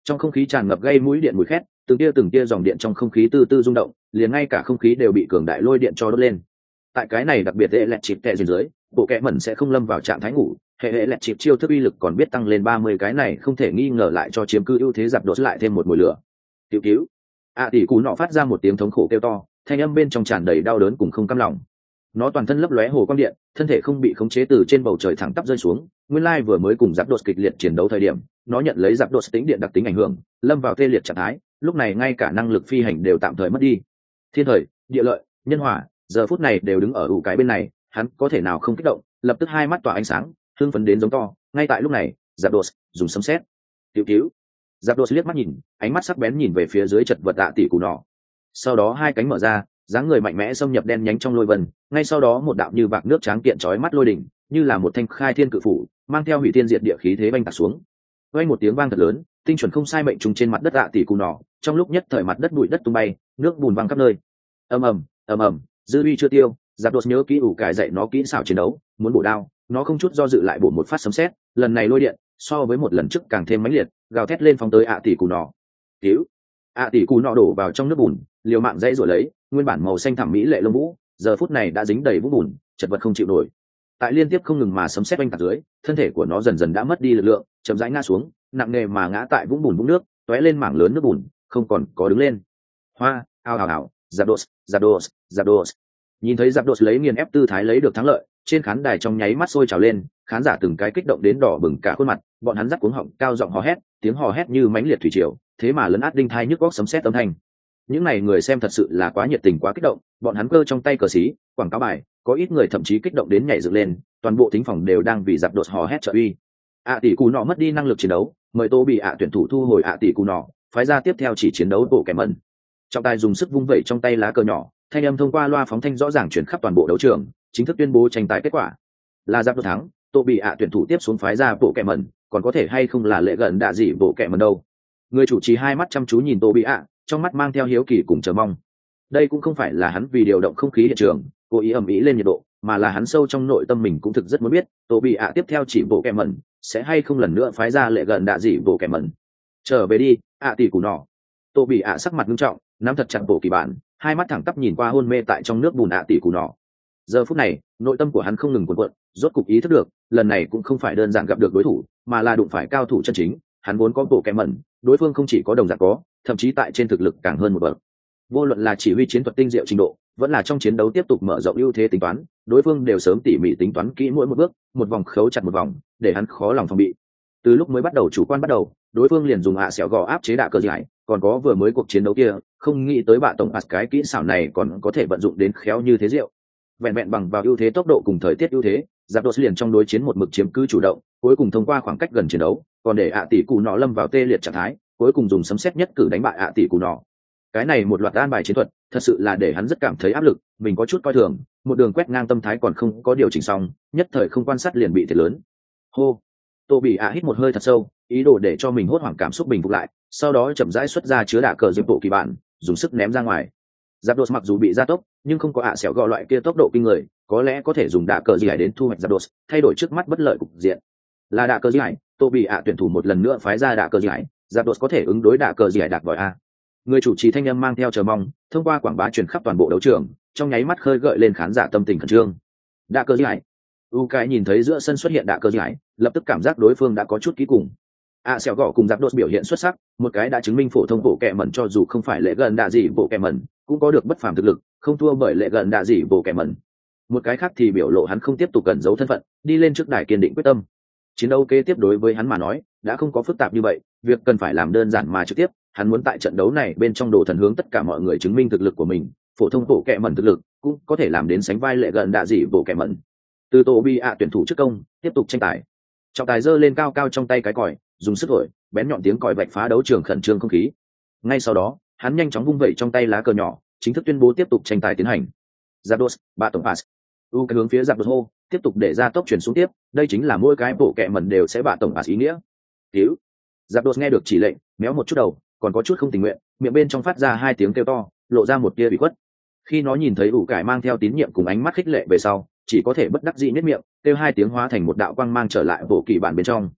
Trong không khí tràn ngập gây mũi điện mùi khét, từng tia từng tia dòng điện trong không khí tư tư rung động, liền ngay cả không khí đều bị cường đại lôi điện cho đốt lên. Tại cái này đặc biệt hệ lẹt chịp tệ dưới, bộ kẽ mẩn sẽ không lâm vào trạng thái ngủ, hệ hệ lẹt chịp chiêu thức uy lực còn biết tăng lên ba mươi, cái này không thể nghi ngờ lại cho chiếm cứ ưu thế giặc đột lại thêm một mùi lửa. Cứu cứu! A tỷ cú nọ phát ra một tiếng thống khổ kêu to, thanh âm bên trong tràn đầy đau đớn cùng không cam lòng. Nó toàn thân lấp lóe hồ quang điện, thân thể không bị khống chế từ trên bầu trời thẳng tắp rơi xuống. Nguyên lai vừa mới cùng giặc đột kịch liệt chiến đấu thời điểm, nó nhận lấy giặc đột tính điện đặc tính ảnh hưởng, lâm vào tê liệt trạng thái, lúc này ngay cả năng lực phi hành đều tạm thời mất đi. Thiên thời, địa lợi, nhân hòa, giờ phút này đều đứng ở ủ cái bên này, hắn có thể nào không kích động, lập tức hai mắt tỏa ánh sáng, hưng phấn đến giống to. Ngay tại lúc này, giặc đột dùng sấm sét. Cứu cứu! Giặc đột liếc mắt nhìn, ánh mắt sắc bén nhìn về phía dưới chật vật tạ tỷ cù nọ. Sau đó hai cánh mở ra, dáng người mạnh mẽ xâm nhập đen nhánh trong lôi vân, ngay sau đó một đạo như vạc nước tráng kiện chói mắt lôi đỉnh, như là một thanh khai thiên cự phủ, mang theo hủy thiên diệt địa khí thế vang tạc xuống. Vang một tiếng vang thật lớn, tinh chuẩn không sai mệnh trùng trên mặt đất tạ tỷ cù nọ, trong lúc nhất thời mặt đất bụi đất tung bay, nước bùn văng khắp nơi. Ầm ầm, ầm ầm, dư uy chưa tiêu, giặc đột nhớ kỹ ủ cải dạy nó kỹ xảo chiến đấu, muốn bổ đao, nó không chút do dự lại bổ một phát sấm sét, lần này lôi điện so với một lần trước càng thêm mãnh liệt, gào thét lên phóng tới ạ tỷ cù nọ. Cứu! ạ tỷ cù nọ đổ vào trong nước bùn, liều mạng dãy rồi lấy, nguyên bản màu xanh thẳm mỹ lệ lông vũ, giờ phút này đã dính đầy vũng bùn, chật vật không chịu nổi. Tại liên tiếp không ngừng mà sấm sét oanh tạc dưới, thân thể của nó dần dần đã mất đi lực lượng, chậm rãi ngã xuống, nặng nề mà ngã tại vũng bùn vũng nước, tóe lên mảng lớn nước bùn, không còn có đứng lên. Hoa, ao ào ào, giặc đột, giặc đột, giặc đột. Nhìn thấy giặc đột lấy nghiền ép tư thái lấy được thắng lợi, trên khán đài trong nháy mắt sôi trào lên, khán giả từng cái kích động đến đỏ bừng cả khuôn mặt, bọn hắn rắc cuống họng cao giọng hò hét, tiếng hò hét như mãnh liệt thủy triều, thế mà lấn át đinh thai nhức góc sấm sét âm thanh. Những này người xem thật sự là quá nhiệt tình quá kích động, bọn hắn cơ trong tay cờ xí, quảng cáo bài, có ít người thậm chí kích động đến nhảy dựng lên, toàn bộ thính phòng đều đang vì giặc đột hò hét trợ uy. ạ tỷ cù nọ mất đi năng lực chiến đấu, mời tô bị ạ tuyển thủ thu hồi ạ tỷ cù nọ, phái ra tiếp theo chỉ chiến đấu bộ kẻ mẩn. Trọng tài dùng sức vung vẩy trong tay lá cờ nhỏ, thanh âm thông qua loa phóng thanh rõ ràng truyền khắp toàn bộ đấu trường, chính thức tuyên bố tranh tài kết quả. Là giặc đột thắng, tô bị ạ tuyển thủ tiếp xuống phái ra bộ kẻ mẩn, còn có thể hay không là lệ gần đạ gì bộ kẻ mẩn đâu. Người chủ trì hai mắt chăm chú nhìn tô bị ạ, trong mắt mang theo hiếu kỳ cùng chờ mong. Đây cũng không phải là hắn vì điều động không khí hiện trường cố ý ầm ĩ lên nhiệt độ, mà là hắn sâu trong nội tâm mình cũng thực rất muốn biết tô bị ạ tiếp theo chỉ bộ kẻ mẩn sẽ hay không lần nữa phái ra lệ gần đạ gì bộ kẻ mẩn. Trở về đi, ạ tỷ cù nọ. Tô bị ạ sắc mặt nghiêm trọng, nắm thật chặt bộ kỳ bản, hai mắt thẳng tắp nhìn qua hôn mê tại trong nước bùn ạ tỷ cù nọ. Giờ phút này nội tâm của hắn không ngừng cuộn cuộn, rốt cục ý thức được lần này cũng không phải đơn giản gặp được đối thủ, mà là đụng phải cao thủ chân chính. Hắn vốn có bộ kẻ mẩn, đối phương không chỉ có đồng dạng có, thậm chí tại trên thực lực càng hơn một bậc. Vô luận là chỉ huy chiến thuật tinh diệu trình độ, vẫn là trong chiến đấu tiếp tục mở rộng ưu thế tính toán, đối phương đều sớm tỉ mỉ tính toán kỹ mỗi một bước, một vòng khấu chặt một vòng, để hắn khó lòng phòng bị. Từ lúc mới bắt đầu chủ quan bắt đầu, đối phương liền dùng ạ xẻo gò áp chế đạ cờ giải, còn có vừa mới cuộc chiến đấu kia, không nghĩ tới bạ tổng ạt cái kỹ xảo này còn có thể vận dụng đến khéo như thế diệu. Vẹn vẹn bằng vào ưu thế tốc độ cùng thời tiết ưu thế, giặc đột liền trong đối chiến một mực chiếm cứ chủ động, cuối cùng thông qua khoảng cách gần chiến đấu, còn để ạ tỷ cù nọ lâm vào tê liệt trạng thái, cuối cùng dùng sấm sét nhất cử đánh bại ạ tỷ cù nọ. Cái này một loạt an bài chiến thuật, thật sự là để hắn rất cảm thấy áp lực, mình có chút coi thường, một đường quét ngang tâm thái còn không có điều chỉnh xong, nhất thời không quan sát liền bị thiệt lớn. Hô, tô bị ạ hít một hơi thật sâu, ý đồ để cho mình hốt hoảng cảm xúc bình phục lại, sau đó chậm rãi xuất ra chứa đả cờ diệp bộ kỳ bản, dùng sức ném ra ngoài. Giáp đột mặc dù bị gia tốc, nhưng không có ạ xẻo gọ loại kia tốc độ kinh người, có lẽ có thể dùng đả cờ gì đến thu hoạch giáp đột, thay đổi trước mắt bất lợi cục diện. Là đả cờ gì, tô bị ạ tuyển thủ một lần nữa phái ra đả cờ gì, giáp đột có thể ứng đối đả cờ gì đạt vòi a. Người chủ trì thanh âm mang theo chờ mong, thông qua quảng bá truyền khắp toàn bộ đấu trường, trong nháy mắt khơi gợi lên khán giả tâm tình khẩn trương. Đạ cơ giải. U cái nhìn thấy giữa sân xuất hiện đạ cơ giải, lập tức cảm giác đối phương đã có chút kỹ cùng. A xẻo gọ cùng giáp đột biểu hiện xuất sắc, một cái đã chứng minh phổ thông bộ kệ mẩn cho dù không phải lệ gần đạ gì bộ kệ mẩn, cũng có được bất phàm thực lực, không thua bởi lệ gần đạ gì bộ kệ mẩn. Một cái khác thì biểu lộ hắn không tiếp tục cẩn giấu thân phận, đi lên trước đài kiên định quyết tâm. Chiến đấu kế tiếp đối với hắn mà nói, đã không có phức tạp như vậy, việc cần phải làm đơn giản mà trực tiếp. Hắn muốn tại trận đấu này bên trong đồ thần hướng tất cả mọi người chứng minh thực lực của mình, phổ thông bộ kệ mẩn thực lực cũng có thể làm đến sánh vai lệ gần đạ gì bộ kệ mẩn. Từ tổ bi ạ tuyển thủ trước công, tiếp tục tranh tài. Trọng tài giơ lên cao cao trong tay cái còi, dùng sức thổi, bén nhọn tiếng còi vạch phá đấu trường khẩn trương không khí. Ngay sau đó, hắn nhanh chóng vung vẩy trong tay lá cờ nhỏ, chính thức tuyên bố tiếp tục tranh tài tiến hành. Zapdos, ba tổng pass. U cái hướng phía Zapdos hô, tiếp tục để ra tốc chuyển xuống tiếp, đây chính là mỗi cái bộ kệ mẩn đều sẽ bạ tổng pass ý nghĩa. Cứu. Zapdos nghe được chỉ lệnh, méo một chút đầu, còn có chút không tình nguyện, miệng bên trong phát ra hai tiếng kêu to, lộ ra một tia bị khuất. Khi nó nhìn thấy ủ cải mang theo tín nhiệm cùng ánh mắt khích lệ về sau, chỉ có thể bất đắc dĩ nhếch miệng, kêu hai tiếng hóa thành một đạo quang mang trở lại bộ kỳ bản bên trong.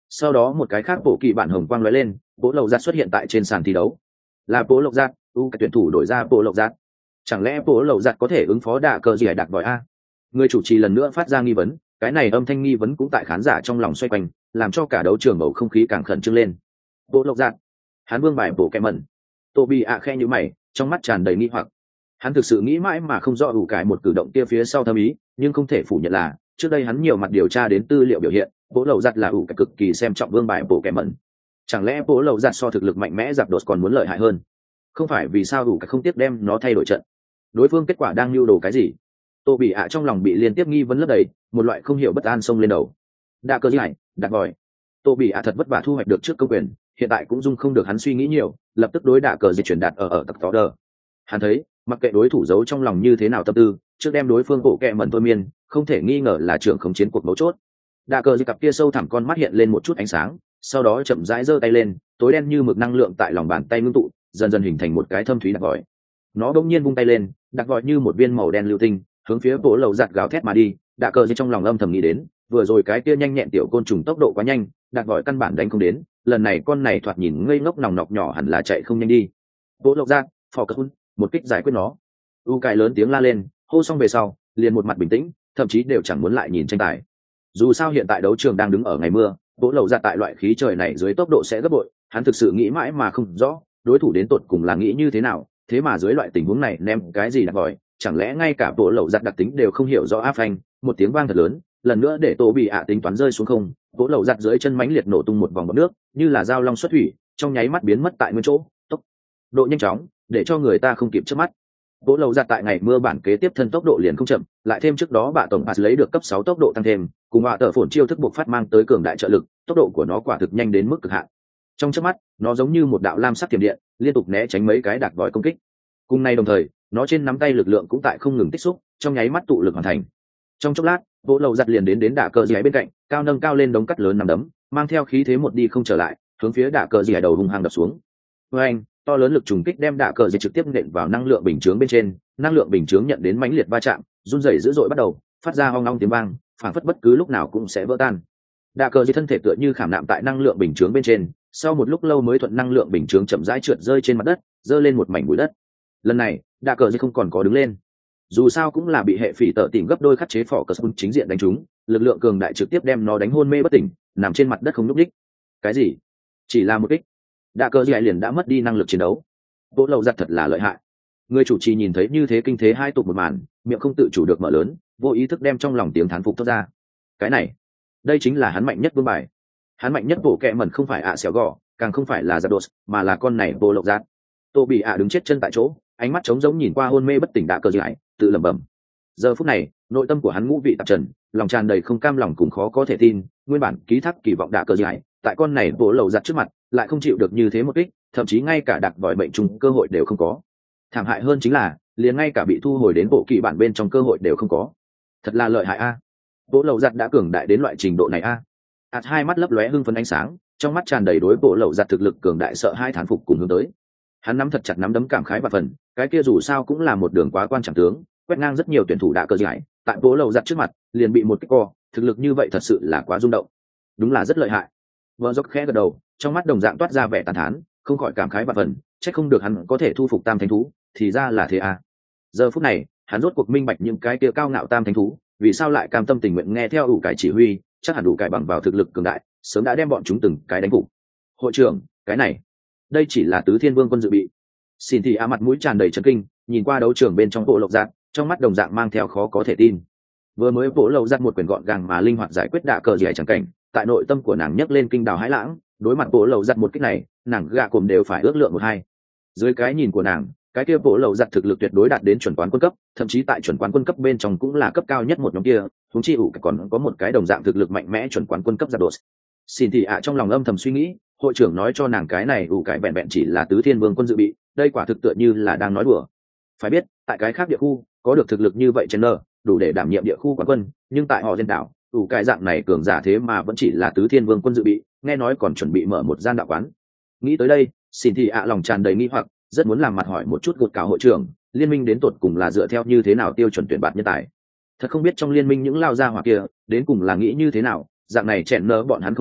Sau đó một cái khác bộ kỳ bản hồng quang lóe lên, bộ lậu giặt xuất hiện tại trên sàn thi đấu. Là bộ lậu giặt, u cái tuyển thủ đổi ra bộ lậu giặt. Chẳng lẽ bộ lậu giặt có thể ứng phó đạ cờ gì hải đặc vòi a? Người chủ trì lần nữa phát ra nghi vấn, cái này âm thanh nghi vấn cũng tại khán giả trong lòng xoay quanh, làm cho cả đấu trường bầu không khí càng khẩn trương lên. Bộ lậu giặt, hắn vương bài bộ kẹ mẩn. Tô bị ạ khe như mày, trong mắt tràn đầy nghi hoặc. Hắn thực sự nghĩ mãi mà không rõ ủ cải một cử động kia phía sau thâm ý, nhưng không thể phủ nhận là trước đây hắn nhiều mặt điều tra đến tư liệu biểu hiện, bộ lậu giặt là ủ cải cực kỳ xem trọng vương bài bộ kẹ mẩn. Chẳng lẽ bộ lậu giặt so thực lực mạnh mẽ giặc đột còn muốn lợi hại hơn? Không phải vì sao ủ cải không tiếc đem nó thay đổi trận? Đối phương kết quả đang lưu đồ cái gì? Tô bị ạ trong lòng bị liên tiếp nghi vấn lấp đầy, một loại không hiểu bất an xông lên đầu. Đa cơ giải, đặt vòi. Tô bị ạ thật vất vả thu hoạch được trước công quyền, hiện tại cũng dung không được hắn suy nghĩ nhiều, lập tức đối đả cờ dịch chuyển đạt ở ở tặc tó đờ. Hắn thấy, mặc kệ đối thủ giấu trong lòng như thế nào tâm tư, trước đem đối phương bộ kẹ mẩn thôi miên, không thể nghi ngờ là trưởng khống chiến cuộc mấu chốt. Đả cờ dịch cặp kia sâu thẳm con mắt hiện lên một chút ánh sáng, sau đó chậm rãi giơ tay lên, tối đen như mực năng lượng tại lòng bàn tay ngưng tụ, dần dần hình thành một cái thâm thúy đặc vòi. Nó bỗng nhiên vung tay lên, đặc vòi như một viên màu đen lưu tinh, hướng phía bộ lầu giặt gào thét mà đi. Đả cờ dịch trong lòng âm thầm nghĩ đến, vừa rồi cái kia nhanh nhẹn tiểu côn trùng tốc độ quá nhanh, đặc vòi căn bản đánh không đến, lần này con này thoạt nhìn ngây ngốc nòng nọc nhỏ hẳn là chạy không nhanh đi. Bộ lầu giặt, phò cất một kích giải quyết nó. U cải lớn tiếng la lên, hô xong về sau liền một mặt bình tĩnh, thậm chí đều chẳng muốn lại nhìn tranh tài. Dù sao hiện tại đấu trường đang đứng ở ngày mưa, bộ lầu ra tại loại khí trời này dưới tốc độ sẽ gấp bội, hắn thực sự nghĩ mãi mà không rõ đối thủ đến tột cùng là nghĩ như thế nào, thế mà dưới loại tình huống này ném cái gì đặc gọi, chẳng lẽ ngay cả bộ lầu giặt đặc tính đều không hiểu rõ. Áp phanh, một tiếng vang thật lớn, lần nữa để Tô bị ạ tính toán rơi xuống không, bộ lầu giặt dưới chân mãnh liệt nổ tung một vòng bọt nước, như là dao long xuất thủy, trong nháy mắt biến mất tại nguyên chỗ, tốc độ nhanh chóng để cho người ta không kịp chớp mắt. Bộ lầu giặt tại ngày mưa bản kế tiếp thân tốc độ liền không chậm, lại thêm trước đó bạ tổng pass lấy được cấp sáu tốc độ tăng thêm, cùng bạ tở phồn chiêu thức buộc phát mang tới cường đại trợ lực, tốc độ của nó quả thực nhanh đến mức cực hạn. Trong chớp mắt, nó giống như một đạo lam sắc tiềm điện, liên tục né tránh mấy cái đạc vòi công kích. Cùng nay đồng thời, nó trên nắm tay lực lượng cũng tại không ngừng tích xúc, trong nháy mắt tụ lực hoàn thành. Trong chốc lát, bộ lầu giặt liền đến đến đả cờ dì bên cạnh, cao nâng cao lên đống cắt lớn nằm đấm, mang theo khí thế một đi không trở lại, hướng phía đả cờ dì đầu hung hăng đập xuống. Với anh, to lớn lực trùng kích đem đả cờ dì trực tiếp nện vào năng lượng bình chướng bên trên, năng lượng bình chướng nhận đến mãnh liệt va chạm, run rẩy dữ dội bắt đầu phát ra ong ong tiếng vang, phảng phất bất cứ lúc nào cũng sẽ vỡ tan. Đả cờ dì thân thể tựa như khảm nạm tại năng lượng bình chướng bên trên, sau một lúc lâu mới thuận năng lượng bình chướng chậm rãi trượt rơi trên mặt đất, rơi lên một mảnh bụi đất. Lần này, đả cờ dì không còn có đứng lên, dù sao cũng là bị hệ phỉ tở tỉnh gấp đôi khắc chế phỏ cờ sун chính diện đánh trúng, lực lượng cường đại trực tiếp đem nó đánh hôn mê bất tỉnh, nằm trên mặt đất không nhúc nhích. Cái gì? Chỉ là một kích, đả cờ dì liền đã mất đi năng lực chiến đấu. Bộ lầu giặt thật là lợi hại. Người chủ trì nhìn thấy như thế kinh thế hai tục một màn, miệng không tự chủ được mở lớn, vô ý thức đem trong lòng tiếng thán phục thoát ra. Cái này, đây chính là hắn mạnh nhất vương bài. Hắn mạnh nhất bộ kẹ mẩn không phải ạ xẻo gò, càng không phải là giặt đột, mà là con này bộ lộc giặt. Tô bị ạ đứng chết chân tại chỗ, ánh mắt trống rỗng nhìn qua hôn mê bất tỉnh đả cờ dì, tự lẩm bẩm. Giờ phút này, nội tâm của hắn ngũ vị tạp trần, lòng tràn đầy không cam lòng cùng khó có thể tin, nguyên bản ký thác kỳ vọng đả cờ dì, tại con này bộ lầu giặt trước mặt, lại không chịu được như thế một kích, thậm chí ngay cả đặc vòi mệnh trùng cơ hội đều không có. Thảm hại hơn chính là, liền ngay cả bị thu hồi đến bộ kỳ bản bên trong cơ hội đều không có. Thật là lợi hại a. Bộ lầu giặt đã cường đại đến loại trình độ này a. À. Ảt hai mắt lấp lóe hưng phấn ánh sáng, trong mắt tràn đầy đối bộ lầu giặt thực lực cường đại sợ hai thán phục cùng hướng tới. Hắn nắm thật chặt nắm đấm cảm khái và phần, cái kia dù sao cũng là một đường quá quan trọng tướng, quét ngang rất nhiều tuyển thủ đả cờ giải, tại bộ lầu giặt trước mặt, liền bị một kích co, thực lực như vậy thật sự là quá rung động. Đúng là rất lợi hại. Vợ dốc khẽ gật đầu, trong mắt đồng dạng toát ra vẻ tàn thán, không khỏi cảm khái và phần, chắc không được hắn có thể thu phục tam thánh thú, thì ra là thế à. Giờ phút này, hắn rốt cuộc minh bạch những cái kia cao ngạo tam thánh thú, vì sao lại cam tâm tình nguyện nghe theo đủ cải chỉ huy, chắc hẳn đủ cải bằng vào thực lực cường đại, sớm đã đem bọn chúng từng cái đánh gục. Hội trưởng, cái này, đây chỉ là tứ thiên vương quân dự bị. Xin thì a mặt mũi tràn đầy chấn kinh, nhìn qua đấu trường bên trong bộ lộc giặt, trong mắt đồng dạng mang theo khó có thể tin. Vừa mới bộ lộc giặt một quyền gọn gàng mà linh hoạt giải quyết đả cờ gì chẳng cảnh, tại nội tâm của nàng nhấc lên kinh đào hãi lãng, đối mặt bộ lầu giặt một kích này, nàng gạ cồm đều phải ước lượng một hai. Dưới cái nhìn của nàng, cái kia bộ lầu giặt thực lực tuyệt đối đạt đến chuẩn quán quân cấp, thậm chí tại chuẩn quán quân cấp bên trong cũng là cấp cao nhất một nhóm kia, chúng chi ủ còn có một cái đồng dạng thực lực mạnh mẽ chuẩn quán quân cấp giặt đột. Xin thì ạ trong lòng âm thầm suy nghĩ, hội trưởng nói cho nàng cái này ủ cái vẹn vẹn chỉ là tứ thiên vương quân dự bị, đây quả thực tựa như là đang nói đùa. Phải biết, tại cái khác địa khu, có được thực lực như vậy trên nơ, đủ để đảm nhiệm địa khu quán quân, nhưng tại họ trên đảo, ủ cái dạng này cường giả thế mà vẫn chỉ là tứ thiên vương quân dự bị, nghe nói còn chuẩn bị mở một gian đạo quán. Nghĩ tới đây, xin thì ạ lòng tràn đầy nghi hoặc, rất muốn làm mặt hỏi một chút gột cáo hội trưởng, liên minh đến tột cùng là dựa theo như thế nào tiêu chuẩn tuyển bạt nhân tài. Thật không biết trong liên minh những lao gia hỏa kia đến cùng là nghĩ như thế nào, dạng này chèn nơ bọn hắn không cần,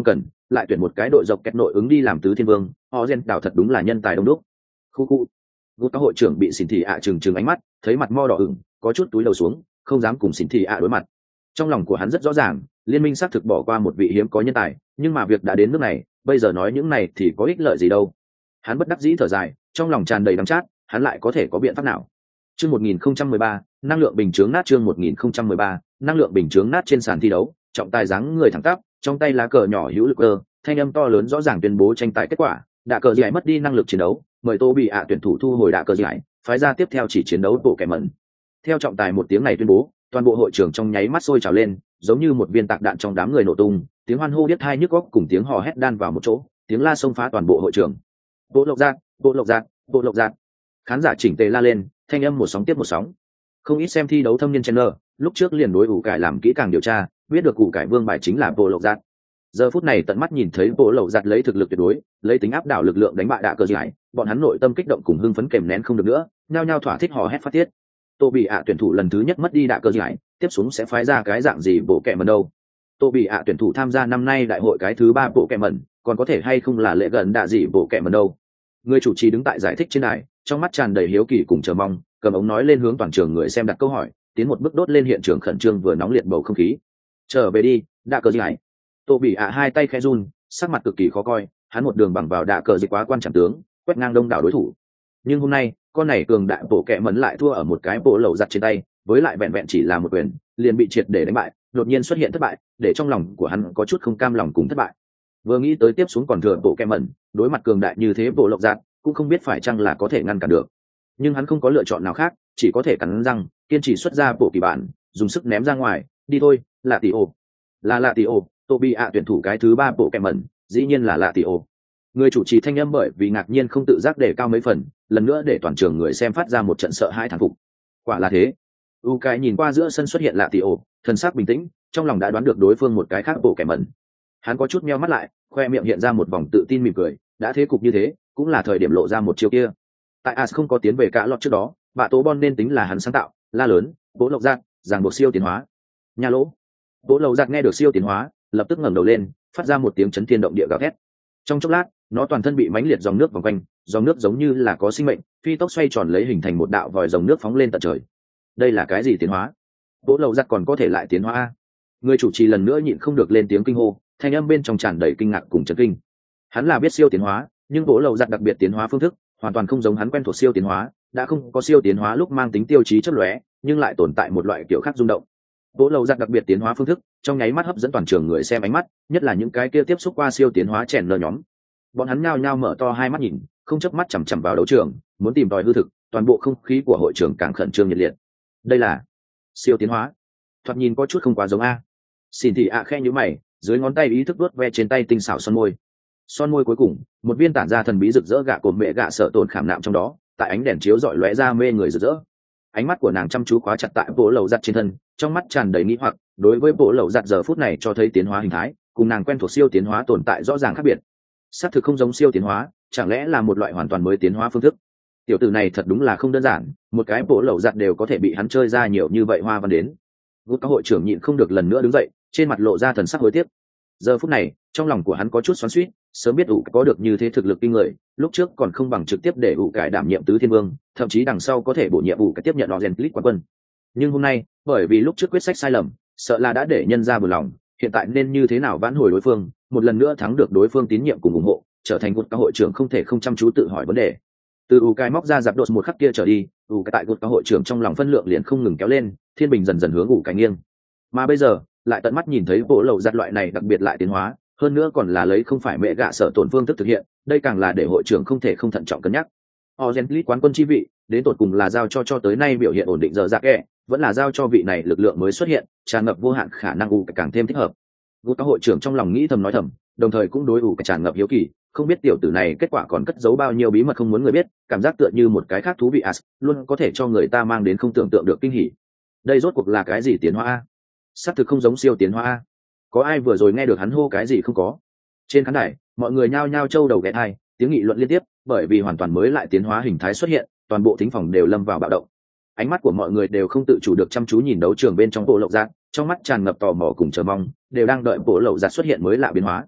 lại tuyển một cái đội dọc kẹt nội ứng đi làm tứ thiên vương, họ gen đảo thật đúng là nhân tài đông đúc. Khu khu. Gút các hội trưởng bị xỉn thị ạ trừng trừng ánh mắt, thấy mặt mo đỏ ửng, có chút túi đầu xuống, không dám cùng xỉn thị ạ đối mặt. Trong lòng của hắn rất rõ ràng, liên minh xác thực bỏ qua một vị hiếm có nhân tài, nhưng mà việc đã đến nước này, bây giờ nói những này thì có ích lợi gì đâu. Hắn bất đắc dĩ thở dài, trong lòng tràn đầy đắng chát, hắn lại có thể có biện pháp nào? Chương một nghìn không trăm mười ba, năng lượng bình chướng nát chương một nghìn không trăm mười ba, năng lượng bình chướng nát trên sàn thi đấu, trọng tài dáng người thẳng tắp, trong tay lá cờ nhỏ hữu lực cơ, thanh âm to lớn rõ ràng tuyên bố tranh tài kết quả, đạ cờ giải mất đi năng lực chiến đấu, mời Tô bị ạ tuyển thủ thu hồi đạ cờ giải, phái ra tiếp theo chỉ chiến đấu bộ kẻ mẩn. Theo trọng tài một tiếng này tuyên bố, toàn bộ hội trường trong nháy mắt sôi trào lên, giống như một viên tạc đạn trong đám người nổ tung, tiếng hoan hô biết hai nhức óc cùng tiếng hò hét đan vào một chỗ, tiếng la xông phá toàn bộ hội trường. Bộ lộc giác, bộ lộc giác, bộ lộc giác. Khán giả chỉnh tề la lên, thanh âm một sóng tiếp một sóng. Không ít xem thi đấu thâm niên Chandler, lúc trước liền đối ủ cải làm kỹ càng điều tra, biết được ủ cải vương bài chính là bộ lộc giác. Giờ phút này tận mắt nhìn thấy bộ lộc giác lấy thực lực tuyệt đối, lấy tính áp đảo lực lượng đánh bại đạ cờ giải, bọn hắn nội tâm kích động cùng hưng phấn kèm nén không được nữa, nhao nhao thỏa thích hò hét phát tiết. Tô bị ạ tuyển thủ lần thứ nhất mất đi đạ cờ giải, tiếp xuống sẽ phái ra cái dạng gì bộ kẹ mẩn đâu? Tô bị ạ tuyển thủ tham gia năm nay đại hội cái thứ ba bộ kẹ mẩn, còn có thể hay không là lệ gần đạ gì bộ kẹ mẩn đâu? Người chủ trì đứng tại giải thích trên đài, trong mắt tràn đầy hiếu kỳ cùng chờ mong, cầm ống nói lên hướng toàn trường người xem đặt câu hỏi, tiến một bước đốt lên hiện trường khẩn trương vừa nóng liệt bầu không khí. Trở về đi, đạ cờ giải. Tô bị ạ hai tay khẽ run, sắc mặt cực kỳ khó coi, hắn một đường bằng vào đạ cờ dịch quá quan trọng tướng, quét ngang đông đảo đối thủ. Nhưng hôm nay, con này cường đại bộ kẹ mẩn lại thua ở một cái bộ lẩu giặt trên tay, với lại vẹn vẹn chỉ là một quyền, liền bị triệt để đánh bại, đột nhiên xuất hiện thất bại, để trong lòng của hắn có chút không cam lòng cùng thất bại. Vừa nghĩ tới tiếp xuống còn thừa bộ kẹ mẩn, đối mặt cường đại như thế bộ lộc giặt, cũng không biết phải chăng là có thể ngăn cản được. Nhưng hắn không có lựa chọn nào khác, chỉ có thể cắn răng, kiên trì xuất ra bộ kỳ bản, dùng sức ném ra ngoài, đi thôi, là tỷ ô. Là lạ tỷ ô, Tô bị ạ tuyển thủ cái thứ ba bộ kẹ mẩn, dĩ nhiên là lạ tỷ ô. Người chủ trì thanh âm bởi vì ngạc nhiên không tự giác để cao mấy phần, lần nữa để toàn trường người xem phát ra một trận sợ hãi thán phục. Quả là thế. U cái nhìn qua giữa sân xuất hiện lạ tỷ ổ, thần sắc bình tĩnh, trong lòng đã đoán được đối phương một cái khác bộ kẻ mẩn. Hắn có chút meo mắt lại, khoe miệng hiện ra một vòng tự tin mỉm cười, đã thế cục như thế, cũng là thời điểm lộ ra một chiêu kia. Tại As không có tiến về cả lọt trước đó, bạ tố bon nên tính là hắn sáng tạo, la lớn, bố lộc giác, giảng buộc siêu tiến hóa. Nhà lỗ. Bố lộc giác nghe được siêu tiến hóa, lập tức ngẩng đầu lên, phát ra một tiếng chấn thiên động địa gào thét. Trong chốc lát, nó toàn thân bị mãnh liệt dòng nước vòng quanh, dòng nước giống như là có sinh mệnh, phi tốc xoay tròn lấy hình thành một đạo vòi dòng nước phóng lên tận trời. Đây là cái gì tiến hóa? Bố lầu giặt còn có thể lại tiến hóa a? Người chủ trì lần nữa nhịn không được lên tiếng kinh hô, thanh âm bên trong tràn đầy kinh ngạc cùng chấn kinh. Hắn là biết siêu tiến hóa, nhưng bố lầu giặt đặc biệt tiến hóa phương thức hoàn toàn không giống hắn quen thuộc siêu tiến hóa, đã không có siêu tiến hóa lúc mang tính tiêu chí chớp lóe, nhưng lại tồn tại một loại kiểu khác rung động. Bố lầu giặt đặc biệt tiến hóa phương thức, trong nháy mắt hấp dẫn toàn trường người xem ánh mắt, nhất là những cái kia tiếp xúc qua siêu tiến hóa chèn lơ nhóm. Bọn hắn nhao nhao mở to hai mắt nhìn, không chớp mắt chằm chằm vào đấu trường, muốn tìm tòi hư thực, toàn bộ không khí của hội trường càng khẩn trương nhiệt liệt. Đây là siêu tiến hóa, thoạt nhìn có chút không quá giống a. Xin thị ạ khe nhíu mày, dưới ngón tay ý thức vuốt ve trên tay tinh xảo son môi. Son môi cuối cùng, một viên tản ra thần bí rực rỡ gạ cồn mẹ gạ sợ tổn khảm nạm trong đó, tại ánh đèn chiếu rọi lóe ra mê người rực rỡ. Ánh mắt của nàng chăm chú khóa chặt tại bộ lầu giặt trên thân, trong mắt tràn đầy nghi hoặc, đối với bộ lầu giặt giờ phút này cho thấy tiến hóa hình thái, cùng nàng quen thuộc siêu tiến hóa tồn tại rõ ràng khác biệt. Xác thực không giống siêu tiến hóa, chẳng lẽ là một loại hoàn toàn mới tiến hóa phương thức? Tiểu tử này thật đúng là không đơn giản, một cái bộ lầu giặt đều có thể bị hắn chơi ra nhiều như vậy hoa văn đến. Gút các hội trưởng nhịn không được lần nữa đứng dậy, trên mặt lộ ra thần sắc hối tiếc. Giờ phút này, trong lòng của hắn có chút xoắn xuýt, sớm biết ủ có được như thế thực lực kinh người, lúc trước còn không bằng trực tiếp để ủ cải đảm nhiệm tứ thiên vương, thậm chí đằng sau có thể bổ nhiệm ủ cải tiếp nhận Ozen Click quán quân. Nhưng hôm nay, bởi vì lúc trước quyết sách sai lầm, sợ là đã để nhân ra buồn lòng, hiện tại nên như thế nào vãn hồi đối phương, một lần nữa thắng được đối phương tín nhiệm cùng ủng hộ, trở thành Gút các hội trưởng không thể không chăm chú tự hỏi vấn đề. Từ ủ cải móc ra giáp đột một khắc kia trở đi, ủ cải tại Gút các hội trưởng trong lòng phân lượng liền không ngừng kéo lên, thiên bình dần dần hướng ủ cải nghiêng. Mà bây giờ, lại tận mắt nhìn thấy bộ lầu giặt loại này đặc biệt lại tiến hóa, hơn nữa còn là lấy không phải mẹ gạ sợ tổn phương thức thực hiện, đây càng là để hội trưởng không thể không thận trọng cân nhắc. Ozen quán quân chi vị, đến tột cùng là giao cho cho tới nay biểu hiện ổn định giờ dạ kẻ, vẫn là giao cho vị này lực lượng mới xuất hiện, tràn ngập vô hạn khả năng ủ càng thêm thích hợp. Gút các hội trưởng trong lòng nghĩ thầm nói thầm, đồng thời cũng đối ủ tràn ngập hiếu kỳ, không biết tiểu tử này kết quả còn cất giấu bao nhiêu bí mật không muốn người biết, cảm giác tựa như một cái khác thú vị as, luôn có thể cho người ta mang đến không tưởng tượng được kinh hỉ. Đây rốt cuộc là cái gì tiến hóa a? Xác thực không giống siêu tiến hóa a. Có ai vừa rồi nghe được hắn hô cái gì không có? Trên khán đài, mọi người nhao nhao trâu đầu ghé thai, tiếng nghị luận liên tiếp, bởi vì hoàn toàn mới lại tiến hóa hình thái xuất hiện, toàn bộ thính phòng đều lâm vào bạo động. Ánh mắt của mọi người đều không tự chủ được chăm chú nhìn đấu trường bên trong bộ lậu giạt, trong mắt tràn ngập tò mò cùng chờ mong, đều đang đợi bộ lậu giạt xuất hiện mới lạ biến hóa.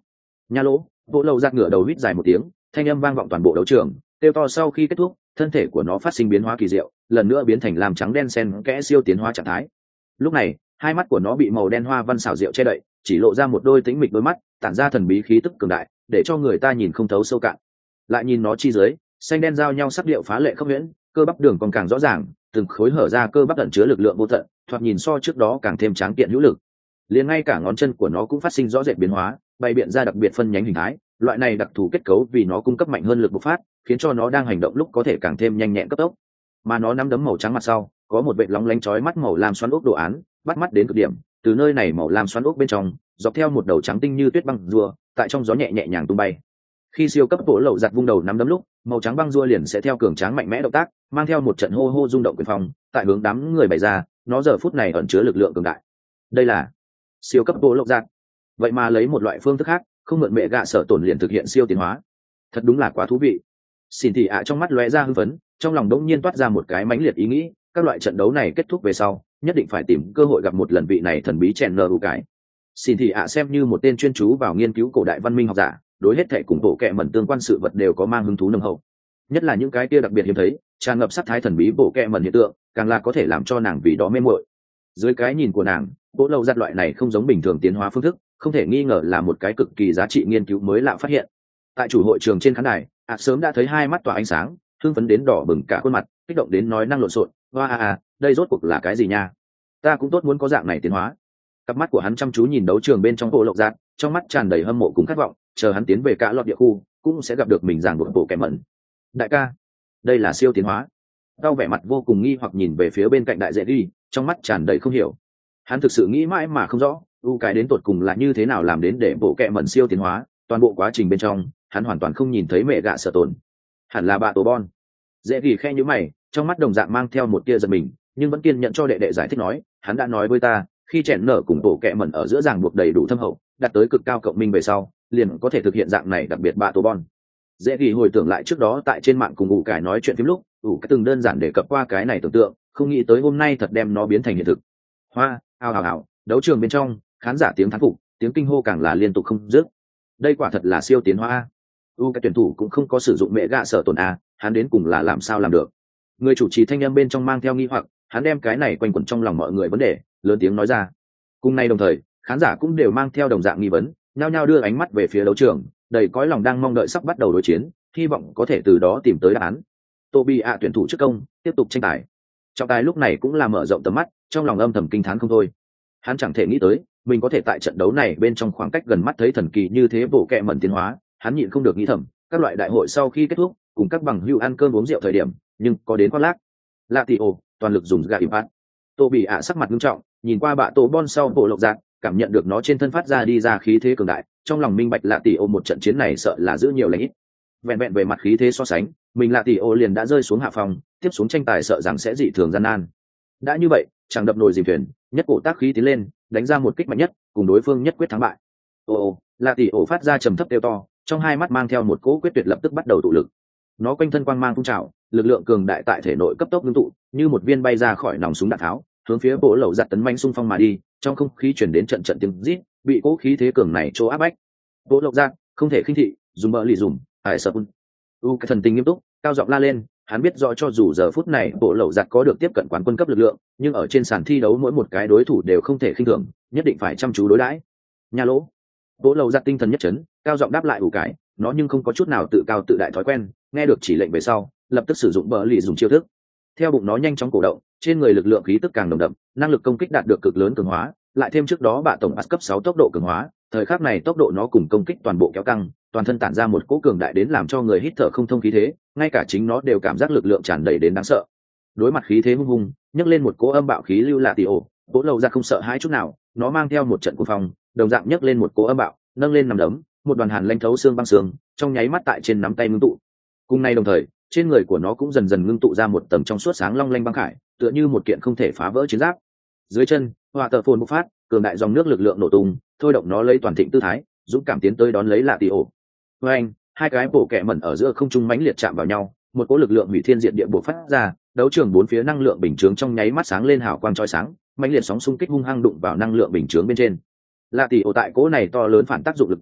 Nha lỗ, bộ lầu giặt ngửa đầu huýt dài một tiếng, thanh âm vang vọng toàn bộ đấu trường, kêu to sau khi kết thúc, thân thể của nó phát sinh biến hóa kỳ diệu, lần nữa biến thành làm trắng đen xen kẽ siêu tiến hóa trạng thái. Lúc này, hai mắt của nó bị màu đen hoa văn xảo diệu che đậy, chỉ lộ ra một đôi tĩnh mịch đôi mắt, tản ra thần bí khí tức cường đại, để cho người ta nhìn không thấu sâu cạn. Lại nhìn nó chi dưới, xanh đen giao nhau sắc điệu phá lệ khốc huyễn, cơ bắp đường còn càng rõ ràng, từng khối hở ra cơ bắp ẩn chứa lực lượng vô tận, thoạt nhìn so trước đó càng thêm tráng kiện hữu lực. Liền ngay cả ngón chân của nó cũng phát sinh rõ rệt biến hóa, bày biện ra đặc biệt phân nhánh hình thái, loại này đặc thù kết cấu vì nó cung cấp mạnh hơn lực bộc phát, khiến cho nó đang hành động lúc có thể càng thêm nhanh nhẹn cấp tốc. Mà nó nắm đấm màu trắng mặt sau, có một vệt lóng lánh chói mắt màu lam xoắn ốc đồ án, bắt mắt đến cực điểm, từ nơi này màu lam xoắn ốc bên trong, dọc theo một đầu trắng tinh như tuyết băng rùa, tại trong gió nhẹ nhẹ nhàng tung bay. Khi siêu cấp bộ lậu giặt vung đầu nắm đấm lúc, màu trắng băng rùa liền sẽ theo cường tráng mạnh mẽ động tác, mang theo một trận hô hô rung động quyền phong, tại hướng đám người bày ra, nó giờ phút này ẩn chứa lực lượng cường đại. Đây là siêu cấp bộ lậu giặt. Vậy mà lấy một loại phương thức khác, không mượn mẹ gạ sở tổn liền thực hiện siêu tiến hóa. Thật đúng là quá thú vị. Xin thị ạ trong mắt lóe ra hưng phấn, trong lòng đống nhiên toát ra một cái mãnh liệt ý nghĩ, các loại trận đấu này kết thúc về sau, nhất định phải tìm cơ hội gặp một lần vị này thần bí chèn nở ủ cái. Xin thị ạ xem như một tên chuyên chú vào nghiên cứu cổ đại văn minh học giả, đối hết thảy cùng bộ kệ mẩn tương quan sự vật đều có mang hứng thú nồng hậu. Nhất là những cái kia đặc biệt hiếm thấy, tràn ngập sắc thái thần bí bộ kệ mẩn hiện tượng, càng là có thể làm cho nàng vì đó mê muội. Dưới cái nhìn của nàng, bộ lâu giặt loại này không giống bình thường tiến hóa phương thức, không thể nghi ngờ là một cái cực kỳ giá trị nghiên cứu mới lạ phát hiện. Tại chủ hội trường trên khán đài, ạ sớm đã thấy hai mắt tỏa ánh sáng, hưng phấn đến đỏ bừng cả khuôn mặt, kích động đến nói năng lộn xộn. Hoa a a, đây rốt cuộc là cái gì nha? Ta cũng tốt muốn có dạng này tiến hóa. Cặp mắt của hắn chăm chú nhìn đấu trường bên trong bộ lộc giặt, trong mắt tràn đầy hâm mộ cùng khát vọng, chờ hắn tiến về cả lọt địa khu, cũng sẽ gặp được mình giảng buộc bộ kẻ mẩn. Đại ca, đây là siêu tiến hóa. Đau vẻ mặt vô cùng nghi hoặc nhìn về phía bên cạnh đại dễ đi, trong mắt tràn đầy không hiểu. Hắn thực sự nghĩ mãi mà không rõ, u cái đến tột cùng là như thế nào làm đến để bộ kẻ mẩn siêu tiến hóa, toàn bộ quá trình bên trong, hắn hoàn toàn không nhìn thấy mẹ gạ sợ tổn. Hẳn là bà tổ bon. Dễ gì khe nhíu mày, trong mắt đồng dạng mang theo một tia giật mình, nhưng vẫn kiên nhận cho đệ đệ giải thích nói, hắn đã nói với ta, khi chèn nở cùng bộ kẻ mẩn ở giữa ràng buộc đầy đủ thâm hậu, đạt tới cực cao cộng minh về sau, liền có thể thực hiện dạng này đặc biệt bà tổ bon. Dễ gì hồi tưởng lại trước đó tại trên mạng cùng ủ cải nói chuyện phim lúc, ủ cái từng đơn giản đề cập qua cái này tưởng tượng, không nghĩ tới hôm nay thật đem nó biến thành hiện thực. Hoa, ào ào ào, đấu trường bên trong, khán giả tiếng thán phục, tiếng kinh hô càng là liên tục không dứt. Đây quả thật là siêu tiến hóa. U cái tuyển thủ cũng không có sử dụng mẹ gạ sở tổn a, hắn đến cùng là làm sao làm được? Người chủ trì thanh âm bên trong mang theo nghi hoặc, hắn đem cái này quanh quẩn trong lòng mọi người vấn đề, lớn tiếng nói ra. Cùng nay đồng thời, khán giả cũng đều mang theo đồng dạng nghi vấn, nhao nhao đưa ánh mắt về phía đấu trường, đầy cõi lòng đang mong đợi sắp bắt đầu đối chiến, hy vọng có thể từ đó tìm tới đáp án. Toby ạ tuyển thủ trước công, tiếp tục tranh tài. Trọng tài lúc này cũng là mở rộng tầm mắt, trong lòng âm thầm kinh thán không thôi. Hắn chẳng thể nghĩ tới, mình có thể tại trận đấu này bên trong khoảng cách gần mắt thấy thần kỳ như thế bộ kệ mẩn tiến hóa, hắn nhịn không được nghĩ thầm, các loại đại hội sau khi kết thúc, cùng các bằng hữu ăn cơm uống rượu thời điểm, nhưng có đến khoác lác. Lạ tỷ ồ, toàn lực dùng gà impact. Toby ạ sắc mặt nghiêm trọng, nhìn qua bạ tổ bon sau bộ lộc dạng, cảm nhận được nó trên thân phát ra đi ra khí thế cường đại, trong lòng minh bạch lạ tỷ ô một trận chiến này sợ là giữ nhiều lãnh ít. Vẹn vẹn về mặt khí thế so sánh, mình lạ tỷ ô liền đã rơi xuống hạ phòng, tiếp xuống tranh tài sợ rằng sẽ dị thường gian nan. Đã như vậy, chẳng đập nồi dìm thuyền, nhất cổ tác khí tiến lên, đánh ra một kích mạnh nhất, cùng đối phương nhất quyết thắng bại. Ô, lạ tỷ ô phát ra trầm thấp kêu to, trong hai mắt mang theo một cỗ quyết tuyệt lập tức bắt đầu tụ lực. Nó quanh thân quang mang phun trào, lực lượng cường đại tại thể nội cấp tốc ngưng tụ, như một viên bay ra khỏi nòng súng đạn tháo, hướng phía bộ lẩu giặt tấn manh xung phong mà đi, trong không khí truyền đến trận trận tiếng rít, bị cỗ khí thế cường này chỗ áp bách. Bộ lẩu giặt không thể khinh thị, dùng bờ lì dùng, hải sợ bun. U cái thần tình nghiêm túc, cao giọng la lên, hắn biết rõ cho dù giờ phút này bộ lẩu giặt có được tiếp cận quán quân cấp lực lượng, nhưng ở trên sàn thi đấu mỗi một cái đối thủ đều không thể khinh thường, nhất định phải chăm chú đối đãi. Nhà lỗ, bộ lẩu giặt tinh thần nhất chấn, cao giọng đáp lại ủ cái, nó nhưng không có chút nào tự cao tự đại thói quen, nghe được chỉ lệnh về sau, lập tức sử dụng bờ lì dùng chiêu thức. Theo bụng nó nhanh chóng cổ động, trên người lực lượng khí tức càng nồng đậm, năng lực công kích đạt được cực lớn cường hóa, lại thêm trước đó bạ tổng ắt cấp sáu tốc độ cường hóa, thời khắc này tốc độ nó cùng công kích toàn bộ kéo căng, toàn thân tản ra một cỗ cường đại đến làm cho người hít thở không thông khí thế, ngay cả chính nó đều cảm giác lực lượng tràn đầy đến đáng sợ. Đối mặt khí thế hung hùng, nhấc lên một cỗ âm bạo khí lưu lạ tỷ ổ, Bố Lầu ra không sợ hãi chút nào, nó mang theo một trận cuồng phong, đồng dạng nhấc lên một cỗ âm bạo, nâng lên nằm đấm, một đoàn hàn lanh thấu xương băng xương, trong nháy mắt tại trên nắm tay ngưng tụ. Cùng nay đồng thời, trên người của nó cũng dần dần ngưng tụ ra một tầng trong suốt sáng long lanh băng khải, tựa như một kiện không thể phá vỡ chiến giáp. Dưới chân, hỏa tờ phồn bộc phát, cường đại dòng nước lực lượng nổ tung, thôi động nó lấy toàn thịnh tư thái, dũng cảm tiến tới đón lấy lạ tỷ ổ. Với anh, hai cái bổ kẹ mẩn ở giữa không trung mãnh liệt chạm vào nhau, một cỗ lực lượng hủy thiên diệt địa bộc phát ra, đấu trường bốn phía năng lượng bình chướng trong nháy mắt sáng lên hào quang chói sáng, mãnh liệt sóng xung kích hung hăng đụng vào năng lượng bình chướng bên trên. Lạ tỷ ổ tại cỗ này to lớn phản tác dụng lực dưới,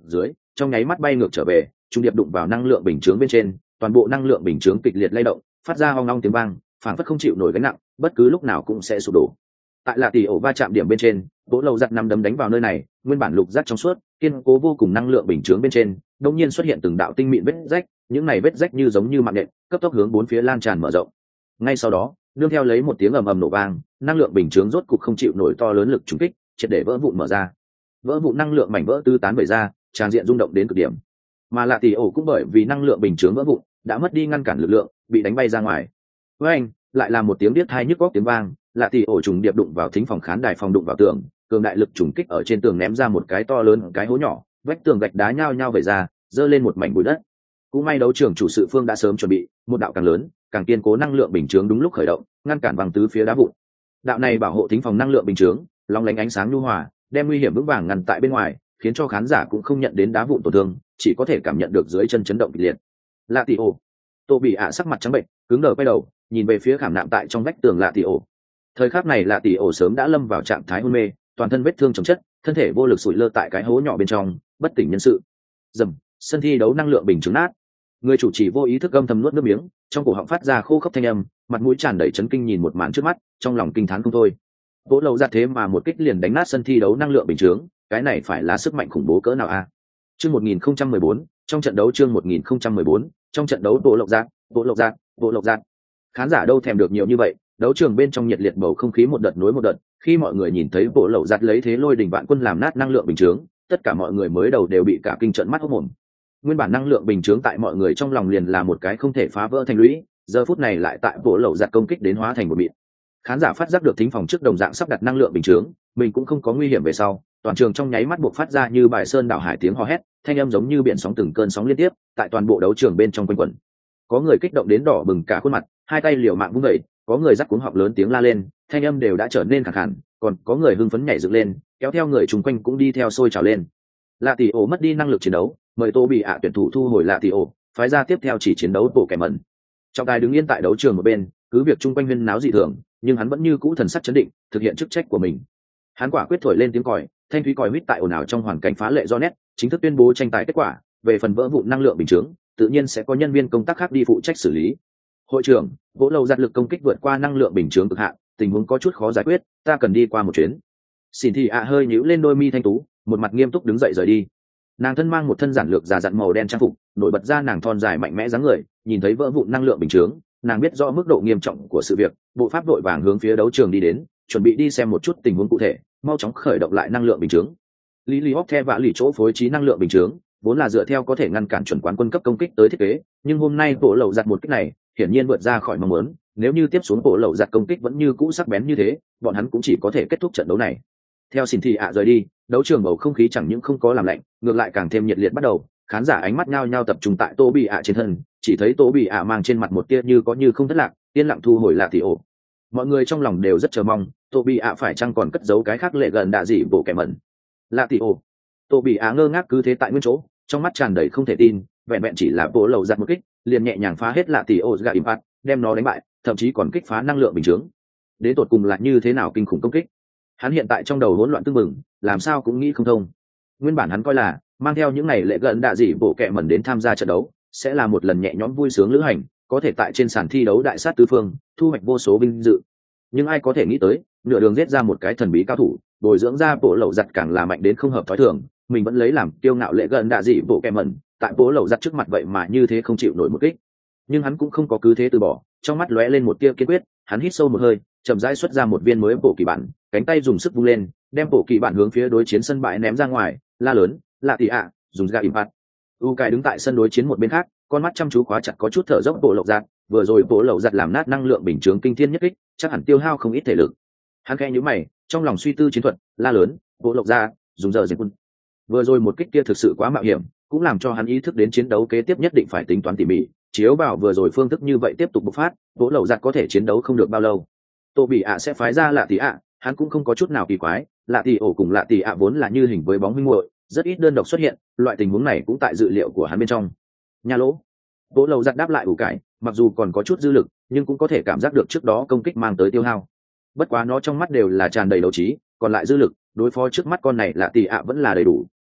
trong nháy mắt bay ngược trở về, trung điệp đụng vào năng lượng bình chướng bên trên, toàn bộ năng lượng bình chướng kịch liệt lay động, phát ra hoang long tiếng vang, phảng phất không chịu nổi gánh nặng, bất cứ lúc nào cũng sẽ sụp đổ. Tại lạ tỷ ổ va chạm điểm bên trên, Bố Lầu Giặt nằm đấm đánh vào nơi này, nguyên bản lục giác trong suốt, kiên cố vô cùng năng lượng bình chướng bên trên, đột nhiên xuất hiện từng đạo tinh mịn vết rách, những này vết rách như giống như mạng nhện, cấp tốc hướng bốn phía lan tràn mở rộng. Ngay sau đó, nương theo lấy một tiếng ầm ầm nổ vang, năng lượng bình chướng rốt cục không chịu nổi to lớn lực trùng kích, triệt để vỡ vụn mở ra. Vỡ vụn năng lượng mảnh vỡ tứ tán bày ra, tràn diện rung động đến cực điểm. Mà lạ tỷ ổ cũng bởi vì năng lượng bình chướng vỡ vụn, đã mất đi ngăn cản lực lượng, bị đánh bay ra ngoài. Với anh, lại là một tiếng điếc tai nhức óc tiếng vang, lạ tỷ ổ trùng điệp đụng vào thính phòng khán đài phòng đụng vào tường, cường đại lực trùng kích ở trên tường ném ra một cái to lớn cái hố nhỏ, vách tường gạch đá nhao nhao vẩy ra, dơ lên một mảnh bụi đất. Cũng may đấu trường chủ sự phương đã sớm chuẩn bị một đạo càng lớn, càng kiên cố năng lượng bình chướng đúng lúc khởi động, ngăn cản văng tứ phía đá vụn. Đạo này bảo hộ thính phòng năng lượng bình chướng, long lánh ánh sáng nhu hòa, đem nguy hiểm vững vàng ngăn tại bên ngoài, khiến cho khán giả cũng không nhận đến đá vụn tổn thương, chỉ có thể cảm nhận được dưới chân chấn động kịch liệt. Lạ tỷ ổ, Tô Bị ạ sắc mặt trắng bệnh, cứng đờ quay đầu, nhìn về phía khảm nạm tại trong vách tường lạ tỷ ổ. Thời khắc này lạ tỷ ổ sớm đã lâm vào trạng thái hôn mê, toàn thân vết thương chồng chất, thân thể vô lực sụi lơ tại cái hố nhỏ bên trong, bất tỉnh nhân sự. Dầm, sân thi đấu năng lượng bình chứng nát. Người chủ trì vô ý thức gầm thầm nuốt nước miếng, trong cổ họng phát ra khô khốc thanh âm, mặt mũi tràn đầy chấn kinh nhìn một màn trước mắt, trong lòng kinh thán không thôi. Vỗ Lầu Giặt thế mà một kích liền đánh nát sân thi đấu năng lượng bình chướng, cái này phải là sức mạnh khủng bố cỡ nào a? À? Chương một nghìn không trăm mười bốn, trong trận đấu chương một nghìn không trăm mười bốn, trong trận đấu Vỗ Lầu Giặt, Vỗ Lầu Giặt, Vỗ Lầu Giặt. Khán giả đâu thèm được nhiều như vậy, đấu trường bên trong nhiệt liệt bầu không khí một đợt nối một đợt, khi mọi người nhìn thấy Vỗ Lầu Giặt lấy thế lôi đình vạn quân làm nát năng lượng bình chướng, tất cả mọi người mới đầu đều bị cả kinh trợn mắt hốt mồm. Nguyên bản năng lượng bình chướng tại mọi người trong lòng liền là một cái không thể phá vỡ thành lũy, giờ phút này lại tại Vỗ Lầu Giặt công kích đến hóa thành một mịn. Khán giả phát giác được thính phòng trước đồng dạng sắp đặt năng lượng bình chướng, mình cũng không có nguy hiểm về sau, toàn trường trong nháy mắt buộc phát ra như bài sơn đảo hải tiếng hò hét, thanh âm giống như biển sóng từng cơn sóng liên tiếp, tại toàn bộ đấu trường bên trong quanh quẩn. Có người kích động đến đỏ bừng cả khuôn mặt, hai tay liều mạng vung dậy, có người rắc cuống họng lớn tiếng la lên, thanh âm đều đã trở nên khàn khàn, còn có người hưng phấn nhảy dựng lên, kéo theo người chung quanh cũng đi theo sôi trào lên. Lạ tỷ ổ mất đi năng lực chiến đấu, mời Tô Bị ạ tuyển thủ thu hồi Lạ tỷ ổ, phái ra tiếp theo chỉ chiến đấu bộ kẻ mẩn. Trọng tài đứng yên tại đấu trường một bên, cứ việc chung quanh huyên náo dị thường, nhưng hắn vẫn như cũ thần sắc chấn định, thực hiện chức trách của mình. Hắn quả quyết thổi lên tiếng còi, thanh thúy còi huýt tại ồn ào trong hoàn cảnh phá lệ do nét, chính thức tuyên bố tranh tài kết quả. Về phần vỡ vụn năng lượng bình chướng, tự nhiên sẽ có nhân viên công tác khác đi phụ trách xử lý. Hội trưởng, Vỗ Lầu Giặt lực công kích vượt qua năng lượng bình chướng cực hạn, tình huống có chút khó giải quyết, ta cần đi qua một chuyến. Xin Thị ạ hơi nhíu lên đôi mi thanh tú, một mặt nghiêm túc đứng dậy rời đi. Nàng thân mang một thân giản lược già dặn màu đen trang phục, nổi bật ra nàng thon dài mạnh mẽ dáng người, nhìn thấy vỡ vụn năng lượng bình chướng, nàng biết rõ mức độ nghiêm trọng của sự việc, bộ pháp vội vàng hướng phía đấu trường đi đến, chuẩn bị đi xem một chút tình huống cụ thể, mau chóng khởi động lại năng lượng bình chướng. Lý Lý Hóc The vã lì chỗ phối trí năng lượng bình chướng, vốn là dựa theo có thể ngăn cản chuẩn quán quân cấp công kích tới thiết kế, nhưng hôm nay Vỗ Lầu Giặt một kích này, hiển nhiên vượt ra khỏi mong muốn, nếu như tiếp xuống Vỗ Lầu Giặt công kích vẫn như cũ sắc bén như thế, bọn hắn cũng chỉ có thể kết thúc trận đấu này. Theo Xin Thị ạ rời đi, đấu trường bầu không khí chẳng những không có làm lạnh, ngược lại càng thêm nhiệt liệt bắt đầu, khán giả ánh mắt nhao nhao tập trung tại Tô Bị ạ trên thân, chỉ thấy Tô Bị ạ mang trên mặt một tia như có như không thất lạc, yên lặng thu hồi Lạ tỷ ổ. Mọi người trong lòng đều rất chờ mong, Tô Bị ạ phải chăng còn cất giấu cái khác lệ gần đạ gì bộ kẻ mẩn. Lạ tỷ ổ. Tô Bị ạ ngơ ngác cứ thế tại nguyên chỗ, trong mắt tràn đầy không thể tin, vẹn vẹn chỉ là Vỗ Lầu Giặt một kích, liền nhẹ nhàng phá hết Lạ tỷ ổ gạ impact, đem nó đánh bại, thậm chí còn kích phá năng lượng bình chướng. Đến tột cùng là như thế nào kinh khủng công kích? Hắn hiện tại trong đầu hỗn loạn tương mừng, làm sao cũng nghĩ không thông. Nguyên bản hắn coi là mang theo những ngày lệ gần đạ dị bộ kệ mẩn đến tham gia trận đấu sẽ là một lần nhẹ nhõm vui sướng lữ hành, có thể tại trên sàn thi đấu đại sát tứ phương thu hoạch vô số vinh dự. Nhưng ai có thể nghĩ tới, nửa đường giết ra một cái thần bí cao thủ, bồi dưỡng ra Vỗ Lầu Giặt càng là mạnh đến không hợp thói thường, mình vẫn lấy làm kiêu ngạo lệ gần đạ dị bộ kệ mẩn, tại Vỗ Lầu Giặt trước mặt vậy mà như thế không chịu nổi một kích. Nhưng hắn cũng không có cứ thế từ bỏ, trong mắt lóe lên một tia kiên quyết, hắn hít sâu một hơi, chậm rãi xuất ra một viên mới bộ kỳ bản, cánh tay dùng sức vung lên, đem bộ kỳ bản hướng phía đối chiến sân bãi ném ra ngoài, la lớn, Lạ tỷ ạ, dùng ra impact. U Cải đứng tại sân đối chiến một bên khác, con mắt chăm chú khóa chặt có chút thở dốc Vỗ Lầu Giặt, vừa rồi Vỗ Lầu Giặt làm nát năng lượng bình chướng kinh thiên nhất kích, chắc hẳn tiêu hao không ít thể lực. Hắn khẽ nhíu mày, trong lòng suy tư chiến thuật, la lớn, Vỗ Lầu Giặt, dùng giờ diệt quân. Vừa rồi một kích kia thực sự quá mạo hiểm, cũng làm cho hắn ý thức đến chiến đấu kế tiếp nhất định phải tính toán tỉ mỉ, chiếu vào vừa rồi phương thức như vậy tiếp tục bộc phát, Vỗ Lầu Giặt có thể chiến đấu không được bao lâu. Tô Bị ạ sẽ phái ra Lạ tỷ ạ, hắn cũng không có chút nào kỳ quái, Lạ tỷ ổ cùng Lạ tỷ ạ vốn là như hình với bóng huynh muội, rất ít đơn độc xuất hiện, loại tình huống này cũng tại dự liệu của hắn bên trong. Nhà lỗ. Vỗ Lầu Giặt đáp lại ủ cải, mặc dù còn có chút dư lực, nhưng cũng có thể cảm giác được trước đó công kích mang tới tiêu hao. Bất quá nó trong mắt đều là tràn đầy đấu trí, còn lại dư lực, đối phó trước mắt con này Lạ tỷ ạ vẫn là đầy đủ,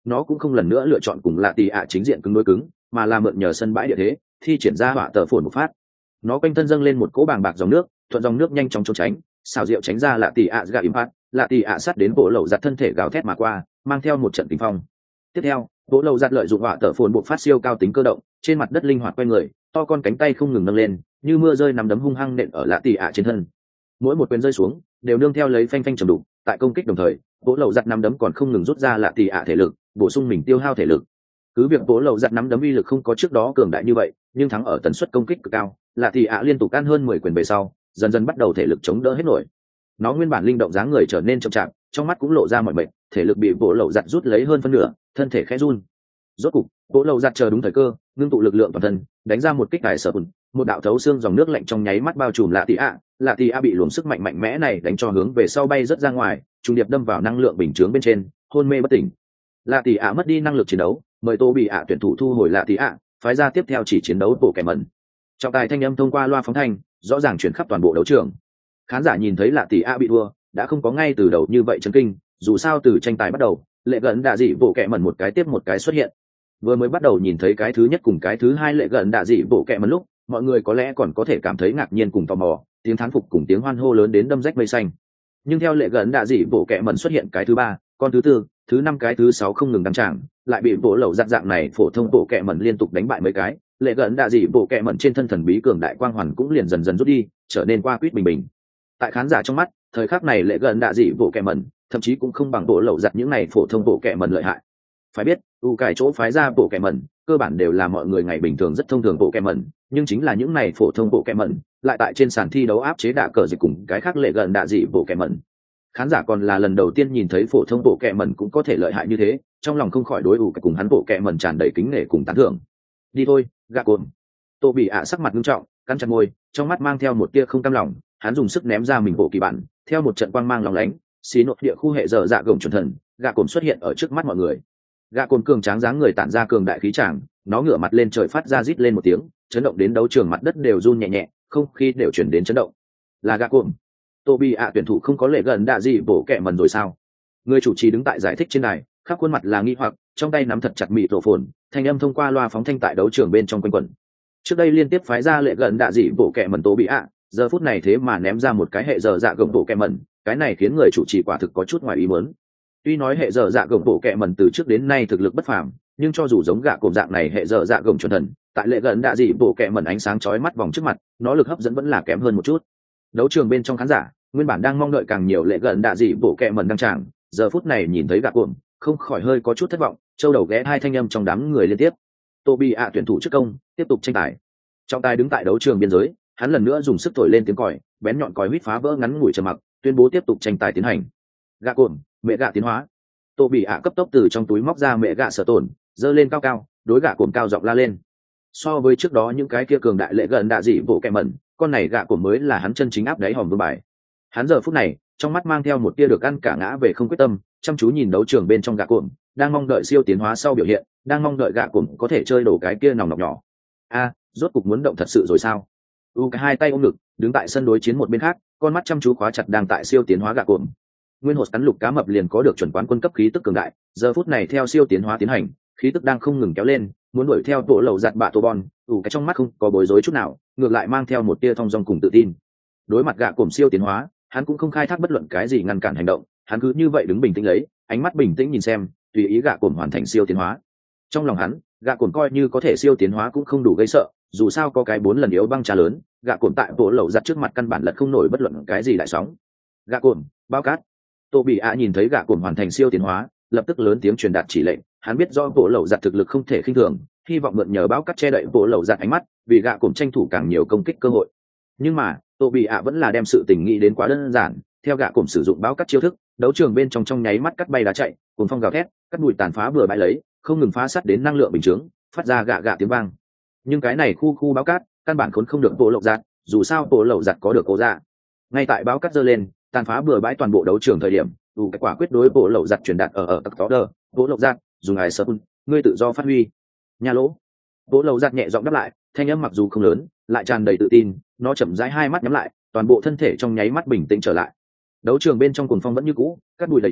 nó cũng không lần nữa lựa chọn cùng lạ tì ạ chính diện cứng đối cứng, mà là mượn nhờ sân bãi địa thế thi triển ra hỏa tờ phồn một phát. Nó quanh thân dâng lên một cỗ bàng bạc dòng nước, thuận dòng nước nhanh chóng trốn tránh, xảo diệu tránh ra lạ tì ạ gà impact, lạ tì ạ sát đến bộ lậu giặt thân thể gào thét mà qua, mang theo một trận kinh phong. Tiếp theo, bộ lậu giặt lợi dụng hỏa tờ phồn buộc phát siêu cao tính cơ động, trên mặt đất linh hoạt quay người, to con cánh tay không ngừng nâng lên, như mưa rơi nắm đấm hung hăng nện ở lạ tì ạ trên thân. Mỗi một quyền rơi xuống đều nương theo lấy phanh phanh trầm đục, tại công kích đồng thời bộ lậu giặt nắm đấm còn không ngừng rút ra lạ tì ạ thể lực, bổ sung mình tiêu hao thể lực. Cứ việc bộ lậu giặt nắm đấm uy lực không có trước đó cường đại như vậy, nhưng thắng ở tần suất công kích cực cao, lạ tì ạ liên tục ăn hơn mười quyền về sau dần dần bắt đầu thể lực chống đỡ hết nổi. Nó nguyên bản linh động dáng người trở nên chậm chạp, trong mắt cũng lộ ra mọi mệt, thể lực bị bộ lậu giặt rút lấy hơn phân nửa, thân thể khẽ run. Rốt cục bộ lậu giặt chờ đúng thời cơ, ngưng tụ lực lượng toàn thân, đánh ra một kích đại sở bùn, một đạo thấu xương dòng nước lạnh trong nháy mắt bao trùm lạ tì ạ. Lạ tì ạ bị luồng sức mạnh mạnh mẽ này đánh cho hướng về sau bay rất ra ngoài, trùng điệp đâm vào năng lượng bình chướng bên trên, hôn mê bất tỉnh. Lạ tì ạ mất đi năng lực chiến đấu, mời tô bị ạ tuyển thủ thu hồi lạ tì ạ, phái ra tiếp theo chỉ chiến đấu bộ kẻ mẩn. Trọng tài thanh âm thông qua loa phóng thanh rõ ràng chuyển khắp toàn bộ đấu trường. Khán giả nhìn thấy lạ tì ạ bị thua đã không có ngay từ đầu như vậy chấn kinh, dù sao từ tranh tài bắt đầu lệ gần đạ dị bộ kẻ mẩn một cái tiếp một cái xuất hiện. Vừa mới bắt đầu nhìn thấy cái thứ nhất cùng cái thứ hai lệ gần đạ dị bộ kẻ mẩn lúc, mọi người có lẽ còn có thể cảm thấy ngạc nhiên cùng tò mò, tiếng thán phục cùng tiếng hoan hô lớn đến đâm rách mây xanh. Nhưng theo lệ gần đạ dị bộ kẻ mẩn xuất hiện cái thứ ba, con thứ tư, thứ năm, cái thứ sáu không ngừng đăng tràng, lại bị bộ lậu giặt dạng này phổ thông bộ kẻ mẩn liên tục đánh bại mấy cái, lệ gần đạ dị bộ kẻ mẩn trên thân thần bí cường đại quang hoàn cũng liền dần dần rút đi, trở nên qua quýt bình bình. Tại khán giả trong mắt, thời khắc này lệ gần đạ dị bộ kẻ mẩn thậm chí cũng không bằng bộ lậu giặt những này phổ thông bộ kẻ mẩn lợi hại. Phải biết u cải chỗ phái ra bộ kẻ mẩn cơ bản đều là mọi người ngày bình thường rất thông thường bộ kẻ mẩn, nhưng chính là những này phổ thông bộ kẻ mẩn lại tại trên sàn thi đấu áp chế đạ cờ dịch cùng cái khác lệ gần đạ dị bộ kẻ mẩn. Khán giả còn là lần đầu tiên nhìn thấy phổ thông bộ kẻ mẩn cũng có thể lợi hại như thế, trong lòng không khỏi đối ủ cùng hắn bộ kẻ mẩn tràn đầy kính nể cùng tán thưởng. Đi thôi gạ cồn. Tô bị ạ sắc mặt nghiêm trọng, cắn chặt môi, trong mắt mang theo một tia không cam lòng, hắn dùng sức ném ra mình bộ kỳ bản, theo một trận quang mang lóng lánh, xí nội địa khu hệ dở dạ gồng chuẩn thần gạ cồn xuất hiện ở trước mắt mọi người. Gạ cồn cường tráng dáng người tản ra cường đại khí tràng, nó ngửa mặt lên trời phát ra rít lên một tiếng, chấn động đến đấu trường mặt đất đều run nhẹ nhẹ, không khí đều chuyển đến chấn động. Là gạ cồn. Tô bị ạ tuyển thủ không có lệ gần đạ gì bổ kẹ mần rồi sao? Người chủ trì đứng tại giải thích trên đài, khắp khuôn mặt là nghi hoặc, trong tay nắm thật chặt mịt rổ phồn, thanh âm thông qua loa phóng thanh tại đấu trường bên trong quanh quẩn. Trước đây liên tiếp phái ra lệ gần đạ gì bổ kẹ mần Tô bị ạ, giờ phút này thế mà ném ra một cái hệ giờ dạ gồng bổ kẹ mần, cái này khiến người chủ trì quả thực có chút ngoài ý muốn. Tuy nói hệ giờ dạ gồng bổ kẹ mần từ trước đến nay thực lực bất phàm, nhưng cho dù giống gạ cồn dạng này hệ giờ dạ gồng chuẩn thần, tại lệ gần đạ gì bổ kẹ mần ánh sáng chói mắt vòng trước mặt, nó lực hấp dẫn vẫn là kém hơn một chút. Đấu trường bên trong khán giả nguyên bản đang mong đợi càng nhiều lệ gần đạ dị bộ kẹ mần đăng tràng, giờ phút này nhìn thấy gạ cồn không khỏi hơi có chút thất vọng, châu đầu ghé hai thanh âm trong đám người liên tiếp. Tô bị ạ tuyển thủ trước công tiếp tục tranh tài. Trọng tài đứng tại đấu trường biên giới, hắn lần nữa dùng sức thổi lên tiếng còi, bén nhọn còi huýt phá vỡ ngắn ngủi trầm mặc, tuyên bố tiếp tục tranh tài tiến hành. Gạ cồn mẹ gạ tiến hóa. Tô bị ạ cấp tốc từ trong túi móc ra mẹ gạ sở tổn, giơ lên cao cao, đối gạ cồn cao giọng la lên. So với trước đó những cái kia cường đại lệ gần đạ dị bộ kẹ mẩn, con này gạ cồn mới là hắn chân chính áp đáy hòm vương bài. Hắn giờ phút này trong mắt mang theo một tia được ăn cả ngã về không quyết tâm, chăm chú nhìn đấu trường bên trong gạ cồn, đang mong đợi siêu tiến hóa sau biểu hiện, đang mong đợi gạ cồn có thể chơi đổ cái kia nòng nọc nhỏ. A, rốt cục muốn động thật sự rồi sao? U cái hai tay ôm ngực, đứng tại sân đối chiến một bên khác, con mắt chăm chú khóa chặt đang tại siêu tiến hóa gạ cồn. Nguyên hột cắn lục cá mập liền có được chuẩn quán quân cấp khí tức cường đại, giờ phút này theo siêu tiến hóa tiến hành, khí tức đang không ngừng kéo lên, muốn đuổi theo bộ lầu giặt bạ tô bon. U cái trong mắt không có bối rối chút nào, ngược lại mang theo một tia thong dong cùng tự tin. Đối mặt gạ cồn siêu tiến hóa, hắn cũng không khai thác bất luận cái gì ngăn cản hành động, hắn cứ như vậy đứng bình tĩnh lấy, ánh mắt bình tĩnh nhìn xem, tùy ý gạ cồn hoàn thành siêu tiến hóa. Trong lòng hắn, gạ cồn coi như có thể siêu tiến hóa cũng không đủ gây sợ, dù sao có cái bốn lần yếu băng trà lớn, gạ cồn tại bộ lầu giặt trước mặt căn bản lật không nổi bất luận cái gì đại sóng. Gạ cồn bao cát. Tô bị ạ nhìn thấy gạ cồn hoàn thành siêu tiến hóa, lập tức lớn tiếng truyền đạt chỉ lệnh, hắn biết do bộ lầu giặt thực lực không thể khinh thường, hy vọng mượn nhờ bao cát che đậy bộ lầu giặt ánh mắt, vì gạ cồn tranh thủ càng nhiều công kích cơ hội. Nhưng mà Tô bị ạ vẫn là đem sự tình nghĩ đến quá đơn giản, theo gạ cồn sử dụng báo cắt chiêu thức, đấu trường bên trong trong nháy mắt cắt bay đá chạy, cùng phong gào thét, cắt bụi tàn phá bừa bãi lấy, không ngừng phá sát đến năng lượng bình chướng, phát ra gạ gạ tiếng vang. Nhưng cái này khu khu báo cát căn bản khốn không được bộ lậu giặt, dù sao bộ lậu giặt có được cố dạ. Ngay tại báo cát giơ lên, tàn phá bừa bãi toàn bộ đấu trường thời điểm, đủ cái quả quyết đối bộ lậu giặt truyền đạt ở ở tắc tó đờ, bộ lậu giặt, dùng ai sơ ngươi tự do phát huy. Nhà lỗ. Bộ lậu giặt nhẹ giọng đáp lại, thanh âm mặc dù không lớn, lại tràn đầy tự tin, nó chậm rãi hai mắt nhắm lại, toàn bộ thân thể trong nháy mắt bình tĩnh trở lại. Đấu trường bên trong cuồng phong vẫn như cũ, cát bụi đầy trời,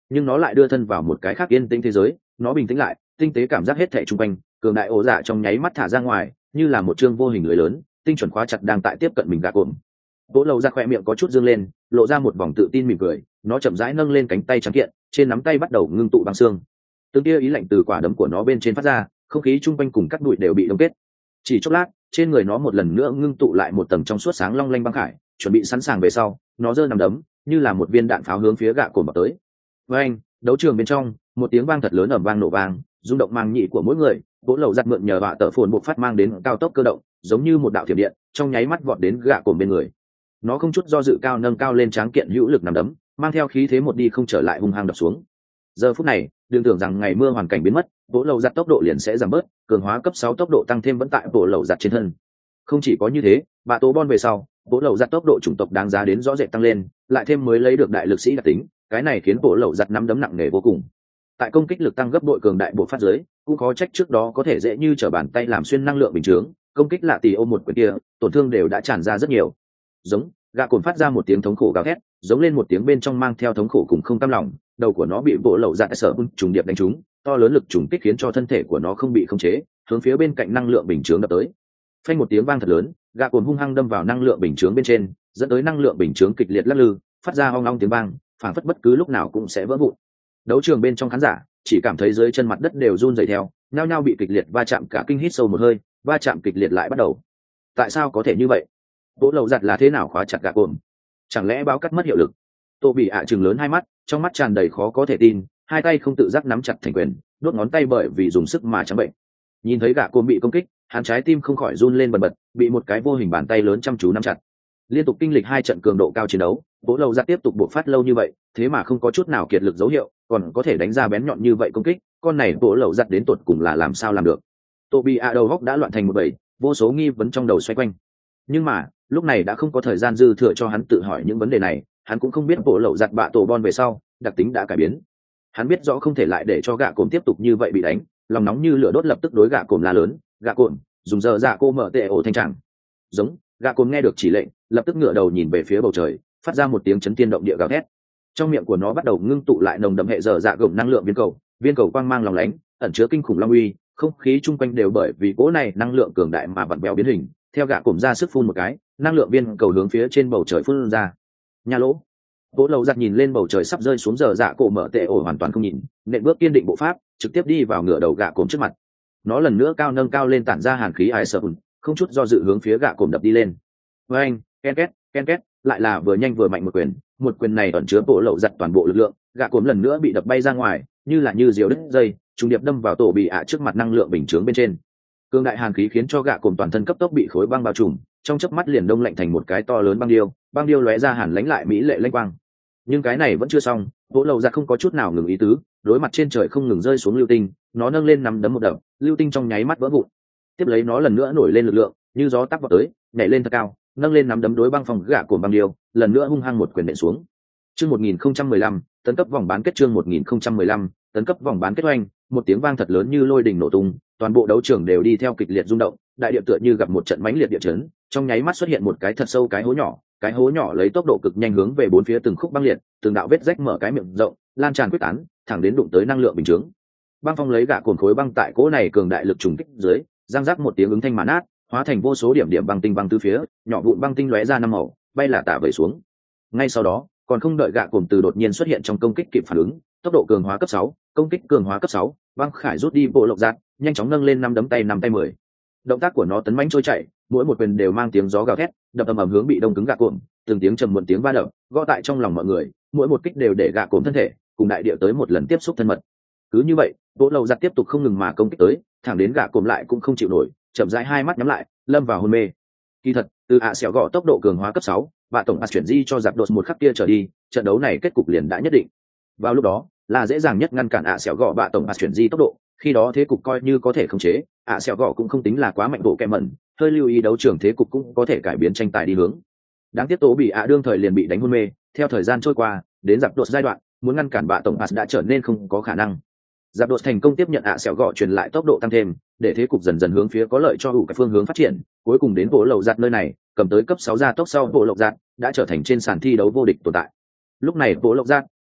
nhưng nó lại đưa thân vào một cái khác yên tĩnh thế giới. Nó bình tĩnh lại, tinh tế cảm giác hết thảy chung quanh, cường đại ổ dạ trong nháy mắt thả ra ngoài, như là một chương vô hình lưới lớn, tinh chuẩn khóa chặt đang tại tiếp cận mình gạ cồn. Vỗ lầu ra khỏe miệng có chút dương lên, lộ ra một vòng tự tin mỉm cười. Nó chậm rãi nâng lên cánh tay trắng kiện, trên nắm tay bắt đầu ngưng tụ băng xương. Từng tia ý lạnh từ quả đấm của nó bên trên phát ra, không khí chung quanh cùng các bụi đều bị đông kết. Chỉ chốc lát, trên người nó một lần nữa ngưng tụ lại một tầng trong suốt sáng long lanh băng khải, chuẩn bị sẵn sàng về sau, nó giơ nằm đấm, như là một viên đạn pháo hướng phía gạ cồn vào tới. Với anh, đấu trường bên trong, một tiếng vang thật lớn ầm vang nổ vang, rung động mang nhị của mỗi người. Vỗ lầu giật mượn nhờ họa tở phồn bộ phát mang đến cao tốc cơ động, giống như một đạo thiểm điện, trong nháy mắt vọt đến gạ cồn bên người. Nó không chút do dự cao nâng cao lên tráng kiện hữu lực nằm đấm, mang theo khí thế một đi không trở lại hung hăng đập xuống. Giờ phút này, đừng tưởng rằng ngày mưa hoàn cảnh biến mất, vỗ lầu giật tốc độ liền sẽ giảm bớt, cường hóa cấp sáu tốc độ tăng thêm vẫn tại vỗ lầu giật trên thân. Không chỉ có như thế, bạ tố bon về sau, vỗ lầu giật tốc độ chủng tộc đáng giá đến rõ rệt tăng lên, lại thêm mới lấy được đại lực sĩ đặc tính, cái này khiến vỗ lầu giật nắm đấm nặng nề vô cùng. Tại công kích lực tăng gấp bội cường đại bộ phát giới, cũng khó trách trước đó có thể dễ như trở bàn tay làm xuyên năng lượng bình thường, công kích lạ tì ôm một quyền kia, tổn thương đều đã tràn ra rất nhiều. Giống, gạ cồn phát ra một tiếng thống khổ gào thét, giống lên một tiếng bên trong mang theo thống khổ cùng không cam lòng, đầu của nó bị vỗ lầu giật sở trùng điệp đánh trúng, to lớn lực trùng kích khiến cho thân thể của nó không bị khống chế, hướng phía bên cạnh năng lượng bình chướng đập tới. Phanh một tiếng vang thật lớn, gạ cồn hung hăng đâm vào năng lượng bình chướng bên trên, dẫn tới năng lượng bình chướng kịch liệt lắc lư, phát ra ong ong tiếng vang, phảng phất bất cứ lúc nào cũng sẽ vỡ vụn. Đấu trường bên trong khán giả chỉ cảm thấy dưới chân mặt đất đều run rẩy theo, nhao nhao bị kịch liệt va chạm cả kinh hít sâu một hơi, va chạm kịch liệt lại bắt đầu. Tại sao có thể như vậy? Vỗ lầu giật là thế nào khóa chặt gạ cồn? Chẳng lẽ báo cắt mất hiệu lực? Tô bị ạ trừng lớn hai mắt, trong mắt tràn đầy khó có thể tin, hai tay không tự giác nắm chặt thành quyền, đốt ngón tay bởi vì dùng sức mà trắng bệnh. Nhìn thấy gạ cồn bị công kích, hắn trái tim không khỏi run lên bần bật, bị một cái vô hình bàn tay lớn chăm chú nắm chặt. Liên tục kinh lịch hai trận cường độ cao chiến đấu, vỗ lầu giật tiếp tục buộc phát lâu như vậy, thế mà không có chút nào kiệt lực dấu hiệu, còn có thể đánh ra bén nhọn như vậy công kích, con này vỗ lầu giật đến tột cùng là làm sao làm được? Tô bị ạ đầu góc đã loạn thành một bầy, vô số nghi vấn trong đầu xoay quanh. Nhưng mà lúc này đã không có thời gian dư thừa cho hắn tự hỏi những vấn đề này, hắn cũng không biết bộ lậu giặt bạ tổ bon về sau đặc tính đã cải biến. Hắn biết rõ không thể lại để cho gạ cồn tiếp tục như vậy bị đánh, lòng nóng như lửa đốt lập tức đối gạ cồn la lớn, gạ cồn dùng giờ dạ cô mở tệ ổ thanh tràng. Giống, gạ cồn nghe được chỉ lệnh, lập tức ngửa đầu nhìn về phía bầu trời, phát ra một tiếng chấn thiên động địa gào thét. Trong miệng của nó bắt đầu ngưng tụ lại nồng đậm hệ giờ dạ gồng năng lượng viên cầu, viên cầu quang mang lòng lánh, ẩn chứa kinh khủng long uy, không khí chung quanh đều bởi vì cỗ này năng lượng cường đại mà vặn vẹo biến hình. Theo gạ cồn ra sức phun một cái, năng lượng viên cầu hướng phía trên bầu trời phun ra. Nhà lỗ. Vỗ lầu giặt nhìn lên bầu trời sắp rơi xuống giờ dạ cổ mở tệ ổ hoàn toàn không nhìn, nện bước kiên định bộ pháp, trực tiếp đi vào ngửa đầu gạ cồn trước mặt. Nó lần nữa cao nâng cao lên tản ra hàn khí ái sợ ùn, không chút do dự hướng phía gạ cồn đập đi lên. Với anh, ken két, ken két, lại là vừa nhanh vừa mạnh một quyền, một quyền này ẩn chứa bộ lậu giặt toàn bộ lực lượng, gạ cồn lần nữa bị đập bay ra ngoài, như là như diều đứt dây, trùng điệp đâm vào tổ bị ạ trước mặt năng lượng bình chướng bên trên. Cương đại hàn khí khiến cho gạ cồn toàn thân cấp tốc bị khối băng bao trùm, trong chớp mắt liền đông lạnh thành một cái to lớn băng điêu, băng điêu lóe ra hàn lánh lại mỹ lệ lanh quang. Nhưng cái này vẫn chưa xong, vỗ lầu giặt không có chút nào ngừng ý tứ, đối mặt trên trời không ngừng rơi xuống lưu tinh, nó nâng lên nắm đấm một đập, lưu tinh trong nháy mắt vỡ vụn. Tiếp lấy nó lần nữa nổi lên lực lượng, như gió tắc vào tới, nhảy lên thật cao, nâng lên nắm đấm đối băng phòng gạ cồn băng điêu, lần nữa hung hăng một quyền nện xuống. Chương một nghìn không trăm mười lăm, tấn cấp vòng bán kết chương một nghìn không trăm mười lăm, tấn cấp vòng bán kết oanh, một tiếng vang thật lớn như lôi đình nổ tung, toàn bộ đấu trường đều đi theo kịch liệt rung động, đại địa tựa như gặp một trận mãnh liệt địa chấn, trong nháy mắt xuất hiện một cái thật sâu cái hố nhỏ, cái hố nhỏ lấy tốc độ cực nhanh hướng về bốn phía từng khúc băng liệt, từng đạo vết rách mở cái miệng rộng, lan tràn quyết tán, thẳng đến đụng tới năng lượng bình chướng. Băng phong lấy gạ cồn khối băng tại cỗ này cường đại lực trùng kích dưới, giang rác một tiếng ứng thanh màn nát, hóa thành vô số điểm điểm băng tinh băng tứ phía, nhỏ vụn băng tinh lóe ra năm màu, bay là tả vẩy xuống. Ngay sau đó, còn không đợi gạ cồn từ đột nhiên xuất hiện trong công kích kịp phản ứng, tốc độ cường hóa cấp sáu, công kích cường hóa cấp sáu, băng khải rút đi bộ lộc giạt, nhanh chóng nâng lên năm đấm tay năm tay mười. Động tác của nó tấn mãnh trôi chảy, mỗi một quyền đều mang tiếng gió gào thét, đập ầm ầm hướng bị đông cứng gạ cồn, từng tiếng trầm muộn tiếng va đập, gõ tại trong lòng mọi người, mỗi một kích đều để gạ cồn thân thể cùng đại địa tới một lần tiếp xúc thân mật. Cứ như vậy, bộ lộc giạt tiếp tục không ngừng mà công kích tới, thẳng đến gạ cồn lại cũng không chịu nổi, chậm rãi hai mắt nhắm lại, lâm vào hôn mê. Kỳ thật, từ ạ xẻo gõ tốc độ cường hóa cấp sáu, và tổng ạt chuyển di cho giặc đột một khắc kia trở đi, trận đấu này kết cục liền đã nhất định. Vào lúc đó, là dễ dàng nhất ngăn cản ạ xẻo gõ bạ tổng ạt chuyển di tốc độ, khi đó thế cục coi như có thể khống chế, ạ xẻo gõ cũng không tính là quá mạnh bộ kẹ mẩn, hơi lưu ý đấu trường thế cục cũng có thể cải biến tranh tài đi hướng. Đáng tiếc tố bị ạ đương thời liền bị đánh hôn mê, theo thời gian trôi qua, đến giặc đột giai đoạn, muốn ngăn cản bạ tổng ạt đã trở nên không có khả năng. Giặc đột thành công tiếp nhận ạ xẻo gõ truyền lại tốc độ tăng thêm, để thế cục dần dần hướng phía có lợi cho hữu cái phương hướng phát triển, cuối cùng đến bộ lầu giặt nơi này, cầm tới cấp sáu gia tốc sau bộ lộc giặt đã trở thành trên sàn thi đấu vô địch tồn tại. Lúc này bộ lộc giặt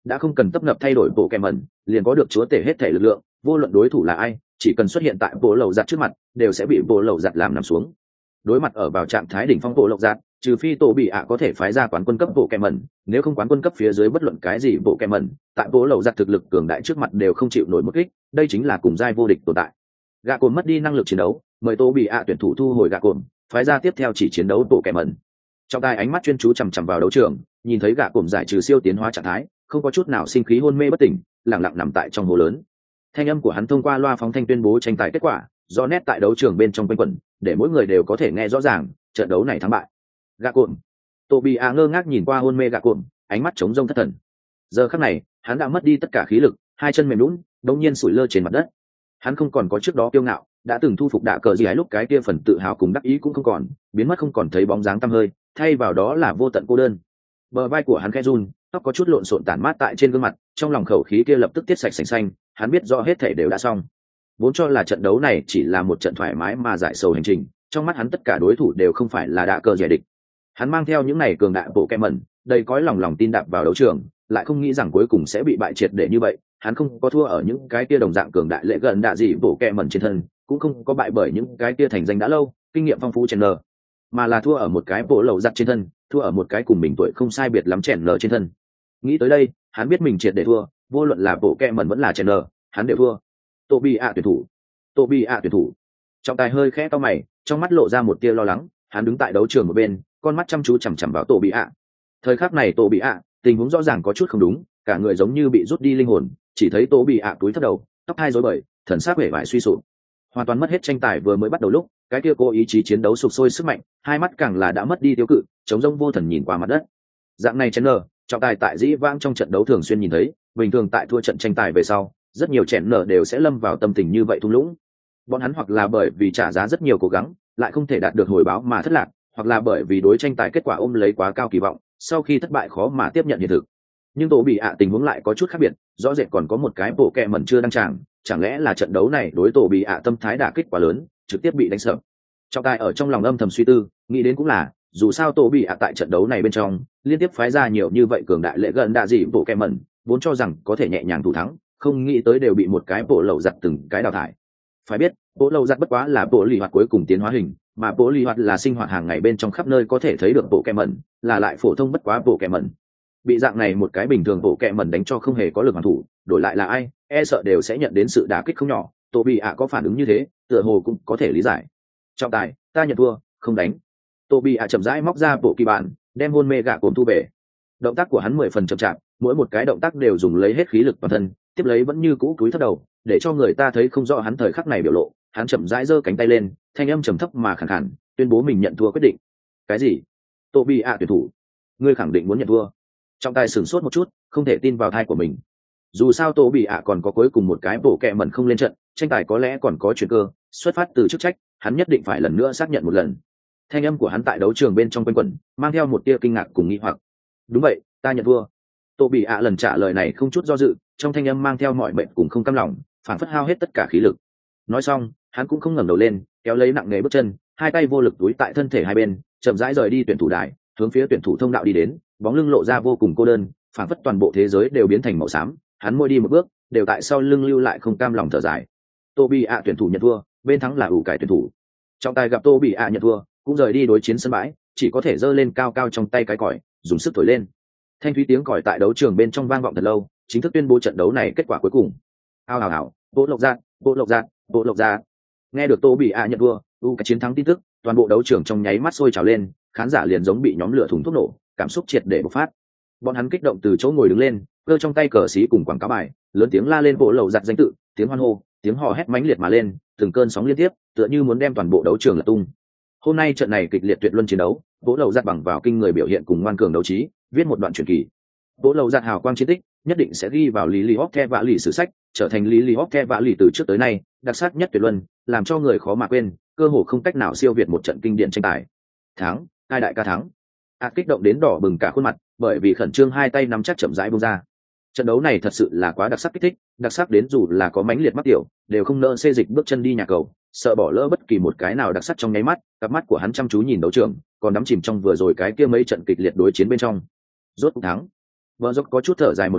đã không cần tấp nập thay đổi bộ kèm mẩn, liền có được chúa tể hết thể lực lượng, vô luận đối thủ là ai, chỉ cần xuất hiện tại bộ lầu giặt trước mặt đều sẽ bị bộ lầu giặt làm nằm xuống. Đối mặt ở vào trạng thái đỉnh phong bộ lầu giặt, trừ phi tổ bị ạ có thể phái ra quán quân cấp bộ kèm mẩn, nếu không quán quân cấp phía dưới bất luận cái gì bộ kèm mẩn tại bộ lầu giặt thực lực cường đại trước mặt đều không chịu nổi một kích, đây chính là cùng giai vô địch tồn tại. Gạ cồn mất đi năng lực chiến đấu, mời tổ bị ạ tuyển thủ thu hồi gạ cồn, phái ra tiếp theo chỉ chiến đấu bộ kèm mẩn. Trong tay ánh mắt chuyên chú chằm chằm vào đấu trường, nhìn thấy gạ cồn giải trừ siêu tiến hóa trạng thái, không có chút nào sinh khí hôn mê bất tỉnh, lặng lặng nằm tại trong hồ lớn. Thanh âm của hắn thông qua loa phóng thanh tuyên bố tranh tài kết quả, do nét tại đấu trường bên trong quanh quẩn, để mỗi người đều có thể nghe rõ ràng trận đấu này thắng bại. Gạ cồn. Tô Bì A ngơ ngác nhìn qua hôn mê gạ cồn, ánh mắt trống rông thất thần. Giờ khắc này, hắn đã mất đi tất cả khí lực, hai chân mềm nhũn, đột nhiên sủi lơ trên mặt đất. Hắn không còn có trước đó kiêu ngạo, đã từng thu phục đạ cờ gì ấy lúc cái kia phần tự hào cùng đắc ý cũng không còn, biến mất không còn thấy bóng dáng tăm hơi, thay vào đó là vô tận cô đơn. Bờ vai của hắn khẽ run, tóc có chút lộn xộn tản mát tại trên gương mặt, trong lòng khẩu khí kia lập tức tiết sạch sành xanh, hắn biết rõ hết thể đều đã xong. Vốn cho là trận đấu này chỉ là một trận thoải mái mà giải sầu hành trình, trong mắt hắn tất cả đối thủ đều không phải là đạ cờ giải địch. Hắn mang theo những này cường đại bộ kẹ mẩn, đầy cõi lòng lòng tin đạp vào đấu trường, lại không nghĩ rằng cuối cùng sẽ bị bại triệt để như vậy. Hắn không có thua ở những cái kia đồng dạng cường đại lệ gần đạ gì bộ kẹ mẩn trên thân, cũng không có bại bởi những cái kia thành danh đã lâu, kinh nghiệm phong phú chèn nờ, mà là thua ở một cái bộ lầu giặt trên thân, thua ở một cái cùng mình tuổi không sai biệt lắm chèn nờ trên thân. Nghĩ tới đây, hắn biết mình triệt để thua, vô luận là bộ kẹ mẩn vẫn là chèn nờ, hắn đều thua. Tô Bì ạ tuyển thủ, Tô Bì ạ tuyển thủ. Trọng tài hơi khẽ cau mày, trong mắt lộ ra một tia lo lắng, hắn đứng tại đấu trường một bên, con mắt chăm chú chằm chằm vào Tô Bì ạ. Thời khắc này Tô Bì ạ, tình huống rõ ràng có chút không đúng, cả người giống như bị rút đi linh hồn, chỉ thấy Tô Bì ạ túi thấp đầu, tóc hai rối bời, thần sắc vẻ vải suy sụp, hoàn toàn mất hết tranh tài vừa mới bắt đầu lúc, cái kia cô ý chí chiến đấu sục sôi sức mạnh, hai mắt càng là đã mất đi tiêu cự, chống rông vô thần nhìn qua mặt đất. Dạng này chèn nở, trọng tài tại dĩ vãng trong trận đấu thường xuyên nhìn thấy, bình thường tại thua trận tranh tài về sau, rất nhiều chèn nở đều sẽ lâm vào tâm tình như vậy thung lũng. Bọn hắn hoặc là bởi vì trả giá rất nhiều cố gắng, lại không thể đạt được hồi báo mà thất lạc, hoặc là bởi vì đối tranh tài kết quả ôm lấy quá cao kỳ vọng, sau khi thất bại khó mà tiếp nhận hiện thực. Nhưng Tô Bì ạ tình huống lại có chút khác biệt, rõ rệt còn có một cái bộ kẹ mẩn chưa đăng tràng, chẳng lẽ là trận đấu này đối Tô Bì ạ tâm thái đả kích quá lớn, trực tiếp bị đánh sập. Trọng tài ở trong lòng âm thầm suy tư, nghĩ đến cũng là, dù sao Tô Bì ạ tại trận đấu này bên trong liên tiếp phái ra nhiều như vậy cường đại lệ gần đạ dị bộ kẹ mẩn, vốn cho rằng có thể nhẹ nhàng thủ thắng, không nghĩ tới đều bị một cái bộ lầu giặt từng cái đào thải. Phải biết, bộ lầu giặt bất quá là bộ lì hoạt cuối cùng tiến hóa hình, mà bộ lì hoạt là sinh hoạt hàng ngày bên trong khắp nơi có thể thấy được bộ kẹ mẩn, là lại phổ thông bất quá bộ kẹ mẩn. Bị dạng này một cái bình thường bộ kẹ mẩn đánh cho không hề có lực hoàn thủ, đổi lại là ai, e sợ đều sẽ nhận đến sự đả kích không nhỏ. Tô Bì ạ có phản ứng như thế, tựa hồ cũng có thể lý giải. Trọng tài, ta nhận thua, không đánh. Tô Bì ạ chậm rãi móc ra bộ kỳ bản, đem hôn mê gạ cồn thu về. Động tác của hắn mười phần chậm chạp, mỗi một cái động tác đều dùng lấy hết khí lực toàn thân, tiếp lấy vẫn như cũ cúi thấp đầu, để cho người ta thấy không rõ hắn thời khắc này biểu lộ. Hắn chậm rãi giơ cánh tay lên, thanh âm trầm thấp mà khàn khàn, tuyên bố mình nhận thua quyết định. Cái gì? Tô Bì ạ tuyển thủ, ngươi khẳng định muốn nhận thua? Trọng tài sửng sốt một chút, không thể tin vào thai của mình. Dù sao Tô Bì ạ còn có cuối cùng một cái bộ kẹ mẩn không lên trận, tranh tài có lẽ còn có chuyển cơ, xuất phát từ chức trách, hắn nhất định phải lần nữa xác nhận một lần. Thanh âm của hắn tại đấu trường bên trong quanh quẩn, mang theo một tia kinh ngạc cùng nghi hoặc. Đúng vậy, ta nhận thua. Tô Bì ạ lần trả lời này không chút do dự, trong thanh âm mang theo mọi mệnh cùng không cam lòng, phản phất hao hết tất cả khí lực. Nói xong, hắn cũng không ngẩng đầu lên, kéo lấy nặng nề bước chân, hai tay vô lực túi tại thân thể hai bên, chậm rãi rời đi tuyển thủ đài, hướng phía tuyển thủ thông đạo đi đến, bóng lưng lộ ra vô cùng cô đơn, phản phất toàn bộ thế giới đều biến thành màu xám. Hắn môi đi một bước, đều tại sau lưng lưu lại không cam lòng thở dài. Tô Bì ạ tuyển thủ nhận thua, bên thắng là ủ cải tuyển thủ. Trọng tài gặp Tô Bì ạ nhận thua, cũng rời đi đối chiến sân bãi, chỉ có thể giơ lên cao cao trong tay cái còi, dùng sức thổi lên. Thanh thúy tiếng còi tại đấu trường bên trong vang vọng thật lâu, chính thức tuyên bố trận đấu này kết quả cuối cùng. Ao ào ào, bộ lộc ra, bộ lộc ra, bộ lộc ra. Nghe được Tô Bì ạ nhận thua, u cái chiến thắng tin tức, toàn bộ đấu trường trong nháy mắt sôi trào lên, khán giả liền giống bị nhóm lửa thùng thuốc nổ, cảm xúc triệt để bộc phát. Bọn hắn kích động từ chỗ ngồi đứng lên, cơ trong tay cờ xí cùng quảng cáo bài, lớn tiếng la lên bộ lầu giặt danh tự, tiếng hoan hô, tiếng hò hét mãnh liệt mà lên, từng cơn sóng liên tiếp, tựa như muốn đem toàn bộ đấu trường lật tung. Hôm nay trận này kịch liệt tuyệt luân chiến đấu, bộ lầu giặt bằng vào kinh người biểu hiện cùng ngoan cường đấu trí, viết một đoạn truyền kỳ. Bộ lầu giặt hào quang chiến tích, nhất định sẽ ghi vào lý lý hóc the vạ lì sử sách, trở thành lý lý hóc the vạ lì từ trước tới nay đặc sắc nhất tuyệt luân, làm cho người khó mà quên, cơ hồ không cách nào siêu việt một trận kinh điển tranh tài. Thắng, hai đại ca thắng. A kích động đến đỏ bừng cả khuôn mặt, bởi vì khẩn trương hai tay nắm chắc chậm rãi buông ra. Trận đấu này thật sự là quá đặc sắc kích thích, đặc sắc đến dù là có mãnh liệt mắc tiểu, đều không nỡ xê dịch bước chân đi nhà cầu, sợ bỏ lỡ bất kỳ một cái nào đặc sắc trong nháy mắt. Cặp mắt của hắn chăm chú nhìn đấu trường, còn đắm chìm trong vừa rồi cái kia mấy trận kịch liệt đối chiến bên trong. Rốt cuộc thắng. Vợ dốc có chút thở dài một hơi,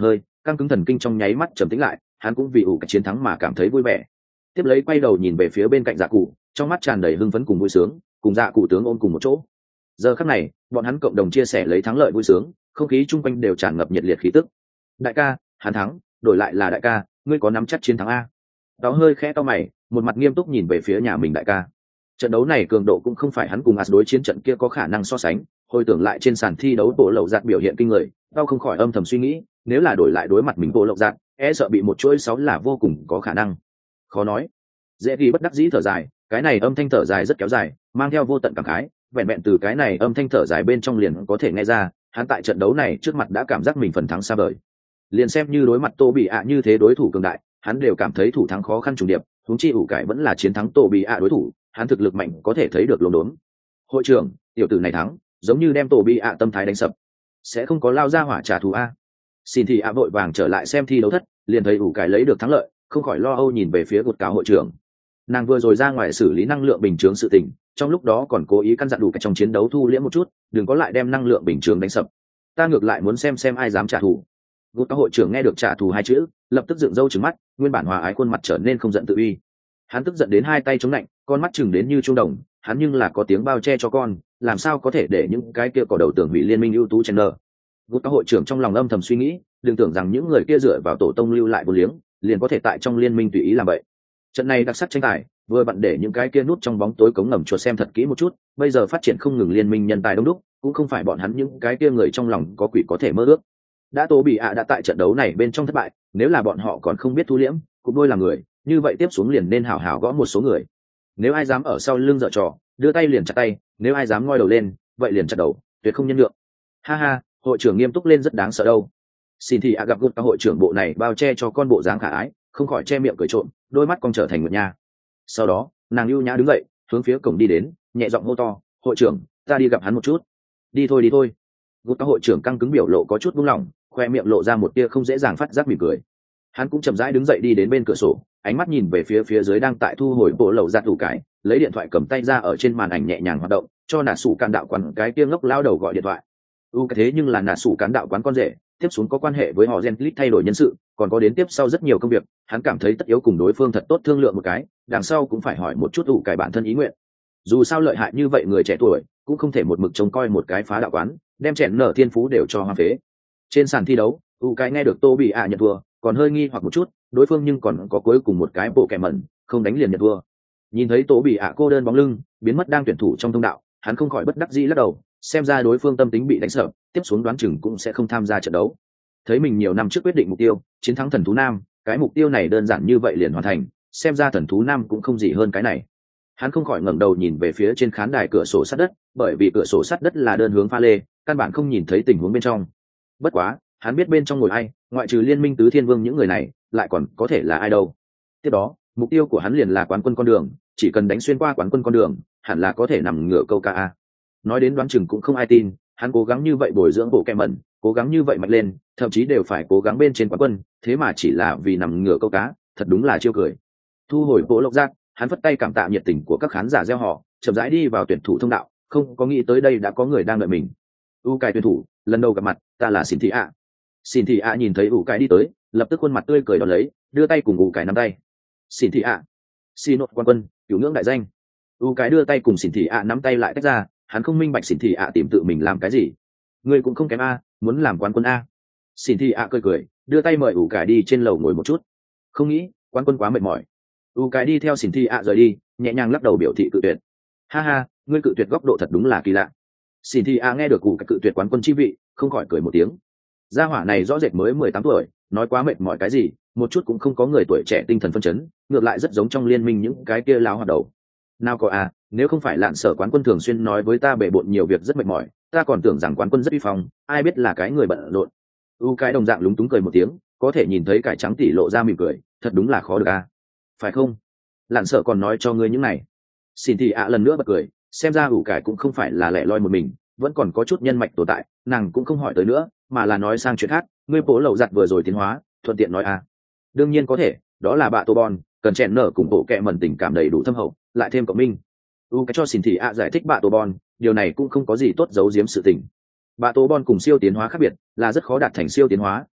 căng cứng thần kinh trong nháy mắt trầm tĩnh lại, hắn cũng vì ủ cái chiến thắng mà cảm thấy vui vẻ. Tiếp lấy quay đầu nhìn về phía bên cạnh dạ cụ, trong mắt tràn đầy hưng phấn cùng vui sướng, cùng dạ cụ tướng ôm cùng một chỗ. Giờ khắc này bọn hắn cộng đồng chia sẻ lấy thắng lợi vui sướng, không khí chung quanh đều tràn ngập nhiệt liệt khí tức. Đại ca, hắn thắng, đổi lại là đại ca, ngươi có nắm chắc chiến thắng a? Đó hơi khẽ to mày, một mặt nghiêm túc nhìn về phía nhà mình đại ca. Trận đấu này cường độ cũng không phải hắn cùng As đối chiến trận kia có khả năng so sánh, hồi tưởng lại trên sàn thi đấu bộ lậu giạt biểu hiện kinh người, tao không khỏi âm thầm suy nghĩ, nếu là đổi lại đối mặt mình bộ lậu giạt, e sợ bị một chuỗi sáu là vô cùng có khả năng. Khó nói. Dễ ghi bất đắc dĩ thở dài, cái này âm thanh thở dài rất kéo dài, mang theo vô tận cảm khái, vẹn vẹn từ cái này âm thanh thở dài bên trong liền có thể nghe ra, hắn tại trận đấu này trước mặt đã cảm giác mình phần thắng xa vời. Liền xem như đối mặt Tô Bị ạ như thế đối thủ cường đại, hắn đều cảm thấy thủ thắng khó khăn trùng điệp, huống chi ủ cải vẫn là chiến thắng Tô Bị ạ đối thủ, hắn thực lực mạnh có thể thấy được lốm đốm. Hội trưởng, tiểu tử này thắng, giống như đem Tô Bị ạ tâm thái đánh sập, sẽ không có lao ra hỏa trả thù a. Xin thì ạ vội vàng trở lại xem thi đấu thất, liền thấy ủ cải lấy được thắng lợi, không khỏi lo âu nhìn về phía gột cáo hội trưởng. Nàng vừa rồi ra ngoài xử lý năng lượng bình chướng sự tình, trong lúc đó còn cố ý căn dặn đủ cái trong chiến đấu thu liễm một chút, đừng có lại đem năng lượng bình chướng đánh sập. Ta ngược lại muốn xem xem ai dám trả thù. Gột cáo hội trưởng nghe được trả thù hai chữ, lập tức dựng râu trừng mắt, nguyên bản hòa ái khuôn mặt trở nên không giận tự uy. Hắn tức giận đến hai tay chống lạnh, con mắt chừng đến như trung đồng, hắn nhưng là có tiếng bao che cho con, làm sao có thể để những cái kia cỏ đầu tưởng hủy liên minh ưu tú chen nợ. Gột cáo hội trưởng trong lòng âm thầm suy nghĩ, đừng tưởng rằng những người kia dựa vào tổ tông lưu lại vô liếng, liền có thể tại trong liên minh tùy ý làm vậy. Trận này đặc sắc tranh tài, vừa bận để những cái kia nút trong bóng tối cống ngầm chuột xem thật kỹ một chút, bây giờ phát triển không ngừng liên minh nhân tài đông đúc, cũng không phải bọn hắn những cái kia người trong lòng có quỷ có thể mơ ước. Đã Tô Bị ạ đã tại trận đấu này bên trong thất bại, nếu là bọn họ còn không biết thu liễm, cũng đôi là người, như vậy tiếp xuống liền nên hảo hảo gõ một số người. Nếu ai dám ở sau lưng dở trò, đưa tay liền chặt tay, nếu ai dám ngoi đầu lên, vậy liền chặt đầu, tuyệt không nhân nhượng. Ha ha, hội trưởng nghiêm túc lên rất đáng sợ đâu. Xin thì ạ gặp gút các hội trưởng bộ này bao che cho con bộ dáng khả ái, không khỏi che miệng cười trộm, đôi mắt cong trở thành nguyệt nha. Sau đó nàng ưu nhã đứng dậy, hướng phía cổng đi đến, nhẹ giọng hô to, hội trưởng, ta đi gặp hắn một chút. Đi thôi đi thôi. Gút các hội trưởng căng cứng biểu lộ có chút buông lỏng, khoe miệng lộ ra một tia không dễ dàng phát giác mỉm cười. Hắn cũng chậm rãi đứng dậy đi đến bên cửa sổ, ánh mắt nhìn về phía phía dưới đang tại thu hồi bộ lậu giặt tủ cái, lấy điện thoại cầm tay ra ở trên màn ảnh nhẹ nhàng hoạt động, cho nà sủ can đạo quán cái tia ngốc lao đầu gọi điện thoại. U cái thế nhưng là nà sủ cán đạo quán con rể, tiếp xuống có quan hệ với họ Gen Click thay đổi nhân sự, còn có đến tiếp sau rất nhiều công việc, hắn cảm thấy tất yếu cùng đối phương thật tốt thương lượng một cái, đằng sau cũng phải hỏi một chút ủ cải bản thân ý nguyện. Dù sao lợi hại như vậy người trẻ tuổi, cũng không thể một mực trông coi một cái phá đạo quán, đem chèn nở thiên phú đều cho hoang phế. Trên sàn thi đấu, ủ cải nghe được Tô Bị ạ nhận thua, còn hơi nghi hoặc một chút, đối phương nhưng còn có cuối cùng một cái bộ kẻ mẩn, không đánh liền nhận thua. Nhìn thấy Tô Bị ạ cô đơn bóng lưng, biến mất đang tuyển thủ trong thông đạo, hắn không khỏi bất đắc dĩ lắc đầu, xem ra đối phương tâm tính bị đánh sợ, tiếp xuống đoán chừng cũng sẽ không tham gia trận đấu. Thấy mình nhiều năm trước quyết định mục tiêu, chiến thắng thần thú nam, cái mục tiêu này đơn giản như vậy liền hoàn thành, xem ra thần thú nam cũng không gì hơn cái này. Hắn không khỏi ngẩng đầu nhìn về phía trên khán đài cửa sổ sắt đất, bởi vì cửa sổ sắt đất là đơn hướng pha lê, căn bản không nhìn thấy tình huống bên trong. Bất quá, hắn biết bên trong ngồi ai, ngoại trừ liên minh tứ thiên vương những người này, lại còn có thể là ai đâu. Tiếp đó, mục tiêu của hắn liền là quán quân con đường, chỉ cần đánh xuyên qua quán quân con đường, hẳn là có thể nằm ngửa câu ca a. Nói đến đoán chừng cũng không ai tin, hắn cố gắng như vậy bồi dưỡng bộ kẹ mẩn, cố gắng như vậy mạnh lên, thậm chí đều phải cố gắng bên trên quán quân, thế mà chỉ là vì nằm ngửa câu cá, thật đúng là chiêu cười. Thu hồi bộ lộc giác, hắn phất tay cảm tạ nhiệt tình của các khán giả gieo họ, chậm rãi đi vào tuyển thủ thông đạo, không có nghĩ tới đây đã có người đang đợi mình. U cải tuyển thủ, lần đầu gặp mặt, ta là Xin Thị ạ. Xin Thị ạ nhìn thấy U cải đi tới, lập tức khuôn mặt tươi cười đón lấy, đưa tay cùng U cải nắm tay. Xin Thị ạ, xin nốt quan quân, cửu ngưỡng đại danh. U cải đưa tay cùng Xin Thị ạ nắm tay lại tách ra, hắn không minh bạch Xin Thị ạ tìm tự mình làm cái gì. Ngươi cũng không kém a, muốn làm quán quân a. Xin Thị ạ cười cười, đưa tay mời U cải đi trên lầu ngồi một chút. Không nghĩ, quán quân quá mệt mỏi. U cái đi theo Xin Thị ạ rời đi, nhẹ nhàng lắc đầu biểu thị cự tuyệt. Ha ha, ngươi cự tuyệt góc độ thật đúng là kỳ lạ. Xin Thị ạ nghe được U cái cự tuyệt quán quân chi vị, không khỏi cười một tiếng. Gia hỏa này rõ rệt mới mười tám tuổi, nói quá mệt mỏi cái gì, một chút cũng không có người tuổi trẻ tinh thần phân chấn, ngược lại rất giống trong liên minh những cái kia láo hoạt đầu. Nào có à, nếu không phải Lạn Sở quán quân thường xuyên nói với ta bể bộn nhiều việc rất mệt mỏi, ta còn tưởng rằng quán quân rất uy phong, ai biết là cái người bận rộn. U cái đồng dạng lúng túng cười một tiếng, có thể nhìn thấy cải trắng tỷ lộ ra mỉm cười, thật đúng là khó được a. Phải không? Lạn Sợ còn nói cho ngươi những này. Xin Thị ạ lần nữa bật cười, xem ra ủ cải cũng không phải là lẻ loi một mình, vẫn còn có chút nhân mạch tồn tại, nàng cũng không hỏi tới nữa, mà là nói sang chuyện khác. Ngươi bố lậu giặt vừa rồi tiến hóa, thuận tiện nói à? Đương nhiên có thể, đó là bạ tô bon, cần chèn nở cùng bộ kẹ mẩn tình cảm đầy đủ thâm hậu, lại thêm cộng minh. U cái cho Xin Thị ạ giải thích bạ tô bon, điều này cũng không có gì tốt giấu giếm sự tình. Bạ tô bon cùng siêu tiến hóa khác biệt, là rất khó đạt thành siêu tiến hóa,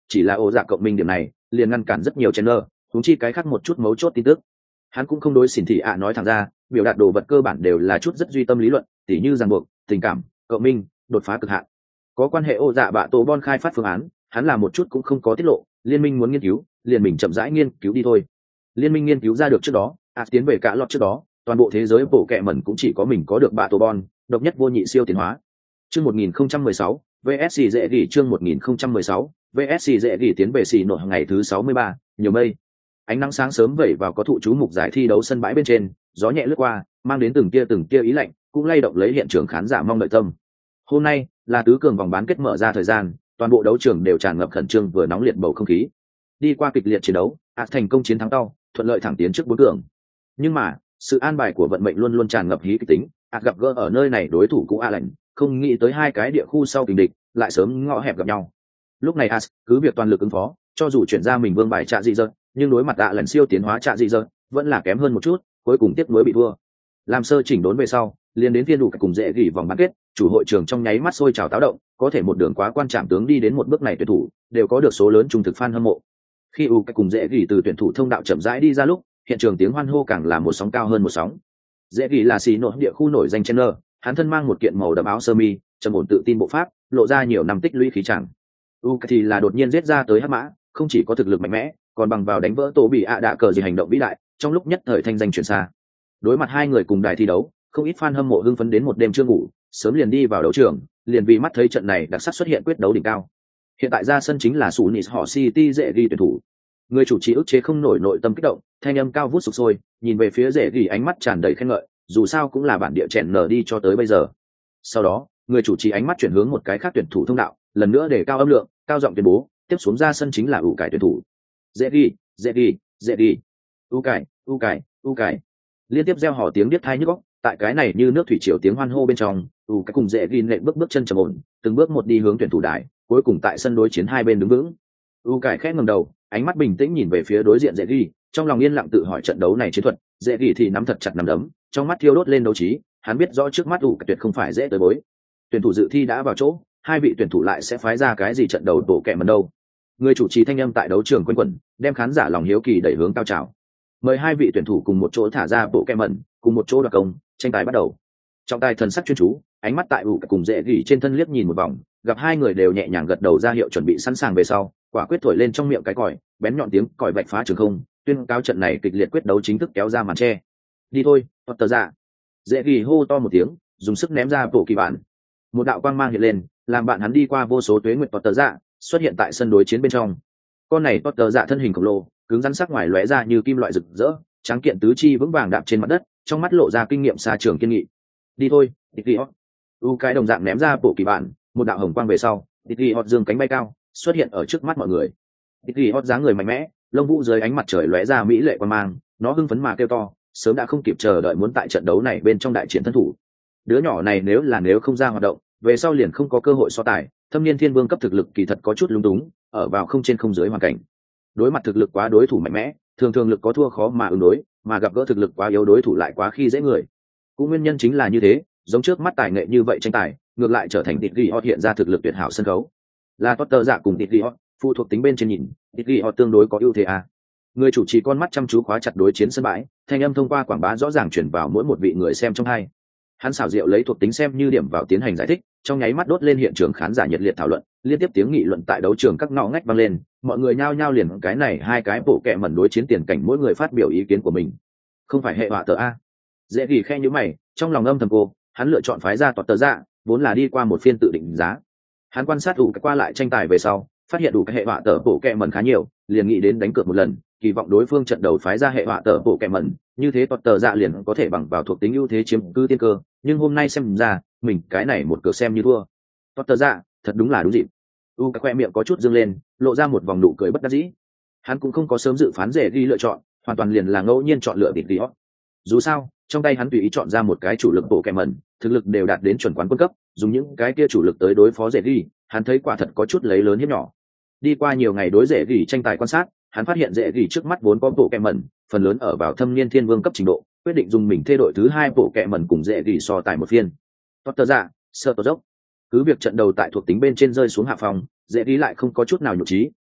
chỉ là ổ dạ cộng minh điểm này liền ngăn cản rất nhiều chen nơ thúng chi cái khác một chút mấu chốt tin tức. Hắn cũng không đối xỉn thị ạ nói thẳng ra, biểu đạt đồ vật cơ bản đều là chút rất duy tâm lý luận, tỉ như ràng buộc, tình cảm, cộng minh, đột phá cực hạn. Có quan hệ ổ dạ bạ tổ bon khai phát phương án, hắn là một chút cũng không có tiết lộ, liên minh muốn nghiên cứu liền mình chậm rãi nghiên cứu đi thôi. Liên minh nghiên cứu ra được trước đó à, tiến về cả lọt trước đó toàn bộ thế giới bộ kệ mẩn cũng chỉ có mình có được bạ tổ bon độc nhất vô nhị siêu tiến hóa. Chương một nghìn không trăm mười sáu vê ét xê dễ gỉ chương một nghìn không trăm mười sáu vê ét xê dễ gỉ tiến về xì nội ngày thứ sáu mươi ba, nhiều mây. Ánh nắng sáng sớm vẩy vào có thụ chú mục giải thi đấu sân bãi bên trên, gió nhẹ lướt qua, mang đến từng tia từng tia ý lạnh, cũng lay động lấy hiện trường khán giả mong đợi tâm. Hôm nay là tứ cường vòng bán kết mở ra thời gian, toàn bộ đấu trường đều tràn ngập khẩn trương vừa nóng liệt bầu không khí. Đi qua kịch liệt chiến đấu, ạt thành công chiến thắng tao, thuận lợi thẳng tiến trước bốn cường. Nhưng mà sự an bài của vận mệnh luôn luôn tràn ngập hí kịch tính, ạt gặp gỡ ở nơi này đối thủ cũ a lạnh, không nghĩ tới hai cái địa khu sau kình địch lại sớm ngõ hẹp gặp nhau. Lúc này as cứ việc toàn lực ứng phó, cho dù chuyển ra mình vương bài trạ dị dơ, nhưng đối mặt ạ lần siêu tiến hóa trạ dị dơ vẫn là kém hơn một chút, cuối cùng tiếp nối bị thua. Làm sơ chỉnh đốn về sau, liền đến phiên đủ cùng dễ gỉ vòng bán kết, chủ hội trường trong nháy mắt sôi trào táo động, có thể một đường quá quan trọng tướng đi đến một bước này tuyển thủ đều có được số lớn trung thực fan hâm mộ. Khi u cùng dễ gỉ từ tuyển thủ thông đạo chậm rãi đi ra lúc, hiện trường tiếng hoan hô càng là một sóng cao hơn một sóng. Dễ gỉ là xì nội địa khu nổi danh chen nơ, hắn thân mang một kiện màu đậm áo sơ mi, trầm ổn tự tin bộ pháp, lộ ra nhiều năm tích lũy khí chẳng. U thì là đột nhiên giết ra tới hắc mã, không chỉ có thực lực mạnh mẽ, còn bằng vào đánh vỡ tổ bị ạ đạ cờ gì hành động vĩ đại, trong lúc nhất thời thanh danh truyền xa. Đối mặt hai người cùng đài thi đấu, không ít fan hâm mộ hưng phấn đến một đêm chưa ngủ, sớm liền đi vào đấu trường, liền vì mắt thấy trận này đặc sắc xuất hiện quyết đấu đỉnh cao. Hiện tại ra sân chính là Sunis họ City dễ ghi tuyển thủ. Người chủ trì ức chế không nổi nội tâm kích động, thanh âm cao vút sục sôi, nhìn về phía dễ ghi ánh mắt tràn đầy khen ngợi, dù sao cũng là bản địa chèn nở đi cho tới bây giờ. Sau đó, người chủ trì ánh mắt chuyển hướng một cái khác tuyển thủ thông đạo, lần nữa để cao âm lượng, cao giọng tuyên bố, tiếp xuống ra sân chính là ủ cải tuyển thủ. Dễ ghi, dễ ghi, dễ ghi. U cải, u cải, u cải. Liên tiếp reo hò tiếng điếc tai nhức óc, tại cái này như nước thủy triều tiếng hoan hô bên trong, ủ cái cùng dễ ghi nện bước bước chân trầm ổn, từng bước một đi hướng tuyển thủ đài, cuối cùng tại sân đối chiến hai bên đứng vững. U cải khẽ ngẩng đầu, ánh mắt bình tĩnh nhìn về phía đối diện dễ ghi, trong lòng yên lặng tự hỏi trận đấu này chiến thuật. Dễ ghi thì nắm thật chặt nắm đấm, trong mắt thiêu đốt lên đấu trí, hắn biết rõ trước mắt ủ cái tuyệt không phải dễ tới bối. Tuyển thủ dự thi đã vào chỗ, hai vị tuyển thủ lại sẽ phái ra cái gì trận đấu tổ kẹ mần đâu. Người chủ trì thanh âm tại đấu trường quanh quẩn, đem khán giả lòng hiếu kỳ đẩy hướng cao trào. Mời hai vị tuyển thủ cùng một chỗ thả ra bộ kẹ mần, cùng một chỗ đoạt công, tranh tài bắt đầu. Trọng tài thần sắc chuyên chú, ánh mắt tại ủ cái cùng dễ gỉ trên thân liếc nhìn một vòng, gặp hai người đều nhẹ nhàng gật đầu ra hiệu chuẩn bị sẵn sàng về sau, quả quyết thổi lên trong miệng cái còi, bén nhọn tiếng còi vạch phá trường không, tuyên cáo trận này kịch liệt quyết đấu chính thức kéo ra màn che. Đi thôi, Potter dạ. Dễ gỉ hô to một tiếng, dùng sức ném ra bộ kỳ bản. Một đạo quang mang hiện lên, làm bạn hắn đi qua vô số tuế nguyệt Potter dạ, xuất hiện tại sân đối chiến bên trong. Con này Potter dạ thân hình khổng lồ, cứng rắn sắc ngoài lóe ra như kim loại rực rỡ, trắng kiện tứ chi vững vàng đạp trên mặt đất, trong mắt lộ ra kinh nghiệm xa trường kiên nghị. Đi thôi, Tiki-hot. U cái đồng dạng ném ra bộ kỳ bản, một đạo hồng quang về sau, Tiki-hot dương cánh bay cao, xuất hiện ở trước mắt mọi người. Tiki-hot dáng người mạnh mẽ, lông vũ dưới ánh mặt trời lóe ra mỹ lệ quang mang, nó hưng phấn mà kêu to, sớm đã không kịp chờ đợi muốn tại trận đấu này bên trong đại chiến thân thủ. Đứa nhỏ này nếu là nếu không ra hoạt động, về sau liền không có cơ hội so tài, thâm niên thiên vương cấp thực lực kỳ thật có chút lung túng, ở vào không trên không dưới hoàn cảnh. Đối mặt thực lực quá đối thủ mạnh mẽ, thường thường lực có thua khó mà ứng đối, mà gặp gỡ thực lực quá yếu đối thủ lại quá khi dễ người. Cũng nguyên nhân chính là như thế, giống trước mắt tài nghệ như vậy tranh tài, ngược lại trở thành Tiki-hot hiện ra thực lực tuyệt hảo sân khấu. Là Potter dạ cùng Tiki-hot, phụ thuộc tính bên trên nhìn, Tiki-hot tương đối có ưu thế à. Người chủ trì con mắt chăm chú khóa chặt đối chiến sân bãi, thanh âm thông qua quảng bá rõ ràng truyền vào mỗi một vị người xem trong hai. Hắn xảo diệu lấy thuộc tính xem như điểm vào tiến hành giải thích, trong nháy mắt đốt lên hiện trường khán giả nhiệt liệt thảo luận, liên tiếp tiếng nghị luận tại đấu trường các ngõ ngách vang lên, mọi người nhao nhao liền cái này hai cái bộ kệ mẩn đối chiến tiền cảnh mỗi người phát biểu ý kiến của mình. Không phải hệ họa tờ a. Dễ ghi khe như mày, trong lòng âm thầm cô, hắn lựa chọn phái ra toạt tờ dạ, vốn là đi qua một phiên tự định giá. Hắn quan sát đủ cái qua lại tranh tài về sau, phát hiện đủ cái hệ họa tờ bộ kệ mẩn khá nhiều, liền nghĩ đến đánh cược một lần, kỳ vọng đối phương trận đầu phái ra hệ họa tờ bộ kệ mẩn, như thế toạt tờ dạ liền có thể bằng vào thuộc tính ưu thế chiếm cứ tiên cơ, nhưng hôm nay xem ra, mình cái này một cược xem như thua. Toạt tờ dạ, thật đúng là đúng dịp. U cái khoe miệng có chút dương lên, lộ ra một vòng nụ cười bất đắc dĩ. Hắn cũng không có sớm dự phán dễ ghi lựa chọn, hoàn toàn liền là ngẫu nhiên chọn lựa địch Tiki-hot. Dù sao, trong tay hắn tùy ý chọn ra một cái chủ lực bộ kẹ mẩn, thực lực đều đạt đến chuẩn quán quân cấp, dùng những cái kia chủ lực tới đối phó dễ ghi, hắn thấy quả thật có chút lấy lớn hiếp nhỏ. Đi qua nhiều ngày đối dễ ghi tranh tài quan sát, hắn phát hiện dễ ghi trước mắt vốn có bộ kẹ mẩn, phần lớn ở vào thâm niên thiên vương cấp trình độ, quyết định dùng mình thay đổi thứ hai bộ kẹ mẩn cùng dễ ghi so tài một phiên. Potter dạ, sơ tổ dốc. Cứ việc trận đầu tại thuộc tính bên trên rơi xuống hạ phòng, dễ ghi lại không có chút nào nhục trí,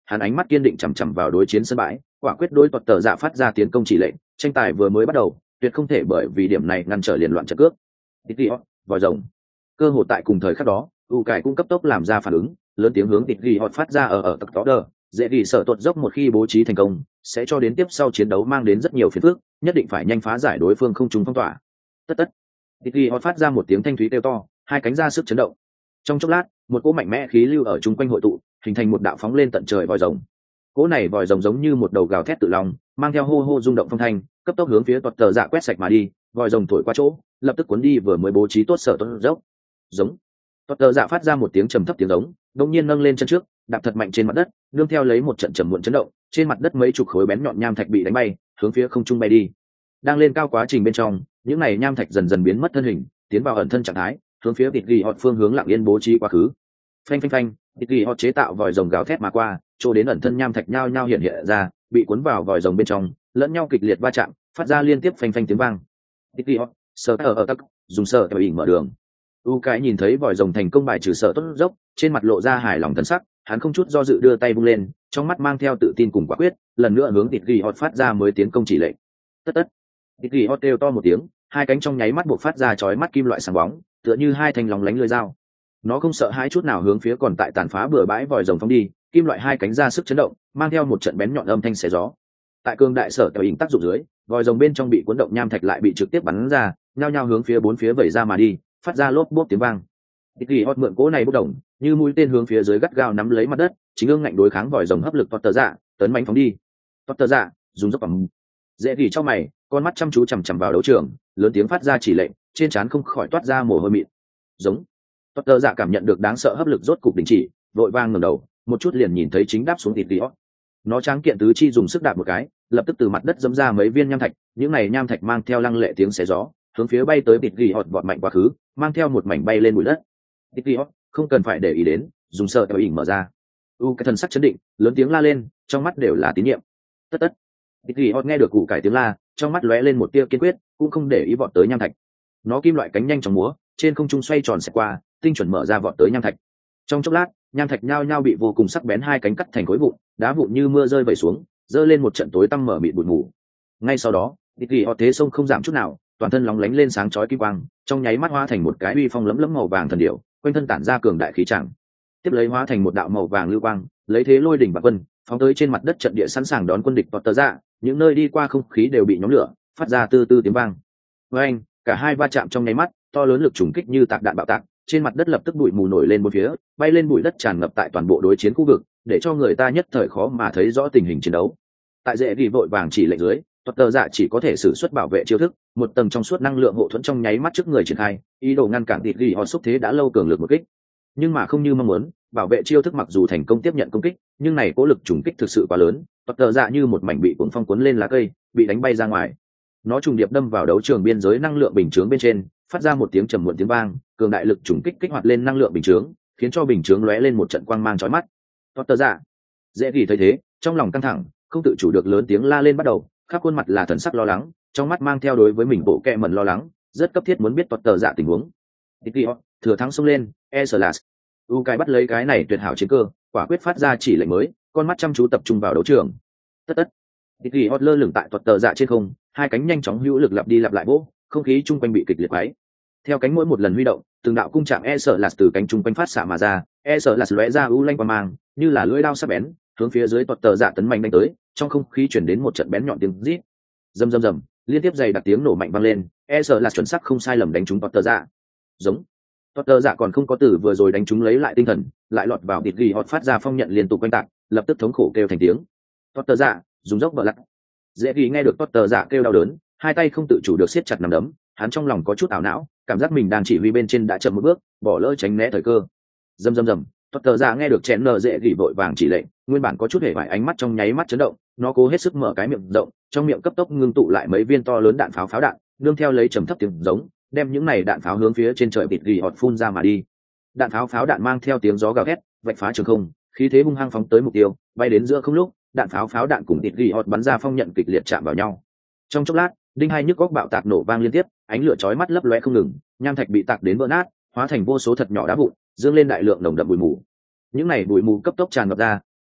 hắn ánh mắt kiên định chằm chằm vào đối chiến sân bãi, quả quyết đối tuật tờ dạ phát ra tiến công chỉ lệnh. Tranh tài vừa mới bắt đầu, tuyệt không thể bởi vì điểm này ngăn trở liền loạn trận cước. Tịt ghi vòi rồng. Cơ hội tại cùng thời khắc đó, u cải cũng cấp tốc làm ra phản ứng, lớn tiếng hướng tịt ghi phát ra ở ở tật đó đờ. Dễ ghi sợ tuột dốc một khi bố trí thành công, sẽ cho đến tiếp sau chiến đấu mang đến rất nhiều phiền phức, nhất định phải nhanh phá giải đối phương không trúng phong tỏa. Tất tất. Tịt ghi phát ra một tiếng thanh thúy kêu to, hai cánh ra sức chấn động. Trong chốc lát, một cỗ mạnh mẽ khí lưu ở chung quanh hội tụ, hình thành một đạo phóng lên tận trời vòi rồng. Cỗ này vòi rồng giống như một đầu gào thét tự lòng, mang theo hô hô rung động phong thanh, cấp tốc hướng phía tuật tờ dạ quét sạch mà đi. Vòi rồng thổi qua chỗ, lập tức cuốn đi vừa mới bố trí tốt sở tuật dốc. Giống. Tuật tờ dạ phát ra một tiếng trầm thấp tiếng giống, đột nhiên nâng lên chân trước, đạp thật mạnh trên mặt đất, nương theo lấy một trận trầm muộn chấn động, trên mặt đất mấy chục khối bén nhọn nham thạch bị đánh bay, hướng phía không trung bay đi. Đang lên cao quá trình bên trong, những này nham thạch dần dần biến mất thân hình, tiến vào ẩn thân trạng thái, hướng phía tịt ghi hot phương hướng lặng yên bố trí quá khứ. Phanh phanh phanh, tịt ghi hot chế tạo vòi rồng gào thét mà qua, chỗ đến ẩn thân nham thạch nhao nhao hiện hiện ra, bị cuốn vào vòi rồng bên trong, lẫn nhau kịch liệt va chạm, phát ra liên tiếp phanh phanh tiếng vang. Tịt ghi hot, sờ ở ở tắc, dùng sờ theo ỉn mở đường. U cái nhìn thấy vòi rồng thành công bài trừ sợ tốt dốc, trên mặt lộ ra hài lòng thần sắc, hắn không chút do dự đưa tay vung lên, trong mắt mang theo tự tin cùng quả quyết, lần nữa hướng tịt ghi hot phát ra mới tiến công chỉ lệnh. Tất tất. Tịt ghi hot kêu to một tiếng, hai cánh trong nháy mắt buộc phát ra chói mắt kim loại sáng bóng, tựa như hai thanh lòng lánh lưỡi dao. Nó không sợ hãi chút nào hướng phía còn tại tàn phá bừa bãi vòi rồng phóng đi, kim loại hai cánh ra sức chấn động, mang theo một trận bén nhọn âm thanh xé gió. Tại cương đại sở theo hình tác dụng dưới, vòi rồng bên trong bị cuốn động nham thạch lại bị trực tiếp bắn ra, nhao nhao hướng phía bốn phía vẩy ra mà đi, phát ra lốp bốp tiếng vang. Tịt ghi hot mượn cỗ này bốc đồng, như mũi tên hướng phía dưới gắt gao nắm lấy mặt đất, chính ương ngạnh đối kháng vòi rồng hấp lực tuật tờ dạ, tấn mạnh phóng đi. Tuật tờ dạ, dùng dốc bằng. Dễ ghi trong mày, con mắt chăm chú chằm chằm vào đấu trường, lớn tiếng phát ra chỉ lệnh, trên trán không khỏi toát ra mồ hôi mịn. Giống. Tuật tờ dạ cảm nhận được đáng sợ hấp lực rốt cục đình chỉ, vội vang ngẩng đầu, một chút liền nhìn thấy chính đáp xuống tịt ghi hot. Nó tráng kiện tứ chi dùng sức đạp một cái, lập tức từ mặt đất dẫm ra mấy viên nham thạch, những này nham thạch mang theo lăng lệ tiếng xé gió, hướng phía bay tới tịt ghi hot vọt mạnh quá khứ, mang theo một mảnh bay lên bụi đất. Tịt ghi hot không cần phải để ý đến, dùng sợ theo ỉn mở ra. U cái thần sắc chấn định, lớn tiếng la lên, trong mắt đều là tín nhiệm. Tất tất. Tịt ghi hot nghe được cụ cải tiếng la, trong mắt lóe lên một tia kiên quyết, cũng không để ý vọt tới nham thạch. Nó kim loại cánh nhanh chóng múa, trên không trung xoay tròn xẹt qua, tinh chuẩn mở ra vọt tới nham thạch. Trong chốc lát, nham thạch nhao nhao bị vô cùng sắc bén hai cánh cắt thành khối vụn, đá vụn như mưa rơi vẩy xuống, rơi lên một trận tối tăm mở mịt bụi mù. Ngay sau đó, tịt ghi hot thế sông không giảm chút nào, toàn thân lóng lánh lên sáng chói kim quang, trong nháy mắt hóa thành một cái uy phong lấm lấm màu vàng thần điểu, quanh thân tản ra cường đại khí tràng. Tiếp lấy hóa thành một đạo màu vàng lưu quang, lấy thế lôi đỉnh bạc quân, phóng tới trên mặt đất trận địa sẵn sàng đón quân địch tuật tờ dạ, những nơi đi qua không khí đều bị nhóm lửa, phát ra tư tư tiếng vang. Với anh, cả hai va chạm trong nháy mắt, to lớn lực trùng kích như tạc đạn bạo tạc, trên mặt đất lập tức bụi mù nổi lên bốn phía, bay lên bụi đất tràn ngập tại toàn bộ đối chiến khu vực, để cho người ta nhất thời khó mà thấy rõ tình hình chiến đấu. Tại dễ ghi vội vàng chỉ lệnh dưới, tuật tờ dạ chỉ có thể sử xuất bảo vệ chiêu thức, một tầng trong suốt năng lượng hộ thuẫn trong nháy mắt trước người triển khai, ý đồ ngăn cản tịt ghi hot xúc thế đã lâu cường lực một kích. Nhưng mà không như mong muốn, bảo vệ chiêu thức mặc dù thành công tiếp nhận công kích, nhưng này cố lực trùng kích thực sự quá lớn, tuật tờ dạ như một mảnh bị cuồng phong cuốn lên lá cây, bị đánh bay ra ngoài. Nó trùng điệp đâm vào đấu trường biên giới năng lượng bình chướng bên trên, phát ra một tiếng trầm muộn tiếng vang, cường đại lực trùng kích kích hoạt lên năng lượng bình chướng, khiến cho bình chướng lóe lên một trận quang mang chói mắt. Tuật tờ dạ. Dễ ghi thấy thế, trong lòng căng thẳng, không tự chủ được lớn tiếng la lên bắt đầu, khắp khuôn mặt là thần sắc lo lắng, trong mắt mang theo đối với mình bộ kệ mẩn lo lắng, rất cấp thiết muốn biết tuật tờ dạ tình huống. Tịt ghi hot thừa thắng xông lên, Eslas. U cái bắt lấy cái này tuyệt hảo chiến cơ, quả quyết phát ra chỉ lệnh mới, con mắt chăm chú tập trung vào đấu trường. Tất tất. Tịt ghi hot lơ lửng tại tuật tờ dạ trên không, hai cánh nhanh chóng hữu lực lặp đi lặp lại vỗ, không khí chung quanh bị kịch liệt quấy. Theo cánh mỗi một lần huy động, từng đạo cung chạm Eslas từ cánh chung quanh phát xạ mà ra, Eslas lóe ra u lanh quang mang, như là lưỡi dao sắc bén, hướng phía dưới tuật tờ dạ tấn mạnh đánh tới, trong không khí chuyển đến một trận bén nhọn tiếng rít, rầm rầm rầm, liên tiếp dày đặc tiếng nổ mạnh vang lên, Eslas chuẩn xác không sai lầm đánh trúng tuật tờ dạ. Giống. Tuật tờ dạ còn không có từ vừa rồi đánh trúng lấy lại tinh thần, lại lọt vào tịt ghi hot phát ra phong nhận liên tục quanh tạc, lập tức thống khổ kêu thành tiếng. Tuật tờ dạ, dùng dốc bờ lắc. Dễ ghi nghe được tuật tờ dạ kêu đau đớn, hai tay không tự chủ được siết chặt nắm đấm, hắn trong lòng có chút ảo não, cảm giác mình đang chỉ huy bên trên đã chậm một bước, bỏ lỡ tránh né thời cơ. Rầm rầm rầm, tuật tờ dạ nghe được chén nở dễ ghi vội vàng chỉ lệnh, nguyên bản có chút hề vải ánh mắt trong nháy mắt chấn động, nó cố hết sức mở cái miệng rộng, trong miệng cấp tốc ngưng tụ lại mấy viên to lớn đạn pháo pháo đạn, nương theo lấy trầm thấp tiếng giống, đem những này đạn pháo hướng phía trên trời bịt gỉ họt phun ra mà đi. Đạn pháo pháo đạn mang theo tiếng gió gào thét, vạch phá trường không, khí thế hung hăng phóng tới mục tiêu, bay đến giữa không lúc, đạn pháo pháo đạn cùng bịt gỉ họt bắn ra phong nhận kịch liệt chạm vào nhau. Trong chốc lát, đinh hai nhức góc bạo tạc nổ vang liên tiếp, ánh lửa chói mắt lấp lóe không ngừng, nham thạch bị tạc đến vỡ nát, hóa thành vô số thật nhỏ đá vụn, dương lên đại lượng nồng đậm bụi mù. Những này bụi mù cấp tốc tràn ngập ra,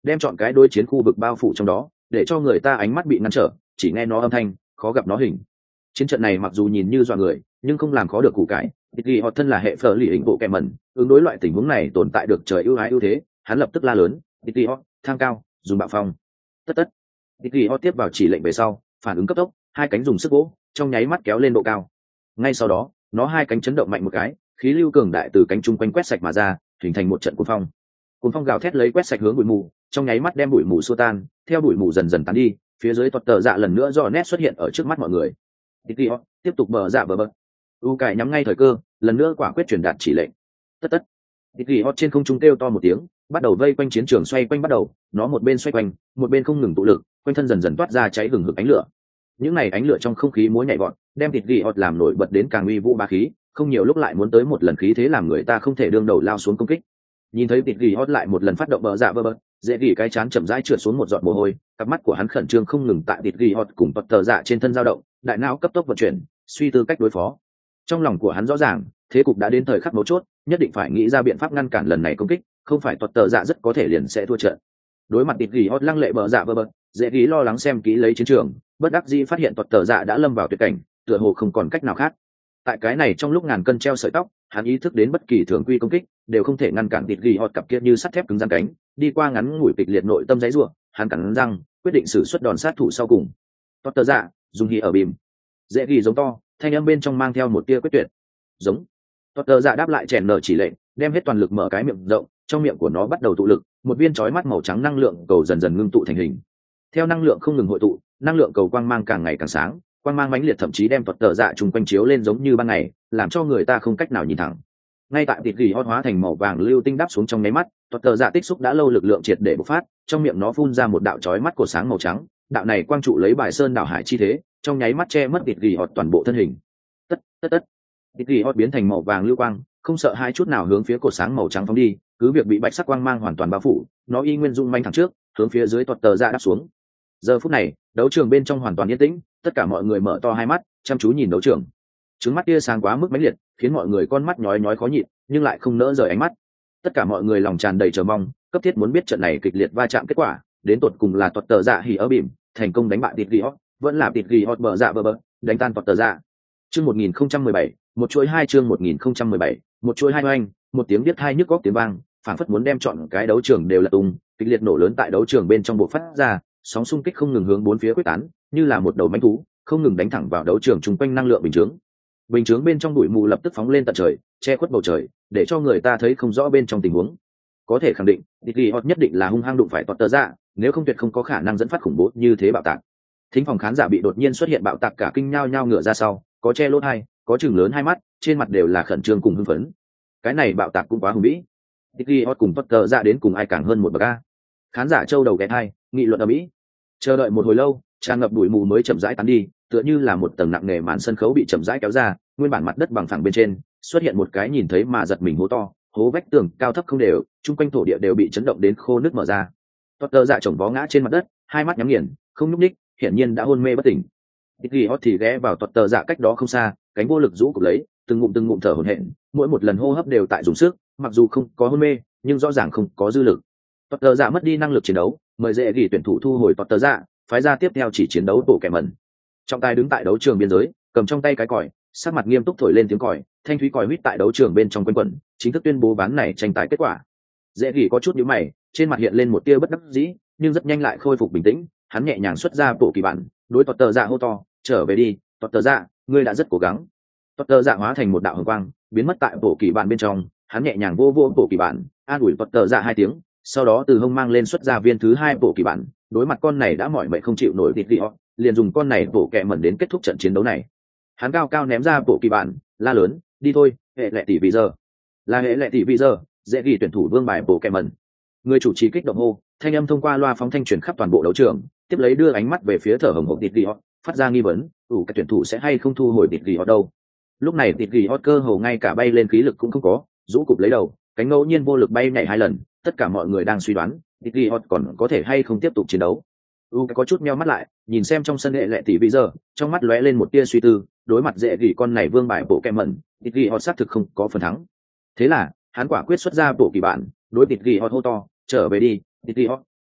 đem chọn cái đối chiến khu vực bao phủ trong đó, để cho người ta ánh mắt bị ngăn trở, chỉ nghe nó âm thanh, khó gặp nó hình. Chiến trận này mặc dù nhìn như dọa người, nhưng không làm khó được củ cải. Tiki họ thân là hệ phở lì hình bộ kèm mẩn, ứng đối loại tình huống này tồn tại được trời ưu ái ưu thế, hắn lập tức la lớn, Tiki họ, thang cao, dùng bạo phong. Tất tất. Tiki họ tiếp vào chỉ lệnh về sau, phản ứng cấp tốc, hai cánh dùng sức vỗ, trong nháy mắt kéo lên độ cao. Ngay sau đó, nó hai cánh chấn động mạnh một cái, khí lưu cường đại từ cánh trung quanh quét sạch mà ra, hình thành một trận cuồng phong. Cuồng phong gào thét lấy quét sạch hướng bụi mù, trong nháy mắt đem bụi mù xua tan, theo bụi mù dần dần tán đi, phía dưới tuột tờ dạ lần nữa do nét xuất hiện ở trước mắt mọi người. Tiki họ tiếp tục mở dạ bờ bờ. U cải nhắm ngay thời cơ, lần nữa quả quyết truyền đạt chỉ lệnh. Tất tất. Tiki họ trên không trung kêu to một tiếng, bắt đầu vây quanh chiến trường xoay quanh bắt đầu, nó một bên xoay quanh, một bên không ngừng tụ lực, quanh thân dần dần toát ra cháy hừng hực ánh lửa. Những này ánh lửa trong không khí múa nhảy vọt, đem Tiki họ làm nổi bật đến càng uy vũ bá khí, không nhiều lúc lại muốn tới một lần khí thế làm người ta không thể đương đầu lao xuống công kích. Nhìn thấy Tiki họ lại một lần phát động bờ dạ bờ bờ, dễ gỉ cái chán chậm rãi trượt xuống một giọt mồ hôi, cặp mắt của hắn khẩn trương không ngừng tại Tiki họ cùng tuột tờ dạ trên thân dao động, đại não cấp tốc vận chuyển, suy tư cách đối phó. Trong lòng của hắn rõ ràng, thế cục đã đến thời khắc mấu chốt, nhất định phải nghĩ ra biện pháp ngăn cản lần này công kích, không phải tuột tờ dạ rất có thể liền sẽ thua trận. Đối mặt tịt gỉ hót lăng lệ bờ dạ bờ bờ, dễ gỉ lo lắng xem kỹ lấy chiến trường, bất đắc dĩ phát hiện tuột tờ dạ đã lâm vào tuyệt cảnh, tựa hồ không còn cách nào khác. Tại cái này trong lúc ngàn cân treo sợi tóc, hắn ý thức đến bất kỳ thường quy công kích đều không thể ngăn cản tịt gỉ hót cặp kia như sắt thép cứng rắn cánh, đi qua ngắn ngủi kịch liệt nội tâm giấy rủa, hắn cắn răng, quyết định sử xuất đòn sát thủ sau cùng. Tuột tờ dạ, dùng hỉ ở bìm. Dễ gỉ giống to, thanh âm bên trong mang theo một tia quyết tuyệt. Giống. Tuột tờ dạ đáp lại chèn nở chỉ lệnh, đem hết toàn lực mở cái miệng rộng, trong miệng của nó bắt đầu tụ lực, một viên chói mắt màu trắng năng lượng cầu dần dần ngưng tụ thành hình. Theo năng lượng không ngừng hội tụ, năng lượng cầu quang mang càng ngày càng sáng, quang mang mãnh liệt thậm chí đem tuột tờ dạ trùng quanh chiếu lên giống như ban ngày, làm cho người ta không cách nào nhìn thẳng. Ngay tại tịt gỉ hót hóa thành màu vàng lưu tinh đáp xuống trong nháy mắt, tuột tờ dạ tích xúc đã lâu lực lượng triệt để bộc phát, trong miệng nó phun ra một đạo chói mắt cột sáng màu trắng, đạo này quang trụ lấy bài sơn đảo hải chi thế, trong nháy mắt che mất tịt gỉ hót toàn bộ thân hình. Tất tất tất. Tịt gỉ hót biến thành màu vàng lưu quang, không sợ hai chút nào hướng phía cột sáng màu trắng phóng đi, cứ việc bị bạch sắc quang mang hoàn toàn bao phủ, nó y nguyên dung manh thẳng trước, hướng phía dưới tuột tờ dạ đáp xuống. Giờ phút này, đấu trường bên trong hoàn toàn yên tĩnh, tất cả mọi người mở to hai mắt, chăm chú nhìn đấu trường. Trứng mắt tia sáng quá mức mãnh liệt, khiến mọi người con mắt nhói nhói khó nhịn, nhưng lại không nỡ rời ánh mắt. Tất cả mọi người lòng tràn đầy chờ mong, cấp thiết muốn biết trận này kịch liệt va chạm kết quả, đến tột cùng là tuột tờ dạ hỉ ở bìm, thành công đánh bại tịt gỉ hót, vẫn là tịt gỉ hót bờ dạ bờ bờ, đánh tan tuột tờ dạ. Chương một nghìn không trăm mười bảy, một chuỗi hai chương một nghìn không trăm mười bảy, một chuỗi hai oanh, một tiếng biết hai nhức góc tiếng vang, phảng phất muốn đem chọn cái đấu trường đều là tung, kịch liệt nổ lớn tại đấu trường bên trong bộc phát ra, sóng xung kích không ngừng hướng bốn phía quyết tán, như là một đầu mãnh thú, không ngừng đánh thẳng vào đấu trường chung quanh năng lượng bình chướng. Bình chướng bên trong bụi mù lập tức phóng lên tận trời, che khuất bầu trời, để cho người ta thấy không rõ bên trong tình huống. Có thể khẳng định, Tiki Hot nhất định là hung hăng đụng phải tuột tờ dạ, nếu không tuyệt không có khả năng dẫn phát khủng bố như thế bạo tạc. Thính phòng khán giả bị đột nhiên xuất hiện bạo tạc cả kinh nhao nhao ngửa ra sau, có che lỗ hai, có chừng lớn hai mắt, trên mặt đều là khẩn trương cùng hưng phấn. Cái này bạo tạc cũng quá hùng vĩ. Tiki Hot cùng tuột tờ dạ đến cùng ai càng hơn một bậc a. Khán giả châu đầu ghé hai, nghị luận ở mỹ. Chờ đợi một hồi lâu, tràn ngập bụi mù mới chậm rãi tán đi, tựa như là một tầng nặng nề màn sân khấu bị chậm rãi kéo ra, nguyên bản mặt đất bằng phẳng bên trên xuất hiện một cái nhìn thấy mà giật mình hố to, hố vách tường cao thấp không đều, chung quanh thổ địa đều bị chấn động đến khô nước mở ra. Potter dạ chồng vó ngã trên mặt đất, hai mắt nhắm nghiền, không nhúc nhích, hiển nhiên đã hôn mê bất tỉnh. Tiki Hot thì ghé vào Potter dạ cách đó không xa, cánh vô lực rũ cụp lấy, từng ngụm từng ngụm thở hổn hển, mỗi một lần hô hấp đều tại dùng sức, mặc dù không có hôn mê, nhưng rõ ràng không có dư lực. Potter dạ mất đi năng lực chiến đấu, mời dễ gỉ tuyển thủ thu hồi Potter dạ, phái ra tiếp theo chỉ chiến đấu bộ kẻ mẩn. Trọng tài đứng tại đấu trường biên giới, cầm trong tay cái còi, sắc mặt nghiêm túc thổi lên tiếng còi, thanh thúy còi huýt tại đấu trường bên trong quanh quẩn, chính thức tuyên bố ván này tranh tài kết quả. Dễ gỉ có chút nhíu mày, trên mặt hiện lên một tia bất đắc dĩ, nhưng rất nhanh lại khôi phục bình tĩnh, hắn nhẹ nhàng xuất ra bộ kỳ bản, đối Potter dạ hô to, trở về đi, Potter dạ, ngươi đã rất cố gắng. Potter dạ hóa thành một đạo hồng quang, biến mất tại bộ kỳ bản bên trong, hắn nhẹ nhàng vô vô bộ kỳ bản, an ủi Potter dạ hai tiếng, sau đó từ hông mang lên xuất ra viên thứ hai bộ kỳ bản, đối mặt con này đã mỏi mệt không chịu nổi thịt đi họ, liền dùng con này bổ kẹ mẩn đến kết thúc trận chiến đấu này. Hắn cao cao ném ra bộ kỳ bản, la lớn, đi thôi, hệ lệ tỷ vì giờ, là hệ lệ tỷ vì giờ, dễ ghi tuyển thủ vương bài bổ kẹ mẩn. Người chủ trì kích động hô, thanh âm thông qua loa phóng thanh truyền khắp toàn bộ đấu trường, tiếp lấy đưa ánh mắt về phía thở hồng hộc thịt đi họ, phát ra nghi vấn, ủ các tuyển thủ sẽ hay không thu hồi thịt đi họ đâu. Lúc này thịt đi họ cơ hồ ngay cả bay lên khí lực cũng không có, rũ cụp lấy đầu, cánh ngẫu nhiên vô lực bay nhảy hai lần, tất cả mọi người đang suy đoán, Tiki Hot còn có thể hay không tiếp tục chiến đấu. U có chút meo mắt lại, nhìn xem trong sân hệ lệ tỷ bây giờ, trong mắt lóe lên một tia suy tư, đối mặt dễ gỉ con này vương bài bộ kẹ mẩn, Tiki Hot xác thực không có phần thắng. Thế là, hắn quả quyết xuất ra bộ kỳ bản, đối Tiki Hot hô to, trở về đi, Tiki Hot,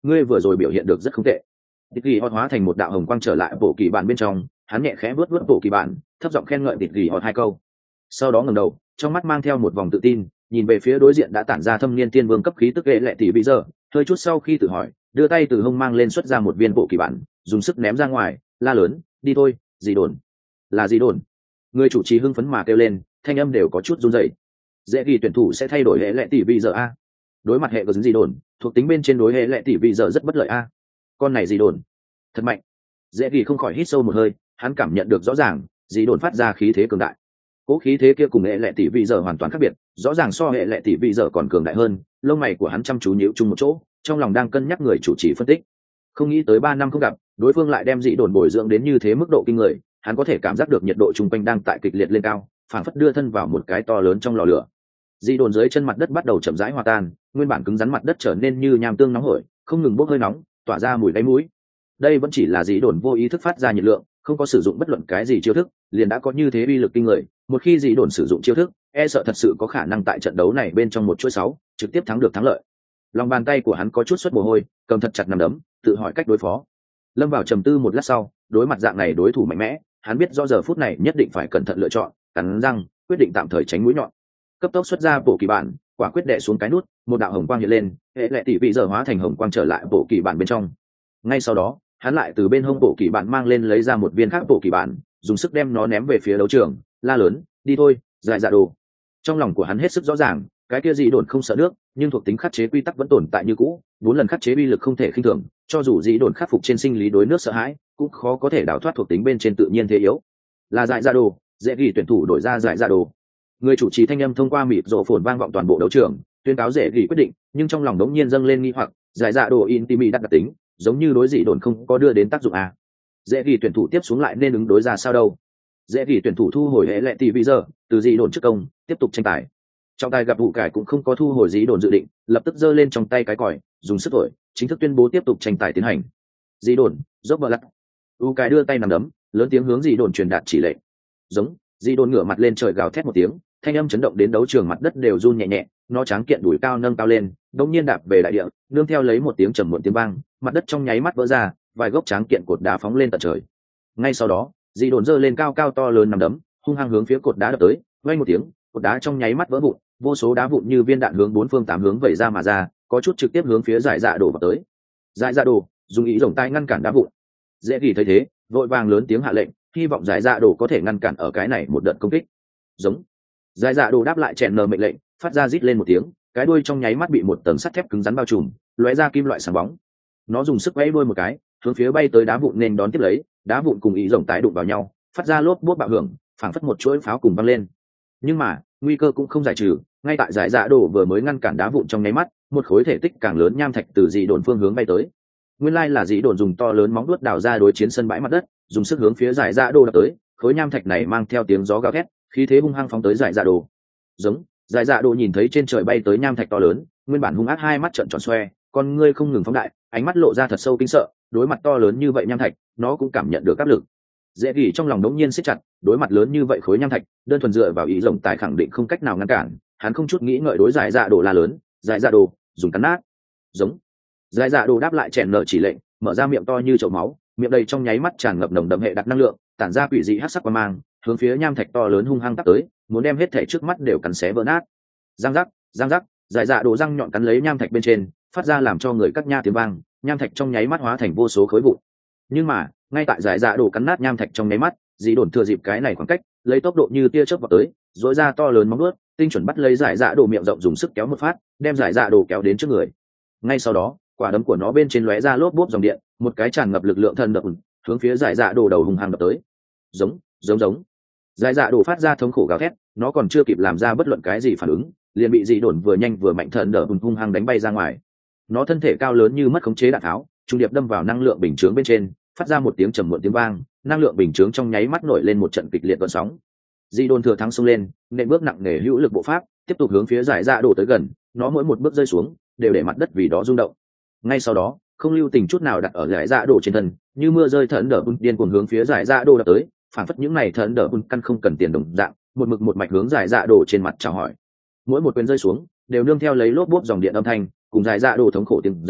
ngươi vừa rồi biểu hiện được rất không tệ. Tịt ghi hot hóa thành một đạo hồng quang trở lại bộ kỳ bản bên trong, hắn nhẹ khẽ vuốt vuốt bộ kỳ bản, thấp giọng khen ngợi Tịt ghi hot hai câu. Sau đó ngẩng đầu, trong mắt mang theo một vòng tự tin, nhìn về phía đối diện đã tản ra thâm niên tiên vương cấp khí tức ghệ lệ tỷ bây giờ, hơi chút sau khi tự hỏi, đưa tay từ hông mang lên xuất ra một viên bộ kỳ bản, dùng sức ném ra ngoài, la lớn, đi thôi, gì đồn, là gì đồn. Người chủ trì hưng phấn mà kêu lên, thanh âm đều có chút run rẩy. Dễ ghi tuyển thủ sẽ thay đổi hệ lệ tỷ bây giờ a. Đối mặt hệ của gì đồn, thuộc tính bên trên đối hệ lệ tỷ bây giờ rất bất lợi a. Con này gì đồn, thật mạnh. Dễ ghi không khỏi hít sâu một hơi, hắn cảm nhận được rõ ràng, gì đồn phát ra khí thế cường đại. Cố khí thế kia cùng hệ lệ tỷ bây giờ hoàn toàn khác biệt, rõ ràng so hệ lệ tỷ bây giờ còn cường đại hơn. Lông mày của hắn chăm chú nhíu chung một chỗ, trong lòng đang cân nhắc người chủ trì phân tích. Không nghĩ tới ba năm không gặp, đối phương lại đem dị đồn bồi dưỡng đến như thế mức độ kinh người, hắn có thể cảm giác được nhiệt độ chung quanh đang tại kịch liệt lên cao, phảng phất đưa thân vào một cái to lớn trong lò lửa. Dị đồn dưới chân mặt đất bắt đầu chậm rãi hòa tan, nguyên bản cứng rắn mặt đất trở nên như nham tương nóng hổi, không ngừng bốc hơi nóng, tỏa ra mùi đáy mũi. Đây vẫn chỉ là dị đồn vô ý thức phát ra nhiệt lượng, không có sử dụng bất luận cái gì chiêu thức, liền đã có như thế uy lực kinh người. Một khi dị đồn sử dụng chiêu thức, e sợ thật sự có khả năng tại trận đấu này bên trong một chuỗi sáu trực tiếp thắng được thắng lợi. Lòng bàn tay của hắn có chút xuất mồ hôi, cầm thật chặt nắm đấm, tự hỏi cách đối phó. Lâm vào trầm tư một lát sau, đối mặt dạng này đối thủ mạnh mẽ, hắn biết rõ giờ phút này nhất định phải cẩn thận lựa chọn, cắn răng quyết định tạm thời tránh mũi nhọn. Cấp tốc xuất ra bộ kỳ bản, quả quyết đè xuống cái nút, một đạo hồng quang hiện lên, hệ lệ tỷ vị giờ hóa thành hồng quang trở lại bộ kỳ bản bên trong. Ngay sau đó, hắn lại từ bên hông bộ kỳ bản mang lên lấy ra một viên khác bộ kỳ bản, dùng sức đem nó ném về phía đấu trường, la lớn, đi thôi, giải dạ đồ. Trong lòng của hắn hết sức rõ ràng, cái kia dị đồn không sợ nước, nhưng thuộc tính khắc chế quy tắc vẫn tồn tại như cũ, bốn lần khắc chế uy lực không thể khinh thường, cho dù dị đồn khắc phục trên sinh lý đối nước sợ hãi, cũng khó có thể đào thoát thuộc tính bên trên tự nhiên thế yếu. Là giải dạ đồ, dễ ghi tuyển thủ đổi ra giải dạ đồ. Người chủ trì thanh âm thông qua mịt rộ phồn vang vọng toàn bộ đấu trường, tuyên cáo dễ ghi quyết định, nhưng trong lòng đống nhiên dâng lên nghi hoặc, giải dạ đồ intimi đặt đặc tính, giống như đối dị đồn không có đưa đến tác dụng à? Dễ ghi tuyển thủ tiếp xuống lại nên ứng đối ra sao đâu? Dễ ghi tuyển thủ thu hồi hệ lệ tỷ bây giờ, từ dị đồn trước công, tiếp tục tranh tài. Trọng tài gặp vụ cải cũng không có thu hồi dị đồn dự định, lập tức giơ lên trong tay cái còi, dùng sức thổi, chính thức tuyên bố tiếp tục tranh tài tiến hành. Dị đồn, dốc bờ lắc. U cải đưa tay nắm đấm, lớn tiếng hướng dị đồn truyền đạt chỉ lệnh. Giống, dị đồn ngửa mặt lên trời gào thét một tiếng, thanh âm chấn động đến đấu trường mặt đất đều run nhẹ nhẹ, nó tráng kiện đùi cao nâng cao lên, đột nhiên đạp về đại địa, nương theo lấy một tiếng trầm muộn tiếng vang, mặt đất trong nháy mắt vỡ ra, vài gốc tráng kiện cột đá phóng lên tận trời. Ngay sau đó, dị đồn giơ lên cao cao to lớn nắm đấm, hung hăng hướng phía cột đá đập tới, vang một tiếng, cột đá trong nháy mắt vỡ vụn, vô số đá vụn như viên đạn hướng bốn phương tám hướng vẩy ra mà ra, có chút trực tiếp hướng phía giải dạ đồ vào tới. Giải dạ đồ dùng ý rồng tay ngăn cản đá vụn. Dễ kỳ thấy thế, vội vàng lớn tiếng hạ lệnh, hy vọng giải dạ đồ có thể ngăn cản ở cái này một đợt công kích. Giống. Giải dạ đồ đáp lại chèn nờ mệnh lệnh, phát ra rít lên một tiếng, cái đuôi trong nháy mắt bị một tầng sắt thép cứng rắn bao trùm, lóe ra kim loại sáng bóng. Nó dùng sức vẫy đuôi một cái, hướng phía bay tới đá vụn nên đón tiếp lấy, đá vụn cùng ý rồng tái đụng vào nhau, phát ra lốp bốp bạo hưởng, phảng phất một chuỗi pháo cùng văng lên. Nhưng mà nguy cơ cũng không giải trừ, ngay tại giải dạ đồ vừa mới ngăn cản đá vụn trong nháy mắt, một khối thể tích càng lớn nham thạch từ dị đồn phương hướng bay tới. Nguyên lai là dị đồn dùng to lớn móng vuốt đào ra đối chiến sân bãi mặt đất, dùng sức hướng phía giải dạ đồ đập tới, khối nham thạch này mang theo tiếng gió gào thét, khí thế hung hăng phóng tới giải dạ đồ. Giống, giải dạ đồ nhìn thấy trên trời bay tới nham thạch to lớn, nguyên bản hung ác hai mắt trợn tròn xoe, con ngươi không ngừng phóng đại, ánh mắt lộ ra thật sâu kinh sợ, đối mặt to lớn như vậy nham thạch, nó cũng cảm nhận được áp lực. Dễ gỉ trong lòng đống nhiên siết chặt, đối mặt lớn như vậy khối nham thạch, đơn thuần dựa vào ý rồng tài khẳng định không cách nào ngăn cản, hắn không chút nghĩ ngợi đối giải dạ đồ la lớn, giải dạ đồ, dùng cắn nát. Giống. Giải dạ đồ đáp lại chèn nợ chỉ lệnh, mở ra miệng to như chậu máu, miệng đầy trong nháy mắt tràn ngập nồng đậm hệ đặc năng lượng, tản ra quỷ dị hắc sắc quang mang, hướng phía nham thạch to lớn hung hăng tấp tới, muốn đem hết thể trước mắt đều cắn xé vỡ nát. Răng rắc, răng rắc, giải dạ đồ răng nhọn cắn lấy nham thạch bên trên, phát ra làm cho người cắt nha tiếng vang, nham thạch trong nháy mắt hóa thành vô số khối vụn. Nhưng mà ngay tại giải dạ đồ cắn nát nham thạch trong nháy mắt, dị đồn thừa dịp cái này khoảng cách, lấy tốc độ như tia chớp vào tới, dỗi ra to lớn móng vuốt, tinh chuẩn bắt lấy giải dạ đồ miệng rộng, dùng sức kéo một phát, đem giải dạ đồ kéo đến trước người. Ngay sau đó, quả đấm của nó bên trên lóe ra lốp bốp dòng điện, một cái tràn ngập lực lượng thần đập hướng phía giải dạ đồ đầu hùng hăng đập tới. Giống, giống giống. Giải dạ đồ phát ra thống khổ gào thét, nó còn chưa kịp làm ra bất luận cái gì phản ứng, liền bị dị đồn vừa nhanh vừa mạnh thần đỡ hung hăng đánh bay ra ngoài. Nó thân thể cao lớn như mất khống chế đạn tháo, trung điệp đâm vào năng lượng bình chướng bên trên, phát ra một tiếng trầm muộn tiếng vang, năng lượng bình chướng trong nháy mắt nổi lên một trận kịch liệt gợn sóng. Dị đồn thừa thắng xông lên, nện bước nặng nề hữu lực bộ pháp, tiếp tục hướng phía giải dạ đổ tới gần, nó mỗi một bước rơi xuống, đều để mặt đất vì đó rung động. Ngay sau đó, không lưu tình chút nào đặt ở giải dạ đổ trên thân, như mưa rơi thần đỡ bun điên cuồng hướng phía giải dạ đổ đập tới, phản phất những này thần đỡ bun căn không cần tiền đồng dạng, một mực một mạch hướng giải dạ đổ trên mặt chào hỏi. Mỗi một quyền rơi xuống, đều nương theo lấy lốp bốp dòng điện âm thanh, cùng giải dạ đổ thống khổ tiếng giống,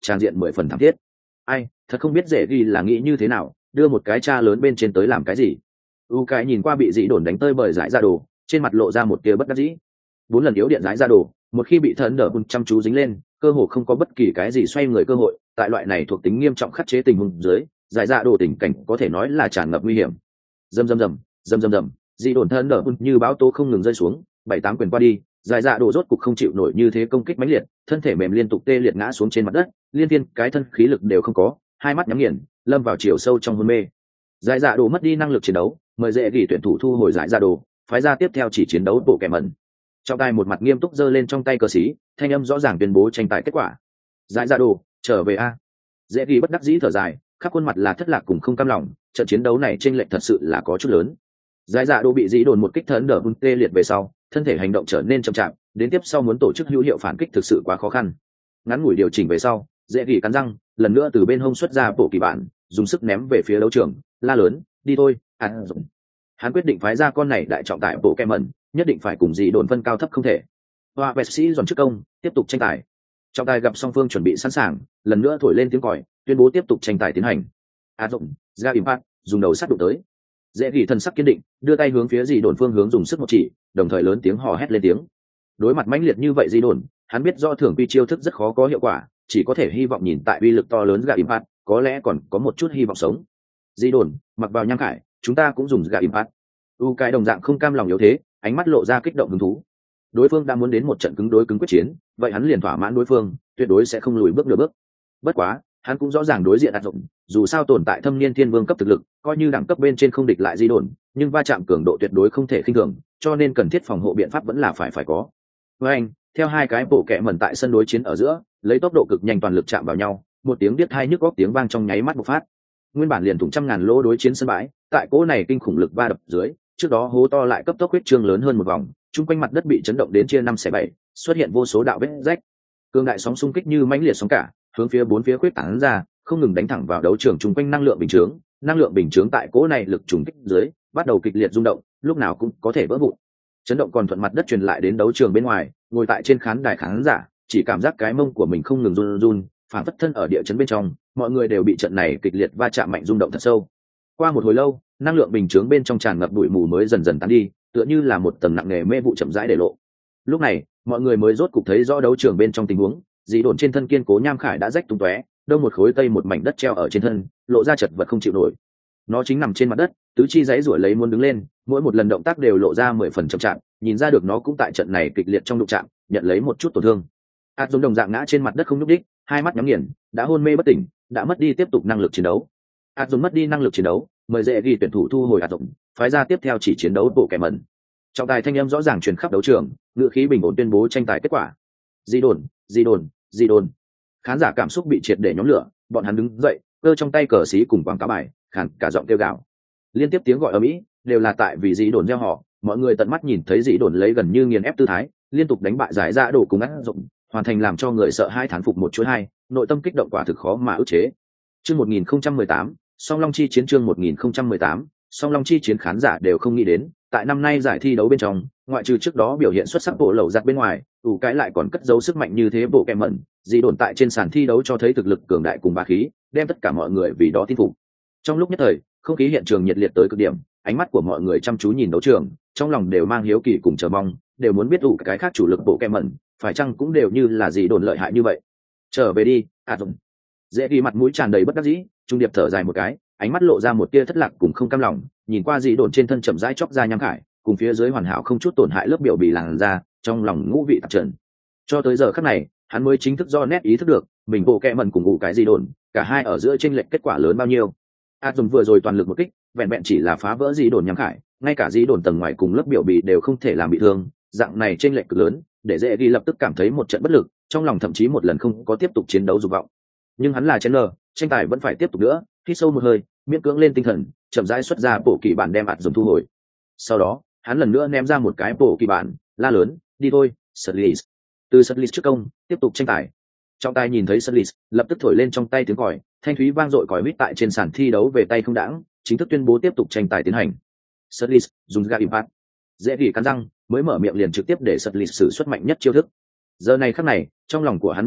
tràn diện mười phần thảm thiết. Ai, thật không biết dễ ghi là nghĩ như thế nào, đưa một cái cha lớn bên trên tới làm cái gì. U cái nhìn qua bị dị đồn đánh tơi bởi giải ra đồ, trên mặt lộ ra một tia bất đắc dĩ. Bốn lần yếu điện giải ra đồ, một khi bị thần đỡ bùn chăm chú dính lên, cơ hồ không có bất kỳ cái gì xoay người cơ hội. Tại loại này thuộc tính nghiêm trọng khắc chế tình huống dưới, giải ra đồ tình cảnh có thể nói là tràn ngập nguy hiểm. Dầm dầm dầm, dầm dầm dầm, dị đồn thần đỡ bùn như bão tố không ngừng rơi xuống, bảy tám quyền qua đi, giải dạ đồ rốt cục không chịu nổi như thế công kích mãnh liệt, thân thể mềm liên tục tê liệt ngã xuống trên mặt đất, liên viên cái thân khí lực đều không có, hai mắt nhắm nghiền, lâm vào chiều sâu trong hôn mê. Giải dạ đồ mất đi năng lực chiến đấu, mời dễ gỉ tuyển thủ thu hồi giải dạ đồ, phái ra tiếp theo chỉ chiến đấu bộ kẻ mẩn. Trong tay một mặt nghiêm túc giơ lên trong tay cờ xí, thanh âm rõ ràng tuyên bố tranh tài kết quả. Giải dạ đồ, trở về a. Dễ gỉ bất đắc dĩ thở dài, khắp khuôn mặt là thất lạc cùng không cam lòng, trận chiến đấu này chênh lệch thật sự là có chút lớn. Giải dạ đồ bị dĩ đồn một kích thần đỡ bun tê liệt về sau, thân thể hành động trở nên chậm chạp, đến tiếp sau muốn tổ chức hữu hiệu phản kích thực sự quá khó khăn. Ngắn ngủi điều chỉnh về sau, dễ gỉ cắn răng, lần nữa từ bên hông xuất ra bộ kỳ bản, dùng sức ném về phía đấu trường, la lớn, đi thôi, ăn dụng. Hắn quyết định phái ra con này đại trọng tại bộ kem mẩn, nhất định phải cùng dĩ đồn phân cao thấp không thể. Hoa vệ sĩ dọn trước công, tiếp tục tranh tài. Trọng tài gặp song phương chuẩn bị sẵn sàng, lần nữa thổi lên tiếng còi, tuyên bố tiếp tục tranh tài tiến hành. A dụng, ra impact, dùng đầu sát đụng tới. Dễ gỉ thần sắc kiên định, đưa tay hướng phía dĩ đồn phương hướng dùng sức một chỉ, đồng thời lớn tiếng hò hét lên tiếng. Đối mặt mãnh liệt như vậy dĩ đồn, hắn biết do thưởng quy chiêu thức rất khó có hiệu quả, chỉ có thể hy vọng nhìn tại uy lực to lớn gà impact, có lẽ còn có một chút hy vọng sống. Dĩ đồn, mặc vào nhang khải, chúng ta cũng dùng gà impact. U cái đồng dạng không cam lòng yếu thế, ánh mắt lộ ra kích động hứng thú. Đối phương đã muốn đến một trận cứng đối cứng quyết chiến, vậy hắn liền thỏa mãn đối phương, tuyệt đối sẽ không lùi bước nửa bước. Bất quá, hắn cũng rõ ràng đối diện ạt dụng, dù sao tồn tại thâm niên thiên vương cấp thực lực, coi như đẳng cấp bên trên không địch lại di đồn, nhưng va chạm cường độ tuyệt đối không thể khinh thường, cho nên cần thiết phòng hộ biện pháp vẫn là phải phải có. Với anh, theo hai cái bộ kẹ mẩn tại sân đối chiến ở giữa, lấy tốc độ cực nhanh toàn lực chạm vào nhau, một tiếng biết hai nhức góc tiếng vang trong nháy mắt bộc phát. Nguyên bản liền thủng trăm ngàn lỗ đối chiến sân bãi, tại cỗ này kinh khủng lực va đập dưới, trước đó hố to lại cấp tốc huyết trương lớn hơn một vòng, chung quanh mặt đất bị chấn động đến chia năm xẻ bảy, xuất hiện vô số đạo vết rách. Cương đại sóng xung kích như mãnh liệt sóng cả, hướng phía bốn phía khuyết tán ra, không ngừng đánh thẳng vào đấu trường chung quanh năng lượng bình chướng, năng lượng bình chướng tại cỗ này lực trùng kích dưới, bắt đầu kịch liệt rung động, lúc nào cũng có thể vỡ vụn. Chấn động còn thuận mặt đất truyền lại đến đấu trường bên ngoài, ngồi tại trên khán đài khán giả, chỉ cảm giác cái mông của mình không ngừng run run, phản phất thân ở địa chấn bên trong, mọi người đều bị trận này kịch liệt va chạm mạnh rung động thật sâu. Qua một hồi lâu, năng lượng bình chướng bên trong tràn ngập bụi mù mới dần dần tán đi, tựa như là một tầng nặng nề mê vụ chậm rãi để lộ. Lúc này, mọi người mới rốt cục thấy rõ đấu trường bên trong tình huống, dĩ đồn trên thân kiên cố nham khải đã rách tung tóe, đông một khối tây một mảnh đất treo ở trên thân, lộ ra chật vật không chịu nổi. Nó chính nằm trên mặt đất, tứ chi giãy giụa lấy muốn đứng lên, mỗi một lần động tác đều lộ ra mười phần chậm chạp, nhìn ra được nó cũng tại trận này kịch liệt trong đụng chạm, nhận lấy một chút tổn thương. Át giống đồng dạng ngã trên mặt đất không nhúc đích, hai mắt nhắm nghiền, đã hôn mê bất tỉnh, đã mất đi tiếp tục năng lực chiến đấu. Át dùng mất đi năng lực chiến đấu, mời dễ ghi tuyển thủ thu hồi át dụng, phái ra tiếp theo chỉ chiến đấu bộ kẻ mẩn. Trọng tài thanh âm rõ ràng truyền khắp đấu trường, ngựa khí bình ổn tuyên bố tranh tài kết quả. Di đồn, di đồn, di đồn. Khán giả cảm xúc bị triệt để nhóm lửa, bọn hắn đứng dậy, cơ trong tay cờ xí cùng quảng cáo bài, khàn cả giọng kêu gào. Liên tiếp tiếng gọi ở mỹ đều là tại vì dĩ đồn gieo họ, mọi người tận mắt nhìn thấy dĩ đồn lấy gần như nghiền ép tư thái, liên tục đánh bại giải ra đổ cùng ác dụng, hoàn thành làm cho người sợ hai thán phục một chuỗi hai, nội tâm kích động quả thực khó mà ức chế. Chương một nghìn không trăm mười tám, Song Long chi chiến chương một nghìn không trăm mười tám, Song Long chi chiến khán giả đều không nghĩ đến, tại năm nay giải thi đấu bên trong, ngoại trừ trước đó biểu hiện xuất sắc bộ lẩu giặt bên ngoài, ủ cái lại còn cất giấu sức mạnh như thế bộ kẹm mẩn, dĩ đồn tại trên sàn thi đấu cho thấy thực lực cường đại cùng bá khí, đem tất cả mọi người vì đó tin phục. Trong lúc nhất thời, không khí hiện trường nhiệt liệt tới cực điểm, ánh mắt của mọi người chăm chú nhìn đấu trường, trong lòng đều mang hiếu kỳ cùng chờ mong, đều muốn biết ủ cái khác chủ lực bộ kẹm mẩn, phải chăng cũng đều như là dĩ đồn lợi hại như vậy. Trở về đi, à dùng. Dễ ghi mặt mũi tràn đầy bất đắc dĩ, trung điệp thở dài một cái, ánh mắt lộ ra một tia thất lạc cùng không cam lòng, nhìn qua dĩ đồn trên thân chậm rãi chóc ra nham khải, cùng phía dưới hoàn hảo không chút tổn hại lớp biểu bì làn da, trong lòng ngũ vị tạp trần. Cho tới giờ khắc này, hắn mới chính thức do nét ý thức được, mình bộ kẹ mẩn cùng ngủ cái gì đồn, cả hai ở giữa chênh lệch kết quả lớn bao nhiêu. A dùng vừa rồi toàn lực một kích, vẹn vẹn chỉ là phá vỡ dĩ đồn nham khải, ngay cả dĩ đồn tầng ngoài cùng lớp biểu bì đều không thể làm bị thương, dạng này chênh lệch cực lớn, để dễ ghi lập tức cảm thấy một trận bất lực, trong lòng thậm chí một lần không có tiếp tục chiến đấu dục vọng. Nhưng hắn là chen lờ, tranh tài vẫn phải tiếp tục nữa, hít sâu một hơi, miễn cưỡng lên tinh thần, chậm rãi xuất ra bộ kỳ bản đem ạt dùng thu hồi. Sau đó, hắn lần nữa ném ra một cái bộ kỳ bản, la lớn, đi thôi, Sutlis. Từ Sutlis trước công, tiếp tục tranh tài. Trọng tài nhìn thấy Sutlis, lập tức thổi lên trong tay tiếng còi, thanh thúy vang dội còi huýt tại trên sàn thi đấu về tay không đãng, chính thức tuyên bố tiếp tục tranh tài tiến hành. Sutlis dùng ga impact. Dễ gỉ cắn răng, mới mở miệng liền trực tiếp để Sutlis sử xuất mạnh nhất chiêu thức. Giờ này khắc này, trong lòng của hắn minh bạch,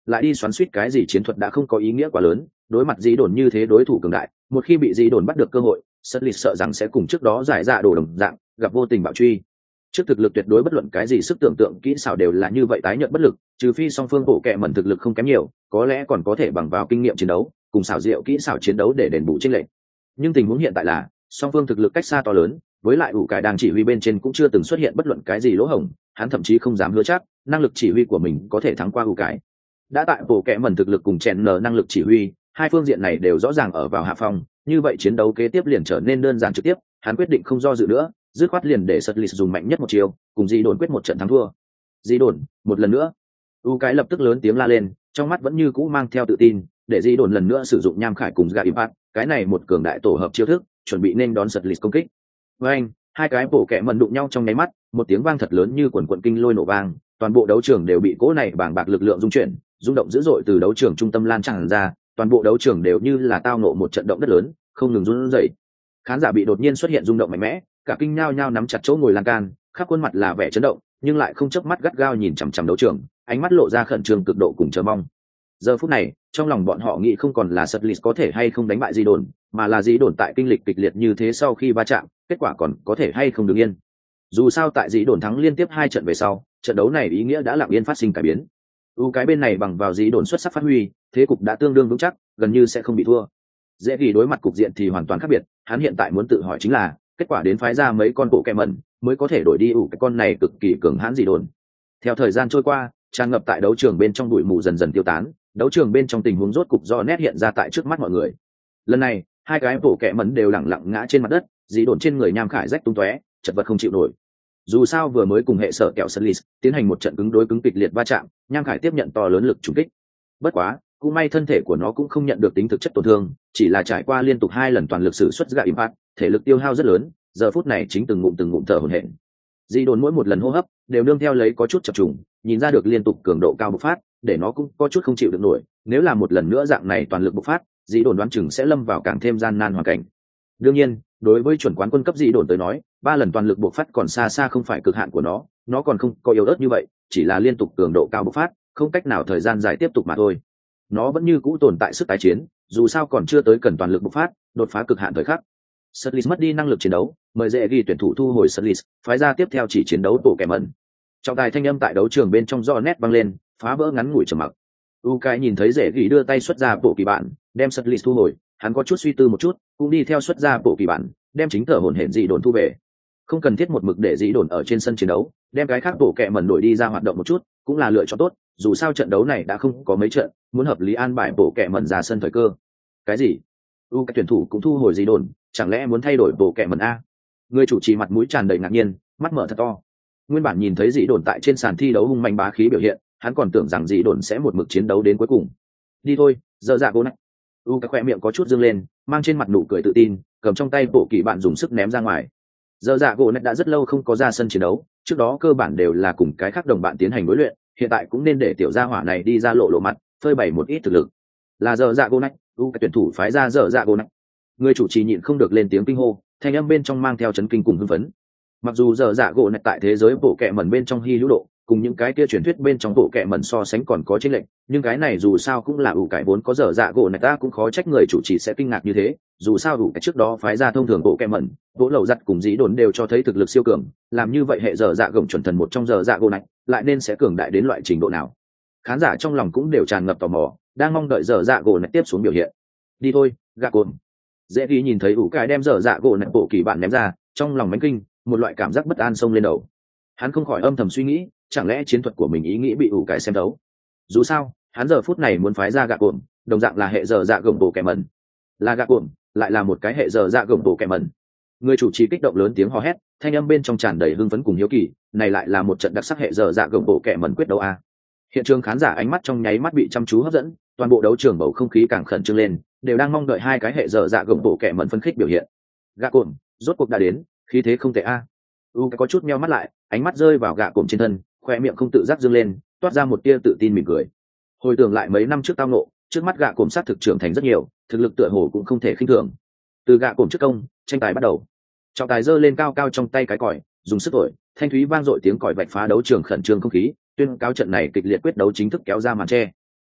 lại đi xoắn suýt cái gì chiến thuật đã không có ý nghĩa quá lớn. Đối mặt dĩ đồn như thế đối thủ cường đại, một khi bị dĩ đồn bắt được cơ hội, Sật Lịt sợ rằng sẽ cùng trước đó giải dạ đồ đồng dạng, gặp vô tình bạo truy. Trước thực lực tuyệt đối bất luận cái gì sức tưởng tượng kỹ xảo đều là như vậy tái nhận bất lực, trừ phi song phương bộ kệ mẩn thực lực không kém nhiều, có lẽ còn có thể bằng vào kinh nghiệm chiến đấu, cùng xảo diệu kỹ xảo chiến đấu để đền bù chênh lệch. Nhưng tình huống hiện tại là, song phương thực lực cách xa to lớn, với lại ủ cải đang chỉ huy bên trên cũng chưa từng xuất hiện bất luận cái gì lỗ hổng, hắn thậm chí không dám hứa chắc năng lực chỉ huy của mình có thể thắng qua ủ cải. Đã tại bộ kệ mẩn thực lực cùng chèn nở năng lực chỉ huy, hai phương diện này đều rõ ràng ở vào hạ phong, như vậy chiến đấu kế tiếp liền trở nên đơn giản trực tiếp, hắn quyết định không do dự nữa, dứt khoát liền để Sật Lịt dùng mạnh nhất một chiều, cùng Dĩ Đồn quyết một trận thắng thua. Dĩ Đồn, một lần nữa. U cái lập tức lớn tiếng la lên, trong mắt vẫn như cũ mang theo tự tin, để Dĩ Đồn lần nữa sử dụng nham khải cùng gà impact, cái này một cường đại tổ hợp chiêu thức, chuẩn bị nên đón Sật Lịt công kích. Với anh, hai cái bộ kệ mẩn đụng nhau trong nháy mắt, một tiếng vang thật lớn như quần quần kinh lôi nổ vang, toàn bộ đấu trường đều bị cỗ này bàng bạc lực lượng rung chuyển, rung động dữ dội từ đấu trường trung tâm lan tràn ra, toàn bộ đấu trường đều như là tao nộ một trận động đất lớn, không ngừng run rẩy. Khán giả bị đột nhiên xuất hiện rung động mạnh mẽ, cả kinh nhao nhao nắm chặt chỗ ngồi lan can, khắp khuôn mặt là vẻ chấn động, nhưng lại không chớp mắt gắt gao nhìn chằm chằm đấu trường, ánh mắt lộ ra khẩn trương cực độ cùng chờ mong. Giờ phút này, trong lòng bọn họ nghĩ không còn là Sật Lịt có thể hay không đánh bại Dĩ Đồn, mà là Dĩ Đồn tại kinh lịch kịch liệt như thế sau khi va chạm, kết quả còn có thể hay không đứng yên. Dù sao tại Dĩ Đồn thắng liên tiếp hai trận về sau, trận đấu này ý nghĩa đã lặng yên phát sinh cải biến. U cái bên này bằng vào Dĩ Đồn xuất sắc phát huy, thế cục đã tương đương vững chắc, gần như sẽ không bị thua. Dễ ghi đối mặt cục diện thì hoàn toàn khác biệt, hắn hiện tại muốn tự hỏi chính là, kết quả đến phái ra mấy con bộ kẹ mẩn mới có thể đổi đi ủ cái con này cực kỳ cường hãn Dĩ Đồn. Theo thời gian trôi qua, tràn ngập tại đấu trường bên trong bụi mù dần dần tiêu tán, đấu trường bên trong tình huống rốt cục do nét hiện ra tại trước mắt mọi người. Lần này, hai cái bộ kẹ mẩn đều lẳng lặng ngã trên mặt đất, Dĩ Đồn trên người nham khải rách tung tóe, chật vật không chịu nổi. Dù sao vừa mới cùng hệ sở kẹo Sật Lịt tiến hành một trận cứng đối cứng kịch liệt va chạm, nham khải tiếp nhận to lớn lực trùng kích. Bất quá, cũng may thân thể của nó cũng không nhận được tính thực chất tổn thương, chỉ là trải qua liên tục hai lần toàn lực sử xuất gạ impact, thể lực tiêu hao rất lớn, giờ phút này chính từng ngụm từng ngụm thở hổn hển. Dĩ Đồn mỗi một lần hô hấp đều nương theo lấy có chút chập trùng, nhìn ra được liên tục cường độ cao bộc phát, để nó cũng có chút không chịu được nổi, nếu là một lần nữa dạng này toàn lực bộc phát, Dĩ Đồn đoán chừng sẽ lâm vào càng thêm gian nan hoàn cảnh. Đương nhiên, đối với chuẩn quán quân cấp Dĩ Đồn tới nói, ba lần toàn lực bộc phát còn xa xa không phải cực hạn của nó, nó còn không có yếu ớt như vậy, chỉ là liên tục cường độ cao bộc phát, không cách nào thời gian dài tiếp tục mà thôi. Nó vẫn như cũ tồn tại sức tái chiến, dù sao còn chưa tới cần toàn lực bộc phát, đột phá cực hạn thời khắc. Sật Lịt mất đi năng lực chiến đấu, mời dễ ghi tuyển thủ thu hồi Sật Lịt, phái ra tiếp theo chỉ chiến đấu tổ kẻ mẩn. Trọng tài thanh âm tại đấu trường bên trong do nét vang lên, phá vỡ ngắn ngủi trầm mặc. Ukai nhìn thấy dễ ghi đưa tay xuất ra bộ kỳ bản, đem Sật Lịt thu hồi, hắn có chút suy tư một chút, cũng đi theo xuất ra bộ kỳ bản, đem chính thở hổn hển Dĩ Đồn thu về. Không cần thiết một mực để Dĩ Đồn ở trên sân chiến đấu, đem cái khác bộ kẻ mẩn đổi đi ra hoạt động một chút, cũng là lựa chọn tốt, dù sao trận đấu này đã không có mấy trận, muốn hợp lý an bài bộ kẻ mẩn ra sân thời cơ. Cái gì? U cái tuyển thủ cũng thu hồi Dĩ Đồn, chẳng lẽ muốn thay đổi bộ kẻ mẩn a? Người chủ trì mặt mũi tràn đầy ngạc nhiên, mắt mở thật to. Nguyên bản nhìn thấy Dĩ Đồn tại trên sàn thi đấu hung manh bá khí biểu hiện, hắn còn tưởng rằng Dĩ Đồn sẽ một mực chiến đấu đến cuối cùng. Đi thôi, giờ dạ cô này. U cái khỏe miệng có chút dương lên, mang trên mặt nụ cười tự tin, cầm trong tay bộ kỳ bạn dùng sức ném ra ngoài. Giờ dạ gỗ này đã rất lâu không có ra sân chiến đấu, trước đó cơ bản đều là cùng cái khác đồng bạn tiến hành đối luyện, hiện tại cũng nên để tiểu gia hỏa này đi ra lộ lộ mặt, phơi bày một ít thực lực. Là giờ dạ gỗ này, u cái tuyển thủ phái ra giờ dạ gỗ này. Người chủ trì nhịn không được lên tiếng kinh hô, thanh âm bên trong mang theo chấn kinh cùng hưng phấn. Mặc dù giờ dạ gỗ này tại thế giới bộ kệ mẩn bên trong hy hữu độ, cùng những cái kia truyền thuyết bên trong bộ kệ mẩn so sánh còn có chênh lệch, nhưng cái này dù sao cũng là ủ cải vốn có giờ dạ gỗ này, ta cũng khó trách người chủ trì sẽ kinh ngạc như thế, dù sao ủ cải trước đó phái ra thông thường bộ kệ mẩn, vỗ lầu giặt cùng Dĩ Đồn đều cho thấy thực lực siêu cường, làm như vậy hệ giờ dạ gồng chuẩn thần một trong giờ dạ gỗ này, lại nên sẽ cường đại đến loại trình độ nào. Khán giả trong lòng cũng đều tràn ngập tò mò, đang mong đợi giờ dạ gỗ này tiếp xuống biểu hiện. Đi thôi, gạ cồn. Dễ ghi nhìn thấy ủ cải đem giờ dạ gỗ này bộ kỳ bạn ném ra, trong lòng mánh kinh, một loại cảm giác bất an xông lên đầu. Hắn không khỏi âm thầm suy nghĩ, chẳng lẽ chiến thuật của mình ý nghĩ bị ủ cải xem đấu. Dù sao, hắn giờ phút này muốn phái ra gạ cồn, đồng dạng là hệ giờ dạ gồng bộ kẻ mẩn. Là gạ cồn, lại là một cái hệ giờ dạ gồng bộ kẻ mẩn. Người chủ trì kích động lớn tiếng hò hét, thanh âm bên trong tràn đầy hưng phấn cùng hiếu kỳ, này lại là một trận đặc sắc hệ giờ dạ gồng bộ kẻ mẩn quyết đấu a. Hiện trường khán giả ánh mắt trong nháy mắt bị chăm chú hấp dẫn, toàn bộ đấu trường bầu không khí càng khẩn trương lên, đều đang mong đợi hai cái hệ giờ dạ gồng bộ kẻ mẩn phân khích biểu hiện. Gạ cồn, rốt cuộc đã đến, khí thế không tệ a. U có chút meo mắt lại, ánh mắt rơi vào gạ cồn trên thân, khoe miệng không tự giác dương lên, toát ra một tia tự tin mỉm cười. Hồi tưởng lại mấy năm trước tao nộ, trước mắt gạ cồn sát thực trưởng thành rất nhiều, thực lực tựa hồ cũng không thể khinh thường. Từ gạ cồn trước công, tranh tài bắt đầu. Trọng tài giơ lên cao cao trong tay cái còi, dùng sức thổi, thanh thúy vang dội tiếng còi vạch phá đấu trường khẩn trương không khí, tuyên cáo trận này kịch liệt quyết đấu chính thức kéo ra màn che.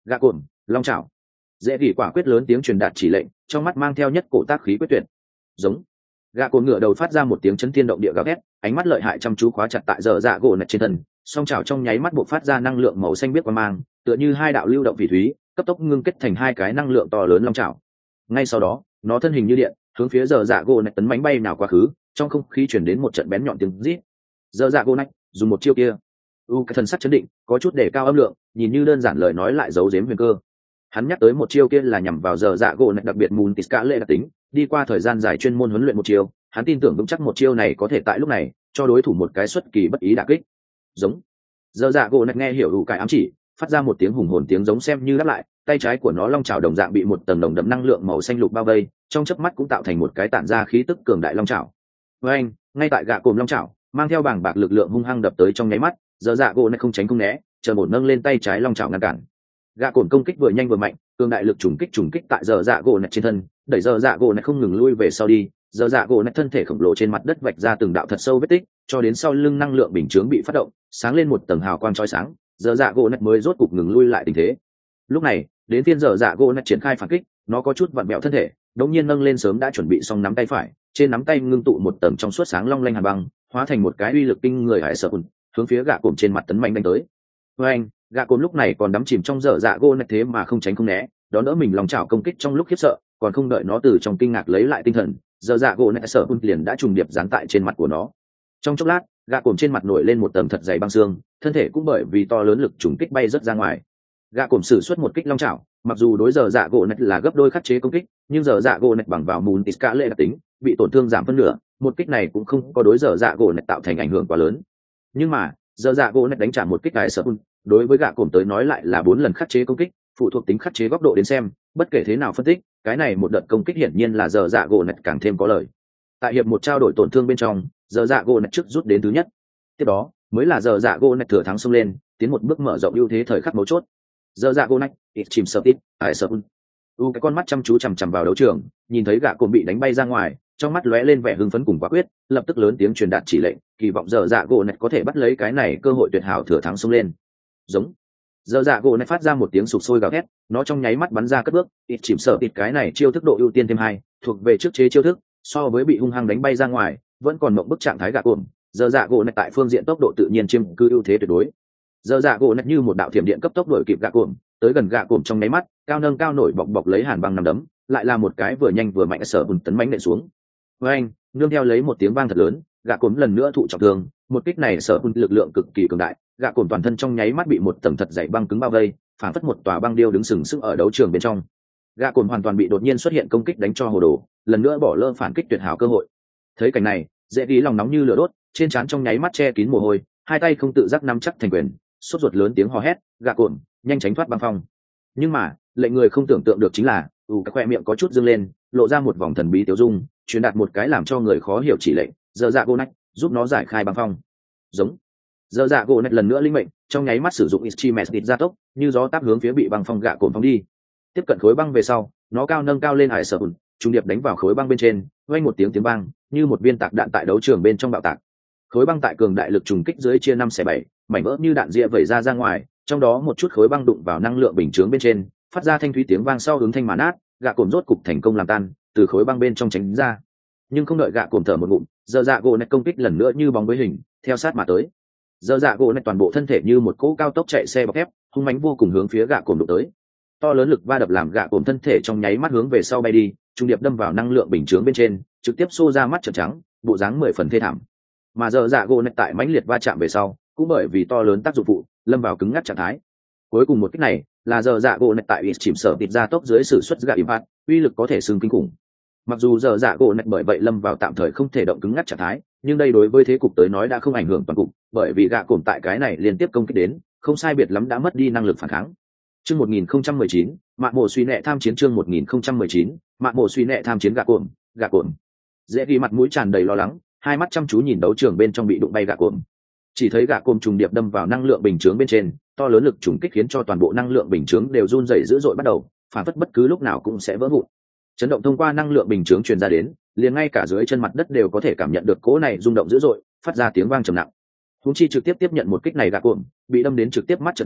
Gạ cồn, long chảo. Dễ gỉ quả quyết lớn tiếng truyền đạt chỉ lệnh, trong mắt mang theo nhất cổ tác khí quyết tuyệt. Giống. Gạ cồn ngựa đầu phát ra một tiếng chấn thiên động địa gào thét, ánh mắt lợi hại chăm chú khóa chặt tại giờ dạ gỗ nạch trên thân, song chảo trong nháy mắt bộc phát ra năng lượng màu xanh biếc qua mang, tựa như hai đạo lưu động vị thúy, cấp tốc ngưng kết thành hai cái năng lượng to lớn long chảo. Ngay sau đó, nó thân hình như điện, hướng phía giờ dạ gỗ nạch tấn bánh bay nào quá khứ, trong không khí truyền đến một trận bén nhọn tiếng rít. Giờ dạ gỗ nạch dùng một chiêu kia. U cái thần sắc chấn định, có chút để cao âm lượng, nhìn như đơn giản lời nói lại giấu giếm huyền cơ. Hắn nhắc tới một chiêu kia là nhằm vào giờ dạ gỗ nạch đặc biệt mùn tít cả lệ đặc tính, đi qua thời gian dài chuyên môn huấn luyện một chiêu, hắn tin tưởng vững chắc một chiêu này có thể tại lúc này cho đối thủ một cái xuất kỳ bất ý đả kích. Giống. Giờ dạ gỗ nạch nghe hiểu đủ cái ám chỉ, phát ra một tiếng hùng hồn tiếng giống xem như đáp lại, tay trái của nó long chảo đồng dạng bị một tầng đồng đậm năng lượng màu xanh lục bao vây, trong chớp mắt cũng tạo thành một cái tản ra khí tức cường đại long chảo. Với anh, ngay tại gạ cồm long chảo, mang theo bảng bạc lực lượng hung hăng đập tới trong nháy mắt, giờ dạ gỗ nạch không tránh không né, chờ một nâng lên tay trái long chảo ngăn cản. Gạ cồn công kích vừa nhanh vừa mạnh, cường đại lực trùng kích trùng kích tại giờ dạ gỗ nạch trên thân, đẩy giờ dạ gỗ nạch không ngừng lui về sau đi, giờ dạ gỗ nạch thân thể khổng lồ trên mặt đất vạch ra từng đạo thật sâu vết tích, cho đến sau lưng năng lượng bình chướng bị phát động, sáng lên một tầng hào quang chói sáng, giờ dạ gỗ nạch mới rốt cục ngừng lui lại tình thế. Lúc này, đến phiên giờ dạ gỗ nạch triển khai phản kích, nó có chút vặn vẹo thân thể, đột nhiên nâng lên sớm đã chuẩn bị xong nắm tay phải, trên nắm tay ngưng tụ một tầng trong suốt sáng long lanh hàn băng, hóa thành một cái uy lực kinh người hải sợ ùn, hướng phía gạ cồn trên mặt tấn mạnh đánh tới. Với anh, gạ cồn lúc này còn đắm chìm trong dở dạ gỗ nạch thế mà không tránh không né, đón đỡ mình lòng chảo công kích trong lúc khiếp sợ, còn không đợi nó từ trong kinh ngạc lấy lại tinh thần, dở dạ gỗ nạch sợ ùn liền đã trùng điệp dán tại trên mặt của nó. Trong chốc lát, gạ cồn trên mặt nổi lên một tầng thật dày băng xương, thân thể cũng bởi vì to lớn lực trùng kích bay rất ra ngoài. Gạ cồn sử xuất một kích long chảo, mặc dù đối dở dạ gỗ nạch là gấp đôi khắc chế công kích, nhưng dở dạ gỗ nạch bằng vào mùn tít cả lệ đặc tính, bị tổn thương giảm phân nửa, một kích này cũng không có đối dở dạ gỗ nạch tạo thành ảnh hưởng quá lớn. Nhưng mà dở dạ gỗ nạch đánh trả một kích cái sợ ùn, đối với gạ cồn tới nói lại là bốn lần khắc chế công kích, phụ thuộc tính khắc chế góc độ đến xem, bất kể thế nào phân tích, cái này một đợt công kích hiển nhiên là dở dạ gỗ nạch càng thêm có lợi. Tại hiệp một trao đổi tổn thương bên trong, dở dạ gỗ nạch trước rút đến thứ nhất, tiếp đó mới là dở dạ gỗ nạch thừa thắng xông lên, tiến một bước mở rộng ưu thế thời khắc mấu chốt. Dở dạ gỗ nạch ít chìm sợ ít, ai sợ ùn. U cái con mắt chăm chú chằm chằm vào đấu trường, nhìn thấy gạ cồn bị đánh bay ra ngoài, trong mắt lóe lên vẻ hưng phấn cùng quả quyết, lập tức lớn tiếng truyền đạt chỉ lệnh, kỳ vọng dở dạ gỗ nạch có thể bắt lấy cái này cơ hội tuyệt hảo thừa thắng xông lên. Giống. Dở dạ gỗ nạch phát ra một tiếng sụp sôi gào thét, nó trong nháy mắt bắn ra cất bước, ít chìm sợ ít cái này chiêu thức độ ưu tiên thêm hai, thuộc về trước chế chiêu thức, so với bị hung hăng đánh bay ra ngoài, vẫn còn mộng bức trạng thái gạ cồn, dở dạ gỗ nạch tại phương diện tốc độ tự nhiên chiếm cứ ưu thế tuyệt đối. Dở dạ gỗ nạch như một đạo thiểm điện cấp tốc đuổi kịp gạ cồn, tới gần gạ cồn trong nháy mắt, cao nâng cao nổi bọc bọc lấy hàn băng nằm đấm, lại là một cái vừa nhanh vừa mạnh sở bùn tấn mãnh nện xuống. Với anh, nương theo lấy một tiếng vang thật lớn, gạ cồn lần nữa thụ trọng thương, một kích này sở bùn lực lượng cực kỳ cường đại, gạ cồn toàn thân trong nháy mắt bị một tầng thật dày băng cứng bao vây, phản phất một tòa băng điêu đứng sừng sững ở đấu trường bên trong. Gạ cồn hoàn toàn bị đột nhiên xuất hiện công kích đánh cho hồ đồ, lần nữa bỏ lỡ phản kích tuyệt hảo cơ hội. Thấy cảnh này, dễ ghi lòng nóng như lửa đốt, trên trán trong nháy mắt che kín mồ hôi, hai tay không tự giác nắm chắc thành quyền, sốt ruột lớn tiếng hò hét, gạ cồn, nhanh tránh thoát băng phong. Nhưng mà lệnh người không tưởng tượng được chính là ù cái khoe miệng có chút dương lên, lộ ra một vòng thần bí tiêu dung, truyền đạt một cái làm cho người khó hiểu chỉ lệnh, dở dạ gỗ nạch giúp nó giải khai băng phong. Giống. Dở dạ gỗ nạch lần nữa linh mệnh, trong nháy mắt sử dụng Ichimes đít ra tốc, như gió táp hướng phía bị băng phong gạ cồn phóng đi. Tiếp cận khối băng về sau, nó cao nâng cao lên hải sở ùn, trung điệp đánh vào khối băng bên trên, vang một tiếng tiếng băng, như một viên tạc đạn tại đấu trường bên trong bạo tạc. Khối băng tại cường đại lực trùng kích dưới chia năm xẻ bảy, mảnh vỡ như đạn dịa vẩy ra ra ngoài, trong đó một chút khối băng đụng vào năng lượng bình chướng bên trên, phát ra thanh thúy tiếng vang sau hướng thanh mà nát, gạ cồn rốt cục thành công làm tan, từ khối băng bên trong tránh ra. Nhưng không đợi gạ cồn thở một ngụm, dở dạ gỗ nạch công kích lần nữa như bóng với hình, theo sát mà tới. Dở dạ gỗ nạch toàn bộ thân thể như một cỗ cao tốc chạy xe bọc thép, hung mãnh vô cùng hướng phía gạ cồn đụng tới. To lớn lực va đập làm gạ cồn thân thể trong nháy mắt hướng về sau bay đi, trung điệp đâm vào năng lượng bình chướng bên trên, trực tiếp xô ra mắt trợn trắng, bộ dáng mười phần thê thảm. Mà dở dạ gỗ nạch tại mãnh liệt va chạm về sau, cũng bởi vì to lớn tác dụng phụ, lâm vào cứng ngắc trạng thái. Cuối cùng một kích này là dở dạ gỗ nạch tại ít chìm sở tịt ra tốc dưới sự xuất gạ impact, uy lực có thể xưng kinh khủng. Mặc dù dở dạ gỗ nạch bởi vậy lâm vào tạm thời không thể động cứng ngắc trạng thái, nhưng đây đối với thế cục tới nói đã không ảnh hưởng toàn cục, bởi vì gạ cồn tại cái này liên tiếp công kích đến, không sai biệt lắm đã mất đi năng lực phản kháng. Chương một nghìn không trăm mười chín, Mạn Mộ suy nệ tham chiến chương một nghìn không trăm mười chín, Mạn Mộ suy nệ tham chiến gạ cồn, gạ cồn. Dễ ghi mặt mũi tràn đầy lo lắng, hai mắt chăm chú nhìn đấu trường bên trong bị đụng bay gạ cồn. Chỉ thấy gạ cồn trùng điệp đâm vào năng lượng bình chướng bên trên, to lớn lực trùng kích khiến cho toàn bộ năng lượng bình chướng đều run rẩy dữ dội bắt đầu, phản phất bất cứ lúc nào cũng sẽ vỡ vụn. Chấn động thông qua năng lượng bình chướng truyền ra đến, liền ngay cả dưới chân mặt đất đều có thể cảm nhận được cỗ này rung động dữ dội, phát ra tiếng vang trầm nặng. Huống chi trực tiếp tiếp nhận một kích này gạ cồn, bị đâm đến trực tiếp mắt trợn trắng,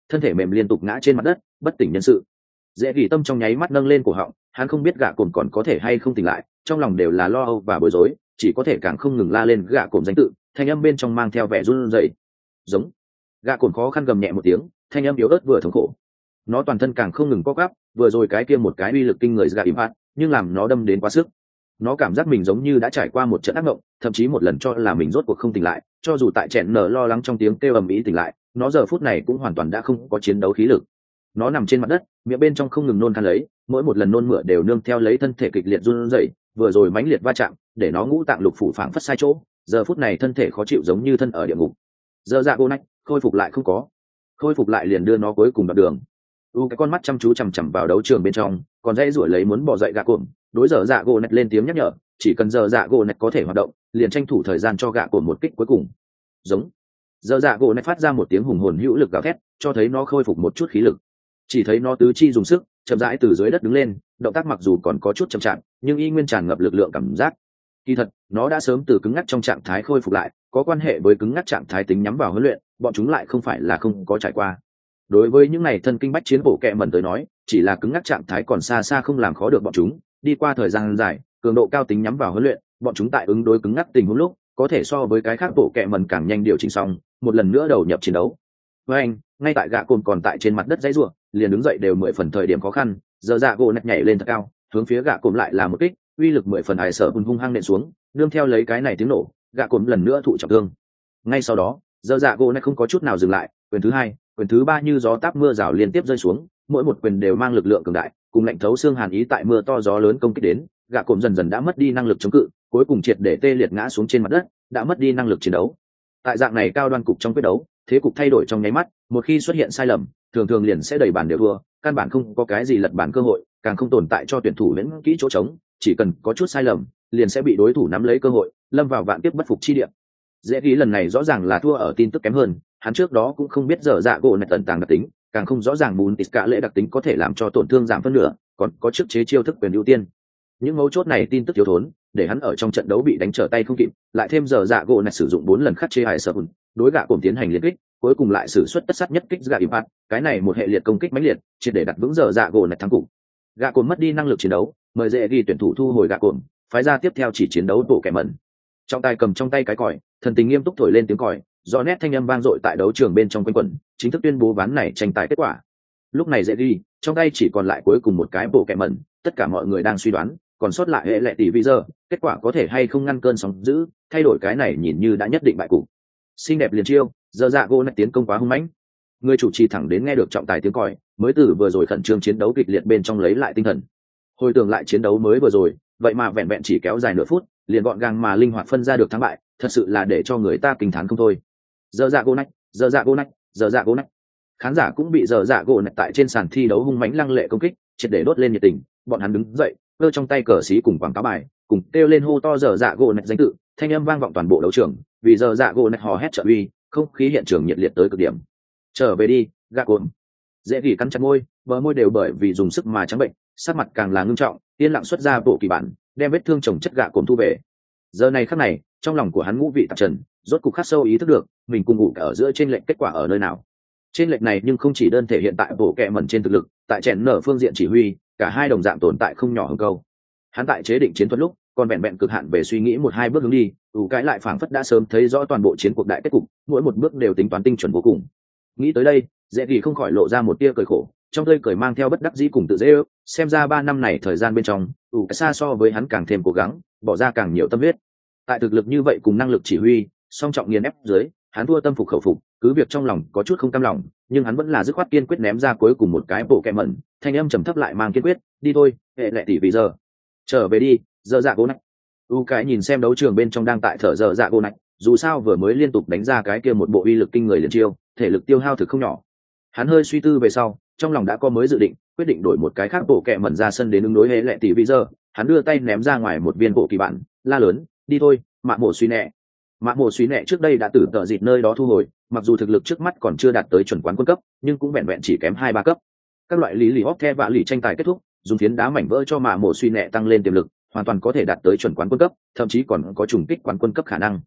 thân thể mềm liên tục ngã trên mặt đất bất tỉnh nhân sự. Dễ gỉ tâm trong nháy mắt nâng lên cổ họng, hắn không biết gạ cồn còn có thể hay không tỉnh lại, trong lòng đều là lo âu và bối rối, chỉ có thể càng không ngừng la lên gạ cồn danh tự, thanh âm bên trong mang theo vẻ run rẩy. Giống. Gạ cồn khó khăn gầm nhẹ một tiếng, thanh âm yếu ớt vừa thống khổ. Nó toàn thân càng không ngừng co quắp, vừa rồi cái kia một cái uy lực kinh người gạ impact, nhưng làm nó đâm đến quá sức. Nó cảm giác mình giống như đã trải qua một trận ác mộng, thậm chí một lần cho là mình rốt cuộc không tỉnh lại, cho dù tại chèn nở lo lắng trong tiếng kêu ầm ĩ tỉnh lại, nó giờ phút này cũng hoàn toàn đã không có chiến đấu khí lực. Nó nằm trên mặt đất, miệng bên trong không ngừng nôn khan lấy, mỗi một lần nôn mửa đều nương theo lấy thân thể kịch liệt run rẩy, vừa rồi mãnh liệt va chạm, để nó ngũ tạng lục phủ phảng phất sai chỗ, giờ phút này thân thể khó chịu giống như thân ở địa ngục. Giờ dạ cô nách, khôi phục lại không có, khôi phục lại liền đưa nó cuối cùng đoạn đường. U cái con mắt chăm chú chằm chằm vào đấu trường bên trong, còn dãy rủi lấy muốn bỏ dậy gạ cồn, đối giờ dạ gỗ nạch lên tiếng nhắc nhở, chỉ cần giờ dạ gỗ nạch có thể hoạt động, liền tranh thủ thời gian cho gạ cồn một kích cuối cùng. Giống. Giờ dạ gỗ nạch phát ra một tiếng hùng hồn hữu lực gào thét, cho thấy nó khôi phục một chút khí lực. Chỉ thấy nó tứ chi dùng sức, chậm rãi từ dưới đất đứng lên, động tác mặc dù còn có chút chậm chạp, nhưng y nguyên tràn ngập lực lượng cảm giác. Kỳ thật, nó đã sớm từ cứng ngắc trong trạng thái khôi phục lại, có quan hệ với cứng ngắc trạng thái tính nhắm vào huấn luyện, bọn chúng lại không phải là không có trải qua. Đối với những này thân kinh bách chiến bộ kệ mẩn tới nói, chỉ là cứng ngắc trạng thái còn xa xa không làm khó được bọn chúng, đi qua thời gian dài, cường độ cao tính nhắm vào huấn luyện, bọn chúng tại ứng đối cứng ngắc tình huống lúc, có thể so với cái khác bộ kệ mẩn càng nhanh điều chỉnh xong, một lần nữa đầu nhập chiến đấu. Với anh, ngay tại gạ cồn còn tại trên mặt đất dãy rủa, liền đứng dậy đều mười phần thời điểm khó khăn, giờ dạ gỗ nạch nhảy lên thật cao, hướng phía gạ cồn lại là một kích, uy lực mười phần hài sợ hung hung hăng nện xuống, nương theo lấy cái này tiếng nổ, gạ cồn lần nữa thụ trọng thương. Ngay sau đó, giờ dạ gỗ nạch không có chút nào dừng lại, quyền thứ hai, quyền thứ ba như gió táp mưa rào liên tiếp rơi xuống, mỗi một quyền đều mang lực lượng cường đại, cùng lạnh thấu xương hàn ý tại mưa to gió lớn công kích đến, gạ cồn dần dần đã mất đi năng lực chống cự, cuối cùng triệt để tê liệt ngã xuống trên mặt đất, đã mất đi năng lực chiến đấu. Tại dạng này cao đoan cục trong quyết đấu, thế cục thay đổi trong nháy mắt, một khi xuất hiện sai lầm, thường thường liền sẽ đẩy bàn đều thua, căn bản không có cái gì lật bàn cơ hội, càng không tồn tại cho tuyển thủ lẫn kỹ chỗ trống, chỉ cần có chút sai lầm, liền sẽ bị đối thủ nắm lấy cơ hội, lâm vào vạn kiếp bất phục chi địa. Dễ ghi lần này rõ ràng là thua ở tin tức kém hơn, hắn trước đó cũng không biết giờ dạ gỗ này tận tàng đặc tính, càng không rõ ràng bùn tít cả lễ đặc tính có thể làm cho tổn thương giảm phân nửa, còn có chức chế chiêu thức quyền ưu tiên. Những mấu chốt này tin tức thiếu thốn, để hắn ở trong trận đấu bị đánh trở tay không kịp, lại thêm giờ dạ gỗ này sử dụng bốn lần khắc chế hại sợ bùn, đối gạ cùng tiến hành liên kích, cuối cùng lại sử xuất tất sát nhất kích gạ impact, cái này một hệ liệt công kích mãnh liệt, triệt để đặt vững giờ dạ gỗ này thắng cục. Gạ cồn mất đi năng lực chiến đấu, mời dễ ghi tuyển thủ thu hồi gạ cồn, phái ra tiếp theo chỉ chiến đấu bộ kẻ mẩn. Trong tay cầm trong tay cái còi, thần tình nghiêm túc thổi lên tiếng còi, do nét thanh âm vang dội tại đấu trường bên trong quanh quẩn, chính thức tuyên bố ván này tranh tài kết quả. Lúc này dễ ghi, trong tay chỉ còn lại cuối cùng một cái bộ kẻ mẩn, tất cả mọi người đang suy đoán, còn sót lại hệ lệ tỷ vi giờ, kết quả có thể hay không ngăn cơn sóng dữ, thay đổi cái này nhìn như đã nhất định bại cục. Xinh đẹp liền chiêu, giờ dạ gỗ này tiến công quá hung mãnh. Người chủ trì thẳng đến nghe được trọng tài tiếng còi, mới từ vừa rồi khẩn trương chiến đấu kịch liệt bên trong lấy lại tinh thần. Hồi tưởng lại chiến đấu mới vừa rồi, vậy mà vẹn vẹn chỉ kéo dài nửa phút, liền gọn gàng mà linh hoạt phân ra được thắng bại, thật sự là để cho người ta kinh thán không thôi. Giờ dạ gỗ nách, giờ dạ gỗ nách, giờ dạ gỗ nách. Khán giả cũng bị giờ dạ gỗ nách tại trên sàn thi đấu hung mãnh lăng lệ công kích, triệt để đốt lên nhiệt tình, bọn hắn đứng dậy, giơ trong tay cờ xí cùng quảng cáo bài, cùng kêu lên hô to giờ dạ gỗ nách danh tự, thanh âm vang vọng toàn bộ đấu trường, vì giờ dạ gỗ nách hò hét trợ uy, không khí hiện trường nhiệt liệt tới cực điểm. Trở về đi, gạ cồn. Dễ gỉ cắn chặt môi, bờ môi đều bởi vì dùng sức mà trắng bệnh, sắc mặt càng là ngưng trọng, yên lặng xuất ra bộ kỳ bản, đem vết thương chồng chất gạ cồn thu về. Giờ này khắc này, trong lòng của hắn ngũ vị tạp trần, rốt cục khắc sâu ý thức được, mình cùng ngủ cả ở giữa trên lệnh kết quả ở nơi nào. Trên lệnh này nhưng không chỉ đơn thể hiện tại bộ kệ mẩn trên thực lực, tại chèn nở phương diện chỉ huy, cả hai đồng dạng tồn tại không nhỏ hơn câu. Hắn tại chế định chiến thuật lúc, còn vẹn vẹn cực hạn về suy nghĩ một hai bước hướng đi, ủ cái lại phảng phất đã sớm thấy rõ toàn bộ chiến cuộc đại kết cục, mỗi một bước đều tính toán tinh chuẩn vô cùng. Nghĩ tới đây, dễ gỉ không khỏi lộ ra một tia cười khổ, trong tươi cười mang theo bất đắc dĩ cùng tự dễ ước, xem ra ba năm này thời gian bên trong, ủ cái xa so với hắn càng thêm cố gắng, bỏ ra càng nhiều tâm huyết. Tại thực lực như vậy cùng năng lực chỉ huy, song trọng nghiền ép dưới, hắn thua tâm phục khẩu phục, cứ việc trong lòng có chút không cam lòng, nhưng hắn vẫn là dứt khoát kiên quyết ném ra cuối cùng một cái bộ kẹ mẩn, thanh âm trầm thấp lại mang kiên quyết, đi thôi, hệ lệ tỷ vì giờ, trở về đi, giờ dạ gỗ nạch. U cái nhìn xem đấu trường bên trong đang tại thở giờ dạ gỗ nạch, dù sao vừa mới liên tục đánh ra cái kia một bộ uy lực kinh người liền chiêu, thể lực tiêu hao thực không nhỏ. Hắn hơi suy tư về sau, trong lòng đã có mới dự định, quyết định đổi một cái khác bộ kẹ mẩn ra sân đến ứng đối hệ lệ tỷ vì giờ. Hắn đưa tay ném ra ngoài một viên bộ kỳ bản, la lớn, đi thôi, mạ mổ suy nẹ. Mạ mổ suy nẹ trước đây đã tử tợ dịt nơi đó thu hồi, mặc dù thực lực trước mắt còn chưa đạt tới chuẩn quán quân cấp, nhưng cũng vẹn vẹn chỉ kém hai ba cấp. Các loại lý lì hóc the và lì tranh tài kết thúc, dùng phiến đá mảnh vỡ cho mạ mổ suy nẹ tăng lên tiềm lực, hoàn toàn có thể đạt tới chuẩn quán quân cấp, thậm chí còn có trùng kích quán quân cấp khả năng.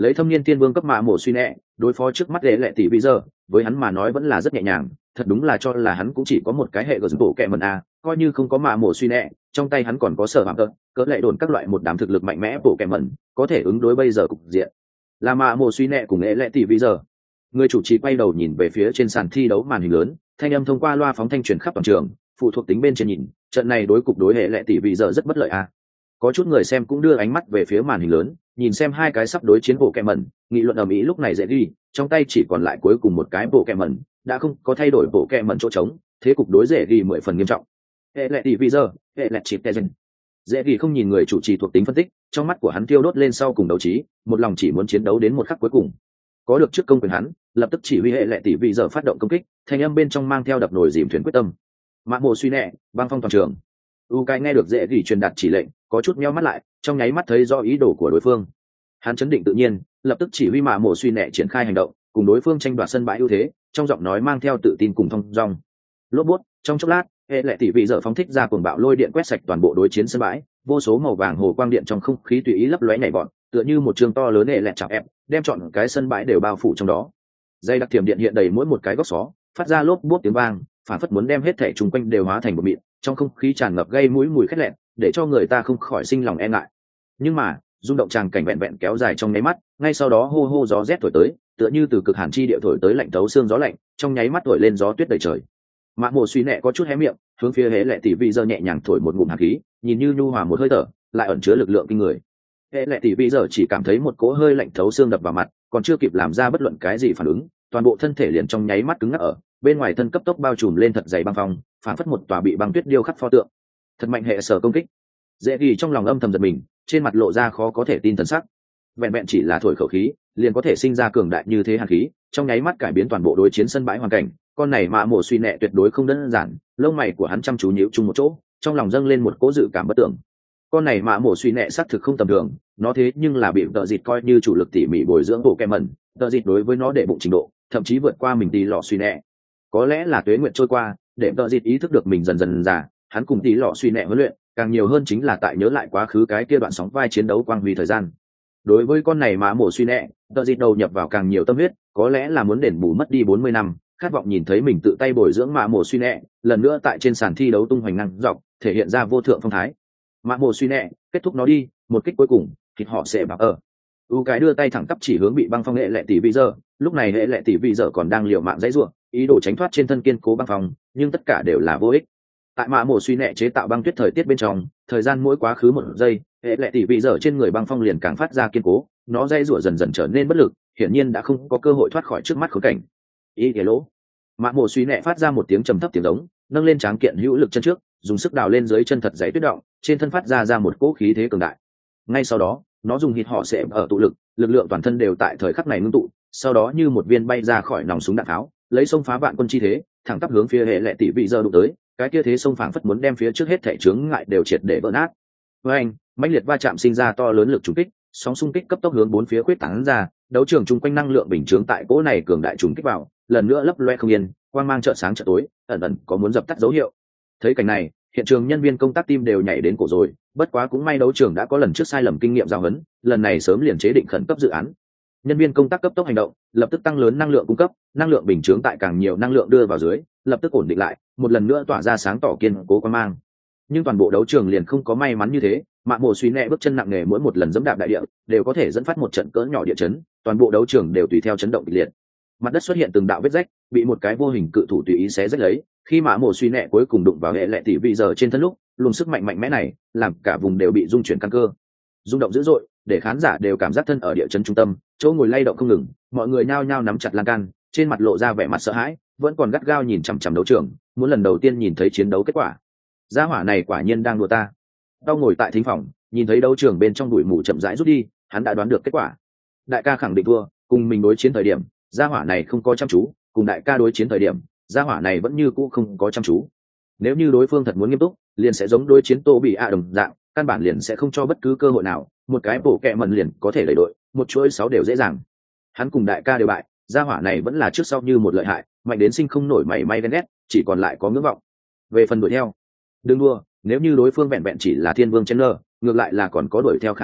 lấy thâm niên tiên vương cấp mạ mổ suy nẹ đối phó trước mắt lệ lệ tỷ bây giờ với hắn mà nói vẫn là rất nhẹ nhàng, thật đúng là cho là hắn cũng chỉ có một cái hệ gờ bộ kẹ mần a, coi như không có mạ mổ suy nẹ trong tay hắn còn có sở hạm tật cỡ lệ đồn các loại một đám thực lực mạnh mẽ bộ kẹ mần có thể ứng đối bây giờ cục diện. Là mạ mổ suy nẹ cùng lệ lệ tỷ bây giờ. Người chủ trì quay đầu nhìn về phía trên sàn thi đấu màn hình lớn, thanh âm thông qua loa phóng thanh truyền khắp toàn trường, phụ thuộc tính bên trên nhìn trận này đối cục đối hệ lệ tỷ bây giờ rất bất lợi a. Có chút người xem cũng đưa ánh mắt về phía màn hình lớn, nhìn xem hai cái sắp đối chiến bộ kẹ mẩn, nghị luận ở mỹ lúc này dễ ghi, trong tay chỉ còn lại cuối cùng một cái bộ kẹ mẩn, đã không có thay đổi bộ kẹ mẩn chỗ trống, thế cục đối dễ ghi mười phần nghiêm trọng. Hệ lệ tỷ bây giờ, hệ lệ chịp tè dần. Dễ ghi không nhìn người chủ trì thuộc tính phân tích, trong mắt của hắn tiêu đốt lên sau cùng đấu trí, một lòng chỉ muốn chiến đấu đến một khắc cuối cùng. Có được trước công quyền hắn, lập tức chỉ huy hệ lệ tỷ bây giờ phát động công kích, thanh âm bên trong mang theo đập nồi dìm thuyền quyết tâm. Mã Mộ suy nẹ, băng phong toàn trường. U Cái nghe được dễ ghi truyền đạt chỉ lệnh, có chút meo mắt lại, trong nháy mắt thấy rõ ý đồ của đối phương. Hắn chấn định tự nhiên, lập tức chỉ huy Mã Mộ suy nẹ triển khai hành động, cùng đối phương tranh đoạt sân bãi ưu thế, trong giọng nói mang theo tự tin cùng thông dong. Lốp bút, trong chốc lát, hệ lệ tỷ vị giờ phóng thích ra cuồng bạo lôi điện quét sạch toàn bộ đối chiến sân bãi, vô số màu vàng hồ quang điện trong không khí tùy ý lấp lóe nhảy vọt, tựa như một trường to lớn hệ lệ chọc ép, đem trọn cái sân bãi đều bao phủ trong đó. Dây đặc thiểm điện hiện đầy mỗi một cái góc xó, phát ra lốp bút tiếng vang, phản phất muốn đem hết thể chung quanh đều hóa thành một mịn, trong không khí tràn ngập gây mũi mùi khét lẹn, để cho người ta không khỏi sinh lòng e ngại. Nhưng mà rung động tràng cảnh vẹn vẹn kéo dài trong nháy mắt, ngay sau đó hô hô gió rét thổi tới, tựa như từ cực hàn chi địa thổi tới lạnh thấu xương gió lạnh, trong nháy mắt thổi lên gió tuyết đầy trời. Mã Mộ suy nẹ có chút hé miệng, hướng phía hệ lệ tỷ vị giờ nhẹ nhàng thổi một ngụm hàn khí, nhìn như nhu hòa một hơi thở, lại ẩn chứa lực lượng kinh người. Hệ lệ tỷ vị giờ chỉ cảm thấy một cỗ hơi lạnh thấu xương đập vào mặt, còn chưa kịp làm ra bất luận cái gì phản ứng, toàn bộ thân thể liền trong nháy mắt cứng ngắc ở bên ngoài thân, cấp tốc bao trùm lên thật dày băng phong, phản phất một tòa bị băng tuyết điêu khắc pho tượng. Thật mạnh hệ sở công kích. Dễ ghi trong lòng âm thầm giật mình, trên mặt lộ ra khó có thể tin thần sắc. Vẹn vẹn chỉ là thổi khẩu khí, liền có thể sinh ra cường đại như thế hàn khí, trong nháy mắt cải biến toàn bộ đối chiến sân bãi hoàn cảnh. Con này Mã Mộ suy nẹ tuyệt đối không đơn giản, lông mày của hắn chăm chú nhíu chung một chỗ, trong lòng dâng lên một cố dự cảm bất tưởng. Con này Mã Mộ suy nẹ xác thực không tầm thường, nó thế nhưng là bị Tợ Dịt coi như chủ lực tỉ mỉ bồi dưỡng bộ kem mẩn, Tợ Dịt đối với nó để bụng trình độ, thậm chí vượt qua mình Tỷ Lọ suy nẹ. Có lẽ là tuế nguyện trôi qua, để Tợ Dịt ý thức được mình dần dần già, hắn cùng Tỷ Lọ suy nẹ huấn luyện, càng nhiều hơn chính là tại nhớ lại quá khứ cái kia đoạn sóng vai chiến đấu quang huy thời gian. Đối với con này Mã Mộ suy nẹ, Tợ Dịt đầu nhập vào càng nhiều tâm huyết, có lẽ là muốn đền bù mất đi bốn mươi năm, khát vọng nhìn thấy mình tự tay bồi dưỡng Mã Mộ suy nẹ, lần nữa tại trên sàn thi đấu tung hoành năng dọc, thể hiện ra vô thượng phong thái. Mã Mộ suy nẹ, kết thúc nó đi, một kích cuối cùng, thịt họ sẽ bạc ở. U Cái đưa tay thẳng tắp chỉ hướng bị băng phong hệ lệ tỷ vị giờ, lúc này hệ lệ tỷ vị giờ còn đang liều mạng dãy rủa, ý đồ tránh thoát trên thân kiên cố băng phong, nhưng tất cả đều là vô ích. Tại Mã Mộ suy nẹ chế tạo băng tuyết thời tiết bên trong, thời gian mỗi quá khứ một giây, hệ lệ tỷ vị giờ trên người băng phong liền càng phát ra kiên cố, nó dãy rủa dần dần trở nên bất lực, hiển nhiên đã không có cơ hội thoát khỏi trước mắt khốn cảnh. Ý cái lỗ. Mã Mộ suy nẹ phát ra một tiếng trầm thấp tiếng giống, nâng lên tráng kiện hữu lực chân trước, dùng sức đào lên dưới chân thật dày tuyết động, trên thân phát ra ra một cỗ khí thế cường đại. Ngay sau đó, nó dùng hít họ sẽ ở tụ lực, lực lượng toàn thân đều tại thời khắc này ngưng tụ, sau đó như một viên bay ra khỏi nòng súng đạn tháo, lấy sông phá vạn quân chi thế, thẳng tắp hướng phía hệ lệ tỷ vị giờ đụng tới, cái kia thế sông phảng phất muốn đem phía trước hết thể chướng ngại đều triệt để vỡ nát. Với anh, mãnh liệt va chạm sinh ra to lớn lực trùng kích, sóng xung kích cấp tốc hướng bốn phía quyết tán ra, đấu trường chung quanh năng lượng bình chướng tại cỗ này cường đại trùng kích vào, lần nữa lấp loe không yên, quang mang chợt sáng chợt tối, ẩn ẩn có muốn dập tắt dấu hiệu. Thấy cảnh này, hiện trường nhân viên công tác team đều nhảy đến cổ rồi, bất quá cũng may đấu trường đã có lần trước sai lầm kinh nghiệm giao huấn, lần này sớm liền chế định khẩn cấp dự án. Nhân viên công tác cấp tốc hành động, lập tức tăng lớn năng lượng cung cấp, năng lượng bình chướng tại càng nhiều năng lượng đưa vào dưới, lập tức ổn định lại, một lần nữa tỏa ra sáng tỏ kiên cố quang mang. Nhưng toàn bộ đấu trường liền không có may mắn như thế, Mã Mộ suy nẹ bước chân nặng nề mỗi một lần giẫm đạp đại địa, đều có thể dẫn phát một trận cỡ nhỏ địa chấn, toàn bộ đấu trường đều tùy theo chấn động kịch liệt. Mặt đất xuất hiện từng đạo vết rách, bị một cái vô hình cự thủ tùy ý xé rách lấy. Khi Mã Mộ suy nẹ cuối cùng đụng vào hệ lệ tỷ vị giờ trên thân lúc, luồng sức mạnh mạnh mẽ này làm cả vùng đều bị rung chuyển căn cơ, rung động dữ dội, để khán giả đều cảm giác thân ở địa chấn trung tâm, chỗ ngồi lay động không ngừng, mọi người nhao nhao nắm chặt lan can, trên mặt lộ ra vẻ mặt sợ hãi, vẫn còn gắt gao nhìn chằm chằm đấu trường, muốn lần đầu tiên nhìn thấy chiến đấu kết quả. Gia hỏa này quả nhiên đang đùa ta. Tao ngồi tại thính phòng, nhìn thấy đấu trường bên trong bụi mù chậm rãi rút đi, hắn đã đoán được kết quả. Đại ca khẳng định thua, cùng mình đối chiến thời điểm, gia hỏa này không có chăm chú, cùng đại ca đối chiến thời điểm, gia hỏa này vẫn như cũ không có chăm chú. Nếu như đối phương thật muốn nghiêm túc, liền sẽ giống đối chiến Tô Bị A đồng dạng, căn bản liền sẽ không cho bất cứ cơ hội nào, một cái bổ kẹ mần liền có thể đẩy đội, một chuỗi sáu đều dễ dàng. Hắn cùng đại ca đều bại, gia hỏa này vẫn là trước sau như một lợi hại, mạnh đến sinh không nổi mảy may ghen ghét, chỉ còn lại có ngưỡng vọng. Về phần đuổi theo, đừng đua, nếu như đối phương vẹn vẹn chỉ là thiên vương chen lơ, ngược lại là còn có đuổi theo khả năng,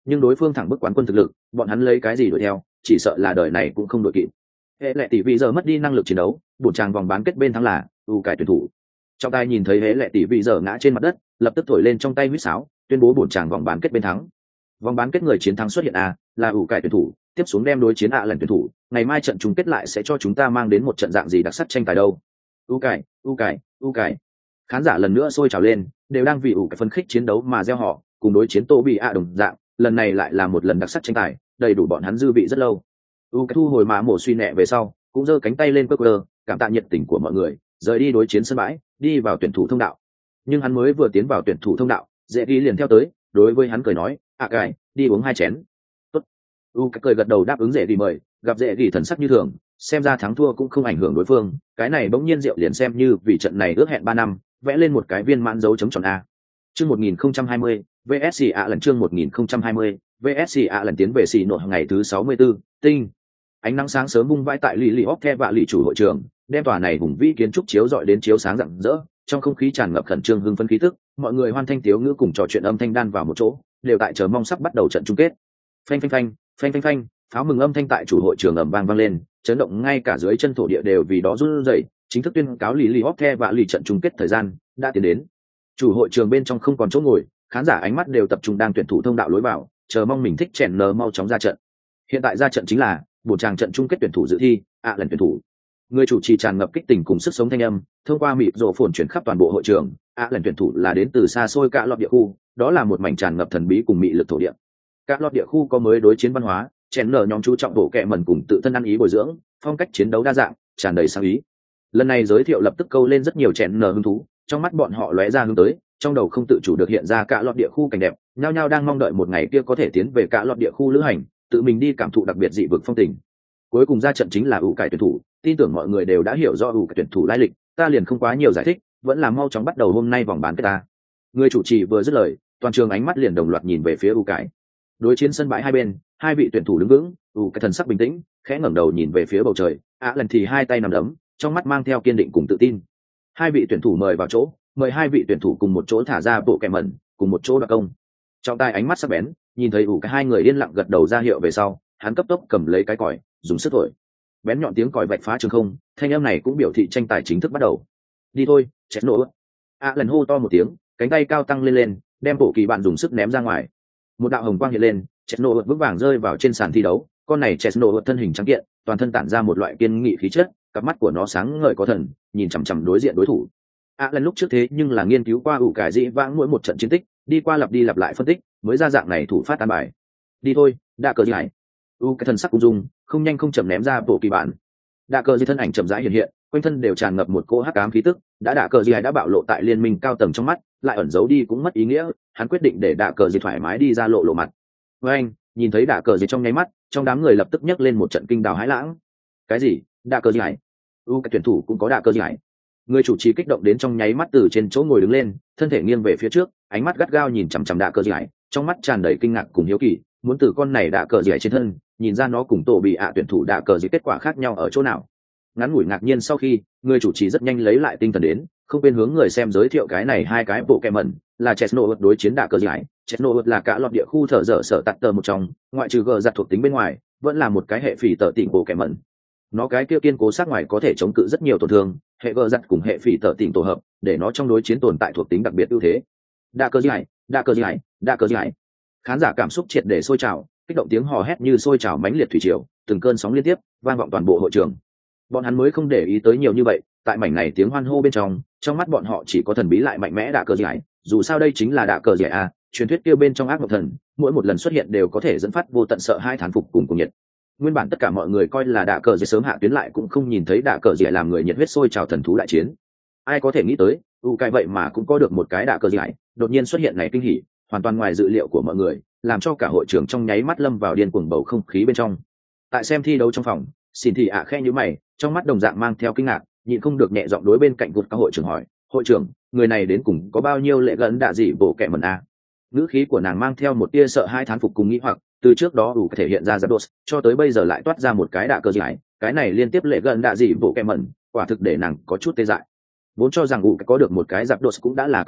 nhưng đối phương thẳng bức quán quân thực lực, bọn hắn lấy cái gì đuổi theo, chỉ sợ là đời này cũng không đuổi kịp. Hệ lệ tỷ vị giờ mất đi năng lực chiến đấu, bổn chàng vòng bán kết bên thắng là ủ cải tuyển thủ. Trong tay nhìn thấy Hệ lệ tỷ vị giờ ngã trên mặt đất, lập tức thổi lên trong tay huýt sáo, tuyên bố bổn chàng vòng bán kết bên thắng. Vòng bán kết người chiến thắng xuất hiện a, là ủ cải tuyển thủ, tiếp xuống đem đối chiến ạ lần tuyển thủ, ngày mai trận chung kết lại sẽ cho chúng ta mang đến một trận dạng gì đặc sắc tranh tài đâu. ủ cải, ủ cải, ủ cải. Khán giả lần nữa sôi trào lên, đều đang vì ủ cải phân khích chiến đấu mà reo hò, cùng đối chiến Tô bị ạ đồng dạng, lần này lại là một lần đặc sắc tranh tài, đầy đủ bọn hắn dư vị rất lâu. U cái thu hồi mã mổ suy nẹ về sau, cũng giơ cánh tay lên quơ quơ, cảm tạ nhiệt tình của mọi người, rời đi đối chiến sân bãi, đi vào tuyển thủ thông đạo. Nhưng hắn mới vừa tiến vào tuyển thủ thông đạo, Dễ Ghi liền theo tới, đối với hắn cười nói, "À cải, đi uống hai chén." Tốt. U cái cười gật đầu đáp ứng Dễ Ghi mời, gặp Dễ Ghi thần sắc như thường, xem ra thắng thua cũng không ảnh hưởng đối phương, cái này bỗng nhiên rượu liền xem như vì trận này ước hẹn ba năm, vẽ lên một cái viên mãn dấu chấm tròn a. Chương một nghìn không trăm hai mươi, vê ét xê A lần chương một nghìn không trăm hai mươi, vê ét xê A lần tiến về xì nội ngày thứ sáu mươi tư, tinh. Ánh nắng sáng sớm vung vãi tại lì lì hóc the và lì chủ hội trường, đem tòa này hùng vĩ kiến trúc chiếu rọi đến chiếu sáng rạng rỡ, trong không khí tràn ngập khẩn trương hưng phấn khí tức, mọi người hoan thanh tiếu ngữ cùng trò chuyện âm thanh đan vào một chỗ, đều tại chờ mong sắp bắt đầu trận chung kết. Phanh phanh phanh, phanh phanh phanh, pháo mừng âm thanh tại chủ hội trường ầm vang vang lên, chấn động ngay cả dưới chân thổ địa đều vì đó run rẩy, chính thức tuyên cáo lì lì hóc the và lì trận chung kết thời gian đã tiến đến. Chủ hội trường bên trong không còn chỗ ngồi, khán giả ánh mắt đều tập trung đang tuyển thủ thông đạo lối vào, chờ mong mình thích chèn nờ mau chóng ra trận. Hiện tại ra trận chính là một tràng trận chung kết tuyển thủ dự thi, ạ lần tuyển thủ. Người chủ trì tràn ngập kích tình cùng sức sống thanh âm, thông qua mịt rộ phồn chuyển khắp toàn bộ hội trường, ạ lần tuyển thủ là đến từ xa xôi cả lọt địa khu, đó là một mảnh tràn ngập thần bí cùng mị lực thổ địa. Các lọt địa khu có mới đối chiến văn hóa, chèn nờ nhóm chú trọng bộ kệ mẩn cùng tự thân ăn ý bồi dưỡng, phong cách chiến đấu đa dạng, tràn đầy sáng ý. Lần này giới thiệu lập tức câu lên rất nhiều chèn nờ hứng thú, trong mắt bọn họ lóe ra hướng tới, trong đầu không tự chủ được hiện ra cả lọt địa khu cảnh đẹp, nhao nhao đang mong đợi một ngày kia có thể tiến về cả lọt địa khu lữ hành, tự mình đi cảm thụ đặc biệt dị vực phong tình. Cuối cùng ra trận chính là ủ cải tuyển thủ, tin tưởng mọi người đều đã hiểu rõ ủ cải tuyển thủ lai lịch, ta liền không quá nhiều giải thích, vẫn là mau chóng bắt đầu hôm nay vòng bán kết ta. Người chủ trì vừa dứt lời, toàn trường ánh mắt liền đồng loạt nhìn về phía ủ cải. Đối chiến sân bãi hai bên, hai vị tuyển thủ đứng vững, ủ cải thần sắc bình tĩnh, khẽ ngẩng đầu nhìn về phía bầu trời, ạ lần thì hai tay nắm đấm, trong mắt mang theo kiên định cùng tự tin. Hai vị tuyển thủ mời vào chỗ, mời hai vị tuyển thủ cùng một chỗ thả ra bộ kẹ mẩn, cùng một chỗ đoạt công. Trong tay ánh mắt sắc bén, nhìn thấy ủ cái hai người yên lặng gật đầu ra hiệu về sau, hắn cấp tốc cầm lấy cái còi, dùng sức thổi. Bén nhọn tiếng còi vạch phá trường không, thanh âm này cũng biểu thị tranh tài chính thức bắt đầu. Đi thôi, chết nổ. A lần hô to một tiếng, cánh tay cao tăng lên lên, đem bộ kỳ bạn dùng sức ném ra ngoài. Một đạo hồng quang hiện lên, chết nổ vững vàng rơi vào trên sàn thi đấu. Con này chết nổ thân hình trắng kiện, toàn thân tản ra một loại kiên nghị khí chất, cặp mắt của nó sáng ngời có thần, nhìn chằm chằm đối diện đối thủ. A lần lúc trước thế nhưng là nghiên cứu qua ủ cải dĩ vãng mỗi một trận chiến tích, đi qua lặp đi lặp lại phân tích, mới ra dạng này thủ phát an bài. Đi thôi, đạ cờ gì hải. U cái thân sắc cung dung, không nhanh không chậm ném ra bộ kỳ bản. Đạ cờ gì thân ảnh chậm rãi hiện hiện, quanh thân đều tràn ngập một cỗ hắc ám khí tức, đã đạ cờ gì hải đã bạo lộ tại liên minh cao tầng trong mắt, lại ẩn giấu đi cũng mất ý nghĩa, hắn quyết định để đạ cờ gì thoải mái đi ra lộ lộ mặt. Với anh, nhìn thấy đạ cờ gì trong nháy mắt, trong đám người lập tức nhấc lên một trận kinh đào hãi lãng. Cái gì? Đạ cờ gì hải? U cái tuyển thủ cũng có đạ cờ gì hải? Người chủ trì kích động đến trong nháy mắt từ trên chỗ ngồi đứng lên, thân thể nghiêng về phía trước, ánh mắt gắt gao nhìn chằm chằm đạ cờ gì hải, trong mắt tràn đầy kinh ngạc cùng hiếu kỳ, muốn từ con này đạ cờ gì hải trên thân nhìn ra nó cùng tổ bị ạ tuyển thủ đạ cờ gì kết quả khác nhau ở chỗ nào. Ngắn ngủi ngạc nhiên sau khi, người chủ trì rất nhanh lấy lại tinh thần đến, không quên hướng người xem giới thiệu cái này hai cái bộ kẹ mẩn là Chesno đối chiến đạ cờ gì hải. Chesno là cả lọt địa khu thở dở sở tạt tờ một trong, ngoại trừ gờ giặt thuộc tính bên ngoài, vẫn là một cái hệ phỉ tờ tỉnh bộ kẹ mẩn. Nó cái kia kiên cố sát ngoài có thể chống cự rất nhiều tổn thương, hệ gờ giặt cùng hệ phỉ tờ tỉnh tổ hợp, để nó trong đối chiến tồn tại thuộc tính đặc biệt ưu thế. Đạ cờ gì hải, đạ cờ gì hải, đạ cờ gì hải. Khán giả cảm xúc triệt để sôi trào, kích động tiếng hò hét như sôi trào mãnh liệt thủy triều, từng cơn sóng liên tiếp vang vọng toàn bộ hội trường. Bọn hắn mới không để ý tới nhiều như vậy, tại mảnh này tiếng hoan hô bên trong, trong mắt bọn họ chỉ có thần bí lại mạnh mẽ đạ cờ gì hải. Dù sao đây chính là đạ cờ gì a, truyền thuyết kia bên trong ác mộng thần, mỗi một lần xuất hiện đều có thể dẫn phát vô tận sợ hai thán phục cùng cùng nhiệt. Nguyên bản tất cả mọi người coi là đạ cờ gì sớm hạ tuyến lại cũng không nhìn thấy đạ cờ gì làm người nhiệt huyết sôi trào thần thú đại chiến. Ai có thể nghĩ tới, u cái vậy mà cũng có được một cái đạ cờ gì hải, đột nhiên xuất hiện này kinh hỉ, hoàn toàn ngoài dự liệu của mọi người, làm cho cả hội trường trong nháy mắt lâm vào điên cuồng bầu không khí bên trong. Tại xem thi đấu trong phòng, xin thì ạ khe như mày, trong mắt đồng dạng mang theo kinh ngạc, nhịn không được nhẹ giọng đối bên cạnh gục các hội trưởng hỏi, hội trưởng, người này đến cùng có bao nhiêu lệ gần đạ gì bộ kẻ mẩn a? Ngữ khí của nàng mang theo một tia sợ hai thán phục cùng nghĩ hoặc, từ trước đó đủ thể hiện ra giáp đột, cho tới bây giờ lại toát ra một cái đạ cơ giải, cái này liên tiếp lệ gần đạ gì bộ kẻ mẩn, quả thực để nàng có chút tê dại. Vốn cho rằng ủ có được một cái giáp đột cũng đã là cực hạn,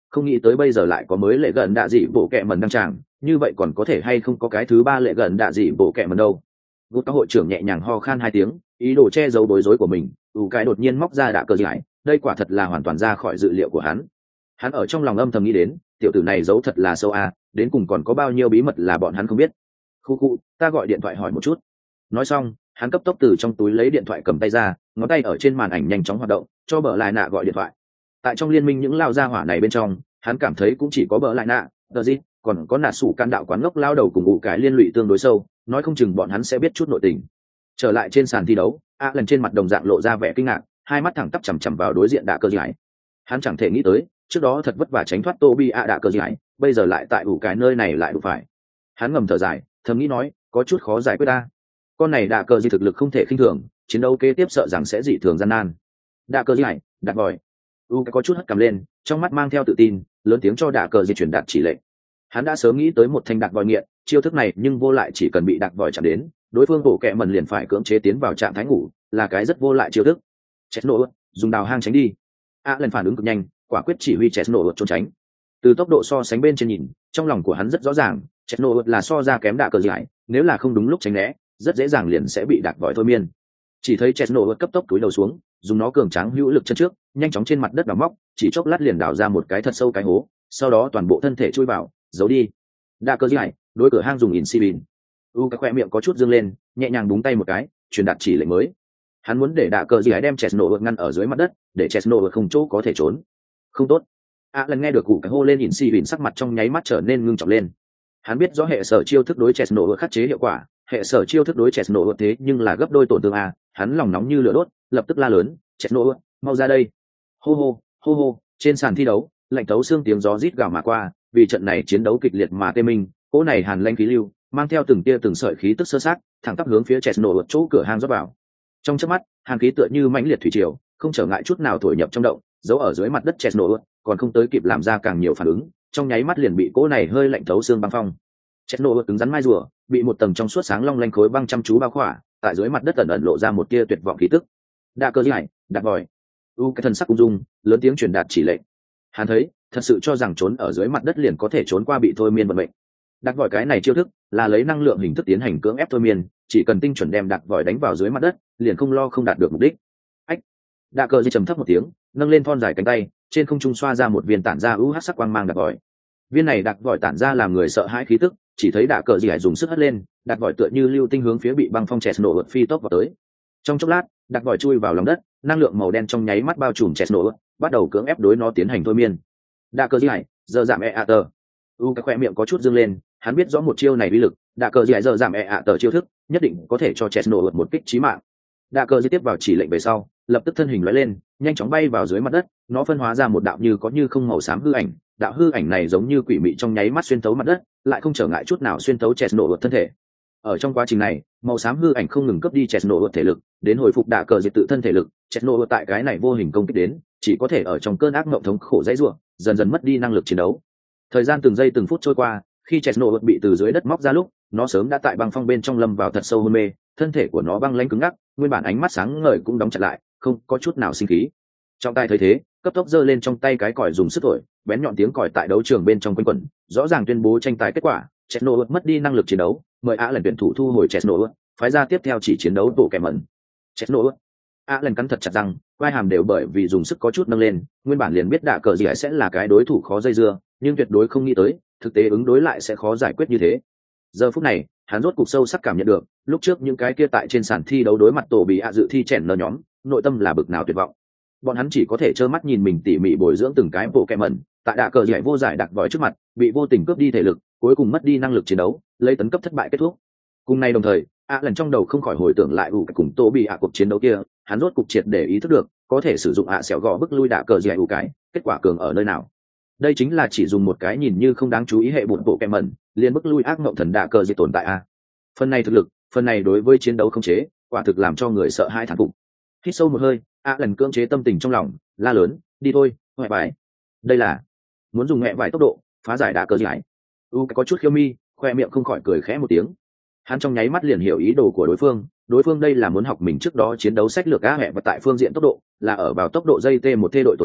không nghĩ tới bây giờ lại có mới lệ gần đạ dị bộ kẹ mần đăng tràng, như vậy còn có thể hay không có cái thứ ba lệ gần đạ dị bộ kẹ mần đâu. Gút các hội trưởng nhẹ nhàng ho khan hai tiếng, ý đồ che giấu bối rối của mình. ủ cái đột nhiên móc ra đạ cờ giải, đây quả thật là hoàn toàn ra khỏi dự liệu của hắn. Hắn ở trong lòng âm thầm nghĩ đến, tiểu tử này giấu thật là sâu à, đến cùng còn có bao nhiêu bí mật là bọn hắn không biết. Khu khu, ta gọi điện thoại hỏi một chút. Nói xong, hắn cấp tốc từ trong túi lấy điện thoại cầm tay ra, ngón tay ở trên màn ảnh nhanh chóng hoạt động, cho bờ lại nạ gọi điện thoại. Tại trong liên minh những lao gia hỏa này bên trong, hắn cảm thấy cũng chỉ có bờ lại nạ, tờ gì, còn có nạt sủ can đạo quán ngốc lao đầu cùng ủ cái liên lụy tương đối sâu, nói không chừng bọn hắn sẽ biết chút nội tình. Trở lại trên sàn thi đấu, a lần trên mặt đồng dạng lộ ra vẻ kinh ngạc, hai mắt thẳng tắp chằm chằm vào đối diện đạ cơ giải. Hắn chẳng thể nghĩ tới, trước đó thật vất vả tránh thoát Toby a đạ cơ giải, bây giờ lại tại ủ cái nơi này lại đụng phải. Hắn ngầm thở dài, thầm nghĩ nói, có chút khó giải quyết ta. Con này đạ cơ gì thực lực không thể khinh thường, chiến đấu kế tiếp sợ rằng sẽ dị thường gian nan. Đạ cơ giải, đặt vòi. U cái có chút hất cằm lên, trong mắt mang theo tự tin, lớn tiếng cho đạ cơ di chuyển đạt chỉ lệnh. Hắn đã sớm nghĩ tới một thanh đạn vòi nghiện, chiêu thức này nhưng vô lại chỉ cần bị đạn vòi chạm đến, đối phương bộ kẹ mần liền phải cưỡng chế tiến vào trạng thái ngủ, là cái rất vô lại chiêu thức. Chết nổ, dùng đào hang tránh đi. A lần phản ứng cực nhanh, quả quyết chỉ huy chết nổ trốn tránh. Từ tốc độ so sánh bên trên nhìn, trong lòng của hắn rất rõ ràng, chết nổ là so ra kém đạn cờ giải, nếu là không đúng lúc tránh né, rất dễ dàng liền sẽ bị đạn vòi thôi miên. Chỉ thấy chết nổ cấp tốc túi đầu xuống, dùng nó cường tráng hữu lực chân trước, nhanh chóng trên mặt đất đào móc, chỉ chốc lát liền đào ra một cái thật sâu cái hố, sau đó toàn bộ thân thể chui vào, giấu đi. Đạ cơ giải, đối cửa hang dùng Insibin. U cái khoe miệng có chút dương lên, nhẹ nhàng búng tay một cái, truyền đạt chỉ lệnh mới. Hắn muốn để đạ cơ giải đem Chesno ngăn ở dưới mặt đất, để Chesno không chỗ có thể trốn. Không tốt. A lần nghe được cụ cái hô lên Insibin, sắc mặt trong nháy mắt trở nên ngưng trọng lên. Hắn biết rõ hệ sở chiêu thức đối Chesno khắc chế hiệu quả, hệ sở chiêu thức đối Chesno thế nhưng là gấp đôi tổn thương a, hắn lòng nóng như lửa đốt, lập tức la lớn, Chesno, mau ra đây. Hô hô, hô hô, trên sàn thi đấu, lạnh thấu xương tiếng gió rít gào mà qua, vì trận này chiến đấu kịch liệt mà tê minh, cỗ này hàn lanh khí lưu mang theo từng tia từng sợi khí tức sơ sát, thẳng tắp hướng phía Chesno ở chỗ cửa hang rót vào. Trong chớp mắt, hàn khí tựa như mãnh liệt thủy triều, không trở ngại chút nào thổi nhập trong động, giấu ở dưới mặt đất Chesno, còn không tới kịp làm ra càng nhiều phản ứng, trong nháy mắt liền bị cỗ này hơi lạnh thấu xương băng phong. Chesno cứng rắn mai rùa, bị một tầng trong suốt sáng long lanh khối băng chăm chú bao khỏa, tại dưới mặt đất ẩn ẩn lộ ra một tia tuyệt vọng khí tức. Đạ cơ giải, đặt vòi. U cái thần sắc ung dung, lớn tiếng truyền đạt chỉ lệnh. Hắn thấy, thật sự cho rằng trốn ở dưới mặt đất liền có thể trốn qua bị thôi miên vận mệnh. Đặt vòi cái này chiêu thức là lấy năng lượng hình thức tiến hành cưỡng ép thôi miên, chỉ cần tinh chuẩn đem đặt vòi đánh vào dưới mặt đất, liền không lo không đạt được mục đích. Ách! Đạ cờ di trầm thấp một tiếng, nâng lên thon dài cánh tay, trên không trung xoa ra một viên tản ra u hắc sắc quang mang đặt vòi. Viên này đặt vòi tản ra làm người sợ hãi khí tức, chỉ thấy đạ cờ di hải dùng sức hất lên, đặt vòi tựa như lưu tinh hướng phía bị băng phong chẹt nổ phi tốc vào tới. Trong chốc lát, đặt vòi chui vào lòng đất, năng lượng màu đen trong nháy mắt bao trùm chẹt nổ, bắt đầu cưỡng ép đối nó tiến hành thôi miên. Đạ cờ di hải, giờ giảm e a tờ. U cái khoe miệng có chút dương lên, hắn biết rõ một chiêu này uy lực, đạ cờ di hải giờ giảm e a tờ chiêu thức, nhất định có thể cho chẹt nổ một kích chí mạng. Đạ cờ di tiếp vào chỉ lệnh về sau, lập tức thân hình lóe lên, nhanh chóng bay vào dưới mặt đất, nó phân hóa ra một đạo như có như không màu xám hư ảnh, đạo hư ảnh này giống như quỷ mị trong nháy mắt xuyên thấu mặt đất, lại không trở ngại chút nào xuyên thấu chẹt nổ thân thể. Ở trong quá trình này, màu xám hư ảnh không ngừng cấp đi chẹt nổ thể lực, đến hồi phục đạ cờ di tự thân thể lực, chẹt nổ tại cái này vô hình công kích đến, chỉ có thể ở trong cơn ác mộng thống khổ dãy rủa, dần dần mất đi năng lực chiến đấu. Thời gian từng giây từng phút trôi qua, khi chẹt nổ bị từ dưới đất móc ra lúc, nó sớm đã tại băng phong bên trong lâm vào thật sâu hôn mê, thân thể của nó băng lãnh cứng ngắc, nguyên bản ánh mắt sáng ngời cũng đóng chặt lại, không có chút nào sinh khí. Trong tay thấy thế, cấp tốc giơ lên trong tay cái còi dùng sức thổi, bén nhọn tiếng còi tại đấu trường bên trong quanh quẩn, rõ ràng tuyên bố tranh tài kết quả, chẹt nổ mất đi năng lực chiến đấu, mời A lần tuyển thủ thu hồi chẹt nổ, phái ra tiếp theo chỉ chiến đấu bộ kẻ mẩn. Chẹt nổ, A lần cắn thật chặt răng, vai hàm đều bởi vì dùng sức có chút nâng lên, nguyên bản liền biết đạ cờ gì sẽ là cái đối thủ khó dây dưa, nhưng tuyệt đối không nghĩ tới, thực tế ứng đối lại sẽ khó giải quyết như thế. Giờ phút này, hắn rốt cục sâu sắc cảm nhận được, lúc trước những cái kia tại trên sàn thi đấu đối mặt tổ bị ạ dự thi chèn nơ nhóm, nội tâm là bực nào tuyệt vọng. Bọn hắn chỉ có thể trơ mắt nhìn mình tỉ mỉ bồi dưỡng từng cái bộ kẹ mẩn, tại đạ cờ giải vô giải đặc vòi trước mặt, bị vô tình cướp đi thể lực, cuối cùng mất đi năng lực chiến đấu, lấy tấn cấp thất bại kết thúc. Cùng nay đồng thời, ạ lần trong đầu không khỏi hồi tưởng lại ủ cùng tổ bị ạ cuộc chiến đấu kia, hắn rốt cục triệt để ý thức được, có thể sử dụng ạ xẻo gò bức lui đạ cờ giải ủ cái, kết quả cường ở nơi nào. Đây chính là chỉ dùng một cái nhìn như không đáng chú ý hệ bột bộ kẹ mẩn, liền bức lui ác mộng thần đạ cờ gì tồn tại a. Phần này thực lực, phần này đối với chiến đấu không chế, quả thực làm cho người sợ hãi thán phục. Hít sâu một hơi, a lần cưỡng chế tâm tình trong lòng, la lớn, đi thôi, ngoại bài. Đây là muốn dùng ngoại bài tốc độ phá giải đạ cờ giải. U có chút khiêu mi, khoe miệng không khỏi cười khẽ một tiếng. Hắn trong nháy mắt liền hiểu ý đồ của đối phương, đối phương đây là muốn học mình trước đó chiến đấu sách lược á hẹ và tại phương diện tốc độ, là ở vào tốc độ dây t một thê đội tồn tại,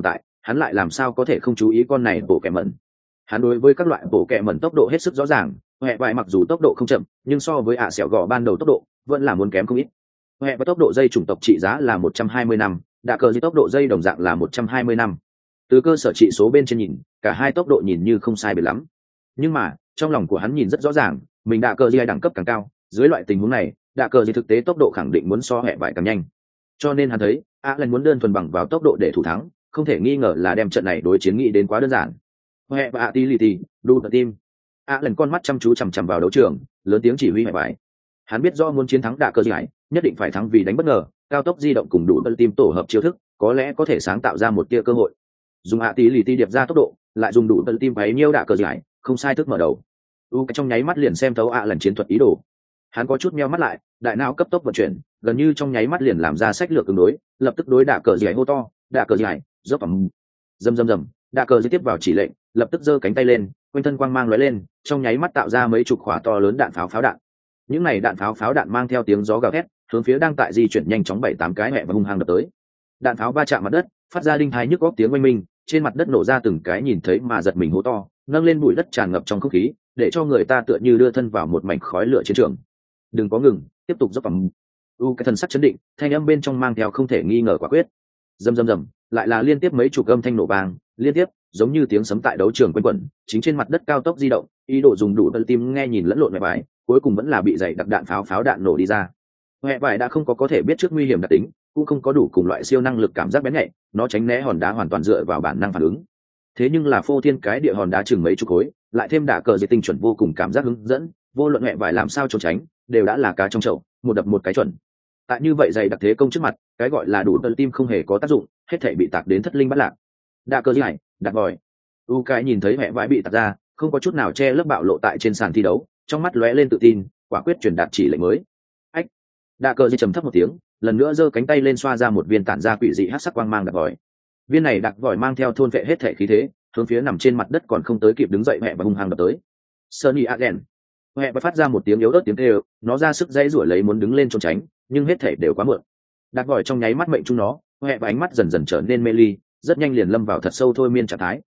hắn lại làm sao có thể không chú ý con này bộ kẹ mẩn. Hắn đối với các loại bộ kẹ mẩn tốc độ hết sức rõ ràng, huệ vải mặc dù tốc độ không chậm nhưng so với ạ sẹo gò ban đầu tốc độ vẫn là muốn kém không ít. Huệ và tốc độ dây chủng tộc trị giá là một trăm hai mươi năm, đạ cờ di tốc độ dây đồng dạng là một trăm hai mươi năm. Từ cơ sở trị số bên trên nhìn, cả hai tốc độ nhìn như không sai biệt lắm. Nhưng mà, trong lòng của hắn nhìn rất rõ ràng, mình đạ cờ di đẳng cấp càng cao, dưới loại tình huống này, đạ cờ di thực tế tốc độ khẳng định muốn so huệ vải càng nhanh. Cho nên hắn thấy, a lần muốn đơn thuần bằng vào tốc độ để thủ thắng, không thể nghi ngờ là đem trận này đối chiến nghĩ đến quá đơn giản. Huệ và Atility, đu tờ tim. a lần con mắt chăm chú chằm chằm vào đấu trường, lớn tiếng chỉ huy huệ vải. Hắn biết do muốn chiến thắng đạ cờ di, nhất định phải thắng vì đánh bất ngờ, cao tốc di động cùng đủ tờ tim tổ hợp chiêu thức, có lẽ có thể sáng tạo ra một tia cơ hội. Dùng Atility điệp ra tốc độ, lại dùng đủ tờ tim bấy nhiêu đạ cờ di, không sai thức mở đầu. U cái trong nháy mắt liền xem thấu a lần chiến thuật ý đồ. Hắn có chút meo mắt lại, đại não cấp tốc vận chuyển, gần như trong nháy mắt liền làm ra sách lược ứng đối, lập tức đối đạ cờ di hô to, đạ cờ di, dốc ầm. Rầm rầm rầm, đạ cờ di tiếp vào chỉ lệnh, lập tức giơ cánh tay lên, quanh thân quang mang lóe lên, trong nháy mắt tạo ra mấy chục quả to lớn đạn pháo pháo đạn. Những này đạn pháo pháo đạn mang theo tiếng gió gào thét, hướng phía đang tại di chuyển nhanh chóng bảy tám cái mẹ và hung hăng đập tới. Đạn pháo va chạm mặt đất, phát ra đinh thái nhức óc tiếng oanh minh, trên mặt đất nổ ra từng cái nhìn thấy mà giật mình hố to, nâng lên bụi đất tràn ngập trong không khí, để cho người ta tựa như đưa thân vào một mảnh khói lửa chiến trường. Đừng có ngừng, tiếp tục dốc vào. U cái thần sắc chấn định, thanh âm bên trong mang theo không thể nghi ngờ quả quyết. Rầm rầm rầm, lại là liên tiếp mấy chục âm thanh nổ vang, liên tiếp, giống như tiếng sấm tại đấu trường quanh quẩn, chính trên mặt đất cao tốc di động, ý đồ dùng đủ tận tim nghe nhìn lẫn lộn mẹ bài, cuối cùng vẫn là bị dày đặc đạn pháo pháo đạn nổ đi ra. Mẹ bài đã không có có thể biết trước nguy hiểm đặc tính, cũng không có đủ cùng loại siêu năng lực cảm giác bén nhạy, nó tránh né hòn đá hoàn toàn dựa vào bản năng phản ứng. Thế nhưng là phô thiên cái địa hòn đá chừng mấy chục khối, lại thêm đả cờ diệt tinh chuẩn vô cùng cảm giác hướng dẫn, vô luận mẹ bài làm sao trốn tránh, đều đã là cá trong chậu, một đập một cái chuẩn. Tại như vậy dày đặc thế công trước mặt, cái gọi là đủ tận tim không hề có tác dụng, hết thảy bị tạc đến thất linh bất lạc. Đả cờ này, đặt vòi. U cái nhìn thấy mẹ vãi bị tạc ra, không có chút nào che lấp bạo lộ tại trên sàn thi đấu, trong mắt lóe lên tự tin, quả quyết truyền đạt chỉ lệnh mới. Ách. Đả cờ di trầm thấp một tiếng, lần nữa giơ cánh tay lên xoa ra một viên tản ra quỷ dị hắc sắc quang mang đặc vòi. Viên này đặc vòi mang theo thôn vệ hết thể khí thế, hướng phía nằm trên mặt đất còn không tới kịp đứng dậy mẹ và hung hăng đập tới. Sunny again. Mẹ và phát ra một tiếng yếu ớt tiếng kêu, nó ra sức dãy rủa lấy muốn đứng lên trốn tránh, nhưng hết thể đều quá muộn. Đặc vòi trong nháy mắt mệnh chúng nó, mẹ và ánh mắt dần dần trở nên mê ly, rất nhanh liền lâm vào thật sâu thôi miên trạng thái.